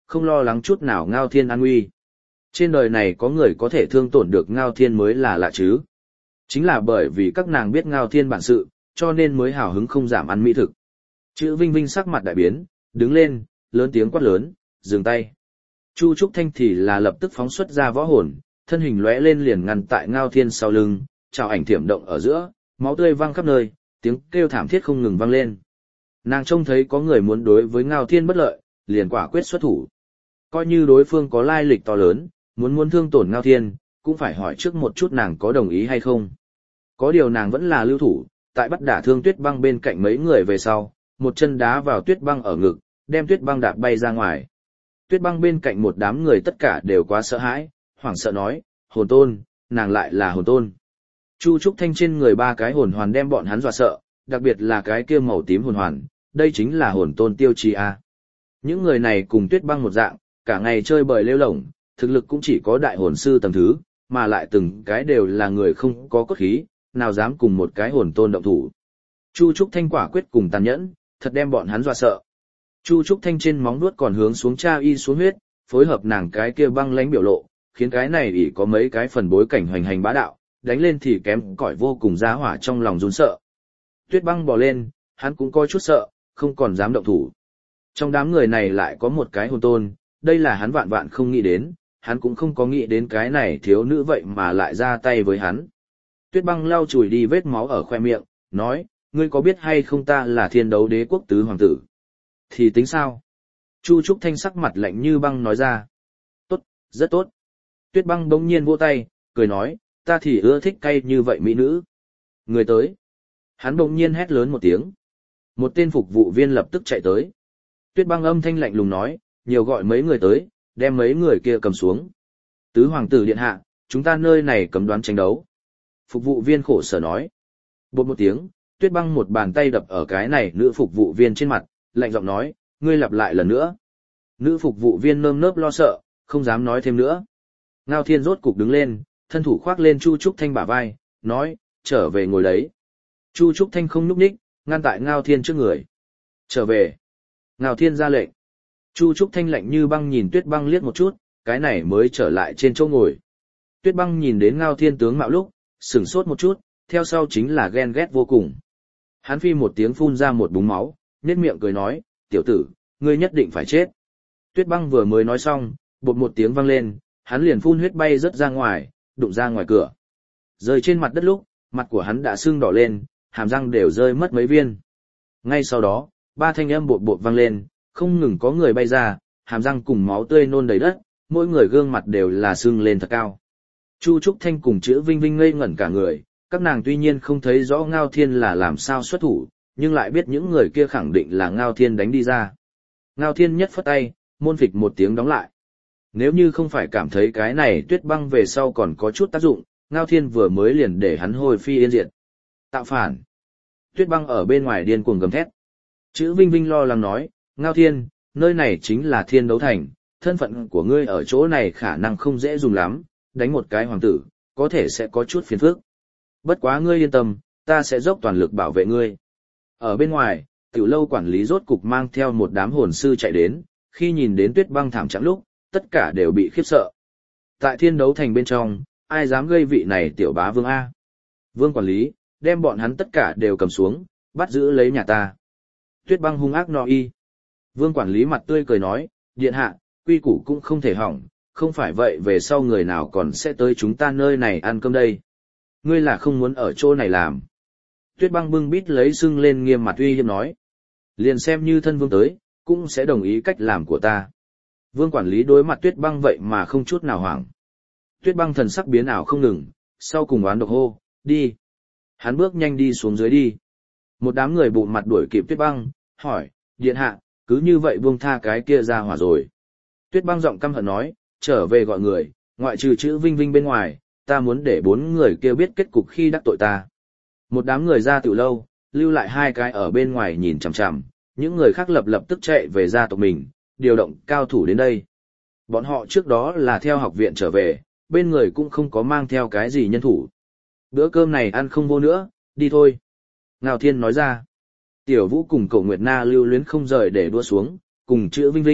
không lo lắng chút nào Ngao Thiên an nguy. Trên đời này có người có thể thương tổn được Ngao Thiên mới là lạ chứ. Chính là bởi vì các nàng biết Ngao Thiên bản sự, cho nên mới hào hứng không giảm ăn mỹ thực. Chữ Vinh Vinh sắc mặt đại biến, đứng lên, lớn tiếng quát lớn, dừng tay. Chu Trúc Thanh thì là lập tức phóng xuất ra võ hồn, thân hình lóe lên liền ngăn tại Ngao Thiên sau lưng, chào ảnh thiểm động ở giữa, máu tươi văng khắp nơi, tiếng kêu thảm thiết không ngừng vang lên. Nàng trông thấy có người muốn đối với Ngao Thiên bất lợi, liền quả quyết xuất thủ. Coi như đối phương có lai lịch to lớn, muốn muốn thương tổn Ngao Thiên, cũng phải hỏi trước một chút nàng có đồng ý hay không. Có điều nàng vẫn là lưu thủ, tại bắt đả thương Tuyết Băng bên cạnh mấy người về sau, một chân đá vào Tuyết Băng ở ngực, đem Tuyết Băng đạp bay ra ngoài. Tuyết Băng bên cạnh một đám người tất cả đều quá sợ hãi, hoảng sợ nói, hồn tôn, nàng lại là hồn tôn. Chu Trúc Thanh trên người ba cái hồn hoàn đem bọn hắn dọa sợ, đặc biệt là cái kia màu tím hồn hoàn, đây chính là hồn tôn tiêu chí a. Những người này cùng Tuyết Băng một dạng, cả ngày chơi bời lêu lổng, thực lực cũng chỉ có đại hồn sư tầng thứ, mà lại từng cái đều là người không có cốt khí, nào dám cùng một cái hồn tôn động thủ. Chu Trúc Thanh quả quyết cùng tàn nhẫn, thật đem bọn hắn dọa sợ. Chu Trúc Thanh trên móng vuốt còn hướng xuống tra y xuống huyết, phối hợp nàng cái kia băng lãnh biểu lộ, khiến cái này ỷ có mấy cái phần bối cảnh hoành hành bá đạo, đánh lên thì kém cỏi vô cùng giá hỏa trong lòng run sợ. Tuyết Băng bò lên, hắn cũng coi chút sợ, không còn dám động thủ. Trong đám người này lại có một cái hồn tôn, đây là hắn vạn vạn không nghĩ đến, hắn cũng không có nghĩ đến cái này thiếu nữ vậy mà lại ra tay với hắn. Tuyết Băng lau chùi đi vết máu ở khoe miệng, nói, ngươi có biết hay không ta là Thiên Đấu Đế quốc tứ hoàng tử? Thì tính sao? Chu Trúc Thanh sắc mặt lạnh như băng nói ra. Tốt, rất tốt. Tuyết Băng bỗng nhiên vỗ tay, cười nói, ta thì ưa thích cay như vậy mỹ nữ. Người tới. Hắn bỗng nhiên hét lớn một tiếng. Một tên phục vụ viên lập tức chạy tới. Tuyết Băng âm thanh lạnh lùng nói, nhiều gọi mấy người tới, đem mấy người kia cầm xuống. Tứ hoàng tử điện hạ, chúng ta nơi này cấm đoán tranh đấu. Phục vụ viên khổ sở nói. Bột một tiếng, Tuyết Băng một bàn tay đập ở cái này nữ phục vụ viên trên mặt, lạnh giọng nói, ngươi lặp lại lần nữa. Nữ phục vụ viên nơm nớp lo sợ, không dám nói thêm nữa. Ngao Thiên rốt cục đứng lên, thân thủ khoác lên Chu Trúc Thanh bả vai, nói, trở về ngồi đấy. Chu Trúc Thanh không núp ních, ngăn tại Ngao Thiên trước người. Trở về. Ngao Thiên ra lệnh. Chu Trúc Thanh lạnh như băng nhìn Tuyết Băng liếc một chút, cái này mới trở lại trên chỗ ngồi. Tuyết Băng nhìn đến Ngao Thiên tướng mạo lúc, sửng sốt một chút, theo sau chính là ghen ghét vô cùng. Hắn phi một tiếng phun ra một búng máu, nhếch miệng cười nói, tiểu tử, ngươi nhất định phải chết. Tuyết Băng vừa mới nói xong, bột một tiếng vang lên, hắn liền phun huyết bay rất ra ngoài, đụng ra ngoài cửa. Rơi trên mặt đất lúc, mặt của hắn đã sưng đỏ lên, hàm răng đều rơi mất mấy viên. Ngay sau đó, ba thanh âm bột bột vang lên, không ngừng có người bay ra, hàm răng cùng máu tươi nôn đầy đất, mỗi người gương mặt đều là sưng lên thật cao. Chu Trúc Thanh cùng chữ Vinh Vinh ngây ngẩn cả người, các nàng tuy nhiên không thấy rõ Ngao Thiên là làm sao xuất thủ, nhưng lại biết những người kia khẳng định là Ngao Thiên đánh đi ra. Ngao Thiên nhất phất tay, môn phịch một tiếng đóng lại. Nếu như không phải cảm thấy cái này Tuyết Băng về sau còn có chút tác dụng, Ngao Thiên vừa mới liền để hắn hồi phi yên diệt. Tạo phản. Tuyết Băng ở bên ngoài điên cuồng gầm thét. Chữ Vinh Vinh lo lắng nói, Ngao Thiên, nơi này chính là Thiên Đấu Thành, thân phận của ngươi ở chỗ này khả năng không dễ dùng lắm, đánh một cái hoàng tử, có thể sẽ có chút phiền phức. Bất quá ngươi yên tâm, ta sẽ dốc toàn lực bảo vệ ngươi. Ở bên ngoài, tiểu lâu quản lý rốt cục mang theo một đám hồn sư chạy đến, khi nhìn đến Tuyết Băng thảm trạng lúc, tất cả đều bị khiếp sợ. Tại Thiên Đấu Thành bên trong, ai dám gây vị này tiểu bá vương A? Vương quản lý, đem bọn hắn tất cả đều cầm xuống, bắt giữ lấy nhà ta. Tuyết Băng hung ác nói. Vương quản lý mặt tươi cười nói, điện hạ, quy củ cũng không thể hỏng, không phải vậy về sau người nào còn sẽ tới chúng ta nơi này ăn cơm đây. Ngươi là không muốn ở chỗ này làm. Tuyết Băng bưng bít lấy sưng lên nghiêm mặt uy hiếp nói. Liền xem như thân vương tới, cũng sẽ đồng ý cách làm của ta. Vương quản lý đối mặt Tuyết Băng vậy mà không chút nào hoảng. Tuyết Băng thần sắc biến ảo không ngừng, sau cùng oán độc hô, đi. Hắn bước nhanh đi xuống dưới đi. Một đám người bụng mặt đuổi kịp Tuyết Băng, hỏi, điện hạ, cứ như vậy buông tha cái kia ra hỏa rồi. Tuyết Băng giọng căm hận nói, trở về gọi người, ngoại trừ chữ Vinh Vinh bên ngoài, ta muốn để bốn người kia biết kết cục khi đắc tội ta. Một đám người ra tiểu lâu, lưu lại hai cái ở bên ngoài nhìn chằm chằm, những người khác lập lập tức chạy về gia tộc mình, điều động cao thủ đến đây. Bọn họ trước đó là theo học viện trở về, bên người cũng không có mang theo cái gì nhân thủ. Bữa cơm này ăn không vô nữa, đi thôi. Ngao Thiên nói ra. Tiểu Vũ cùng Cổ Nguyệt Na lưu luyến không rời để đua xuống, cùng chữ Vinh Vinh,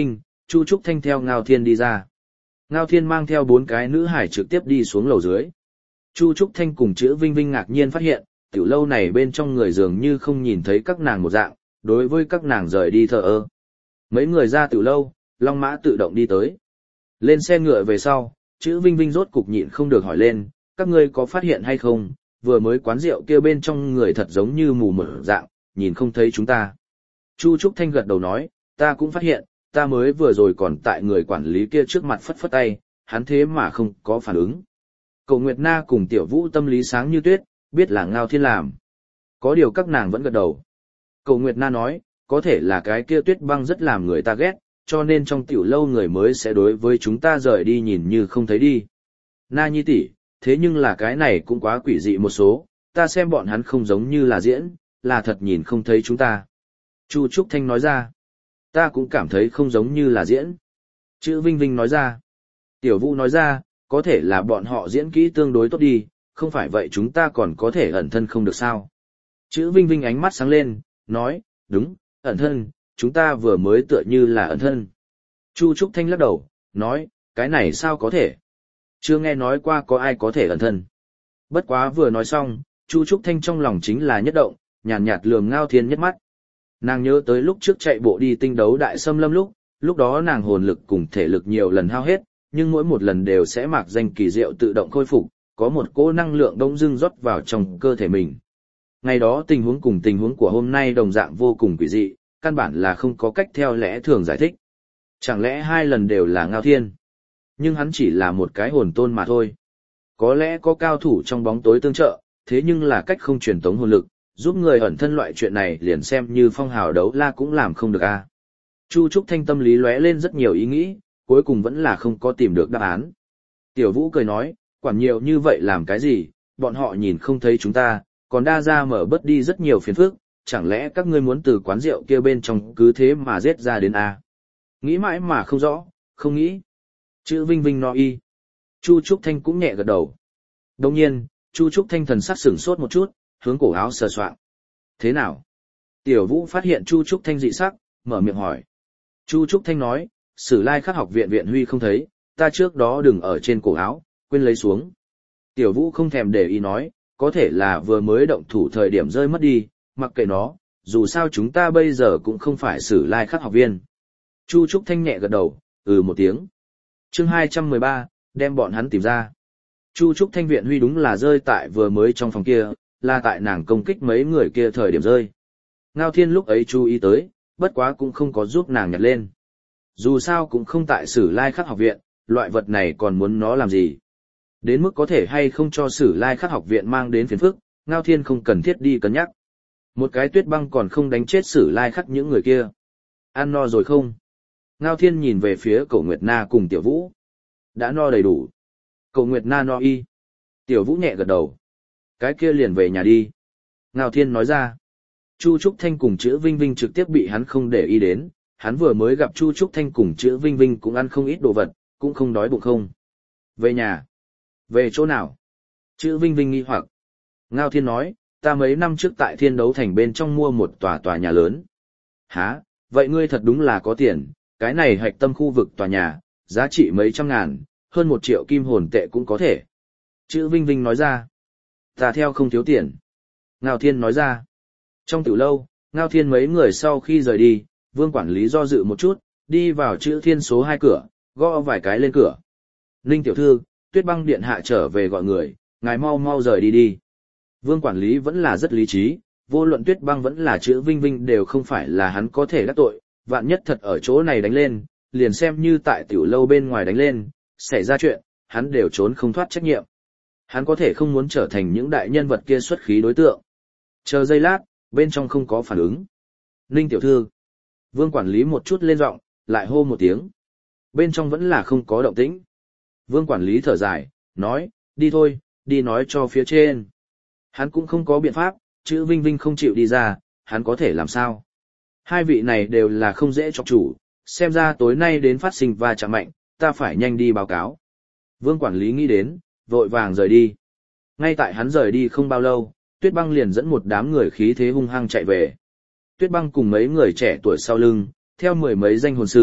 Chu Trúc Thanh theo Ngao Thiên đi ra. Ngao Thiên mang theo bốn cái nữ hải trực tiếp đi xuống lầu dưới. Chu Trúc Thanh cùng Chữ Vinh Vinh ngạc nhiên phát hiện, tiểu lâu này bên trong người dường như không nhìn thấy các nàng một dạng, đối với các nàng rời đi thờ ơ. Mấy người ra tiểu lâu, Long Mã tự động đi tới. Lên xe ngựa về sau, Chữ Vinh Vinh rốt cục nhịn không được hỏi lên, các ngươi có phát hiện hay không, vừa mới quán rượu kia bên trong người thật giống như mù mở dạng, nhìn không thấy chúng ta. Chu Trúc Thanh gật đầu nói, ta cũng phát hiện, ta mới vừa rồi còn tại người quản lý kia trước mặt phất phất tay, hắn thế mà không có phản ứng. Cậu Nguyệt Na cùng Tiểu Vũ tâm lý sáng như tuyết, biết là Ngao Thiên làm. Có điều các nàng vẫn gật đầu. Cậu Nguyệt Na nói, có thể là cái kia Tuyết Băng rất làm người ta ghét, cho nên trong tiểu lâu người mới sẽ đối với chúng ta rời đi nhìn như không thấy đi. Na Nhi tỷ, thế nhưng là cái này cũng quá quỷ dị một số, ta xem bọn hắn không giống như là diễn, là thật nhìn không thấy chúng ta. Chu Trúc Thanh nói ra, ta cũng cảm thấy không giống như là diễn. Chữ Vinh Vinh nói ra, Tiểu Vũ nói ra, có thể là bọn họ diễn kỹ tương đối tốt đi, không phải vậy chúng ta còn có thể ẩn thân không được sao. Chữ Vinh Vinh ánh mắt sáng lên, nói, đúng, ẩn thân, chúng ta vừa mới tựa như là ẩn thân. Chu Trúc Thanh lắc đầu, nói, cái này sao có thể? Chưa nghe nói qua có ai có thể ẩn thân. Bất quá vừa nói xong, Chu Trúc Thanh trong lòng chính là nhất động, nhàn nhạt, nhạt lườm Ngao Thiên nhất mắt. Nàng nhớ tới lúc trước chạy bộ đi tinh đấu đại xâm lâm lúc, lúc đó nàng hồn lực cùng thể lực nhiều lần hao hết, nhưng mỗi một lần đều sẽ mạc danh kỳ diệu tự động khôi phục, có một cỗ năng lượng đông dưng rót vào trong cơ thể mình. Ngày đó tình huống cùng tình huống của hôm nay đồng dạng vô cùng quỷ dị, căn bản là không có cách theo lẽ thường giải thích. Chẳng lẽ hai lần đều là Ngao Thiên? Nhưng hắn chỉ là một cái hồn tôn mà thôi. Có lẽ có cao thủ trong bóng tối tương trợ, thế nhưng là cách không truyền tống hồn lực, giúp người ẩn thân loại chuyện này liền xem như phong hào đấu la cũng làm không được a. Chu Trúc Thanh tâm lý lóe lên rất nhiều ý nghĩ, cuối cùng vẫn là không có tìm được đáp án. Tiểu Vũ cười nói, quản nhiều như vậy làm cái gì, bọn họ nhìn không thấy chúng ta, còn đa ra mở bớt đi rất nhiều phiền phức, chẳng lẽ các ngươi muốn từ quán rượu kia bên trong cứ thế mà giết ra đến a? Nghĩ mãi mà không rõ, không nghĩ. Chữ Vinh Vinh nói y. Chu Trúc Thanh cũng nhẹ gật đầu. Đồng nhiên, Chu Trúc Thanh thần sắc sửng sốt một chút, hướng cổ áo sờ soạng. Thế nào? Tiểu Vũ phát hiện Chu Trúc Thanh dị sắc, mở miệng hỏi. Chu Trúc Thanh nói, Sử Lai Khắc học viện viện huy không thấy, ta trước đó đừng ở trên cổ áo, quên lấy xuống. Tiểu Vũ không thèm để ý nói, có thể là vừa mới động thủ thời điểm rơi mất đi, mặc kệ nó, dù sao chúng ta bây giờ cũng không phải Sử Lai Khắc học viên. Chu Trúc Thanh nhẹ gật đầu, ừ một tiếng. Chương hai trăm mười ba, đem bọn hắn tìm ra. Chu Trúc Thanh viện huy đúng là rơi tại vừa mới trong phòng kia, là tại nàng công kích mấy người kia thời điểm rơi. Ngao Thiên lúc ấy chú ý tới, bất quá cũng không có giúp nàng nhặt lên. Dù sao cũng không tại Sử Lai Khắc học viện, loại vật này còn muốn nó làm gì. Đến mức có thể hay không cho Sử Lai Khắc học viện mang đến phiền phức, Ngao Thiên không cần thiết đi cân nhắc. Một cái Tuyết Băng còn không đánh chết Sử Lai Khắc những người kia. Ăn no rồi không? Ngao Thiên nhìn về phía Cổ Nguyệt Na cùng Tiểu Vũ. Đã no đầy đủ. Cổ Nguyệt Na no y. Tiểu Vũ nhẹ gật đầu. Cái kia liền về nhà đi. Ngao Thiên nói ra. Chu Trúc Thanh cùng Chữ Vinh Vinh trực tiếp bị hắn không để ý đến. Hắn vừa mới gặp Chu Trúc Thanh cùng Chữ Vinh Vinh cũng ăn không ít đồ vật, cũng không đói bụng không. Về nhà. Về chỗ nào? Chữ Vinh Vinh nghi hoặc. Ngao Thiên nói, ta mấy năm trước tại Thiên Đấu Thành bên trong mua một tòa tòa nhà lớn. Hả, vậy ngươi thật đúng là có tiền, cái này hạch tâm khu vực tòa nhà, giá trị mấy trăm ngàn, hơn một triệu kim hồn tệ cũng có thể. Chữ Vinh Vinh nói ra. Ta theo không thiếu tiền. Ngao Thiên nói ra. Trong tiểu lâu, Ngao Thiên mấy người sau khi rời đi, Vương quản lý do dự một chút, đi vào Chữ Thiên số hai cửa, gõ vài cái lên cửa. Ninh tiểu thư, Tuyết Băng điện hạ trở về gọi người, ngài mau mau rời đi đi. Vương quản lý vẫn là rất lý trí, vô luận Tuyết Băng vẫn là Chữ Vinh Vinh đều không phải là hắn có thể đắc tội, vạn nhất thật ở chỗ này đánh lên, liền xem như tại tiểu lâu bên ngoài đánh lên, xảy ra chuyện, hắn đều trốn không thoát trách nhiệm. Hắn có thể không muốn trở thành những đại nhân vật kia xuất khí đối tượng. Chờ giây lát, bên trong không có phản ứng. Ninh tiểu thư. Vương quản lý một chút lên giọng, lại hô một tiếng. Bên trong vẫn là không có động tĩnh. Vương quản lý thở dài, nói, đi thôi, đi nói cho phía trên. Hắn cũng không có biện pháp, Chữ Vinh Vinh không chịu đi ra, hắn có thể làm sao. Hai vị này đều là không dễ chọc chủ, xem ra tối nay đến phát sinh va chạm mạnh, ta phải nhanh đi báo cáo. Vương quản lý nghĩ đến, vội vàng rời đi. Ngay tại hắn rời đi không bao lâu, Tuyết Băng liền dẫn một đám người khí thế hung hăng chạy về. Tuyết Băng cùng mấy người trẻ tuổi sau lưng, theo mười mấy danh hồn sư,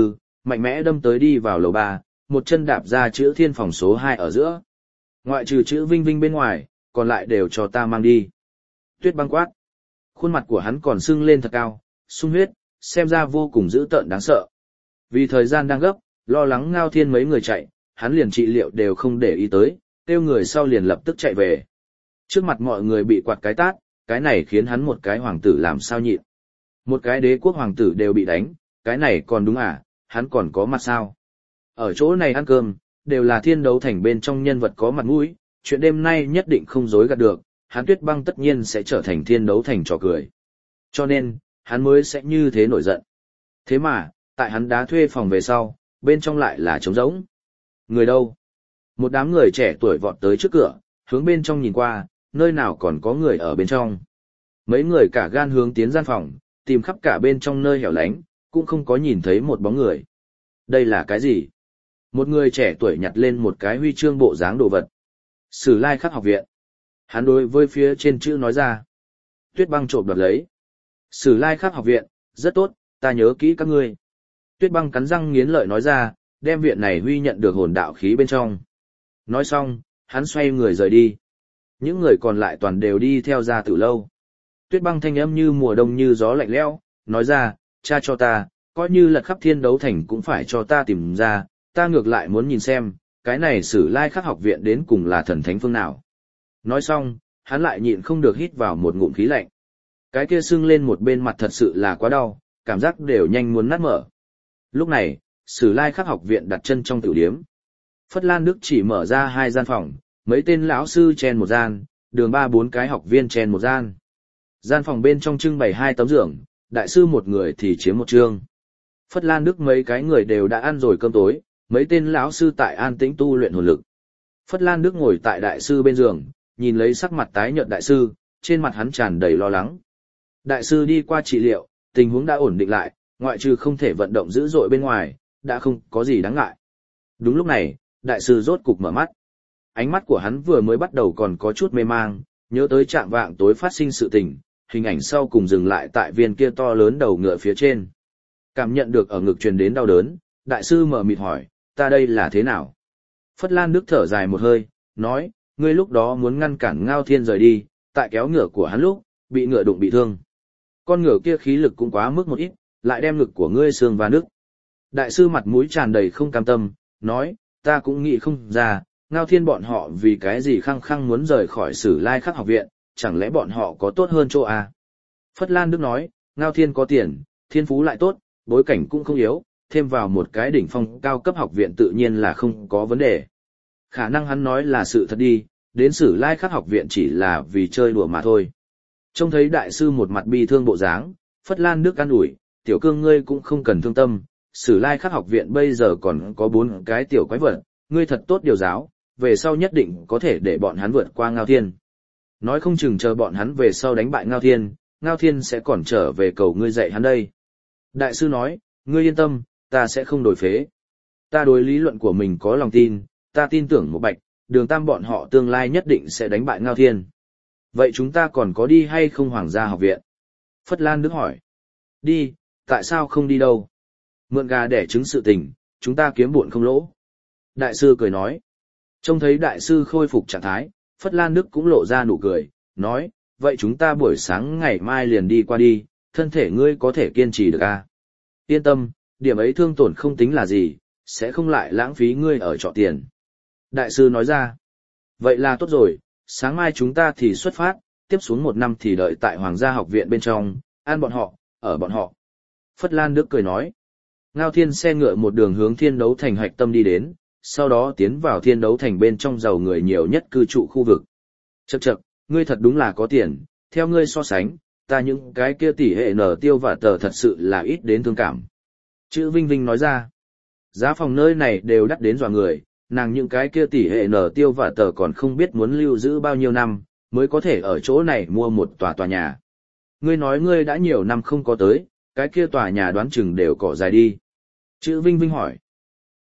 mạnh mẽ đâm tới đi vào lầu ba, một chân đạp ra chữ thiên phòng số hai ở giữa. Ngoại trừ chữ Vinh Vinh bên ngoài, còn lại đều cho ta mang đi. Tuyết Băng quát. Khuôn mặt của hắn còn sưng lên thật cao, sung huyết, xem ra vô cùng dữ tợn đáng sợ. Vì thời gian đang gấp, lo lắng Ngao Thiên mấy người chạy, hắn liền trị liệu đều không để ý tới, kêu người sau liền lập tức chạy về. Trước mặt mọi người bị quạt cái tát, cái này khiến hắn một cái hoàng tử làm sao nhịn. Một cái đế quốc hoàng tử đều bị đánh, cái này còn đúng à, hắn còn có mặt sao. Ở chỗ này ăn cơm, đều là thiên đấu thành bên trong nhân vật có mặt mũi, chuyện đêm nay nhất định không dối gạt được, hắn Tuyết Băng tất nhiên sẽ trở thành thiên đấu thành trò cười. Cho nên, hắn mới sẽ như thế nổi giận. Thế mà, tại hắn đá thuê phòng về sau, bên trong lại là trống rỗng. Người đâu? Một đám người trẻ tuổi vọt tới trước cửa, hướng bên trong nhìn qua, nơi nào còn có người ở bên trong. Mấy người cả gan hướng tiến gian phòng, tìm khắp cả bên trong nơi hẻo lánh, cũng không có nhìn thấy một bóng người. Đây là cái gì? Một người trẻ tuổi nhặt lên một cái huy chương bộ dáng đồ vật. Sử Lai Khắc học viện. Hắn đối với phía trên chữ nói ra. Tuyết Băng trộm đoạt lấy. Sử Lai Khắc học viện, rất tốt, ta nhớ kỹ các ngươi. Tuyết Băng cắn răng nghiến lợi nói ra, đem viện này huy nhận được hồn đạo khí bên trong. Nói xong, hắn xoay người rời đi. Những người còn lại toàn đều đi theo ra từ lâu. Tuyết Băng thanh âm như mùa đông như gió lạnh lẽo, nói ra, cha cho ta, coi như lật khắp thiên đấu thành cũng phải cho ta tìm ra, ta ngược lại muốn nhìn xem, cái này Sử Lai Khắc học viện đến cùng là thần thánh phương nào. Nói xong, hắn lại nhịn không được hít vào một ngụm khí lạnh. Cái kia sưng lên một bên mặt thật sự là quá đau, cảm giác đều nhanh muốn nát mở. Lúc này, Sử Lai Khắc học viện đặt chân trong tiểu điếm. Phất Lan Đức chỉ mở ra hai gian phòng, mấy tên lão sư chen một gian, đường ba bốn cái học viên chen một gian. Gian phòng bên trong trưng bày hai tấm giường, đại sư một người thì chiếm một chương. Phất Lan Đức mấy cái người đều đã ăn rồi cơm tối, mấy tên lão sư tại an tĩnh tu luyện hồn lực. Phất Lan Đức ngồi tại đại sư bên giường, nhìn lấy sắc mặt tái nhợt đại sư, trên mặt hắn tràn đầy lo lắng. Đại sư đi qua trị liệu, tình huống đã ổn định lại, ngoại trừ không thể vận động dữ dội bên ngoài, đã không có gì đáng ngại. Đúng lúc này, đại sư rốt cục mở mắt. Ánh mắt của hắn vừa mới bắt đầu còn có chút mê mang, nhớ tới trạng vạng tối phát sinh sự tình, hình ảnh sau cùng dừng lại tại viên kia to lớn đầu ngựa phía trên. Cảm nhận được ở ngực truyền đến đau đớn, đại sư mở mịt hỏi, ta đây là thế nào? Phất Lan Đức thở dài một hơi, nói, ngươi lúc đó muốn ngăn cản Ngao Thiên rời đi, tại kéo ngựa của hắn lúc, bị ngựa đụng bị thương. Con ngựa kia khí lực cũng quá mức một ít, lại đem ngực của ngươi xương và nứt. Đại sư mặt mũi tràn đầy không cam tâm, nói, ta cũng nghĩ không ra, Ngao Thiên bọn họ vì cái gì khăng khăng muốn rời khỏi Sử Lai Khắc học viện, chẳng lẽ bọn họ có tốt hơn chỗ à? Phất Lan Đức nói, Ngao Thiên có tiền, thiên phú lại tốt, bối cảnh cũng không yếu, thêm vào một cái đỉnh phong cao cấp học viện tự nhiên là không có vấn đề. Khả năng hắn nói là sự thật đi, đến Sử Lai Khắc học viện chỉ là vì chơi đùa mà thôi. Trông thấy đại sư một mặt bi thương bộ dáng, Phất Lan Đức an ủi, tiểu cương ngươi cũng không cần thương tâm, Sử Lai Khắc học viện bây giờ còn có bốn cái tiểu quái vật, ngươi thật tốt điều giáo, về sau nhất định có thể để bọn hắn vượt qua Ngao Thiên. Nói không chừng chờ bọn hắn về sau đánh bại Ngao Thiên, Ngao Thiên sẽ còn trở về cầu ngươi dạy hắn đây. Đại sư nói, ngươi yên tâm, ta sẽ không đổi phế. Ta đối lý luận của mình có lòng tin, ta tin tưởng một bạch, đường tam bọn họ tương lai nhất định sẽ đánh bại Ngao Thiên. Vậy chúng ta còn có đi hay không Hoàng gia học viện? Phất Lan Đức hỏi. Đi, tại sao không đi đâu? Mượn gà đẻ trứng sự tình, chúng ta kiếm buồn không lỗ. Đại sư cười nói. Trông thấy đại sư khôi phục trạng thái, Phất Lan Đức cũng lộ ra nụ cười, nói, vậy chúng ta buổi sáng ngày mai liền đi qua đi, thân thể ngươi có thể kiên trì được à? Yên tâm, điểm ấy thương tổn không tính là gì, sẽ không lại lãng phí ngươi ở trọ tiền. Đại sư nói ra, vậy là tốt rồi, sáng mai chúng ta thì xuất phát, tiếp xuống một năm thì đợi tại Hoàng gia học viện bên trong, ăn bọn họ, ở bọn họ. Phất Lan Đức cười nói, Ngao Thiên xe ngựa một đường hướng thiên đấu thành hạch tâm đi đến, sau đó tiến vào thiên đấu thành bên trong giàu người nhiều nhất cư trụ khu vực. Chậc chậc, ngươi thật đúng là có tiền, theo ngươi so sánh, ta những cái kia tỷ hệ nở tiêu và tờ thật sự là ít đến thương cảm. Chữ Vinh Vinh nói ra, giá phòng nơi này đều đắt đến dọa người, nàng những cái kia tỷ hệ nở tiêu và tờ còn không biết muốn lưu giữ bao nhiêu năm, mới có thể ở chỗ này mua một tòa tòa nhà. Ngươi nói ngươi đã nhiều năm không có tới, cái kia tòa nhà đoán chừng đều cỏ dài đi. Chữ Vinh Vinh hỏi,